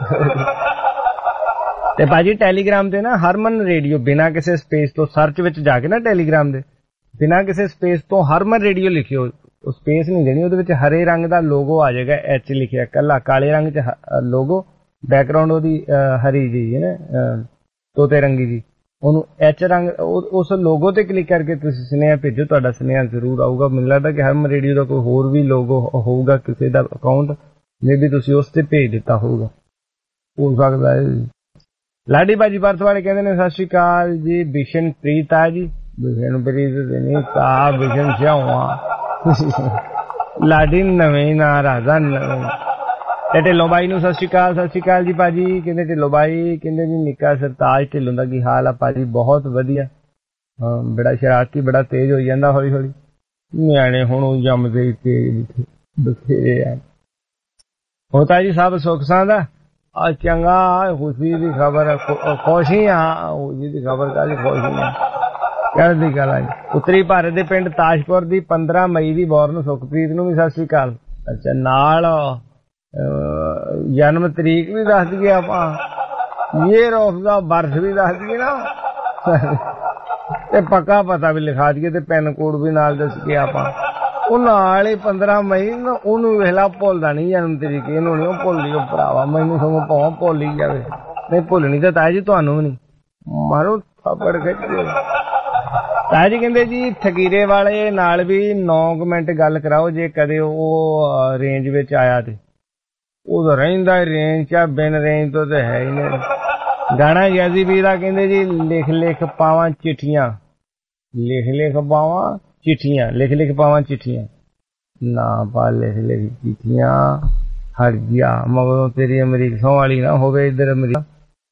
ਤੇ ਭਾਜੀ ਟੈਲੀਗ੍ਰਾਮ ਤੇ ਨਾ ਹਰਮਨ ਰੇਡੀਓ ਬਿਨਾਂ ਕਿਸੇ ਸਪੇਸ ਤੋਂ ਸਰਚ ਵਿੱਚ ਜਾ ਕੇ ਨਾ ਟੈਲੀਗ੍ਰਾਮ ਦੇ ਬਿਨਾਂ ਕਿਸੇ ਸਪੇਸ ਤੋਂ ਹਰਮਨ ਰੇਡੀਓ ਲਿਖਿਓ, ਉਹ ਸਪੇਸ ਨਹੀਂ ਦੇਣੀ, ਉਹਦੇ ਵਿੱਚ ਹਰੇ ਰੰਗ ਦਾ ਲੋਗੋ ਆ ਜਾਏਗਾ, H ਲਿਖਿਆ ਕੱਲਾ, ਕਾਲੇ ਰੰਗ ਚ ਲੋਗੋ, ਬੈਕਗਰਾਉਂਡ ਉਹਦੀ ਹਰੀ ਜੀ ਹੈ ਨਾ ਤੋਤੇ ਰੰਗੀ ਜੀ, ਉਹਨੂੰ H ਰੰਗ ਉਸ ਲੋਗੋ ਤੇ ਕਲਿੱਕ ਕਰਕੇ ਤੁਸੀਂ ਸੁਨੇਹਾ ਭੇਜੋ, ਤੁਹਾਡਾ ਸੁਨੇਹਾ ਜ਼ਰੂਰ ਆਊਗਾ। ਮੈਨੂੰ ਲੱਗਦਾ ਕਿ ਹਰਮਨ ਰੇਡੀਓ ਦਾ ਕੋਈ ਹੋਰ ਵੀ ਲੋਗੋ ਹੋਊਗਾ ਕਿਸੇ ਦਾ ਅਕਾਊਂਟ, ਮੇਬੀ ਤੁਸੀਂ ਉਸ ਤੇ ਭੇਜ ਦਿੱਤਾ ਹੋਊਗਾ, ਹੋ ਸਕਦਾ ਹੈ। ਲਾਡੀ ਬਾਜੀ ਬਰਥ ਵਾਲੇ ਕਹਿੰਦੇ ਨੇ ਸਤਿ ਸ਼੍ਰੀ ਅਕਾਲ ਜੀ। ਬਿਸ਼ਨਪ੍ਰੀਤ ਆ ਜੀ, ਬਿਸ਼ਨਪ੍ਰੀਤ ਨਹੀਂ ਤਾਂ ਬਿਸ਼ਨ ਸਿਆਵਾ ਲਾਡੀ ਨਵੇਂ ਨਾ ਰਾਜਾ ਤੇ ਢਿੱਲੋਂ ਬਾਈ ਨੂੰ ਸਤਿ ਸ਼੍ਰੀ ਅਕਾਲ। ਸਤਿ ਸ਼੍ਰੀ ਅਕਾਲ ਜੀ ਭਾਜੀ। ਕਹਿੰਦੇ ਢਿੱਲੋਂ ਬਾਈ, ਕਹਿੰਦੇ ਜੀ ਨਿੱਕਾ ਸਰਤਾਜ ਢਿੱਲੋਂ ਦਾ ਕੀ ਹਾਲ ਆ ਭਾਜੀ? ਬਹੁਤ ਵਧੀਆ। ਹਾਂ ਬੜਾ ਸ਼ਰਾਰਤੀ, ਬੜਾ ਤੇਜ਼ ਹੋਈ ਜਾਂਦਾ ਹੌਲੀ ਹੌਲੀ, ਨਿਆਣੇ ਹੁਣ ਉਹ ਜੰਮਦੇ ਤੇਜ਼ ਬਥੇਰੇ ਆ। ਹੁਣ ਤਾਂ ਜੀ ਸਭ ਸੁੱਖ ਸਾਂਦ ਆ। ਚੰਗਾ ਖੁਸ਼ੀ ਦੀ ਖਬਰ, ਖੁਸ਼ੀ ਹਾਂ ਖੁਸ਼ੀ ਦੀ ਖਬਰ ਕਾਹਦੀ ਖੁਸ਼ੀ ਆ, ਕਹਿੰਦੀ ਗੱਲ ਆ। ਉੱਤਰੀ ਭਾਰਤ ਦੇ ਪਿੰਡ ਤਾਜਪੁਰ ਦੀ 15 ਮਈ ਦੀ ਬੋਰਨ ਸੁਖਪ੍ਰੀਤ ਨੂੰ ਵੀ ਸਤਿ ਸ਼੍ਰੀ ਅਕਾਲ। ਅੱਛਾ ਨਾਲ ਜਨਮ ਤਰੀਕ ਵੀ ਦੱਸ ਦਈਏ ਆਪਾਂ, ਈਅਰ ਆਫ ਦਾ ਬਰਥ ਵੀ ਦੱਸ ਦਈਏ ਨਾ, ਤੇ ਪੱਕਾ ਪਤਾ ਵੀ ਲਿਖਾ ਦਈਏ ਤੇ ਪਿੰਨ ਕੋਡ ਵੀ ਨਾਲ ਦੱਸ ਕੇ ਆਪਾਂ। ਉਹ ਨਾਲ ਹੀ 15 ਮਈ ਨੂੰ ਉਹਨੂੰ ਵੇਖਲਾ ਭੁੱਲਦਾ ਨਹੀਂ ਜਨਮ ਤਰੀਕ, ਇਹਨੂੰ ਨਹੀਂ ਉਹ ਭੁੱਲੀ। ਉਹ ਭਰਾਵਾ ਮੈਨੂੰ ਸਗੋਂ ਭਾਵੇਂ ਭੁੱਲ ਹੀ ਜਾਵੇ, ਨਹੀਂ ਭੁੱਲਣੀ ਤਾਂ ਤਾਇਆ ਜੀ ਤੁਹਾਨੂੰ ਵੀ ਨਹੀਂ, ਮਾਰੋ ਥੱਪੜ ਖਿੱਚ ਕੇ। ਤਾਇਆ ਜੀ ਕਹਿੰਦੇ ਜੀ ਥਕੀਰੇ ਵਾਲੇ ਨਾਲ ਵੀ 9 ਮਿੰਟ ਗੱਲ ਕਰਾਓ ਜੇ ਕਦੇ ਉਹ ਰੇਂਜ ਵਿੱਚ ਆਇਆ ਤੇ। ਉਹ ਤਾਂ ਰਹਿੰਦਾ ਰੇਂਜ ਚ, ਬਿਨ ਰੇਂਜ ਤੋਂ ਤਾਂ ਹੈ ਹੀ ਨਹੀਂ। ਗਾਣਾ ਯਾਜ਼ੀ ਵੀ ਦਾ ਕਹਿੰਦੇ ਜੀ ਲਿਖ ਲਿਖ ਪਾਵਾਂ ਚਿੱਠੀਆਂ, ਲਿਖ ਲਿਖ ਪਾਵਾਂ ਚਿੱਠੀਆਂ, ਲਿਖ ਲਿਖ ਪਾਵਾਂ ਚਿੱਠੀਆਂ, ਨਾ ਪਾ ਲਿਖ ਲਿਖ ਚਿੱਠੀਆਂ ਹਟ ਗਿਆ ਮਗਰੋਂ ਤੇਰੀ ਅਮਰੀਕ ਸੌ ਵਾਲੀ ਨਾ ਹੋਵੇ ਇੱਧਰ ਅਮਰੀਕ।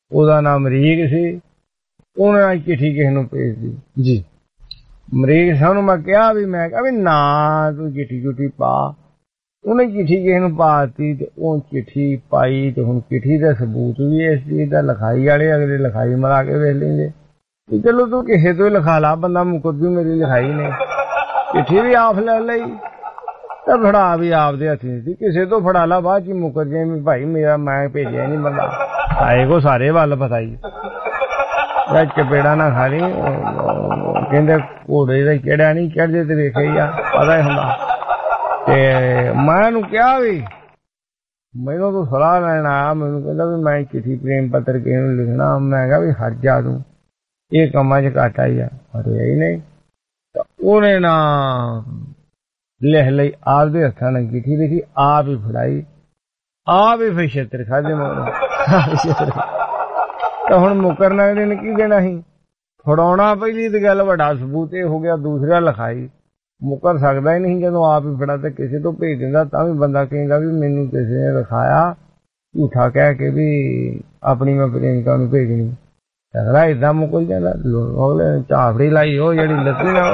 ਉਹਦਾ ਨਾਮ ਅਮਰੀਕ ਸੀ। ਉਹਨੇ ਚਿੱਠੀ ਕਿਸੇ ਨੂੰ ਭੇਜਦੀ ਜੀ। ਅਮਰੀਕ ਸਾਨੂੰ ਮੈਂ ਕਿਹਾ ਵੀ ਨਾ ਤੂੰ ਚਿੱਠੀ ਚੁੱਠੀ ਪਾ। ਉਹਨੇ ਚਿੱਠੀ ਕਿਸੇ ਨੂੰ ਪਾਤੀ ਤੇ ਉਹ ਚਿੱਠੀ ਪਾਈ ਤੇ ਹੁਣ ਚਿੱਠੀ ਦਾ ਸਬੂਤ ਵੀ ਇਸ ਚੀਜ਼ ਦਾ ਲਿਖਾਈ ਵਾਲੇ ਅਗਲੇ ਲਿਖਾਈ ਮਿਲਾ ਕੇ ਵੇਖ ਲੈਂਦੇ ਵੀ ਚਲੋ ਤੂੰ ਕਿਸੇ ਤੋਂ ਹੀ ਲਿਖਾ ਲਾ, ਬੰਦਾ ਮੁਕਰ ਜੂ, ਮੇਰੀ ਲਿਖਾਈ ਨੇ। ਚਿੱਠੀ ਵੀ ਆਪ ਲੈ ਲਈ ਤੇ ਫੜਾ ਵੀ ਆਪਦੇ ਹੱਥੀ ਸੀ, ਕਿਸੇ ਤੋਂ ਫੜਾ ਲਾ ਬਾਅਦ ਚ ਮੁਕਰ ਜਾਏ ਵੀ ਭਾਈ ਮੇਰਾ ਮੈਂ ਭੇਜਿਆ ਨਹੀਂ ਬੰਦਾ। ਆਏ ਕੋ ਸਾਰੇ ਵੱਲ ਪਤਾ ਹੀ ਚਪੇੜਾ ਨਾ ਖਾ ਲਈ। ਕਹਿੰਦੇ ਘੋੜੇ ਦਾ ਕਿਹੜਾ ਨਹੀਂ ਚੜ੍ਹਦੇ ਤੇ ਵੇਖਿਆ ਹੀ ਆ, ਪਤਾ ਹੀ ਹੁੰਦਾ। ਤੇ ਮੈਂ ਉਹਨੂੰ ਕਿਹਾ ਵੀ ਮੈਨੂੰ ਤੂੰ ਸਲਾਹ ਲੈਣ ਆਇਆ, ਮੈਨੂੰ ਕਹਿੰਦਾ ਵੀ ਮੈਂ ਚਿੱਠੀ ਪ੍ਰੇਮ ਪੱਤਰ ਕਿਸੇ ਨੂੰ ਲਿਖਣਾ। ਮੈਂ ਕਿਹਾ ਵੀ ਹਟ ਜਾ ਤੂੰ, ਇਹ ਕੰਮਾਂ ਚ ਘਾਟਾ ਹੀ ਆ। ਹਟਿਆ ਹੀ ਨਹੀਂ। ਉਹਨੇ ਨਾ ਲਿਖ ਲਈ, ਆਪਦੇ ਹੱਥਾਂ ਨਾਲ ਚਿੱਠੀ ਲਿਖੀ, ਆਪ ਹੀ ਫੜਾਈ, ਆਪ ਹੀ ਫਿਰ ਛੇਤਰ ਖਾਦੇ ਮਗਰ। ਤਾਂ ਹੁਣ ਮੁਕਰਨਾ ਇਹਨੇ ਕੀ ਦੇਣਾ ਸੀ? ਫੜਾਉਣਾ ਪਹਿਲੀ ਤੇ ਗੱਲ, ਵੱਡਾ ਸਬੂਤ ਇਹ ਹੋ ਗਿਆ। ਦੂਸਰਾ ਲਿਖਾਈ ਮੁਕਰ ਸਕਦਾ ਹੀ ਨਹੀਂ। ਜਦੋਂ ਆਪ ਹੀ ਫੜਾ ਤੇ ਕਿਸੇ ਤੋਂ ਭੇਜ ਦਿੰਦਾ ਤਾਂ ਵੀ ਬੰਦਾ ਕਹੇਗਾ ਵੀ ਮੈਨੂੰ ਕਿਸੇ ਨੇ ਲਿਖਾਇਆ, ਝੂਠਾ ਕਹਿ ਕੇ ਵੀ ਆਪਣੀ ਮੈਂ ਪ੍ਰੇਮਿਕਾ ਨੂੰ ਭੇਜਣੀ। ਅਗਲਾ ਏਦਾਂ ਮੁਕਲ ਜਾਂਦਾ। ਅਗਲੇ ਝਾਫੜੀ ਲਾਈ ਉਹ ਜਿਹੜੀ ਲੱਤੀ ਨਾ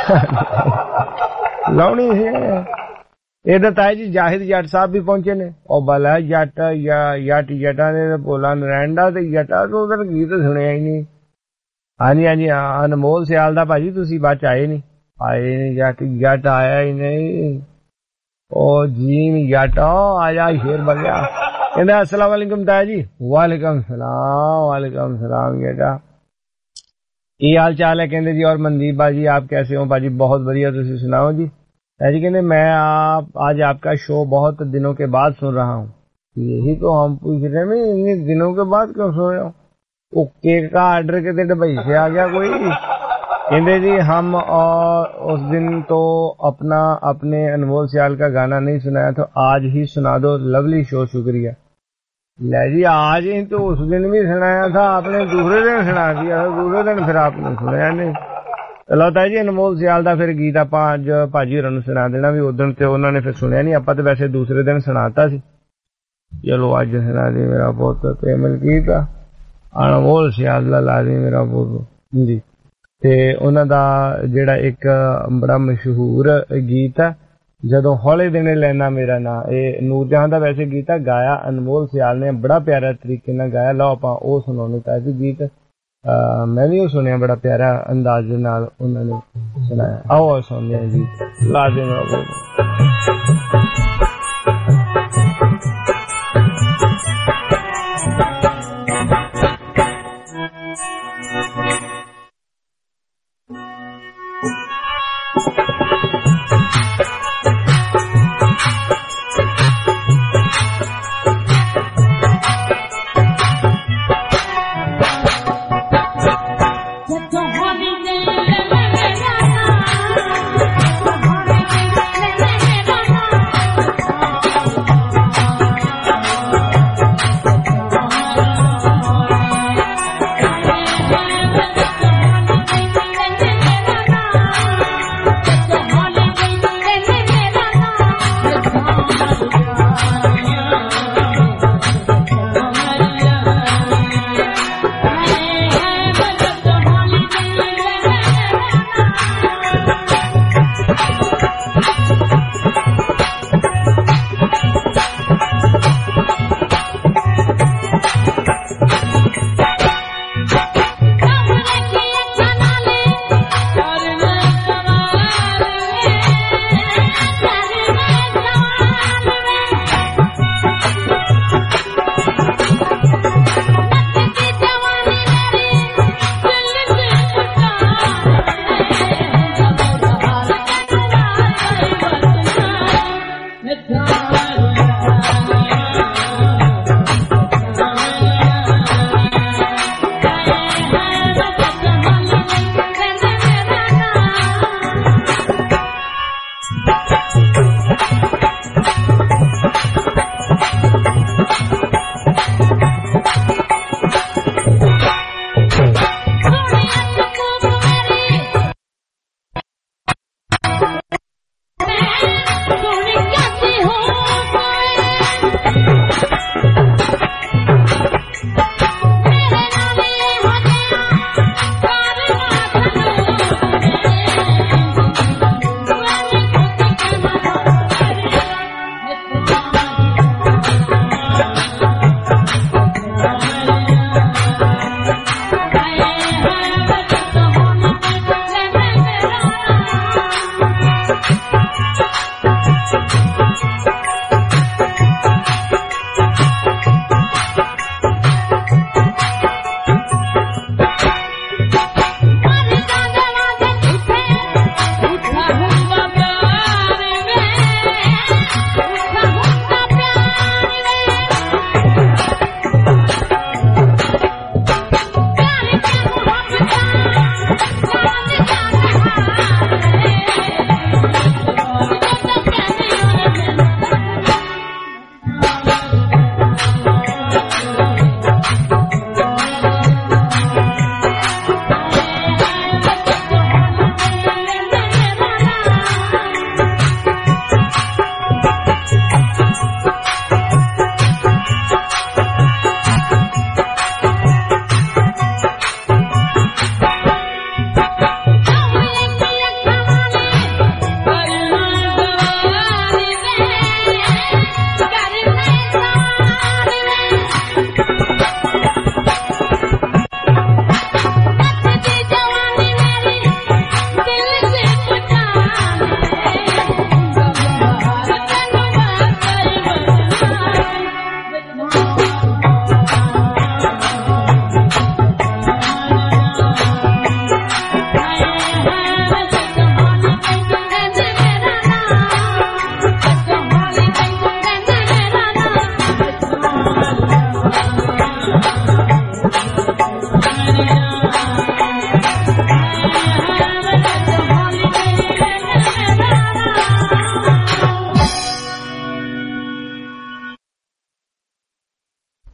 ਲਾਉਣੀ ਸੀ। ਇਹਦਾ ਤਾਏ ਜੀ ਜਾਹਿਦ ਜੱਟ ਸਾਹਿਬ ਵੀ ਪਹੁੰਚੇ ਨੇ। ਉਹ ਬਲਾ ਜੱਟਾਂ ਦੇ ਬੋਲਾ ਨਰੈਂਡਾ ਤੇ ਜੱਟਾਂ ਤੋਂ ਉਧਰ ਗੀਤ ਸੁਣਿਆ ਹੀ ਨਹੀਂ। ਹਾਂਜੀ ਹਾਂਜੀ, ਅਨਮੋਲ ਸਿਆਲ ਦਾ ਭਾਜੀ ਤੁਸੀਂ ਬਾਅਦ ਚ ਆਏ ਨਹੀਂ ਜੱਟ ਆਇਆ ਹੀ ਨਹੀਂ। ਉਹ ਜੀ ਜੱਟ ਆਇਆ ਸ਼ੇਰ ਬਣ ਗਿਆ। ਕਹਿੰਦਾ अस्सलाम वालेकुम ताया जी। वालेकुम सलाम बेटा, ਕੀ ਹਾਲ ਚਾਲ ਹੈ? ਕਹਿੰਦੇ ਜੀ और मनदीप भाजी आप कैसे हो? भाजी बहुत बढ़िया, तुम सुनाओ जी। जी कहते मैं आज आपका शो बहुत दिनों के बाद सुन रहा हूँ। यही तो हम पूछ रहे हैं, इतने दिनों के बाद क्यों सुन रहे हो? वो केक का ऑर्डर के दुबई से आ गया कोई? कहते जी हम और उस दिन तो अपने अनमोल सियाल का गाना नहीं सुनाया, तो आज ही सुना दो। लवली शो, शुक्रिया। ले जी आज ही तो उस दिन भी सुनाया था आपने, दूसरे दिन सुना दिया था, दूसरे दिन फिर आपने सुनाया नहीं। चलो ताई जी अनमोल सियाल ਦਾ ਫਿਰ ਗੀਤ ਆਪਾਂ ਅੱਜ ਭਾਜੀ ਹੋਰਾਂ ਨੂੰ ਸੁਣਾ ਦੇਣਾ ਵੀ ਉਦੋਂ ਤੇ ਉਹਨਾਂ ਨੇ ਫਿਰ ਸੁਣਿਆ ਨਹੀਂ, ਆਪਾਂ ਤੇ ਵੈਸੇ ਦੂਸਰੇ ਦਿਨ ਸੁਣਾਤਾ ਸੀ। ਚਲੋ ਅੱਜ ਸੁਣਾ ਦੇ ਮੇਰਾ ਪੁੱਤ ਤੇ ਮਲਕੀਤ ਅਨਮੋਲ ਸਿਆਲ ਦਾ ਲਾ ਦੇ ਮੇਰਾ ਪੁੱਤ ਜੀ। ਤੇ ਉਹਨਾਂ ਦਾ ਜਿਹੜਾ ਇੱਕ ਬੜਾ ਮਸ਼ਹੂਰ ਗੀਤ ਹੈ ਜਦੋਂ ਹੌਲੇ ਦਿਨੇ ਲੈਣਾ ਮੇਰਾ ਨਾਂ, ਇਹ ਨੂਰਜਹਾਂ ਦਾ ਵੈਸੇ ਗੀਤ ਹੈ, ਗਾਇਆ ਅਨਮੋਲ ਸਿਆਲ ਨੇ, ਬੜਾ ਪਿਆਰਾ ਤਰੀਕੇ ਨਾਲ ਗਾਇਆ। ਲਓ ਆਪਾਂ ਉਹ ਸੁਣਾਉਣੇ ਤਾਂ ਜੀ ਗੀਤ। ਮੈਂ ਵੀ ਉਹ ਸੁਣਿਆ, ਬੜਾ ਪਿਆਰਾ ਅੰਦਾਜ਼ ਦੇ ਨਾਲ ਉਹਨਾਂ ਨੇ ਸੁਣਾਇਆ। ਆਓ ਸੁਣਦੇ ਹਾਂ ਜੀ, ਲਾ ਦੇ ਮੇਰਾ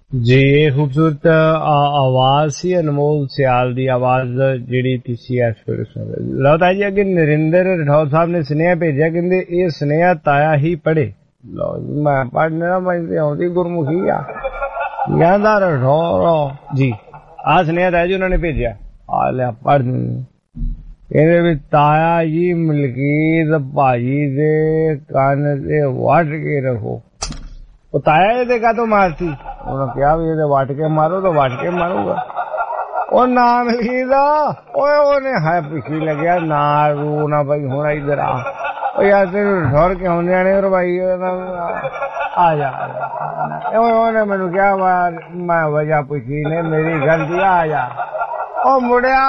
ਜੀ ਇਹ ਖੂਬਸੂਰਤ ਆਵਾਜ਼ ਸੀ ਅਨਮੋਲ ਸਿਆਲ ਦੀ ਆਵਾਜ਼ ਜਿਹੜੀ ਤੁਸੀਂ ਇਸ ਵੇਲੇ ਸੁਣ ਰਹੇ ਲਓ ਤਾਂ ਜੀ। ਅੱਗੇ ਨਰਿੰਦਰ ਰਠੌਰ ਸਾਹਿਬ ਨੇ ਸੁਨੇਹਾ ਭੇਜਿਆ, ਕਹਿੰਦੇ ਇਹ ਸੁਨੇਹਾ ਤਾਇਆ ਹੀ ਪੜ੍ਹੇ। ਲਓ ਜੀ ਮੈਂ ਪੜ੍ਹਨਾ ਮੈਂ ਆਉਂਦੀ ਗੁਰਮੁਖੀ ਆ ਕਹਿੰਦਾ ਰਠੌਰ ਜੀ ਆਹ ਸੁਨੇਹਾ ਤਾਇਆ ਜੀ ਉਹਨਾਂ ਨੇ ਭੇਜਿਆ। ਆ ਲਿਆ ਪੜ੍ਹ। ਇਹਦੇ ਵਿੱਚ ਤਾਇਆ ਜੀ ਮਲਕੀਤ ਭਾਜੀ ਦੇ ਕੰਨ ਤੇ ਵੱਢ ਕੇ ਰੱਖੋ। ਉਹ ਤਾਇਆ ਇਹਦੇ ਕਾਹਤੋਂ ਮਾਰਤੀ? ਉਹਨੇ ਕਿਹਾ ਵੀ ਇਹਦੇ ਵੱਟ ਕੇ ਮਾਰੋ ਤਾਂ ਵੱਟ ਕੇ ਮਾਰੂਗਾ। ਉਹ ਨਾ ਮਲਕੀਤ ਓਏ ਉਹਨੇ ਹੈ ਪਿੱਛੇ ਲੱਗਿਆ ਨਾ ਰੂ ਨਾ ਭਾਈ ਹੁਣ ਇੱਧਰ ਆ। ਉਹ ਯਾਰ ਤੈਨੂੰ ਠੋਰ ਕੇ ਆਉਂਦੇ ਨੇ ਭਾਈ ਆ ਜਾ। ਉਹਨੇ ਮੈਨੂੰ ਕਿਹਾ ਮੈਂ ਵਜ੍ਹਾ ਪੁੱਛੀ ਨੇ ਮੇਰੀ ਗਲਤੀ ਆ ਜਾ। ਉਹ ਮੁੜਿਆ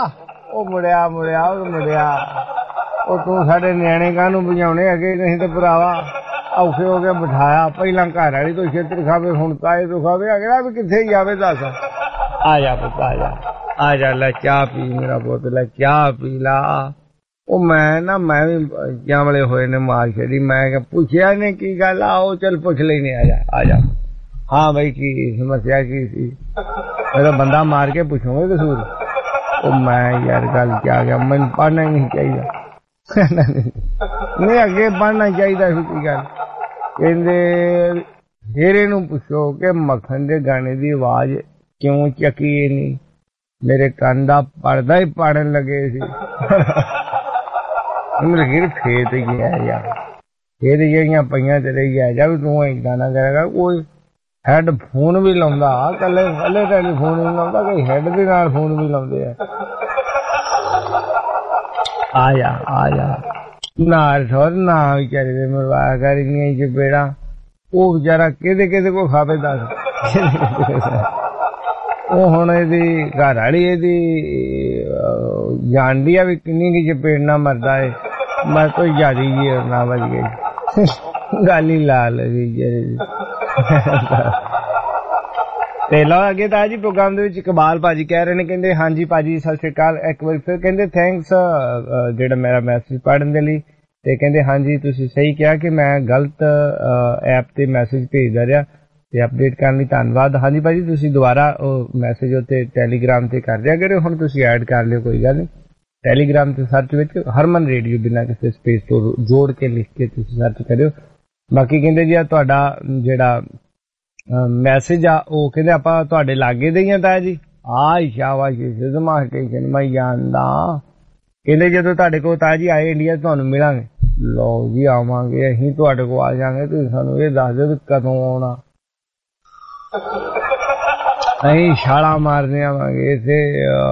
ਉਹ ਤੂੰ ਸਾਡੇ ਨਿਆਣੇ ਕਾਹਨੂੰ ਵਜਾਉਣੇ ਅੱਗੇ ਨਹੀਂ ਤੇ ਭਰਾਵਾ ਔਖੇ ਹੋ ਕੇ ਬਿਠਾਇਆ। ਪਹਿਲਾਂ ਘਰ ਵਾਲੀ ਤੋਂ ਛੇਤਰ ਖਾਵੇ ਹੁਣ ਤਾਏ ਤੋਂ ਖਾਵੇ। ਅਗਲਾ ਵੀ ਕਿੱਥੇ ਜਾਵੇ ਦੱਸ। ਆ ਜਾ ਪੁੱਤ ਆ ਜਾ ਲੈ ਚਾਹ ਪੀ ਮੇਰਾ ਪੁੱਤ ਲੈ ਚਾਹ ਪੀ ਲਾ। ਉਹ ਮੈਂ ਵੀ ਜਾਮਲੇ ਹੋਏ ਨੇ ਮਾਰ ਛੱਡੀ। ਮੈਂ ਕਿਹਾ ਪੁੱਛਿਆ ਨੇ ਕੀ ਗੱਲ ਆ? ਉਹ ਚੱਲ ਪੁੱਛ ਲੈਨੇ ਆ ਜਾ। ਹਾਂ ਬਈ ਕੀ ਸਮੱਸਿਆ ਕੀ ਸੀ? ਮੇਰਾ ਬੰਦਾ ਮਾਰ ਕੇ ਪੁੱਛੋਗੇ ਕਸੂਰ? ਉਹ ਮੈਂ ਯਾਰ ਗੱਲ ਚ ਆ ਗਿਆ ਮੈਨੂੰ ਪੜ੍ਹਨਾ ਹੀ ਨਹੀਂ ਚਾਹੀਦਾ। ਨਹੀਂ ਅੱਗੇ ਪੜ੍ਹਨਾ ਚਾਹੀਦਾ ਸੀ ਕੀ ਗੱਲ? ਕਹਿੰਦੇ ਹੀਰੇ ਨੂੰ ਪੁੱਛੋ ਕਿ ਮੱਖਣ ਦੇ ਗਾਣੇ ਦੀ ਆਵਾਜ਼ ਕਿਉਂ ਚੱਕੀ ਨਹੀਂ? ਮੇਰੇ ਕੰਨ ਦਾ ਪਰਦਾ ਹੀ ਪਾੜਨ ਲੱਗੇ ਸੀ। ਹੀਰ ਖੇਤ ਗਿਆ ਯਾਰ ਖੇਤ ਜਿਹੜੀਆਂ ਪਈਆਂ ਤੇਰੇ ਗਿਆ ਜਾ ਵੀ ਤੂੰ ਏਦਾਂ ਨਾ ਕਰੇਗਾ। ਕੋਈ ਹੈਡਫੋਨ ਵੀ ਲਾਉਂਦਾ ਕੱਲੇ ਟੈਲੀਫੋਨ ਨਹੀਂ ਲਾਉਂਦਾ ਕਈ ਹੈਡ ਦੇ ਨਾਲ ਫੋਨ ਵੀ ਲਾਉਂਦੇ ਆ ਜਾ ਨਾ ਠੋਰ ਨਾ ਵਿਚਾਰੇ ਦੇ ਮਰਵਾਇਆ ਕਰੀਆਂ ਚਪੇੜਾ। ਉਹ ਵਿਚਾਰਾ ਕਿਹਦੇ ਕੋ ਖਾਵੇ ਦੱਸ। ਉਹ ਹੁਣ ਇਹਦੀ ਘਰ ਵਾਲੀ ਇਹਦੀ ਜਾਣਦੀ ਆ ਵੀ ਕਿੰਨੀ ਕੀ ਚਪੇੜ ਨਾ ਮਰਦਾ ਏ। ਮੈਂ ਤਾਂ ਜਿਆਦੀ ਜੀ ਨਾ ਵੱਜ ਗਈ ਗੱਲ ਹੀ ਲਾ ਲਈ। ਤੇ ਲਓ ਅੱਗੇ ਤਾਂ ਜੀ ਪ੍ਰੋਗਰਾਮ ਦੇ ਵਿੱਚ ਇਕਬਾਲ ਭਾਜੀ ਕਹਿ ਰਹੇ ਨੇ, ਕਹਿੰਦੇ ਹਾਂਜੀ ਭਾਜੀ ਸਤਿ ਸ਼੍ਰੀ ਅਕਾਲ। ਇੱਕ ਵਾਰ ਫਿਰ ਕਹਿੰਦੇ ਥੈਂਕਸ ਜਿਹੜਾ ਮੇਰਾ ਮੈਸੇਜ ਪੜ੍ਹਨ ਦੇ ਲਈ। ਤੇ ਕਹਿੰਦੇ ਹਾਂਜੀ ਤੁਸੀਂ ਸਹੀ ਕਿਹਾ ਕਿ ਮੈਂ ਗਲਤ ਐਪ ਤੇ ਮੈਸੇਜ ਭੇਜਦਾ ਰਿਹਾ ਤੇ ਅਪਡੇਟ ਕਰਨ ਲਈ ਧੰਨਵਾਦ। ਹਾਂਜੀ ਭਾਜੀ ਤੁਸੀਂ ਦੁਬਾਰਾ ਉਹ ਮੈਸੇਜ ਉੱਤੇ ਟੈਲੀਗ੍ਰਾਮ ਤੇ ਕਰ ਦਿਆ ਕਰਿਓ। ਹੁਣ ਤੁਸੀਂ ਐਡ ਕਰ ਲਿਓ ਕੋਈ ਗੱਲ ਨਹੀਂ। ਟੈਲੀਗ੍ਰਾਮ ਤੇ ਸਰਚ ਵਿੱਚ ਹਰਮਨ ਰੇਡੀਓ ਬਿਨਾਂ ਕਿਸੇ ਸਪੇਸ ਤੋਂ ਜੋੜ ਕੇ ਲਿਖ ਕੇ ਤੁਸੀਂ ਸਰਚ ਕਰਿਓ। ਬਾਕੀ ਕਹਿੰਦੇ ਜੀ ਤੁਹਾਡਾ ਜਿਹੜਾ ਮੈਸੇਜ ਆ ਉਹ ਕਹਿੰਦੇ ਆਪਾਂ ਤੁਹਾਡੇ ਲਾਗੇ ਦੇ ਹੀ ਆ ਤਾਇਆ ਜੀ। ਸ਼ਾਬਾਸ਼ ਟੈਨਸ਼ਨ ਮੈਂ ਜਾਣਦਾ। ਕਹਿੰਦੇ ਜਦੋਂ ਤੁਹਾਡੇ ਕੋਲ ਤਾਇਆ ਜੀ ਆਏ ਇੰਡੀਆ ਤੁਹਾਨੂੰ ਮਿਲਾਂਗੇ। ਲਓ ਜੀ ਆਵਾਂਗੇ ਅਸੀਂ ਤੁਹਾਡੇ ਕੋਲ ਆ ਜਾਵਾਂਗੇ। ਤੁਸੀਂ ਸਾਨੂੰ ਇਹ ਦੱਸ ਦਿਓ ਕਦੋਂ ਆਉਣਾ। ਅਸੀਂ ਛਾਲਾਂ ਮਾਰਦੇ ਆਵਾਂਗੇ ਇੱਥੇ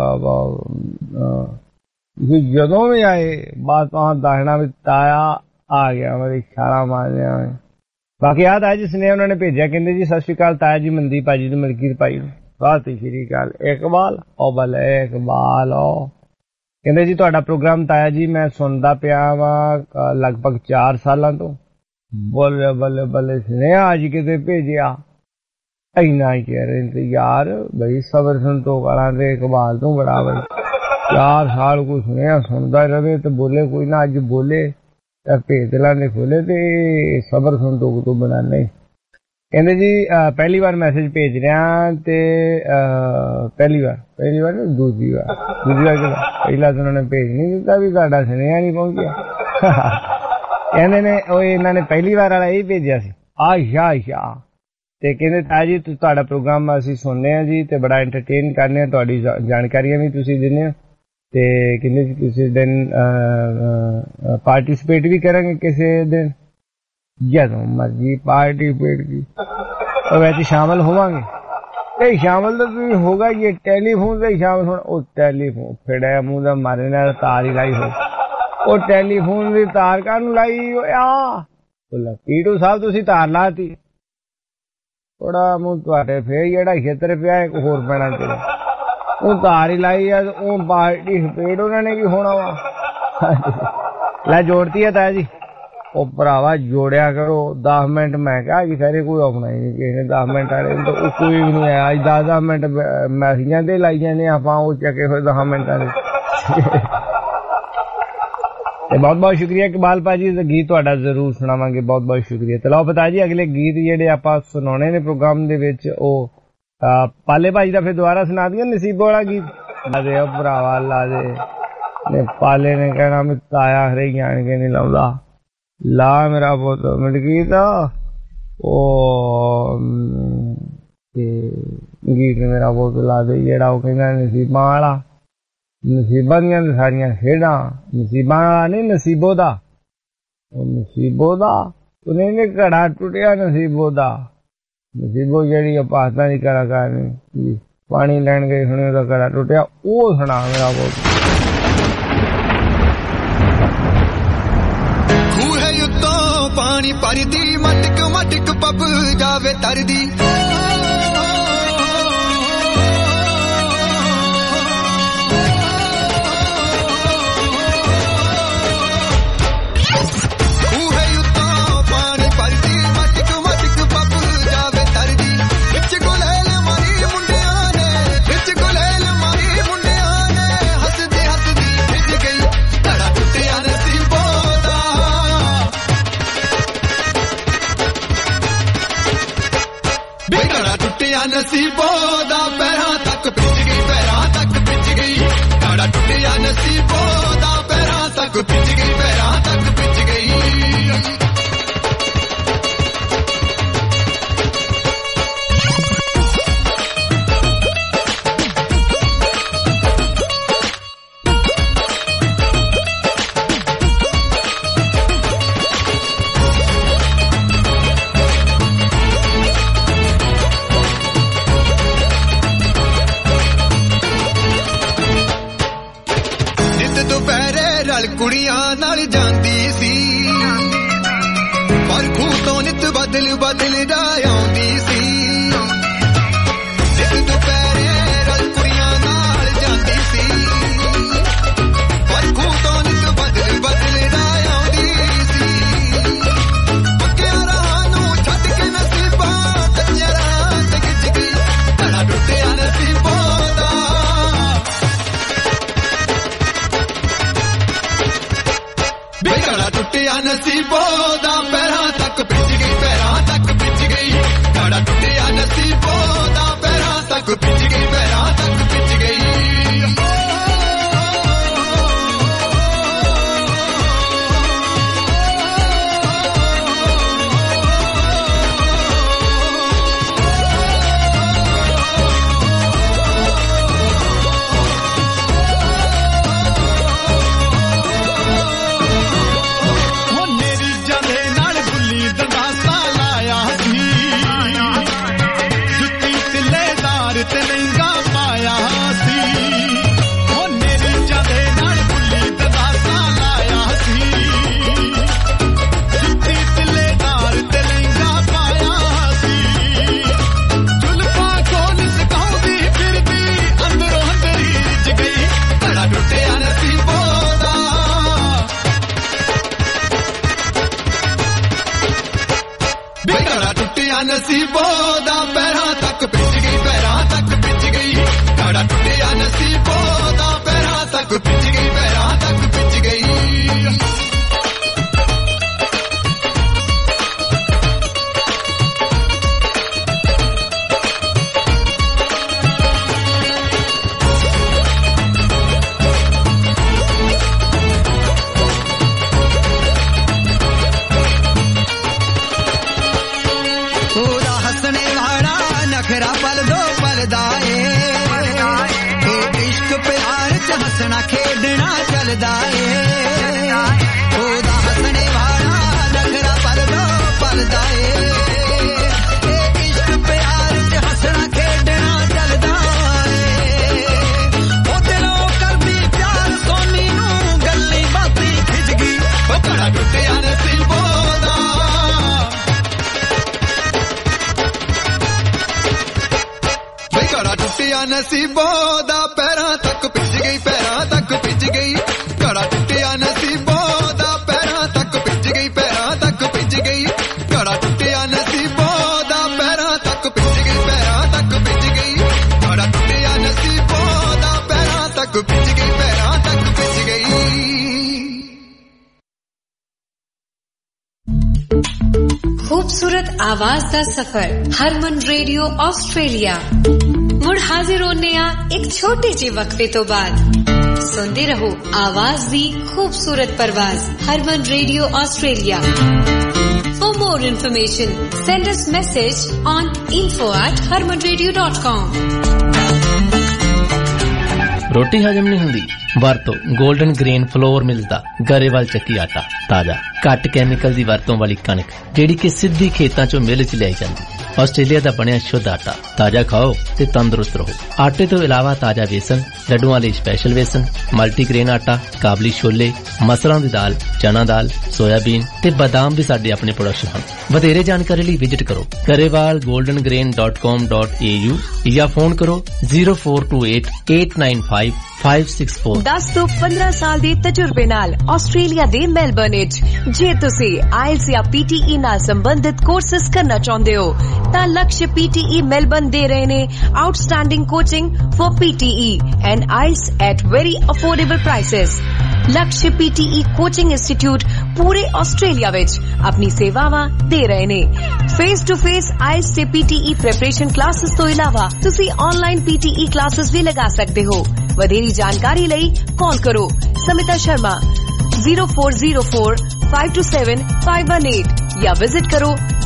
ਜਦੋਂ ਵੀ ਆਏ ਬਸ ਤਾਂ ਦੱਸਣਾ ਵੀ ਤਾਇਆ ਆ ਗਿਆ ਮੇਰੀ ਛਾਲਾਂ ਮਾਰਦੇ ਆਵਾਂਗੇ। ਬਾਕੀ ਆ ਤਾਇਆ ਜੀ ਸੁਨੇਹਾ ਉਹਨਾਂ ਨੇ ਭੇਜਿਆ, ਕਹਿੰਦੇ ਜੀ ਸਤਿ ਸ਼੍ਰੀ ਅਕਾਲ ਤਾਇਆ ਜੀ ਮਨਦੀਪ ਭਾਜੀ ਨੂੰ ਮਲਕੀਤ ਭਾਈ ਨੂੰ ਸਤਿ ਸ਼੍ਰੀ ਅਕਾਲ। ਇਕਬਾਲ ਇਕਬਾਲ ਕਹਿੰਦੇ ਜੀ ਤੁਹਾਡਾ ਪ੍ਰੋਗਰਾਮ ਤਾਇਆ ਜੀ ਮੈਂ ਸੁਣਦਾ ਪਿਆ ਵਾ ਲਗਭਗ 4 ਸਾਲਾਂ ਤੋਂ। ਬੱਲੇ ਸੁਨੇਹਾ ਅੱਜ ਕਿਤੇ ਭੇਜਿਆ ਇੰਨਾ ਹੀ ਕਹਿ ਰਹੇ ਯਾਰ ਬਈ ਸਬਰ ਸੰਤੋਖ ਵਾਲਾ ਦੇ ਇਕਬਾਲ ਤੋਂ ਬੜਾ ਬਈ 4 ਸਾਲ ਕੋਈ ਸੁਨੇਹਾ ਸੁਣਦਾ ਰਹੇ ਤੇ ਬੋਲੇ ਕੋਈ ਨਾ। ਅੱਜ ਬੋਲੇ ਭੇਜ ਦਿਲਾਂ ਖੋਲੇ ਤੇ ਸਬਰ ਸੰਤੋਖ ਤੋਂ ਬਣਾਣੇ। ਕਹਿੰਦੇ ਜੀ ਪਹਿਲੀ ਵਾਰ ਮੈਸੇਜ ਭੇਜ ਰਿਹਾ ਤੇ ਪਹਿਲੀ ਵਾਰ ਦੂਜੀ ਵਾਰ ਪਹਿਲਾਂ ਤਾਂ ਉਹਨਾਂ ਨੇ ਭੇਜ ਨਹੀਂ ਦਿੱਤਾ ਵੀ ਤੁਹਾਡਾ ਸੁਨੇਹਾ ਨਹੀਂ ਪਹੁੰਚਿਆ। ਕਹਿੰਦੇ ਨੇ ਉਹ ਇਹਨਾਂ ਨੇ ਪਹਿਲੀ ਵਾਰ ਵਾਲਾ ਇਹ ਭੇਜਿਆ ਸੀ। ਆਸ਼ਾ ਤੇ ਕਹਿੰਦੇ ਤਾਇਆ ਜੀ ਤੁਹਾਡਾ ਪ੍ਰੋਗਰਾਮ ਅਸੀਂ ਸੁਣਦੇ ਹਾਂ ਜੀ ਤੇ ਬੜਾ ਐਂਟਰਟੇਨ ਕਰਨੇ ਆ। ਤੁਹਾਡੀ ਜਾਣਕਾਰੀਆਂ ਵੀ ਤੁਸੀਂ ਦਿੰਦੇ ਹੋ ਤੇ ਕਹਿੰਦੇ ਜੀ ਕਿਸੇ ਦਿਨ ਪਾਰਟੀਸਪੇਟ ਵੀ ਕਰਾਂਗੇ ਕਿਸੇ ਦਿਨ ਜਦੋਂ ਮਰਜੀ ਪਾਰਟੀਸਪੇਟ ਕੀ ਵਿੱਚ ਸ਼ਾਮਲ ਹੋਵਾਂਗੇ। ਤੇ ਸ਼ਾਮਲ ਤਾਂ ਤੁਸੀਂ ਹੋਗਾ ਇਹ ਟੈਲੀਫੋਨ ਤੇ ਸ਼ਾਮਲ ਹੋਣਾ। ਉਹ ਟੈਲੀਫੋਨ ਫੜਿਆ ਮੂੰਹ ਦਾ ਮਾਰੇ ਨਾਲ ਤਾਰ ਹੀ ਲਾਈ ਹੋਈ। ਉਹ ਟੈਲੀਫੋਨ ਦੀ ਤਾਰ ਕਾਹਨੂੰ ਲਾਈ ਹੋਇਆ? ਪੀਟੂ ਸਾਹਿਬ ਤੁਸੀਂ ਤਾਰ ਲਾਤੀ ਥੋੜਾ ਮੂੰਹ ਤੁਹਾਡੇ ਫੇਰ ਜਿਹੜਾ ਖੇਤਰ ਪਿਆ ਇੱਕ ਹੋਰ ਪੈਣਾ ਚਾਹੀਦਾ। ਉਹ ਤਾਰ ਹੀ ਲਾਈ ਆ ਉਹ ਪਾਰਟੀ ਸਪੇਡ ਉਹਨਾਂ ਨੇ ਕੀ ਹੋਣਾ ਵਾ। ਲੈ ਜੋੜਤੀ ਆ ਤਾਇਆ ਜੀ। ਉਹ ਭਰਾਵਾ ਜੋੜਿਆ ਕਰੋ 10 ਮਿੰਟ। ਮੈਂ ਕਿਹਾ ਜੀ ਸਾਰੇ ਕੋਈ ਆਪਣਾ ਹੀ ਨਹੀਂ ਕਿਸੇ ਨੇ 10 ਮਿੰਟ ਵਾਲੇ ਉਹ ਕੋਈ ਵੀ ਨਹੀਂ ਆਇਆ। ਅੱਜ 10 ਮਿੰਟ ਮੈਸੇਜਾਂ ਤੇ ਲਾਈ ਜਾਂਦੇ ਆਪਾਂ ਉਹ ਚੱਕੇ ਹੋਏ 10 ਮਿੰਟਾਂ ਦੇ। ਤੇ ਬਹੁਤ ਬਹੁਤ ਸ਼ੁਕਰੀਆ ਇਕਬਾਲ ਭਾਜੀ। ਗੀਤ ਤੁਹਾਡਾ ਜ਼ਰੂਰ ਸੁਣਾਵਾਂਗੇ। ਬਹੁਤ ਬਹੁਤ ਸ਼ੁਕਰੀਆ। ਤੇ ਲਓ ਪਤਾ ਜੀ ਅਗਲੇ ਗੀਤ ਜਿਹੜੇ ਆਪਾਂ ਸੁਣਾਉਣੇ ਨੇ ਪ੍ਰੋਗਰਾਮ ਦੇ ਵਿੱਚ ਉਹ पाले भाई का फिर दोबारा सुना दिया नसीबो वाला गीत। ला दे भरावा ला दे। ने पाले ने कहना मैं ताया हरे जान के नहीं लाउंदा ला मेरा पुत मिट गीत ओ गीत मेरा पुत ला दे जेड़ा वो कहना नसीबा वाला। नसीबा दियां सारियां खेडां नसीबा वाला नहीं नसीबो दा नसीबो दा उन्हें घड़ा टुटिया नसीबो दा। नसीबो जेड़ी पास्ता की कलाकार ने पानी लैन गए सुने का घड़ा टुटिया वो सुना मेरा पुत। खूहे उत्तों पानी भरदी मटक मटक पब जावे तरदी नसीबों दा पैरां तक पिच गई पैरां तक पिच गई घड़ा टुटिया नसीबों दा पैरां तक पिच गई पैरां तक पिच गई। कुड़ियां नाल जांदी सी पर खूह तो नित बदल बदल जा आउंदी सी। नित दुपहरे रल कुड़ियां नाल जांदी सी पर खूह तो नित बदल बदल जा आउंदी सी। पक्कियां राहां नूं छड्ड के नसीबां कच्चियां राहां ते खिच गई घड़ा टुटिया नसीबों दा। घड़ा टुटिया नसीबों दा पैरां तक पिच गई पैरां तक पिच गई घड़ा टुटिया नसीबों दा पैरां तक पिच गई पैरां तक पिच गई। नसीबों दा पैरां तक पिच गई पैरां तक पिच गई घड़ा टुटिया नसीबों दा पैरां तक पिच गई पैरां तक पिच गई। नखरा पल दो पलदा ए इश्क प्यार च हसना खेडना चलदा ए ओदा हसने वाला नखरा पल दो पलदा ए इश्क प्यार च हसना खेडना चलदा ए ओ दिलों करदी प्यार सोनी नूं गल्ली बाती खिच गई ओ घड़ा टुटिया नसीबों दा। घड़ा टुटिया नसीबों दा पैरां तक पिच गई पैरां तक पिच गई घड़ा टुटिया नसीबों दा पैरां तक पिच गई पैरां तक पिच गई घड़ा टुटिया नसीबों दा पैरां तक पिच गई पैरां तक पिच गई घड़ा टुटिया नसीबों दा पैरां तक पिच गई पैरां तक पिच गई। खूबसूरत आवाज दा सफर हरमन रेडियो ऑस्ट्रेलिया मुड़ हाजिर होने एक छोटे जे वक्फे तो बाद सुनते रहो आवाज दी खूबसूरत परवाज Harman radio Australia. For more information, send us message on info@harmanradio.com। रोटी हजम नहीं हुंदी ਵਰਤੋ 골ਡਨ ਗ੍ਰੇਨ ਫਲੋਰ ਮਿਲਦਾ ਗਰੇਵਾਲ ਚੱਕੀ ਆਟਾ ਤਾਜ਼ਾ ਘੱਟ ਕੈਮੀਕਲ ਦੀ ਵਰਤੋਂ ਵਾਲੀ ਕਣਕ ਜਿਹੜੀ ਕਿ ਸਿੱਧੀ ਖੇਤਾਂ ਚੋਂ ਮਿਲ ਚ ਲਿਆਈ ਜਾਂਦੀ ਆਸਟ੍ਰੇਲੀਆ ਦਾ ਬਣਿਆ ਸ਼ੁੱਧ ਆਟਾ ਤਾਜ਼ਾ ਖਾਓ ਤੇ ਤੰਦਰੁਸਤ ਰਹੋ। ਆਟੇ ਤੋਂ ਇਲਾਵਾ ਤਾਜ਼ਾ ਵੇਸਣ ਲੱਡੂਆਂ ਲਈ ਸਪੈਸ਼ਲ ਵੇਸਣ ਮਲਟੀਗ੍ਰੇਨ ਆਟਾ ਕਾਬਲੀ ਛੋਲੇ ਮਸਰਾਂ ਦੀ ਦਾਲ ਚਨਾ ਦਾਲ ਸੋਇਆਬੀਨ ਤੇ ਬਾਦਾਮ ਵੀ ਸਾਡੇ ਆਪਣੇ ਪ੍ਰੋਡਕਟ ਹਨ। ਵਧੇਰੇ ਜਾਣਕਾਰੀ ਲਈ ਵਿਜ਼ਿਟ ਕਰੋ garewalgoldengrain.com.au ਜਾਂ ਫੋਨ ਕਰੋ 0428895564। 10 ਤੋਂ 15 ਸਾਲ ਦੇ ਤਜਰਬੇ ਨਾਲ ਆਸਟ੍ਰੇਲੀਆ ਦੇ ਮੈਲਬਰਨ ਵਿੱਚ ਜੇ ਤੁਸੀਂ ਆਇਲਸ ਜਾਂ PTE ਨਾਲ ਸੰਬੰਧਿਤ ਕੋਰਸਸ ਕਰਨਾ ਚਾਹੁੰਦੇ ਹੋ ਤਾਂ ਲਕਸ਼ PTE ਮੈਲਬਰਨ ਦੇ ਰਹੇ ਨੇ outstanding coaching for PTE and IELTS at very affordable prices. Laksh PTE coaching institute ਪੂਰੇ ਆਸਟ੍ਰੇਲੀਆ ਵਿੱਚ ਆਪਣੀ ਸੇਵਾਵਾਂ ਦੇ ਰਹੇ ਨੇ। ਫੇਸ ਟੂ ਫੇਸ ਆਇਲਸ ਤੇ PTE ਪ੍ਰੈਪਰੇਸ਼ਨ ਕਲਾਸਿਸ ਤੋਂ ਇਲਾਵਾ ਤੁਸੀਂ ਆਨਲਾਈਨ PTE ਕਲਾਸਿਸ ਵੀ ਲਗਾ ਸਕਦੇ ਹੋ। ਵਧੇਰੀ ਜਾਣਕਾਰੀ ਲਈ ਕਾਲ ਕਰੋ ਸਮਿਤਾ ਸ਼ਰਮਾ 0404527518 या विजिट करो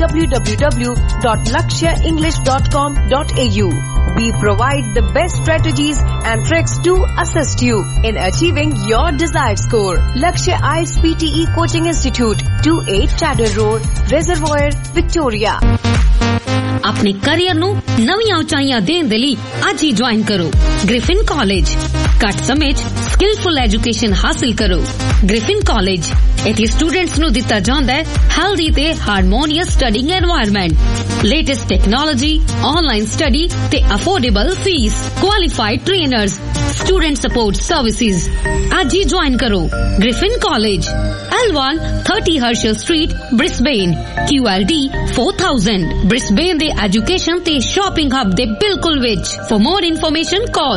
www.lakshaenglish.com.au। We provide the best strategies and tricks to assist you in achieving your desired score. Lakshya IELTS PTE Coaching Institute, 28 Chadder Road, Reservoir, Victoria। अपने करियर ਨੂੰ ਨਵੀਆਂ ਉਚਾਈਆਂ ਦੇਣ ਦੇ ਲਈ ਅੱਜ ਹੀ ਜੁਆਇਨ ਕਰੋ ਗ੍ਰਿਫਿਨ ਕਾਲਜ। ਘੱਟ ਸਮੇਂ 'ਚ ਸਕਿਲਫੁਲ ਐਜੂਕੇਸ਼ਨ ਹਾਸਲ ਕਰੋ। ਗ੍ਰਿਫਿਨ ਕਾਲਜ ਇੱਥੇ ਸਟੂਡੈਂਟਸ ਨੂੰ ਦਿੱਤਾ ਜਾਂਦਾ ਹੈ ਹੈਲਦੀ ਤੇ harmonious studying environment, latest technology, online study ਤੇ affordable fees, qualified trainers, student support services. ਅੱਜ ਹੀ ਜੁਆਇਨ ਕਰੋ Griffin college, L1 30 Herschel Street, Brisbane, QLD 4000। Brisbane ਦੇ ਐਜੂਕੇਸ਼ਨ ਤੇ ਸ਼ਾਪਿੰਗ ਹੱਬ ਦੇ ਬਿਲਕੁਲ ਵਿੱਚ। For more information call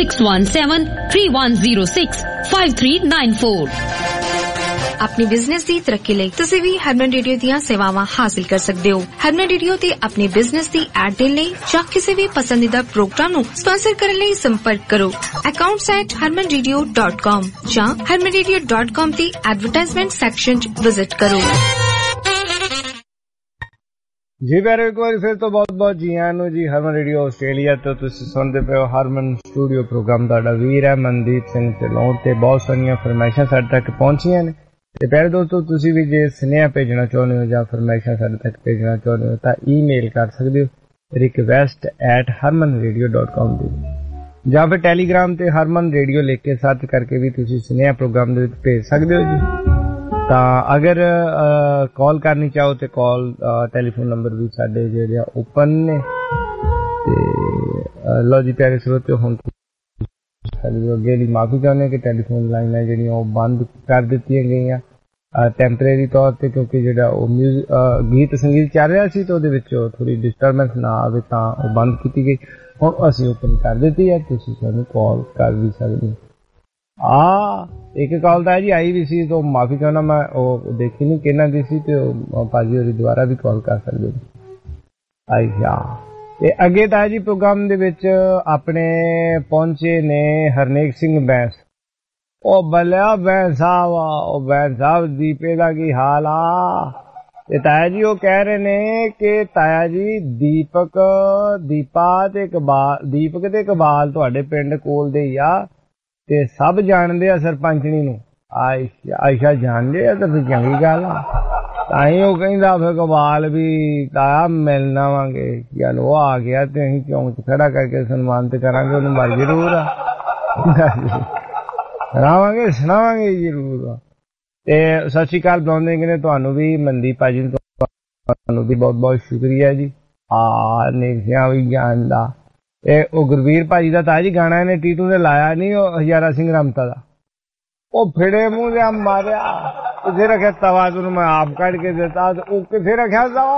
6173106539 अपनी बिजनेस दी तरक्की लई तुसी भी हरमन रेडियो दियां सेवावां हासिल कर सकदे हो। हरमन रेडियो ते अपनी बिजनेस दी ऐड देण लई जां किसी भी पसंदीदा प्रोग्राम नूं स्पॉन्सर करन लई संपर्क करो accounts@harmanradio.com जां harmanradio.com दी एडवर्टाइजमेंट सैक्शन च विजिट करो। जी प्यारे एक बार फिर तो बहुत बहुत जी आयां नूं जी हरमन रेडियो आस्ट्रेलिया तो तुसीं सुणदे पे हो हरमन स्टूडियो प्रोग्राम तुहाडा वीर है मनदीप सिंह ढिल्लों ते बहुत सारियां फरमाइशां साडे तक पहुंचियां ने ते प्यारे दोस्तों तुसीं भी जे सुनेहा भेजना चाहुंदे हो जां फरमाइशां साडे तक भेजना चाहुंदे हो तां ईमेल कर सकदे हो request@harmanradio.com ते जां फिर टेलीग्राम ते हरमन रेडियो लिख के सर्च करके भी तुसीं सुनेहा प्रोग्राम दे विच भेज सकदे हो जी। ਤਾਂ ਅਗਰ ਕਾਲ ਕਰਨੀ ਚਾਹੋ ਤੇ ਕਾਲ ਟੈਲੀਫੋਨ ਨੰਬਰ ਵੀ ਸਾਡੇ ਜਿਹੜੇ ਓਪਨ ਨੇ ਤੇ ਲੋ ਜੀ ਪਿਆਰੇ ਸਰੋਤਿਓ ਹੁਣ ਸਾਡੇ ਅੱਗੇ ਦੀ ਮਾਫੀ ਚਾਹੁੰਦੇ ਕਿ ਟੈਲੀਫੋਨ ਲਾਈਨਾਂ ਜਿਹੜੀਆਂ ਉਹ ਬੰਦ ਕਰ ਦਿੱਤੀਆਂ ਗਈਆਂ ਟੈਂਪਰੇਰੀ ਤੌਰ ਤੇ ਕਿਉਂਕਿ ਜਿਹੜਾ ਉਹ ਗੀਤ ਸੰਗੀਤ ਚੱਲ ਰਿਹਾ ਸੀ ਤੇ ਉਹਦੇ ਵਿੱਚ ਥੋੜੀ ਡਿਸਟਰਬੈਂਸ ਨਾ ਆਵੇ ਤਾਂ ਉਹ ਬੰਦ ਕੀਤੀ ਗਈ। ਹੁਣ ਅਸੀਂ ਓਪਨ ਕਰ ਦਿੱਤੀ ਹੈ, ਤੁਸੀਂ ਸਾਨੂੰ ਕਾਲ ਕਰ ਵੀ ਸਕਦੇ ਹੋ। एक कॉल था जी आई भी सी तो माफी चाहना मैं देखी नहीं कहना दी सी तो भाजी होरी दोबारा भी कॉल कर सकते आई अगे था जी प्रोग्राम दे विच अपने पहुंचे ने हरनेक सिंह बैंस। ओ बल्ला बैंस साहब दीपे दा की हाल आ ताया जी वो कह रहे ने कि ताया जी दीपक ते इकबाल तुहाडे पिंड कोल दे ही आ ते सब जानते आ सरपंचनी नूं आयशा जानते आ तो फिर चंगी गल आ ताई वो कहंदा फिर कबाल भी ताया मिलना वांगे यार वो आ गया ते असीं चौंक च खड़ा करके सन्मानित करांगे उहनूं मर जरूर आ सुनावांगे जरूर ते सत श्री अकाल बुलाउंदे ने तुहानूं भी मनदीप भाजी तुहानूं भी बहुत बहुत शुक्रिया जी। नेकियां भी जानदा गुरवीर भाजी का ताजी गाना इन्हें टीटू ने लाया नहीं हजारा सिंह रमता का फिड़े मुंह से मारिया किथे रखा तवा तुम मैं आप कट के देता किथे रखा तवा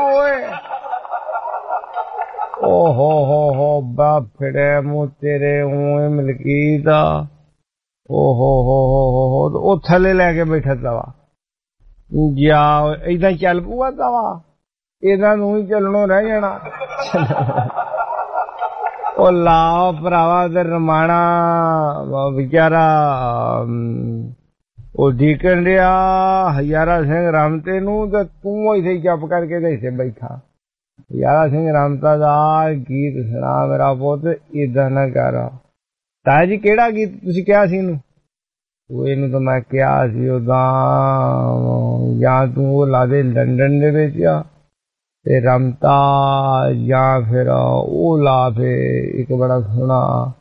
ओ हो बाप फिड़े मुंह तेरे मलकीत ओ थले लैके बैठा तवा या इदा चल पूआ तवा ਇਹਨਾਂ ਨੂੰ ਹੀ ਚੱਲਣੋਂ ਰਹਿ ਜਾਣਾ। ਉਹ ਲਾ ਭਰਾਵਾ ਤੇ ਰਮਾਣਾ ਵਿਚਾਰਾ ਉਹ ਡੀਕਣ ਰਿਹਾ ਹਜ਼ਾਰਾ ਸਿੰਘ ਰਾਮਤੇ ਨੂੰ, ਤੇ ਤੂੰ ਇੱਥੇ ਚੁੱਪ ਕਰਕੇ ਤੇ ਇੱਥੇ ਬੈਠਾ। ਹਜ਼ਾਰਾ ਸਿੰਘ ਰਾਮਤਾ ਦਾ ਗੀਤ ਸੁਣਾ ਮੇਰਾ ਪੁੱਤ, ਏਦਾਂ ਨਾ ਕਰ। ਤਾਇਆ ਜੀ ਕਿਹੜਾ ਗੀਤ ਤੁਸੀਂ ਕਿਹਾ ਸੀ ਇਹਨੂੰ? ਉਹ ਇਹਨੂੰ ਤਾਂ ਮੈਂ ਕਿਹਾ ਸੀ ਉਦਾਂ, ਜਾਂ ਤੂੰ ਉਹ ਲਾ ਦੇ ਲੰਡਨ ਦੇ ਵਿੱਚ ਆ ਤੇ ਰਮਤਾ, ਜਾਂ ਫਿਰ ਉਹ ਲਾ ਫੇ ਇੱਕ ਬੜਾ ਸੋਹਣਾ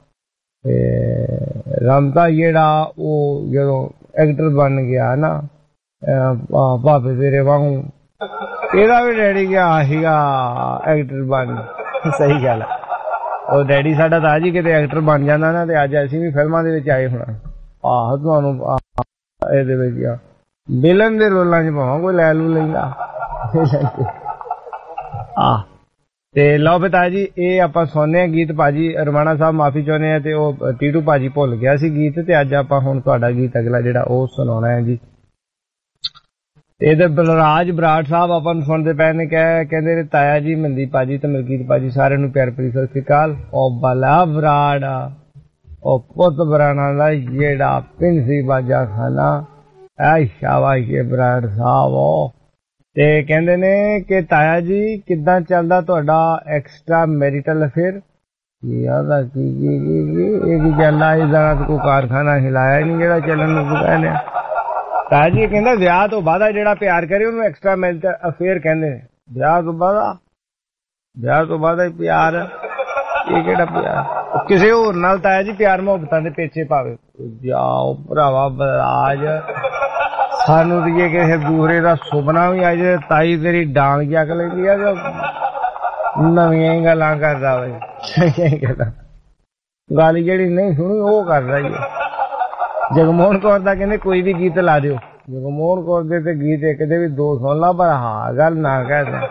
ਰਮਤਾ ਜਿਹੜਾ ਉਹ ਜਦੋਂ ਐਕਟਰ ਬਣ ਗਿਆ ਨਾ ਭਾਪੇ ਤੇਰੇ ਵਾਂਗੂ, ਇਹਦਾ ਵੀ ਡੈਡੀ ਗਿਆ ਸੀਗਾ ਐਕਟਰ ਬਣ। ਸਹੀ ਗੱਲ ਹੈ, ਉਹ ਡੈਡੀ ਸਾਡਾ ਤਾਂ ਜੀ ਕਿਤੇ ਐਕਟਰ ਬਣ ਜਾਂਦਾ ਨਾ ਤੇ ਅੱਜ ਅਸੀਂ ਵੀ ਫਿਲਮਾਂ ਦੇ ਵਿੱਚ ਆਏ ਹੋਣਾ। ਆਹੋ ਤੁਹਾਨੂੰ ਇਹਦੇ ਵਿੱਚ ਆ ਵਿਲਨ ਦੇ ਰੋਲਾਂ 'ਚ ਭਾਵਾਂ ਕੋਈ ਲੈ ਲੂ ਲੈਂਦਾ। ਤੇ ਲਓ ਬਤਾ ਜੀ, ਇਹ ਆਪਾਂ ਸੁਣਨੇ ਆ ਗੀਤ। ਭਾਜੀ ਰਮਾਣਾ ਸਾਹਿਬ ਮਾਫੀ ਚਾਹੁੰਦੇ ਆ, ਤੇ ਉਹ ਟੀਟੂ ਭਾਜੀ ਭੁੱਲ ਗਿਆ ਸੀ ਗੀਤ, ਤੇ ਅੱਜ ਆਪਾਂ ਹੁਣ ਤੁਹਾਡਾ ਗੀਤ ਅਗਲਾ ਜਿਹੜਾ ਉਹ ਸੁਣਾਉਣਾ ਹੈ ਜੀ। ਇਹਦੇ ਬਲਰਾਜ ਬਰਾੜ ਸਾਹਿਬ ਆਪਾਂ ਨੂੰ ਸੁਣਦੇ ਪਏ ਨੇ, ਕਹਿੰਦੇ ਨੇ ਤਾਇਆ ਜੀ, ਮਨਦੀਪ ਭਾਜੀ ਤੇ ਮਲਕੀਤ ਭਾਜੀ ਸਾਰਿਆਂ ਨੂੰ ਪਿਆਰ ਭਰੀ ਸਤਿ ਸ੍ਰੀ ਅਕਾਲ। ਉਹ ਬਲਾ ਬਰਾੜ ਉਹ ਪੁੱਤ ਬਰਾਣਾ ਦਾ ਜਿਹੜਾ ਪਿੰਸੀ ਬਾਜਾ ਖਾਨਾ, ਐ ਸ਼ਾਬਾਸ਼ ਬਰਾੜ ਸਾਹਿਬ। ਤੇ ਕਹਿੰਦੇ ਨੇ ਕਿ ਤਾਇਆ ਜੀ ਕਿੱਦਾਂ ਚੱਲਦਾ ਤੁਹਾਡਾ ਐਕਸਟਰਾ ਮੈਰੀਟਲ ਅਫੇਅਰ? ਯਾਦਾ ਕੀ ਇਹ ਕੀ ਚੱਲਦਾ, ਇਹਦਾ ਕੋਈ ਕਾਰਖਾਨਾ ਹਿਲਾਇਆ ਨਹੀਂ ਜਿਹੜਾ ਚੱਲਣ ਨੂੰ ਕਹਿੰਦੇ ਆ। ਤਾਇਆ ਜੀ ਕਹਿੰਦਾ ਵਿਆਹ ਤੋਂ ਬਾਅਦ ਜਿਹੜਾ ਪਿਆਰ ਕਰੇ ਉਹਨੂੰ ਐਕਸਟਰਾ ਮੈਰੀਟਲ ਅਫੇਅਰ ਕਹਿੰਦੇ ਨੇ। ਵਿਆਹ ਤੋਂ ਬਾਅਦ ਹੀ ਪਿਆਰ, ਇਹ ਕਿਹੜਾ ਪਿਆਰ? ਕਿਸੇ ਹੋਰ ਨਾਲ ਤਾਇਆ ਜੀ ਪਿਆਰ ਮੁਹੱਬਤਾਂ ਦੇ ਪਿੱਛੇ ਪਾਵੇ ਜਾਓ ਭਰਾਵਾ ਬਰਾਜ, ਸਾਨੂੰ ਤੇ ਕਿਸੇ ਦੂਸਰੇ ਦਾ ਸੁਪਨਾ ਵੀ ਆ ਜਾਏ ਤਾਈ ਤੇਰੀ ਡਾਂਗ ਚੱਕ ਲੈਂਦੀ ਆ, ਨਵੀਆਂ ਹੀ ਗੱਲਾਂ ਕਰਦਾ ਵਾ। ਗੱਲ ਜਿਹੜੀ ਨਹੀਂ ਸੁਣੀ ਉਹ ਕਰਦਾ ਹੀ। ਜਗਮੋਹਨ ਕੌਰ ਦਾ ਕਹਿੰਦੇ ਕੋਈ ਵੀ ਗੀਤ ਲਾ ਦਿਓ। ਜਗਮੋਹਨ ਕੌਰ ਦੇ ਤੇ ਗੀਤ ਇੱਕ ਦੇ ਵੀ ਦੋ ਸੁਣ ਲਾ, ਪਰ ਹਾਂ ਗੱਲ ਨਾ ਕਹਿ।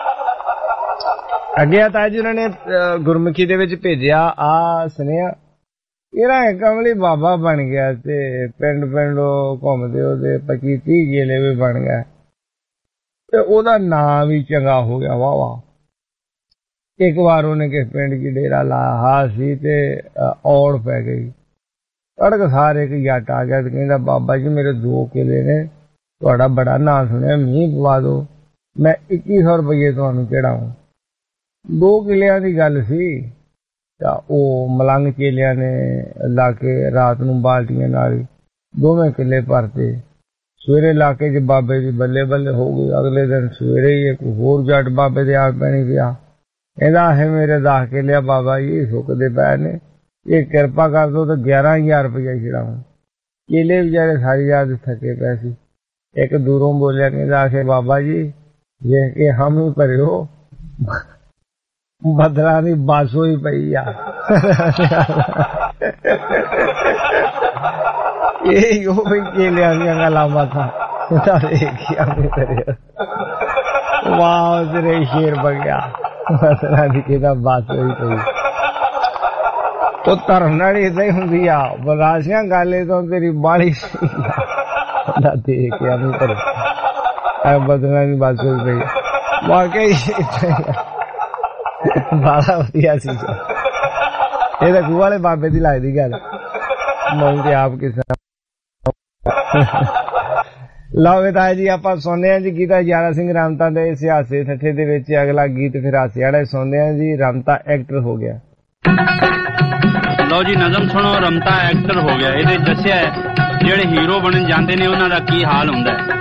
ਅੱਗੇ ਤਾਇਆ ਜੀ ਉਹਨਾਂ ਨੇ ਗੁਰਮੁਖੀ ਦੇ ਵਿੱਚ ਭੇਜਿਆ ਆ ਸੁਨੇਹਾ, ਇਹਦਾ ਕਮਲੀ ਬਾਬਾ ਬਣ ਗਿਆ ਤੇ ਪਿੰਡ ਘੁੰਮਦੇ ਉਹਦੇ 25-30 ਗੇਲੇ ਵੀ ਬਣ ਗਏ ਤੇ ਉਹਦਾ ਨਾਂ ਵੀ ਚੰਗਾ ਹੋ ਗਿਆ ਵਾਹ। ਇੱਕ ਵਾਰ ਉਹਨੇ ਕਿਸ ਪਿੰਡ ਚ ਡੇਰਾ ਲਾਇਆ ਸੀ ਤੇ ਔੜ ਪੈ ਗਈ, ਅੜਕ ਸਾਰੇ ਇੱਕ ਜੱਟ ਆ ਗਿਆ ਤੇ ਕਹਿੰਦਾ ਬਾਬਾ ਜੀ ਮੇਰੇ 2 ਕਿੱਲੇ ਨੇ, ਤੁਹਾਡਾ ਬੜਾ ਨਾਂ ਸੁਣਿਆ, ਮੀਂਹ ਪਵਾ ਦੋ, ਮੈਂ 2100 ਰੁਪਏ ਤੁਹਾਨੂੰ ਚੜਾਉਂ। 2 ਕਿੱਲਿਆਂ ਦੀ ਗੱਲ ਸੀ ਤਾਂ ਉਹ ਮਲੰਗ ਚੇਲਿਆਂ ਨੇ ਲਾ ਕੇ ਰਾਤ ਨੂੰ ਬਾਲਟੀਆਂ ਨਾਲ 2 ਕਿੱਲੇ ਭਰਤੇ। ਸਵੇਰੇ ਇਲਾਕੇ 'ਚ ਬਾਬੇ ਦੀ ਬੱਲੇ ਬੱਲੇ ਹੋ ਗਈ। ਅਗਲੇ ਦਿਨ ਸਵੇਰੇ ਹੀ ਇੱਕ ਹੋਰ ਜੱਟ ਬਾਬੇ ਦੇ ਆ ਪੈਣੀ ਪਿਆ, ਕਹਿੰਦਾ ਇਹ ਮੇਰੇ 10 ਕਿੱਲੇ ਬਾਬਾ ਜੀ ਸੁੱਕਦੇ ਪਏ ਨੇ, ਇਹ ਕਿਰਪਾ ਕਰ ਦੋ ਤੇ 11000 ਰੁਪਇਆ ਛੜਾਉਂ। ਕੇਲੇ ਵਿਚਾਰੇ ਸਾਰੀ ਰਾਤ ਥੱਕੇ ਪਏ ਸੀ। ਇੱਕ ਦੂਰੋਂ ਬੋਲਿਆ, ਕਹਿੰਦਾ ਆਖੇ ਬਾਬਾ ਜੀ ਜੇ ਕਿ ਹਮ ਹੀ ਭਰਿਓ, ਬਦਲਾ ਦੀ ਬੱਸ ਹੋਈ ਪਈ ਆ। ਇਹ ਉਹ ਵੀ ਕੇਲਿਆਂ ਦੀਆਂ ਗੱਲਾਂ ਬਾਤਾਂ ਵਾਹ ਤੇਰੇ ਸ਼ੇਰ ਬਗਿਆ, ਬਦਲਾ ਦੀ ਕਿਹਦਾ ਬੱਸ ਹੋਈ ਪਈ। ਤੋ ਧਰਮ ਨਾਲ ਏਦਾਂ ਹੀ ਹੁੰਦੀ ਆ, ਬਰਾਸ਼ੀਆਂ ਗਾਲੇ ਤੋਂ ਤੇਰੀ ਬਾਲੀ ਦੇਖ ਕੇ ਨਹੀਂ ਕਰੇ ਬਦਲਾ ਦੀ ਬੱਸ ਹੋਈ ਪਈ। ਵਾਕਈ ਬੜਾ ਵਧੀਆ ਸੀ। ਇਹ ਤਾਂ ਖੂਹ ਵਾਲੇ ਬਾਬੇ ਦੀ ਲੱਗਦੀ ਗੱਲ, ਮੈਂ ਤੇ ਆਪ ਕਿਸੇ ਲਓ ਤਾਇਆ ਜੀ ਆਪਾਂ ਸੁਣਦੇ ਹਾਂ ਜੀ ਗੀਤਾ ਹਜ਼ਾਰਾ ਸਿੰਘ ਰਾਮਤਾ ਦੇ ਇਸ ਹਾਸੇ ਠੱਠੇ ਦੇ ਵਿੱਚ। ਅਗਲਾ ਗੀਤ ਫਿਰ ਹਾਸੇ ਵਾਲਾ ਸੁਣਦੇ ਹਾਂ ਜੀ। ਰਾਮਤਾ ਐਕਟਰ ਹੋ ਗਿਆ। ਲਓ ਜੀ ਨਜ਼ਮ ਸੁਣੋ, ਰਮਤਾ ਐਕਟਰ ਹੋ ਗਿਆ। ਇਹਦੇ ਦੱਸਿਆ ਜਿਹੜੇ ਹੀਰੋ ਬਣਨ ਜਾਂਦੇ ਨੇ ਉਹਨਾਂ ਦਾ ਕੀ ਹਾਲ ਹੁੰਦਾ ਹੈ।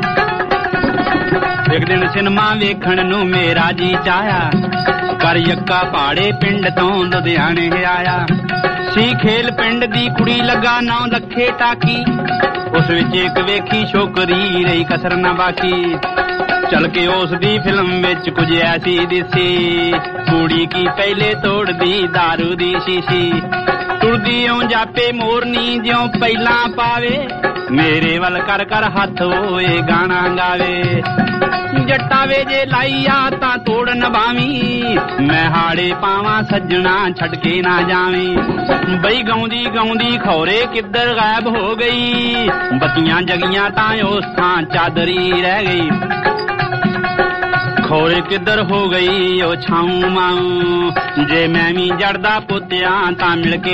ਇੱਕ ਦਿਨ ਸਿਨੇਮਾ ਵੇਖਣ ਨੂੰ ਮੇਰਾ ਜੀ ਚਾਹਿਆ, ਕਰ ਯੱਕਾ ਪਹਾੜੇ ਪਿੰਡ ਤੋਂ ਲੁਧਿਆਣੇ ਆਇਆ ਸੀ। ਖੇਲ ਪਿੰਡ ਦੀ ਕੁੜੀ ਲੱਗਾ ਨਾਂ ਲੱਖੇ ਟਾਕੀ, ਉਸ ਵਿੱਚ ਇੱਕ ਵੇਖੀ ਛੋਕਰੀ ਰਹੀ ਕਸਰ ਨਾ ਬਾਕੀ। ਚਲ ਕੇ ਉਸ ਦੀ ਫਿਲਮ ਵਿੱਚ ਕੁਝ ਐਸੀ ਦਿਸੀ, ਕੁੜੀ ਕੀ ਪਹਿਲੇ ਤੋੜਦੀ ਦਾਰੂ ਦੀ ਸ਼ੀਸ਼ੀ। ਤੁਰਦੀ ਓ ਜਾਪੇ ਮੋਰਨੀ ਜਿਉਂ ਪਹਿਲਾਂ ਪਾਵੇ, ਮੇਰੇ ਵੱਲ ਕਰ ਕਰ ਹੱਥ ਓਏ ਗਾਣਾ ਗਾਵੇ। ਜੱਟਾ ਵੇ ਜੇ ਲਾਈ ਆ ਤਾਂ ਤੋੜ ਨਭਾਵੀਂ, ਮੈਂ ਹਾੜੇ ਪਾਵਾਂ ਸੱਜਣਾ ਛੱਡ ਕੇ ਨਾ ਜਾਵੀਂ। ਬਈ ਗਾਉਂਦੀ ਗਾਉਂਦੀ ਖੌਰੇ ਕਿੱਧਰ ਗਾਇਬ ਹੋ ਗਈ, ਬੱਤੀਆਂ ਜਗੀਆਂ ਤਾਂ ਉਸ ਥਾਂ ਚਾਦਰੀ ਰਹਿ ਗਈ। ਖੋਰੇ ਕਿੱਧਰ ਹੋ ਗਈ ਉਹ ਛਾਉਂ ਮਾਉਂ ਜੇ ਮੈਂ ਵੀ ਜੜਦਾ ਪੁੱਤਿਆਂ ਤਾਂ ਮਿਲ ਕੇ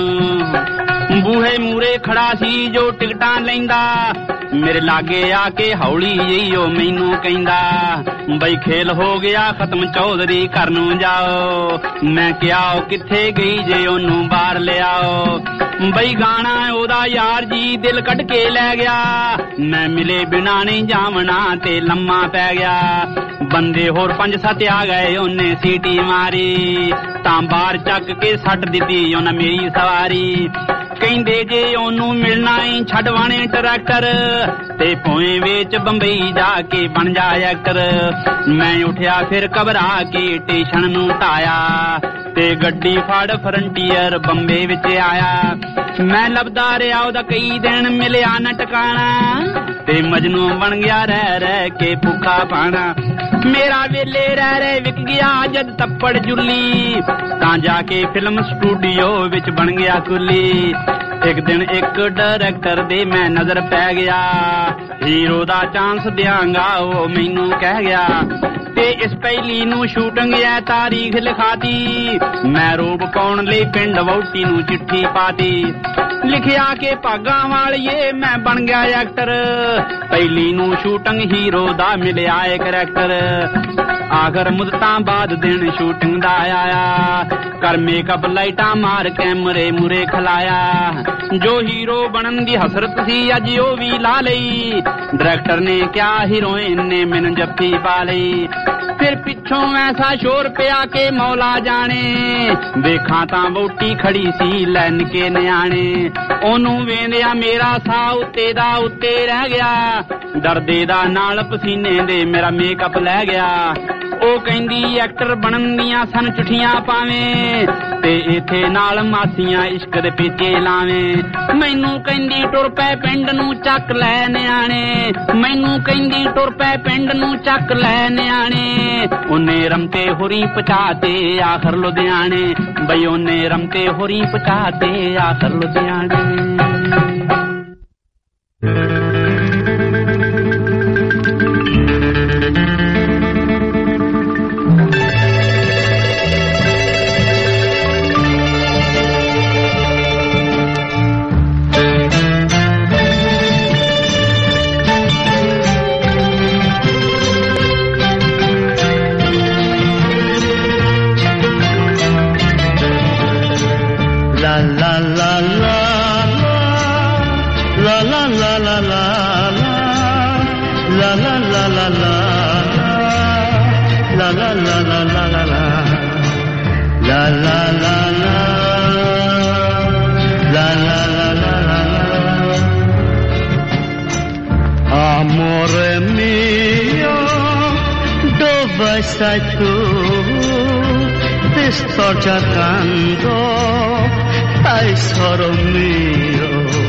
ਜਾਉਂ ਬੂਹੇ ਮੂਰੇ ਖੜਾ ਸੀ ਜੋ ਟਿਕਟਾਂ ਲੈਂਦਾ ਮੇਰੇ ਲਾਗੇ ਆ ਕੇ ਹੌਲੀ ਜਿਹੀ ਉਹ ਮੈਨੂੰ ਕਹਿੰਦਾ ਬਈ ਖੇਲ ਹੋ ਗਿਆ ਖਤਮ ਚੌਧਰੀ ਘਰ ਨੂੰ ਜਾਓ ਮੈਂ ਕਿਹਾ ਕਿੱਥੇ ਗਈ ਜੇ ਉਹਨੂੰ ਬਾਹਰ ਲਿਆਓ ਬਈ ਗਾਣਾ ਉਹਦਾ ਯਾਰ ਜੀ ਦਿਲ ਕੱਢ ਕੇ ਲੈ ਗਿਆ ਮੈਂ ਮਿਲੇ ਬਿਨਾ ਨਹੀਂ ਜਾਵਣਾ ਤੇ ਲੰਮਾ ਪੈ ਗਿਆ ਬੰਦੇ ਹੋਰ 5-7 ਆ ਗਏ ਉਹਨੇ ਸੀਟੀ ਮਾਰੀ ਤਾਂ ਬਾਹਰ ਚੱਕ ਕੇ ਸੱਟ ਦਿੱਤੀ ਉਹਨਾਂ ਮੇਰੀ ਸਵਾਰੀ ਕਹਿੰਦੇ ਜੇ ਉਹਨੂੰ ਮਿਲਣਾ ਈ ਛੱਡਵਾਣੇ ਟਰੈਕਟਰ ਤੇ ਪੋਏ ਵਿੱਚ ਬੰਬਈ ਜਾ ਕੇ ਬਣ ਜਾ ਐਕਟਰ ਮੈਂ ਉੱਠਿਆ ਫਿਰ ਘਬਰਾ ਕੇ ਸਟੇਸ਼ਨ ਨੂੰ ਟਾਇਆ ਤੇ ਗੱਡੀ ਫੜ ਫਰੰਟੀਅਰ ਬੰਬੇ ਵਿੱਚ ਆਇਆ ਮੈਂ ਲੱਭਦਾ ਰਿਹਾ ਉਹਦਾ ਕਈ ਦਿਨ ਮਿਲਿਆ ਨਾ ਟਿਕਾਣਾ ਤੇ ਮਜਨੂ ਬਣ ਗਿਆ ਰਹਿ ਰਹਿ ਕੇ ਭੁੱਖਾ ਪਾਣਾ ਮੇਰਾ ਵੇਲੇ ਰਹਿ ਰਹਿ ਵਿਕ ਗਿਆ ਜਦ ਤੱਪੜ ਜੁੱਲੀ ਤਾਂ ਜਾ ਕੇ ਫਿਲਮ ਸਟੂਡੀਓ ਵਿੱਚ ਬਣ ਗਿਆ ਕੁੱਲੀ ਇੱਕ ਦਿਨ ਇੱਕ ਡਾਇਰੈਕਟਰ ਦੇ ਮੈਂ ਨਜ਼ਰ ਪੈ ਗਿਆ ਹੀਰੋ ਦਾ ਚਾਂਸ ਦਿਆਂਗਾ ਉਹ ਮੈਨੂੰ ਕਹਿ ਗਿਆ ਤੇ ਇਸ ਪਹਿਲੀ ਨੂੰ ਸ਼ੂਟਿੰਗ ਐ ਤਾਰੀਖ ਲਿਖਾਤੀ ਮੈਂ ਰੂਪ ਪਾਉਣ ਲਈ ਪਿੰਡ ਵਹੁਟੀ ਨੂੰ ਚਿੱਠੀ ਪਾਤੀ ਲਿਖਿਆ ਕਿ ਭਾਗਾਂ ਵਾਲੀਏ ਮੈਂ ਬਣ ਗਿਆ ਐਕਟਰ ਪਹਿਲੀ ਨੂੰ ਸ਼ੂਟਿੰਗ ਹੀਰੋ ਦਾ ਮਿਲਿਆ ਏ ਕਰੈਕਟਰ ਆਖਰ ਮੁੱਦਤਾਂ ਬਾਅਦ ਦਿਨ ਸ਼ੂਟਿੰਗ ਦਾ ਆਇਆ ਕਰ ਮੇਕਅਪ ਲਾਈਟਾਂ ਮਾਰ ਕੈਮਰੇ ਮੂਰੇ ਖਲਾਇਆ ਜੋ ਹੀਰੋ ਬਣਨ ਦੀ ਹਸਰਤ ਸੀ ਅੱਜ ਉਹ ਵੀ ਲਾ ਲਈ ਡਾਇਰੈਕਟਰ ਨੇ ਕਿਹਾ ਹੀਰੋਇਨ ਨੇ ਮੈਨੂੰ ਜੱਫੀ ਪਾ ਲਈ ਫਿਰ ਪਿੱਛੋਂ ਐਸਾ ਸ਼ੋਰ ਪਿਆ ਕਿ ਮੌਲਾ ਜਾਣੇ ਵੇਖਾਂ ਤਾਂ ਵਹੁਟੀ ਖੜੀ ਸੀ ਲੈਣ ਕੇ ਨਿਆਣੇ ਉਹਨੂੰ ਵੇਂਦਿਆ ਮੇਰਾ ਸਾਹ ਉੱਤੇ ਦਾ ਉੱਤੇ ਰਹਿ ਗਿਆ ਡਰਦੇ ਦਾ ਨਾਲ ਪਸੀਨੇ ਦੇ ਮੇਰਾ ਮੇਕਅਪ ਲੈ ਗਿਆ ਉਹ ਕਹਿੰਦੀ ਐਕਟਰ ਬਣਨ ਦੀਆਂ ਸਨ ਚਿੱਠੀਆਂ ਪਾਵੇਂ ਤੇ ਇੱਥੇ ਨਾਲ ਮਾਸੀਆਂ ਇਸ਼ਕ ਦੇ ਪੇਚੇ ਲਾਵੇਂ ਮੈਨੂੰ ਕਹਿੰਦੀ ਟੁਰ ਪੈ ਪਿੰਡ ਨੂੰ ਚੱਕ ਲੈ ਨਿਆਣੇ ਮੈਨੂੰ ਕਹਿੰਦੀ ਟੁਰ ਪੈ ਪਿੰਡ ਨੂੰ ਚੱਕ ਲੈ ਨਿਆਣੇ ਉਹਨੇ ਰਮਤੇ ਹੋਰੀ ਪਹੁੰਚਾਤੇ ਆਖਰ ਲੁਧਿਆਣੇ ਬਈ ਉਹਨੇ ਰਮਤੇ ਹੋਰੀ ਪਹੁੰਚਾਤੇ ਆਖਰ ਲੁਧਿਆਣੇ Amore mio, dove sei tu? Ti sto cercando, tesoro mio.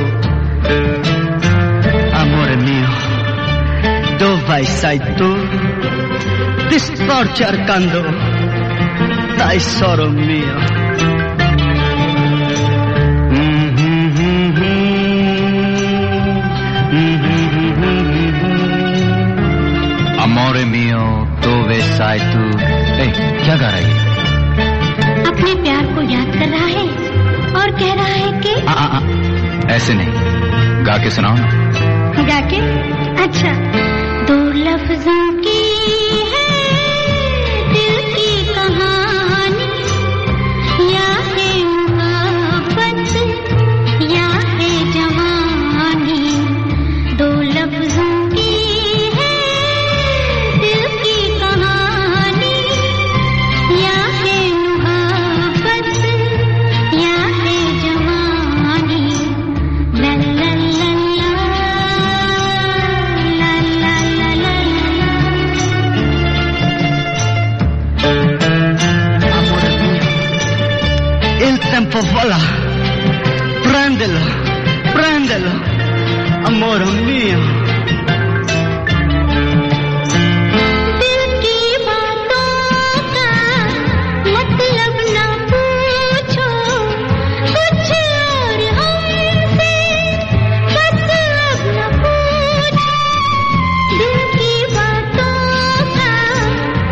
Amore mio, dove sei tu? Ti sto cercando, tesoro mio. Amore mio, dove sei tu? क्या गा रही है? अपने प्यार को याद कर रहा है और कह रहा है कि ऐसे नहीं, गा के सुनाओ ना। गा के? अच्छा, दो लफ्जों की है दिल की कहानी, या है मोहब्बत या है जवानी, दो लफ्जों की tempo vola, prendelo, prendelo, amore mio. दिल की बातों का मतलब ना पूछो, कुछ और हमसे बस अब न पूछो, दिल की बातों का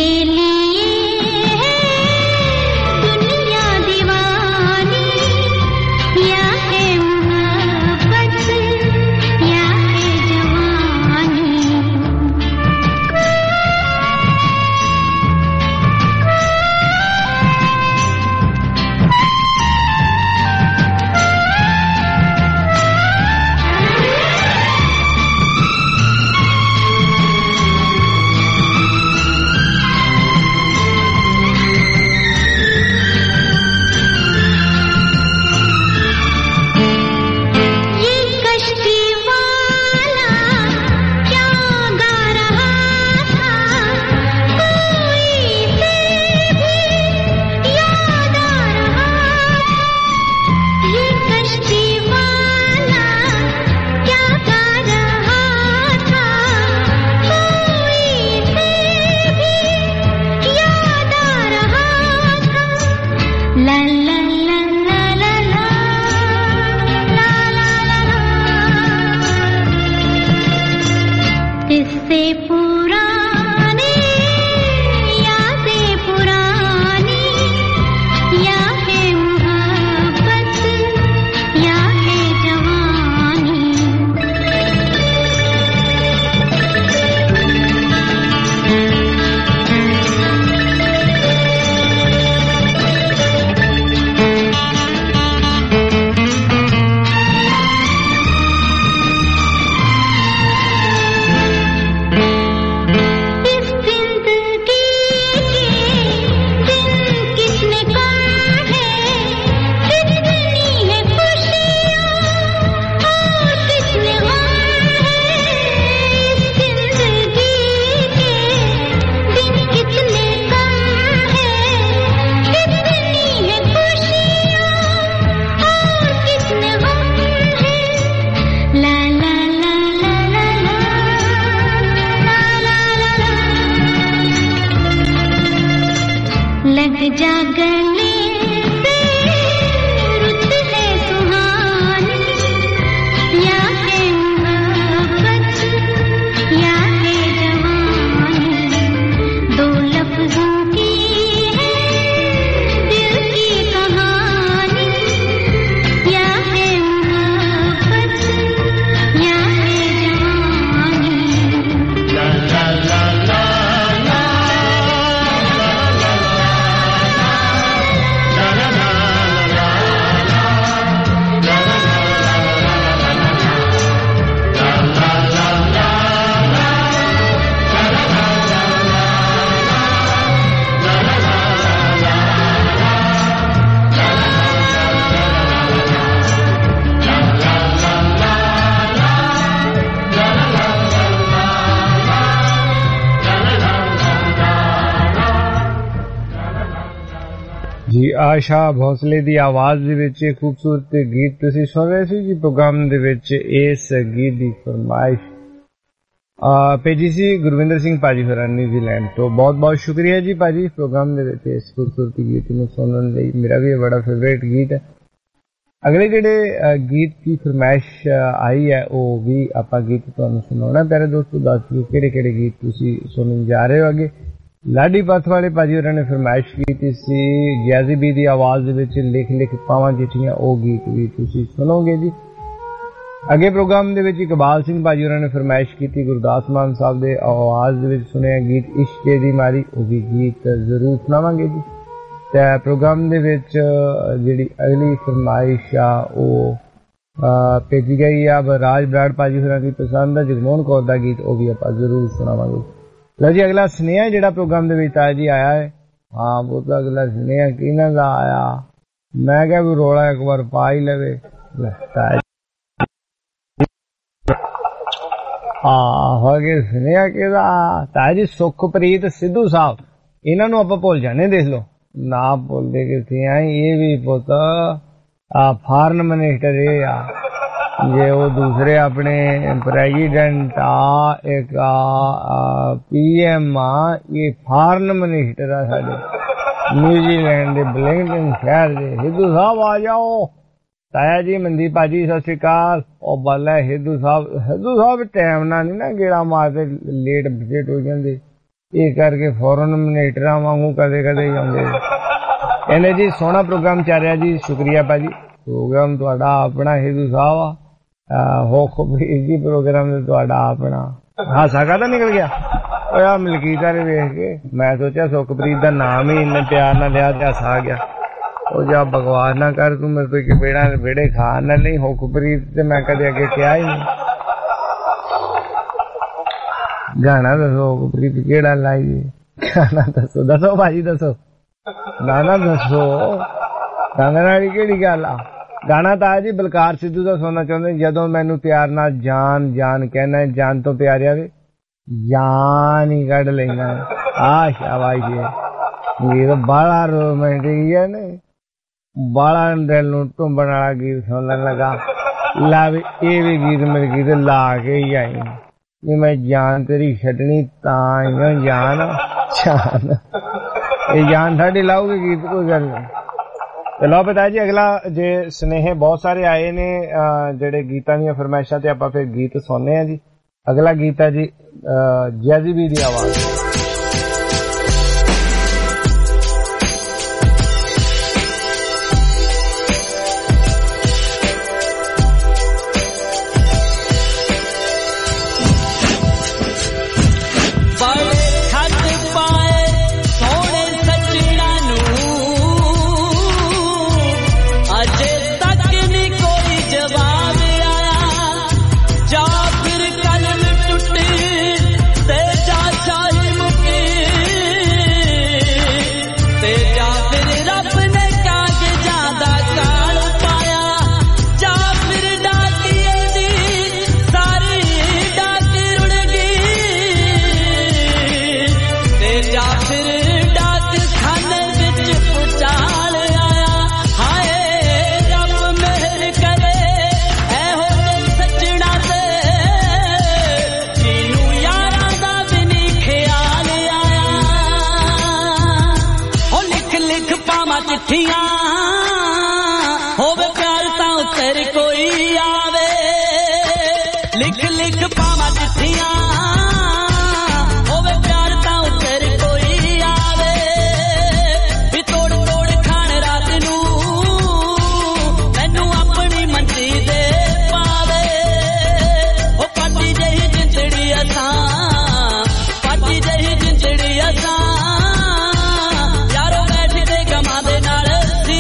जी आशा भोसले दी आवाज दे विच खूबसूरत गीत तुसीं सुन रहे सी जी। प्रोग्राम दे विच इस गीत दी फरमाइश भेजी सी गुरविंदर सिंह भाजी होरां न्यूजीलैंड तो। बहुत बहुत शुक्रिया जी भाजी प्रोग्राम दे विच इस खूबसूरत गीत नूं सुनन लई। मेरा भी बड़ा फेवरेट गीत है। अगले जेडे गीत की फरमाइश आई है वो भी आपां गीत तुहानूं सुनाउणा। प्यारे दोस्तों दस दिओ किहड़े किहड़े गीत तुसीं सुनन जा रहे हो। अगे लाडी पथ वाले भाजी होरां ने फरमाइश की सी गियाजी बी दी आवाज दे विच लिख लिख पावां चिट्ठियां, ओ गीत भी तुसीं सुनोगे जी। अगे प्रोग्राम दे विच इकबाल सिंह भाजी होरां ने फरमाइश की गुरदास मान साहब दे आवाज दे विच सुनिया गीत इश्क दी मारी, वो भी गीत जरूर सुनावांगे जी। ते प्रोग्राम दे विच जिहड़ी अगली फरमाइश आ वो भेजी गई है राज बराड़ भाजी होरां दी पसंद है जगमोहन कौर दा गीत, वो भी आपां जरूर सुनावांगे। लो जी अगला स्नेहा जिहड़ा प्रोग्राम दे विच जी आया है, हाँ वो तो अगला स्नेहा किहनां दा आया, मैं क्या कोई रोला एक बार पा ही लवे। हाँ स्नेहा किहदा ताया जी सुखप्रीत सिद्धू साहब, इन्हां नूं आपां भुल जाने, देख लो ना भुलदे किथे आ। ये भी पुत फॉरेन मिनिस्टर ये आ जे वो दूसरे अपने प्रेसिडेंट एक पीएम आ, ये फॉरेन मिनिस्टर आ साडे न्यूजीलैंड दे ब्लिंगटन शहर दे। हिंदू साहब आ जाओ। ताया जी मनदीप भाजी सत श्री अकाल। और बल्ला हिंदू साहब टाइम ना नहीं ना गेड़ा मारते, लेट बजेट हो जाते। ਇਹ ਕਰਕੇ ਫੌਰਨ ਮਿਨੇਟਰਾਂ ਵਾਂਗੂ ਕਦੇ ਕਦੇ ਜਾਂਦੇ। ਕਹਿੰਦੇ ਜੀ ਸੋਹਣਾ ਪ੍ਰੋਗਰਾਮ ਚੱਲ ਰਿਹਾ ਜੀ, ਸ਼ੁਕਰੀਆ ਭਾਜੀ। ਪ੍ਰੋਗਰਾਮ ਤੁਹਾਡਾ ਆਪਣਾ ਹਿੰਦੂ ਸਾਹਿਬ ਆ ਹੋ ਖੁਬੀਰ ਜੀ, ਪ੍ਰੋਗਰਾਮ ਤੁਹਾਡਾ ਆਪਣਾ। ਹਾਸਾ ਕਾਹਦਾ ਨਿਕਲ ਗਿਆ ਹੋਇਆ ਮਲਕੀਤ ਵਾਲੇ ਵੇਖ ਕੇ? ਮੈਂ ਸੋਚਿਆ ਸੁਖਪ੍ਰੀਤ ਦਾ ਨਾਮ ਹੀ ਇੰਨੇ ਪਿਆਰ ਨਾਲ ਲਿਆ ਤੇ ਹਾਸਾ ਆ ਗਿਆ। ਉਹ ਜਾ ਬਕਵਾਸ ਨਾ ਕਰ ਤੂੰ, ਮੇਰੇ ਤੋਂ ਚਪੇੜਾਂ ਵਿਹੜੇ ਖਾਣ ਨਾਲ ਨਹੀਂ। ਹੁਕਪ੍ਰੀਤ ਤੇ ਮੈਂ ਕਦੇ ਅੱਗੇ ਕਿਹਾ ਹੀ ਨਹੀਂ। ਗਾਣਾ ਦੱਸੋ ਹੁਕਪ੍ਰੀਤ ਕਿਹੜਾ ਲਾਈਏ? ਗਾਣਾ ਦੱਸੋ, ਦੱਸੋ ਭਾਜੀ ਦੱਸੋ, ਗਾਣਾ ਦੱਸੋ। ਗਾਣੇ ਵਾਲੀ ਕਿਹੜੀ ਗੱਲ ਆ? ਗਾਣਾ ਤਾਂ ਜੀ ਬਲਕਾਰ ਸਿੱਧੂ ਦਾ ਸੁਣਨਾ ਚਾਹੁੰਦੇ, ਜਦੋਂ ਮੈਨੂੰ ਪਿਆਰ ਨਾਲ ਜਾਨ ਜਾਨ ਕਹਿਣਾ, ਜਾਨ ਤੋਂ ਪਿਆਰਿਆ ਵੇ ਜਾਨ ਹੀ ਕੱਢ ਲੈਣਾ। ਆ ਸ਼ਾਬਾਸ਼, ਇਹ ਤਾਂ ਬੜਾ ਰੋਮਾਂਟਿਕ ਹੈ ਨੇ, ਬੜਾ ਦਿਲ ਨੂੰ ਟੁੰਬਣ ਵਾਲਾ ਗੀਤ ਸੁਣਨ ਲੱਗਾ। ਲਾ ਵੀ ਇਹ ਵੀ ਗੀਤ ਮੇਰੇ ਗੀਤ ਲਾ ਕੇ ਹੀ ਆਈ ਵੀ ਮੈਂ ਜਾਨ ਤੇਰੀ ਛੱਡਣੀ ਤਾਂ ਜਾਨ ਜਾਨ ਇਹ ਜਾਨ ਸਾਡੀ ਲਾਉਗੀ ਗੀਤ, ਕੋਈ ਗੱਲ ਨਹੀਂ। ਚਲੋ ਪਤਾ ਜੀ ਅਗਲਾ ਜੇ ਸੁਨੇਹੇ ਬਹੁਤ ਸਾਰੇ ਆਏ ਨੇ ਜਿਹੜੇ ਗੀਤਾਂ ਦੀਆਂ ਫਰਮਾਇਸ਼ਾਂ ਤੇ ਆਪਾਂ ਫਿਰ ਗੀਤ ਸੁਣਨੇ ਆ ਜੀ। ਅਗਲਾ ਗੀਤ ਹੈ ਜੀ ਜੈਜ਼ਬੀ ਦੀ ਆਵਾਜ਼। होवे प्यार ता उत्तर कोई आवे, लिख लिख पावा चिट्ठियां होवे प्यार ता उत्तर कोई आवे, भी तोड़ तोड़ खान रात नू मैनू अपनी मंजी दे पावे। ओ पाटी जही जिंदड़ी असां, पाटी जही जिंदड़ी असां, यारो बैठ के गमा दे नाल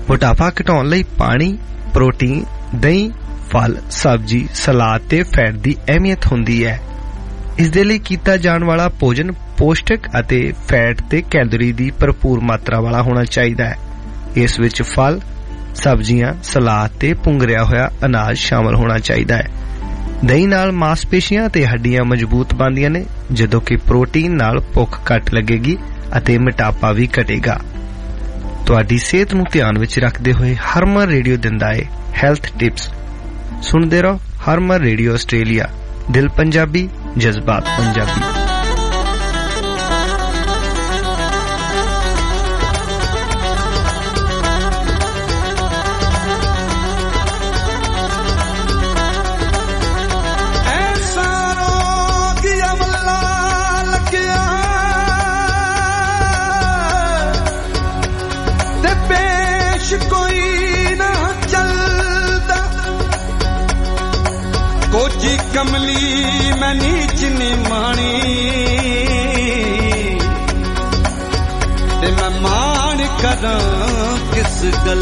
मोटापा घटाउण लई पानी, प्रोटीन, दही, फल, सब्जी, सलाद ते फैट दी अहमियत हुंदी है। इस दे लई कीता जाण वाला भोजन पौष्टिक अते फैट ते कैलोरी दी भरपूर मात्रा वाला होना चाहिदा है। इस विच फल, सब्जियां, सलाद ते भुंगरिया होया अनाज शामिल होना चाहिदा है। दही नाल मांसपेशियां ते हड्डियां मजबूत बनदियां ने, जदों कि प्रोटीन नाल भुख घट लगेगी अते मोटापा भी घटेगा। तुहाडी सेहत नूं ध्यान विच रखदे होए हरमन रेडियो दिंदा है हैल्थ टिप्स। सुनदे रहो हरमन रेडियो आस्ट्रेलिया, दिल पंजाबी, जज्बात पंजाबी। कमली मैं नीच नी मानी ते मैं मान कदा किस गल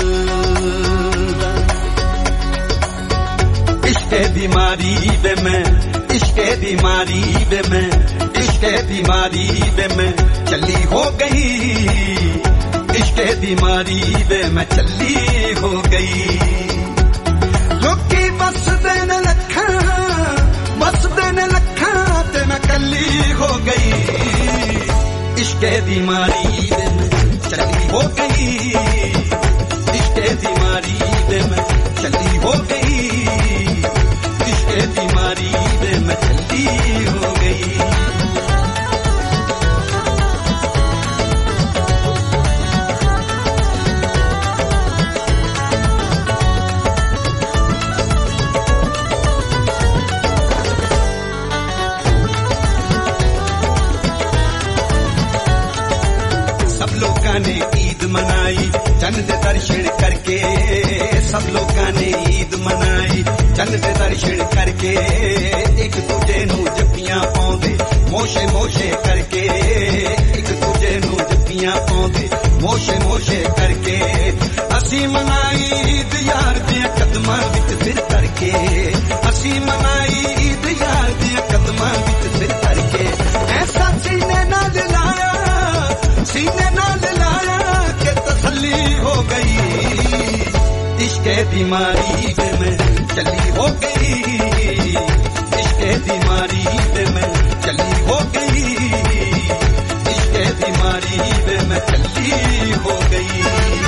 इश्क़े बीमारी बे मैं इश्क़े बीमारी बे मैं इश्क़े बीमारी बे मैं चली हो गई इश्क़े बीमारी बे मैं चली हो गई लोकी बस देने लखा बस देने लखा ते मैं कली हो गई इश्क़े बीमारी बे मैं चली हो गई इश्क़े बीमारी बे मैं चली हो गई इश्क़े बीमारी बे मैं चली हो गई ने ईद मनाई चंद दे दर्शन करके सब लोगों ने ईद मनाई चंद दे दर्शन करके एक दूजे नू जप्पियां पाउंदे मोशे मोशे करके एक दूजे नू जप्पियां पाउंदे मोशे मोशे करके असी मनाई ईद यार दे कदमां विच सिर करके असी मनाई ईद यार दे कदमां विच सिर करके ऐसा सीने नाल लाया सीने नाल हो गई इश्क़े बीमारी पे मैं चली हो गई इश्क़े बीमारी पे मैं चली हो गई इश्क़े बीमारी पे मैं चली हो गई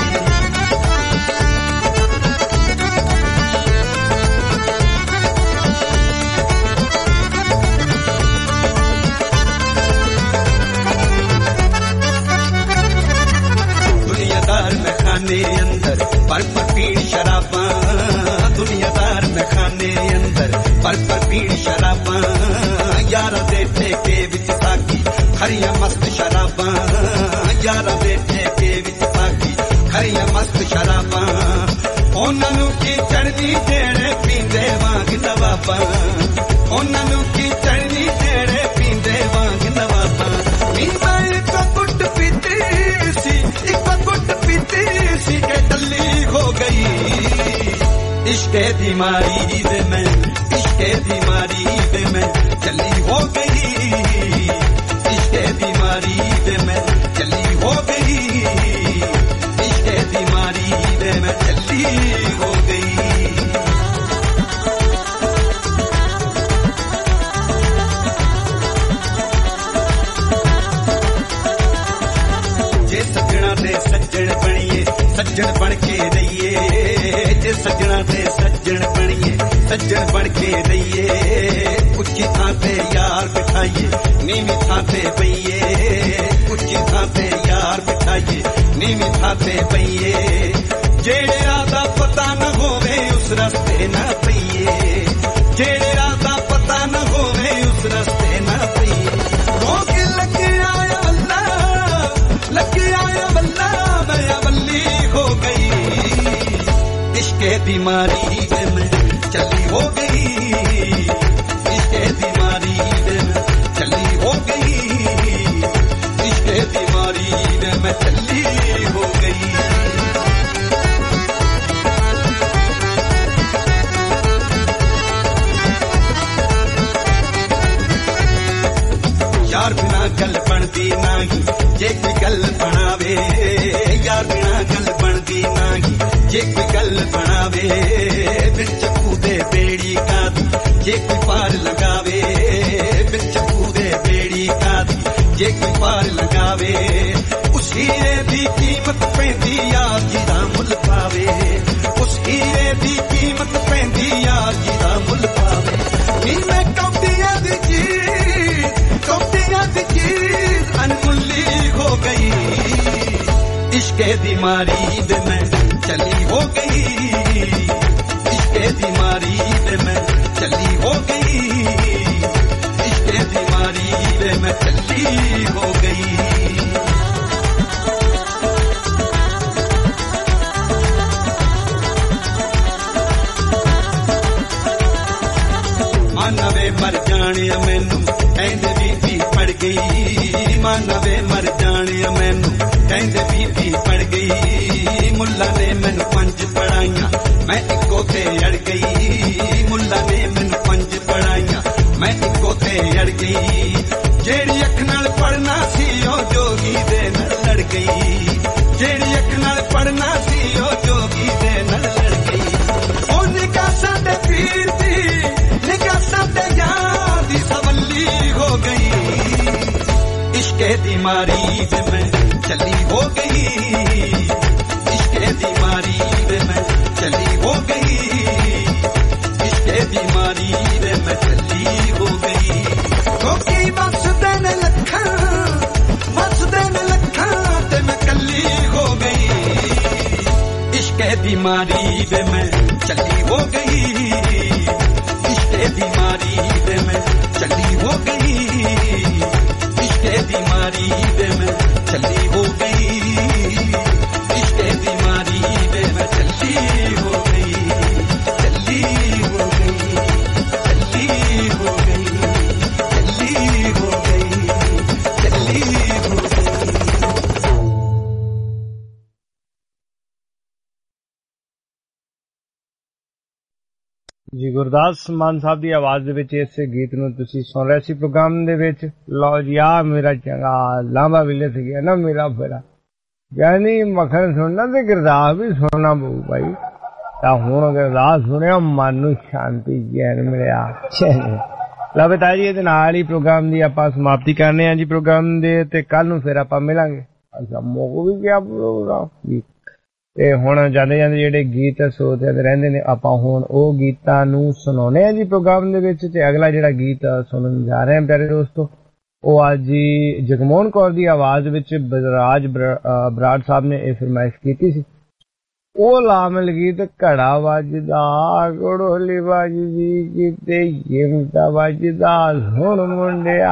अंदर पर पीण शराबा दुनियादार में खाने अंदर पर पीण शराबा यारा दे ठेके विच साकी खरिया मस्त शराबा यारा दे ठेके विच साकी खरिया मस्त शराबा उन्हां नूं की चढ़दी जेड़े पींदे वांग नवाबा उन्हां नूं की चढ़दी जेड़े पींदे वांग नवाबा नी मैं एक गुट पीती सी एक गुट पीती सी के टल्ली हो गई इश्क़े बीमारी पे मैं इश्क़े बीमारी पे मैं चली हो गई इश्क़े बीमारी पे मैं चली हो गई इश्क़े बीमारी पे मैं चली हो गई जे सजना दे सज्जन बनिए सज्जन बन के रहिए जे सजना दे सज्जन बनिए सज्जन बन के रहिए उच्ची थां ते यार बिठाइए नीवी थां ते पईए उच्ची थां ते यार बिठाइए नीवी थां ते पईए जेड़े राह पता न होवे उस रस्ते न पईए जेड़े राह पता न होवे उस रस्ते न पईए रोक लगे आया अल्लाह लगे आया अल्लाह मैं अवली हो गई इश्क़े बीमारी पे मैं चली हो गई इश्क़े बीमारी पे मैं चली हो गई इश्क़े बीमारी पे मैं चली हो गई गल बनावे यार बिना गल बनदी नागी जे कोई गल बनावे बिन चक्कू दे बेड़ी कादी जे कोई पार लगावे बिन चक्कू दे बेड़ी कादी जे कोई पार लगावे उस हीरे दी कीमत पैंदी यार जिदा मुल पावे उस हीरे दी कीमत पैंदी यार जिदा मुल पावे नी मैं कौटियां दी चीज अनमुल्ली हो गई इश्के दी मारी दे मैं चली हो गई इश्के दी मारी दे मैं चली हो गई इश्के दी मारी दे मैं चली हो गई मानवे मर जाने मैनू कहंदे बीबी पड़ गई मानवे मर जाने मैनू कहंदे बीबी पड़ गई मुल्ला ने मैनू 5 पढ़ाइयां मैं इको ते अड़ गई मुल्ला ने मैनू 5 पढ़ाइयां मैं इको ते अड़ गई जेड़ी अख नाल पढ़ना सी ओ जोगी दे नाल लड़ गई जेड़ी अख नाल पढ़ना सी ओ जोगी दे नाल लड़ गई ओ निगाह साडे पीर दी निगाह साडे यार दी सवल्ली हो गई इश्के दी मारी दे मैं चली हो गई इश्के दी मारी दे मैं चली हो गई इश्के दी मारी दे मैं चली हो गई कोकी बख्श देने लखा ते मैं कली हो गई इश्के दी मारी दे मैं चली हो गई इश्के दी मारी दे मैं चली हो गई इश्के दी मारी दे मैं चली हो गई इश्के दी मारी दे मैं चली हो गई चली हो गई चली हो गई चली हो गई चली हो गई ਜੀ ਗੁਰਦਾਸ ਮਾਨ ਸਾਹਿਬ ਦੀ ਆਵਾਜ਼ ਦੇ ਵਿੱਚ ਇਸ ਗੀਤ ਨੂੰ ਤੁਸੀਂ ਸੁਣ ਰਹੇ ਸੀ ਪ੍ਰੋਗਰਾਮ ਦੇ ਵਿੱਚ ਲਓ ਜੀ ਆ ਮੇਰਾ ਚੰਗਾ ਲਾਂਬਾ ਵਿਲੇ ਤੇ ਗਿਆ ਨਾ ਮੇਰਾ ਫੇਰਾ ਯਾਨੀ ਮੱਖਣ ਸੁਣਨਾ ਤੇ ਗੁਰਦਾਸ ਵੀ ਸੁਣਨਾ ਪਊ ਭਾਈ ਤਾਂ ਹੁਣ ਗੁਰਦਾਸ ਸੁਣਿਆ ਮਨ ਨੂੰ ਸ਼ਾਂਤੀ ਜੈਨ ਮਿਲਿਆ ਲਓ ਬਤਾ ਜੀ ਇਹਦੇ ਨਾਲ ਹੀ ਪ੍ਰੋਗਰਾਮ ਦੀ ਆਪਾਂ ਸਮਾਪਤੀ ਕਰਨੇ ਆ ਜੀ ਪ੍ਰੋਗਰਾਮ ਦੇ ਤੇ ਕੱਲ ਨੂੰ ਫਿਰ ਆਪਾਂ ਮਿਲਾਂਗੇ ਅੱਛਾ ਮੋਕੋ ਵੀ ਕਿਆ ਪ੍ਰੋਗਰਾਮ ਤੇ ਹੁਣ ਜਾਂਦੇ ਜਾਂਦੇ ਜਿਹੜੇ ਗੀਤ ਸੋਚਦੇ ਰਹਿੰਦੇ ਨੇ ਆਪਾਂ ਹੁਣ ਉਹ ਗੀਤਾਂ ਨੂੰ ਸੁਣਾਉਣੇ ਆ ਜੀ ਪ੍ਰੋਗਰਾਮ ਦੇ ਵਿੱਚ ਤੇ ਅਗਲਾ ਜਿਹੜਾ ਗੀਤ ਸੁਣਨ ਜਾ ਰਹੇ ਹਾਂ ਪਿਆਰੇ ਦੋਸਤੋ ਉਹ ਅੱਜ ਜੀ ਜਗਮੋਹਨ ਕੌਰ ਦੀ ਆਵਾਜ਼ ਵਿੱਚ ਬਰਾਜ ਬਰਾੜ ਸਾਹਿਬ ਨੇ ਇਹ ਫਰਮਾਇਸ਼ ਕੀਤੀ ਸੀ ਉਹ ਲਾਮਲ ਗੀਤ ਘੜਾ ਵੱਜਦਾ ਗੜੋਲੀ ਵੱਜਦੀ ਕਿਤੇ ਯਿਮਤਾ ਵੱਜਦਾ ਹੁਣ ਮੁੰਡਿਆ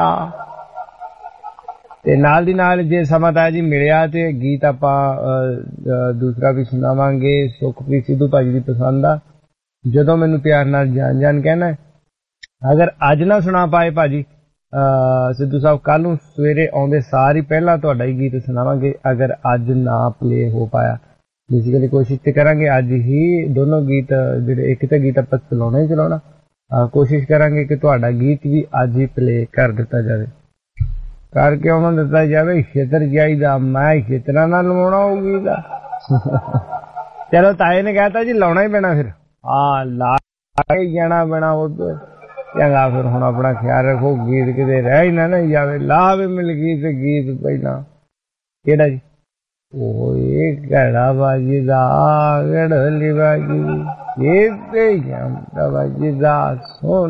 ਤੇ ਨਾਲ ਦੀ ਨਾਲ ਜੇ ਸਮਾਂ ਤਾਂ ਜੀ ਮਿਲਿਆ ਤੇ ਗੀਤ ਆਪਾਂ ਦੂਸਰਾ ਵੀ ਸੁਣਾਵਾਂਗੇ ਸੁਖਪ੍ਰੀਤ ਸਿੱਧੂ ਭਾਜੀ ਦੀ ਪਸੰਦ ਆ ਜਦੋਂ ਮੈਨੂੰ ਪਿਆਰ ਨਾਲ ਜਾਨ ਜਾਨ ਕਹਿਣਾ ਅਗਰ ਅੱਜ ਨਾ ਸੁਣਾ ਪਾਏ ਭਾਜੀ ਸਿੱਧੂ ਸਾਹਿਬ ਕੱਲ ਨੂੰ ਸਵੇਰੇ ਆਉਂਦੇ ਸਾਰ ਹੀ ਪਹਿਲਾਂ ਤੁਹਾਡਾ ਹੀ ਗੀਤ ਸੁਣਾਵਾਂਗੇ ਅਗਰ ਅੱਜ ਨਾ ਪਲੇ ਹੋ ਪਾਇਆ ਬੇਸਿਕਲੀ ਕੋਸ਼ਿਸ਼ ਤੇ ਕਰਾਂਗੇ ਅੱਜ ਹੀ ਦੋਨੋਂ ਗੀਤ ਜਿਹੜੇ ਇੱਕ ਤਾਂ ਗੀਤ ਆਪਾਂ ਚਲਾਉਣਾ ਹੀ ਚਲਾਉਣਾ ਕੋਸ਼ਿਸ਼ ਕਰਾਂਗੇ ਕਿ ਤੁਹਾਡਾ ਗੀਤ ਵੀ ਅੱਜ ਹੀ ਪਲੇ ਕਰ ਦਿੱਤਾ ਜਾਵੇ ਕਰਕੇ ਉਹਨਾਂ ਨੂੰ ਦਿੱਤਾ ਜਾਵੇ ਖੇਤਰ ਚਾਹੀਦਾ ਮੈਂ ਖੇਤਰਾਂ ਨਾਲ ਲਵਾਉਣਾ ਹੋਊਗੀ ਦਾ ਚਲੋ ਤਾਏ ਨੇ ਕਹਿਤਾ ਜੀ ਲਾਉਣਾ ਹੀ ਪੈਣਾ ਫਿਰ ਲਾ ਕੇ ਜਾਣਾ ਪੈਣਾ ਉਧਰ ਚੰਗਾ ਫਿਰ ਹੁਣ ਆਪਣਾ ਖਿਆਲ ਰੱਖੋ ਗੀਤ ਕਿਤੇ ਰਹਿ ਹੀ ਨਾ ਜਾਵੇ ਲਾ ਵੀ ਮਿਲ ਗਈ ਤੇ ਗੀਤ ਪਹਿਲਾਂ ਕਿਹੜਾ ਜੀ ਓਏ ਘੜਾ ਵੱਜਦਾ ਗੜੋਲੀ ਵੱਜਦੀ ਇਹ ਤੇ ਜਾਂਦਾ ਵੱਜਦਾ ਸੁਣ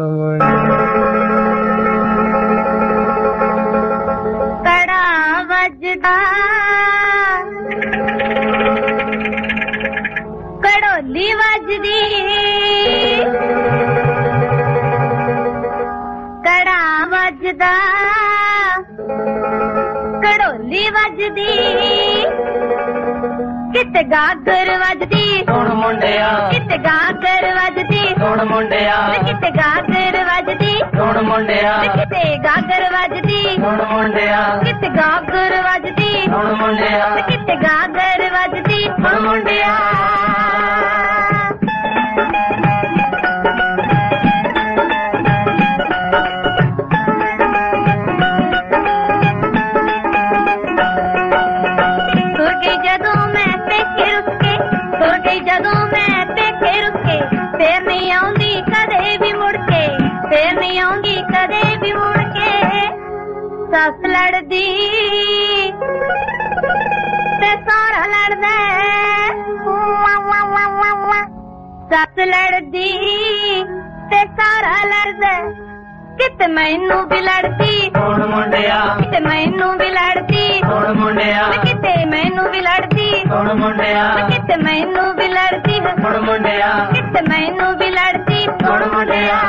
ਵੱਜਦਾ ਕੜੋਲੀ ਵੱਜਦੀ ਕੜਾ ਵੱਜਦਾ ਕੜੋਲੀ ਵੱਜਦੀ ਕਿਤੇ ਗਾਗਰ ਵੱਜਦੀ ਸੁਣ ਮੁੰਡਿਆ ਕਿਤੇ ਗਾਗਰ ਵੱਜਦੀ ਸੁਣ ਮੁੰਡਿਆ ਕਿਤੇ ਗਾਗਰ ਵੱਜਦੀ ਸੁਣ ਮੁੰਡਿਆ ਕਿਤੇ ਗਾਗਰ ਵੱਜਦੀ ਸੁਣ ਮੁੰਡਿਆ ਕਿਤੇ ਗਾਗਰ ਵੱਜਦੀ ਸੁਣ ਮੁੰਡਿਆ ਕਿਤੇ ਗਾਗਰ ਵੱਜਦੀ ਸੁਣ ਮੁੰਡਿਆ ਸੱਸ ਲੜਦੀ ਤੇ ਸਹੁਰਾ ਲੜਦਾ ਸੱਸ ਲੜਦੀ ਤੇ ਸਹੁਰਾ ਲੜਦਾ ਕਿਤੇ ਮੈਨੂੰ ਵੀ ਲੜਦੀ ਹੁਣ ਮੁੰਡਿਆ ਕਿਤੇ ਮੈਨੂੰ ਵੀ ਲੜਦੀ ਹੁਣ ਮੁੰਡਿਆ ਕਿਤੇ ਮੈਨੂੰ ਵੀ ਲੜਦੀ ਹੁਣ ਮੁੰਡਿਆ ਕਿਤੇ ਮੈਨੂੰ ਵੀ ਲੜਦੀ ਹੁਣ ਮੁੰਡਿਆ ਕਿਤੇ ਮੈਨੂੰ ਵੀ ਲੜਦੀ ਹੁਣ ਮੁੰਡਿਆ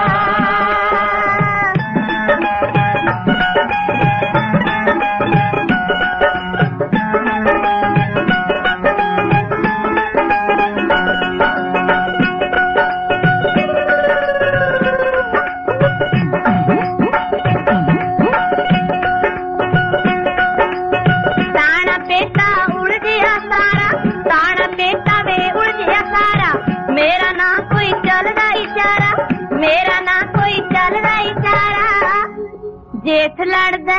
जेठ लड़दा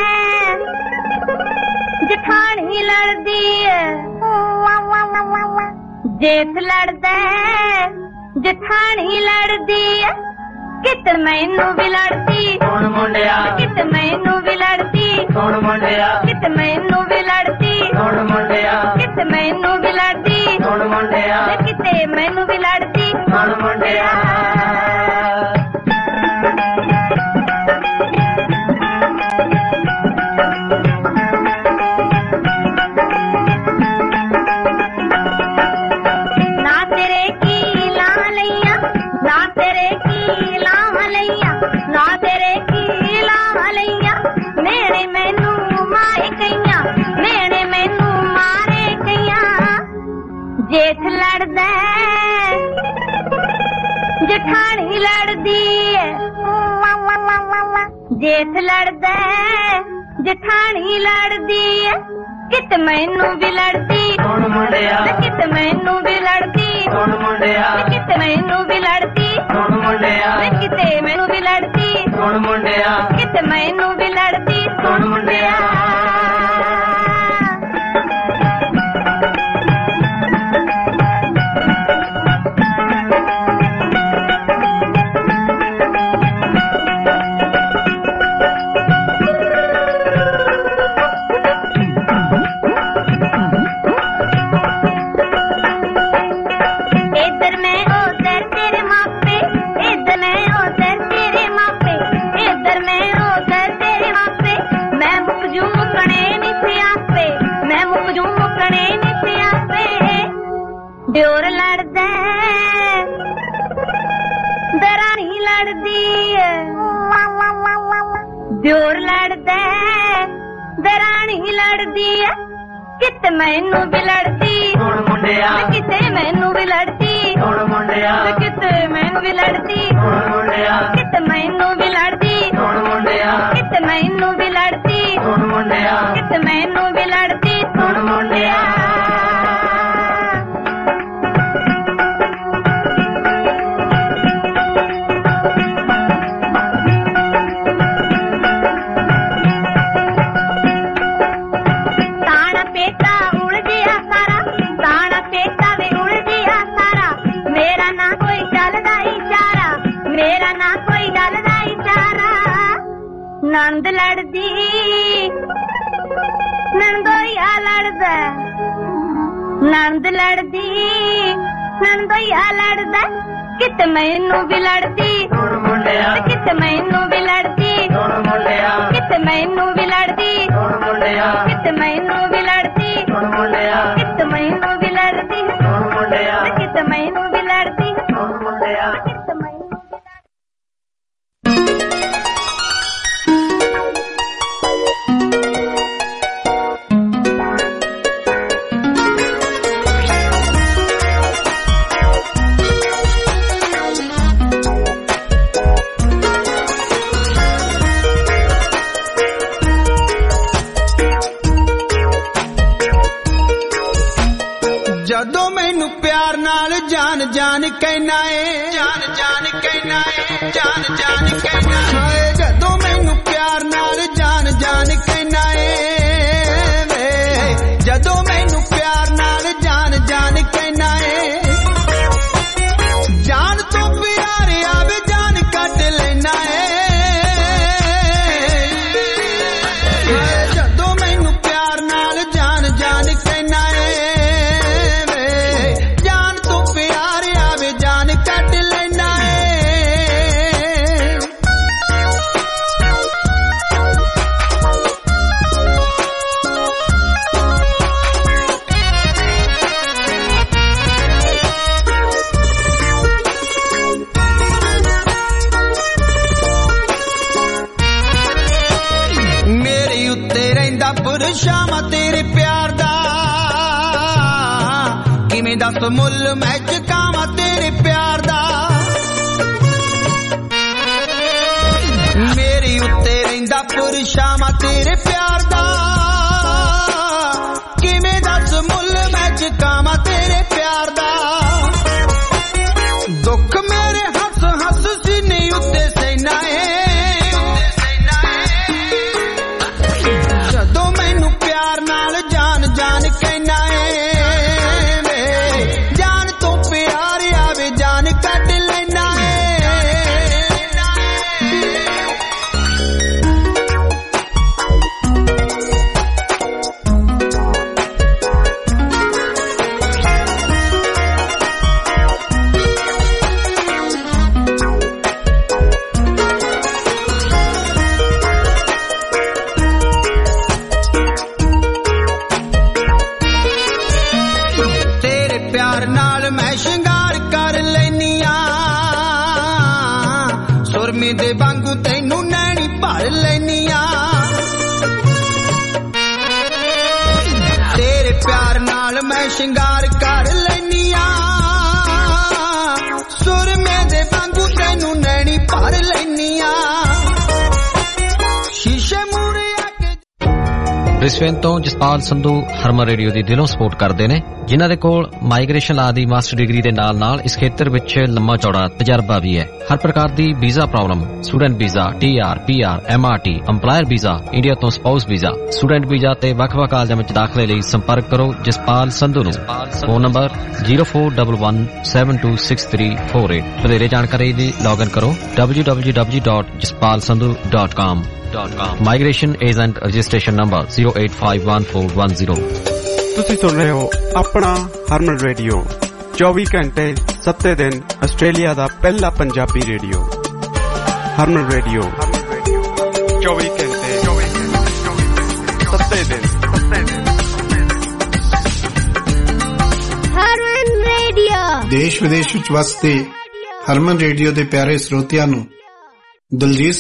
जठानी लड़दी जेठ लड़दा जठानी लड़दी कित मैनू भी लड़दी हुण मुंडिया कित मैनू भी लड़दी हुण मुंडिया कित मैनू भी लड़दी हुण मुंडिया कित मैनू भी लड़दी हुण मुंडिया किते मैनू भी लड़दी हुण मुंडिया जेठ लड़दा जठानी लड़दी जेठ लड़दा जठानी लड़दी कित मैनू भी लड़दी हुण मुंडिया कित मैनू भी लड़दी हुण मुंडिया कित मैनू भी लड़दी हुण मुंडिया किते मैनू भी लड़दी हुण मुंडिया कित मैनू भी लड़दी हुण मुंडिया ड्योर लड़दा दरानी लड़दी ड्योर लड़दा दरानी लड़दी कित मैनू भी लड़दी हुण मुंडिया किते मैनू भी लड़दी हुण मुंडिया किते मैनू भी लड़दी हुण मुंडिया कित मैनू भी लड़दी हुण मुंडिया कित मैनू भी लड़दी हुण मुंडिया कित मैनू भी लड़दी हुण मुंडिया नंद लड़दी नंदोइया लड़दा नंद लड़दी नंदोइया लड़दा कित मैनू भी लड़दी हुण मुंडिया कित मैनू भी लड़दी हुण मुंडिया कित मैनू भी लड़दी हुण मुंडिया कित मैनू भी लड़दी हुण मुंडिया कित मैनू भी लड़दी हुण मुंडिया कित मैनू भी लड़दी हुण मुंडिया कित मैनू ਜਦੋਂ ਮੈਨੂੰ ਪਿਆਰ ਨਾਲ ਜਾਨ ਜਾਨ ਕਹਿਣਾ ਏ ਜਾਨ ਜਾਨ ਕਹਿਣਾ ਏ ਜਾਨ ਜਾਨ ਕਹਿਣਾ ਏ ਜਦੋਂ ਮੈਨੂੰ ਪਿਆਰ ਨਾਲ ਜਾਨ ਜਾਨ ਕਹਿਣਾ ਏ ਵੇ ਜਦੋਂ ਮੈਨੂੰ ਪਿਆਰ ਨਾਲ ਜਾਨ ਜਾਨ ਕਹਿਣਾ ਏ ਜਾਨ ਤੋਂ ਪਿਆਰ ਆਵੇ ਜਾਨ ਕੱਢ ਲੈਣਾ ਏ ਪੁਰਸ਼ਾਵਾਂ ਤੇਰੇ ਪਿਆਰ ਦਾ ਕਿਵੇਂ ਦੱਸ ਮੁੱਲ ਮੈਂ ਚੁਕਾਵਾਂ ਤੇਰੇ ਪਿਆਰ ਦਾ ਮੇਰੀ ਉੱਤੇ ਰਹਿੰਦਾ ਪੁਰਸ਼ਾਵਾਂ ਤੇਰੇ ਪਿਆਰ ਦਾ ਕਿਵੇਂ ਦੱਸ ਮੁੱਲ ਮੈਂ ਚੁਕਾਵਾਂ ਤੇਰੇ ਪਿਆਰ ਦਾ ਦੁੱਖ ਮੇਰੇ ਹੱਸ ਹੱਸ ਸੀਨੇ ਉੱਤੇ ਸੈਨਾ ਏ ਜਦੋਂ ਮੈਨੂੰ ਪਿਆਰ ਨਾਲ ਜਾਨ ਜਾਨ ਕਹਿਣਾ ਏ ਜਾਨ ਤੋਂ ਪਿਆਰ ਆਵੇ ਜਾਨ ਕੱਢ ਲੈਣਾ ਏ ਦੇ ਵਾਂਗੂ ਤੈਨੂੰ ਨੈਣੀ ਭਰ ਲੈਨੀਆਂ ਤੇਰੇ ਪਿਆਰ ਨਾਲ ਮੈਂ ਸ਼ਿੰਗਾਰ ਕਰ ਲੈਨੀਆਂ ਸੁਰਮੇ ਦੇ ਵਾਂਗੂ ਤੈਨੂੰ ਨੈਣੀ ਭਰ ਲੈਨੀਆਂ ਸ਼ੀਸ਼ੇ ਮੂਰੇ ਆ ਕੇ ਬ੍ਰਿਸਬੇਨ ਤੋਂ ਜਸਪਾਲ ਸੰਧੂ ਹਰਮਨ ਰੇਡੀਓ ਦੀ ਦਿਲੋਂ ਸਪੋਰਟ ਕਰਦੇ ਨੇ ਜਿਨ੍ਹਾਂ ਦੇ ਕੋਲ ਮਾਈਗ੍ਰੇਸ਼ਨ ਲਾ ਦੀ ਮਾਸਟਰ ਡਿਗਰੀ ਦੇ ਨਾਲ ਇਸ ਖੇਤਰ ਵਿੱਚ ਲੰਮਾ ਚੌੜਾ ਤਜਰਬਾ ਵੀ ਹੈ। ਹਰ ਪ੍ਰਕਾਰ ਦੀ visa problem student visa, TR, PR, MRT, EMPLOYER visa, India ਤੋਂ ਸਪਾਊਸ ਵੀਜ਼ਾ, ਸਟੂਡੈਂਟ ਵੀਜ਼ਾ ਤੇ ਵੱਖ-ਵੱਖ ਕਾਲਜਾਂ ਵਿੱਚ ਦਾਖਲੇ ਲਈ ਸੰਪਰਕ ਕਰੋ ਜਸਪਾਲ ਸੰਧੂ ਨੂੰ। Phone number 0411726348। ਵਧੇਰੇ ਜਾਣਕਾਰੀ ਲਈ ਲੌਗਇਨ ਕਰੋ www.jaspalsandhu.com। Migration agent registration number 0851410। ਤੁਸੀਂ ਸੁਣ ਰਹੇ ਹੋ ਆਪਣਾ ਹਰਮਨ ਰੇਡੀਓ 24 ਘੰਟੇ 7 ਦਿਨ ਆਸਟ੍ਰੇਲੀਆ ਦਾ ਪਹਿਲਾ ਪੰਜਾਬੀ ਰੇਡੀਓ ਹਰਮਨ ਰੇਡੀਓ 24 ਘੰਟੇ 7 ਦਿਨ ਹਰਮਨ ਰੇਡੀਓ ਦੇਸ਼ ਵਿਦੇਸ਼ ਵਿੱਚ ਵਸਦੇ ਹਰਮਨ ਰੇਡੀਓ ਦੇ ਪਿਆਰੇ ਸਰੋਤਿਆਂ ਨੂੰ ਦਲਜੀਤ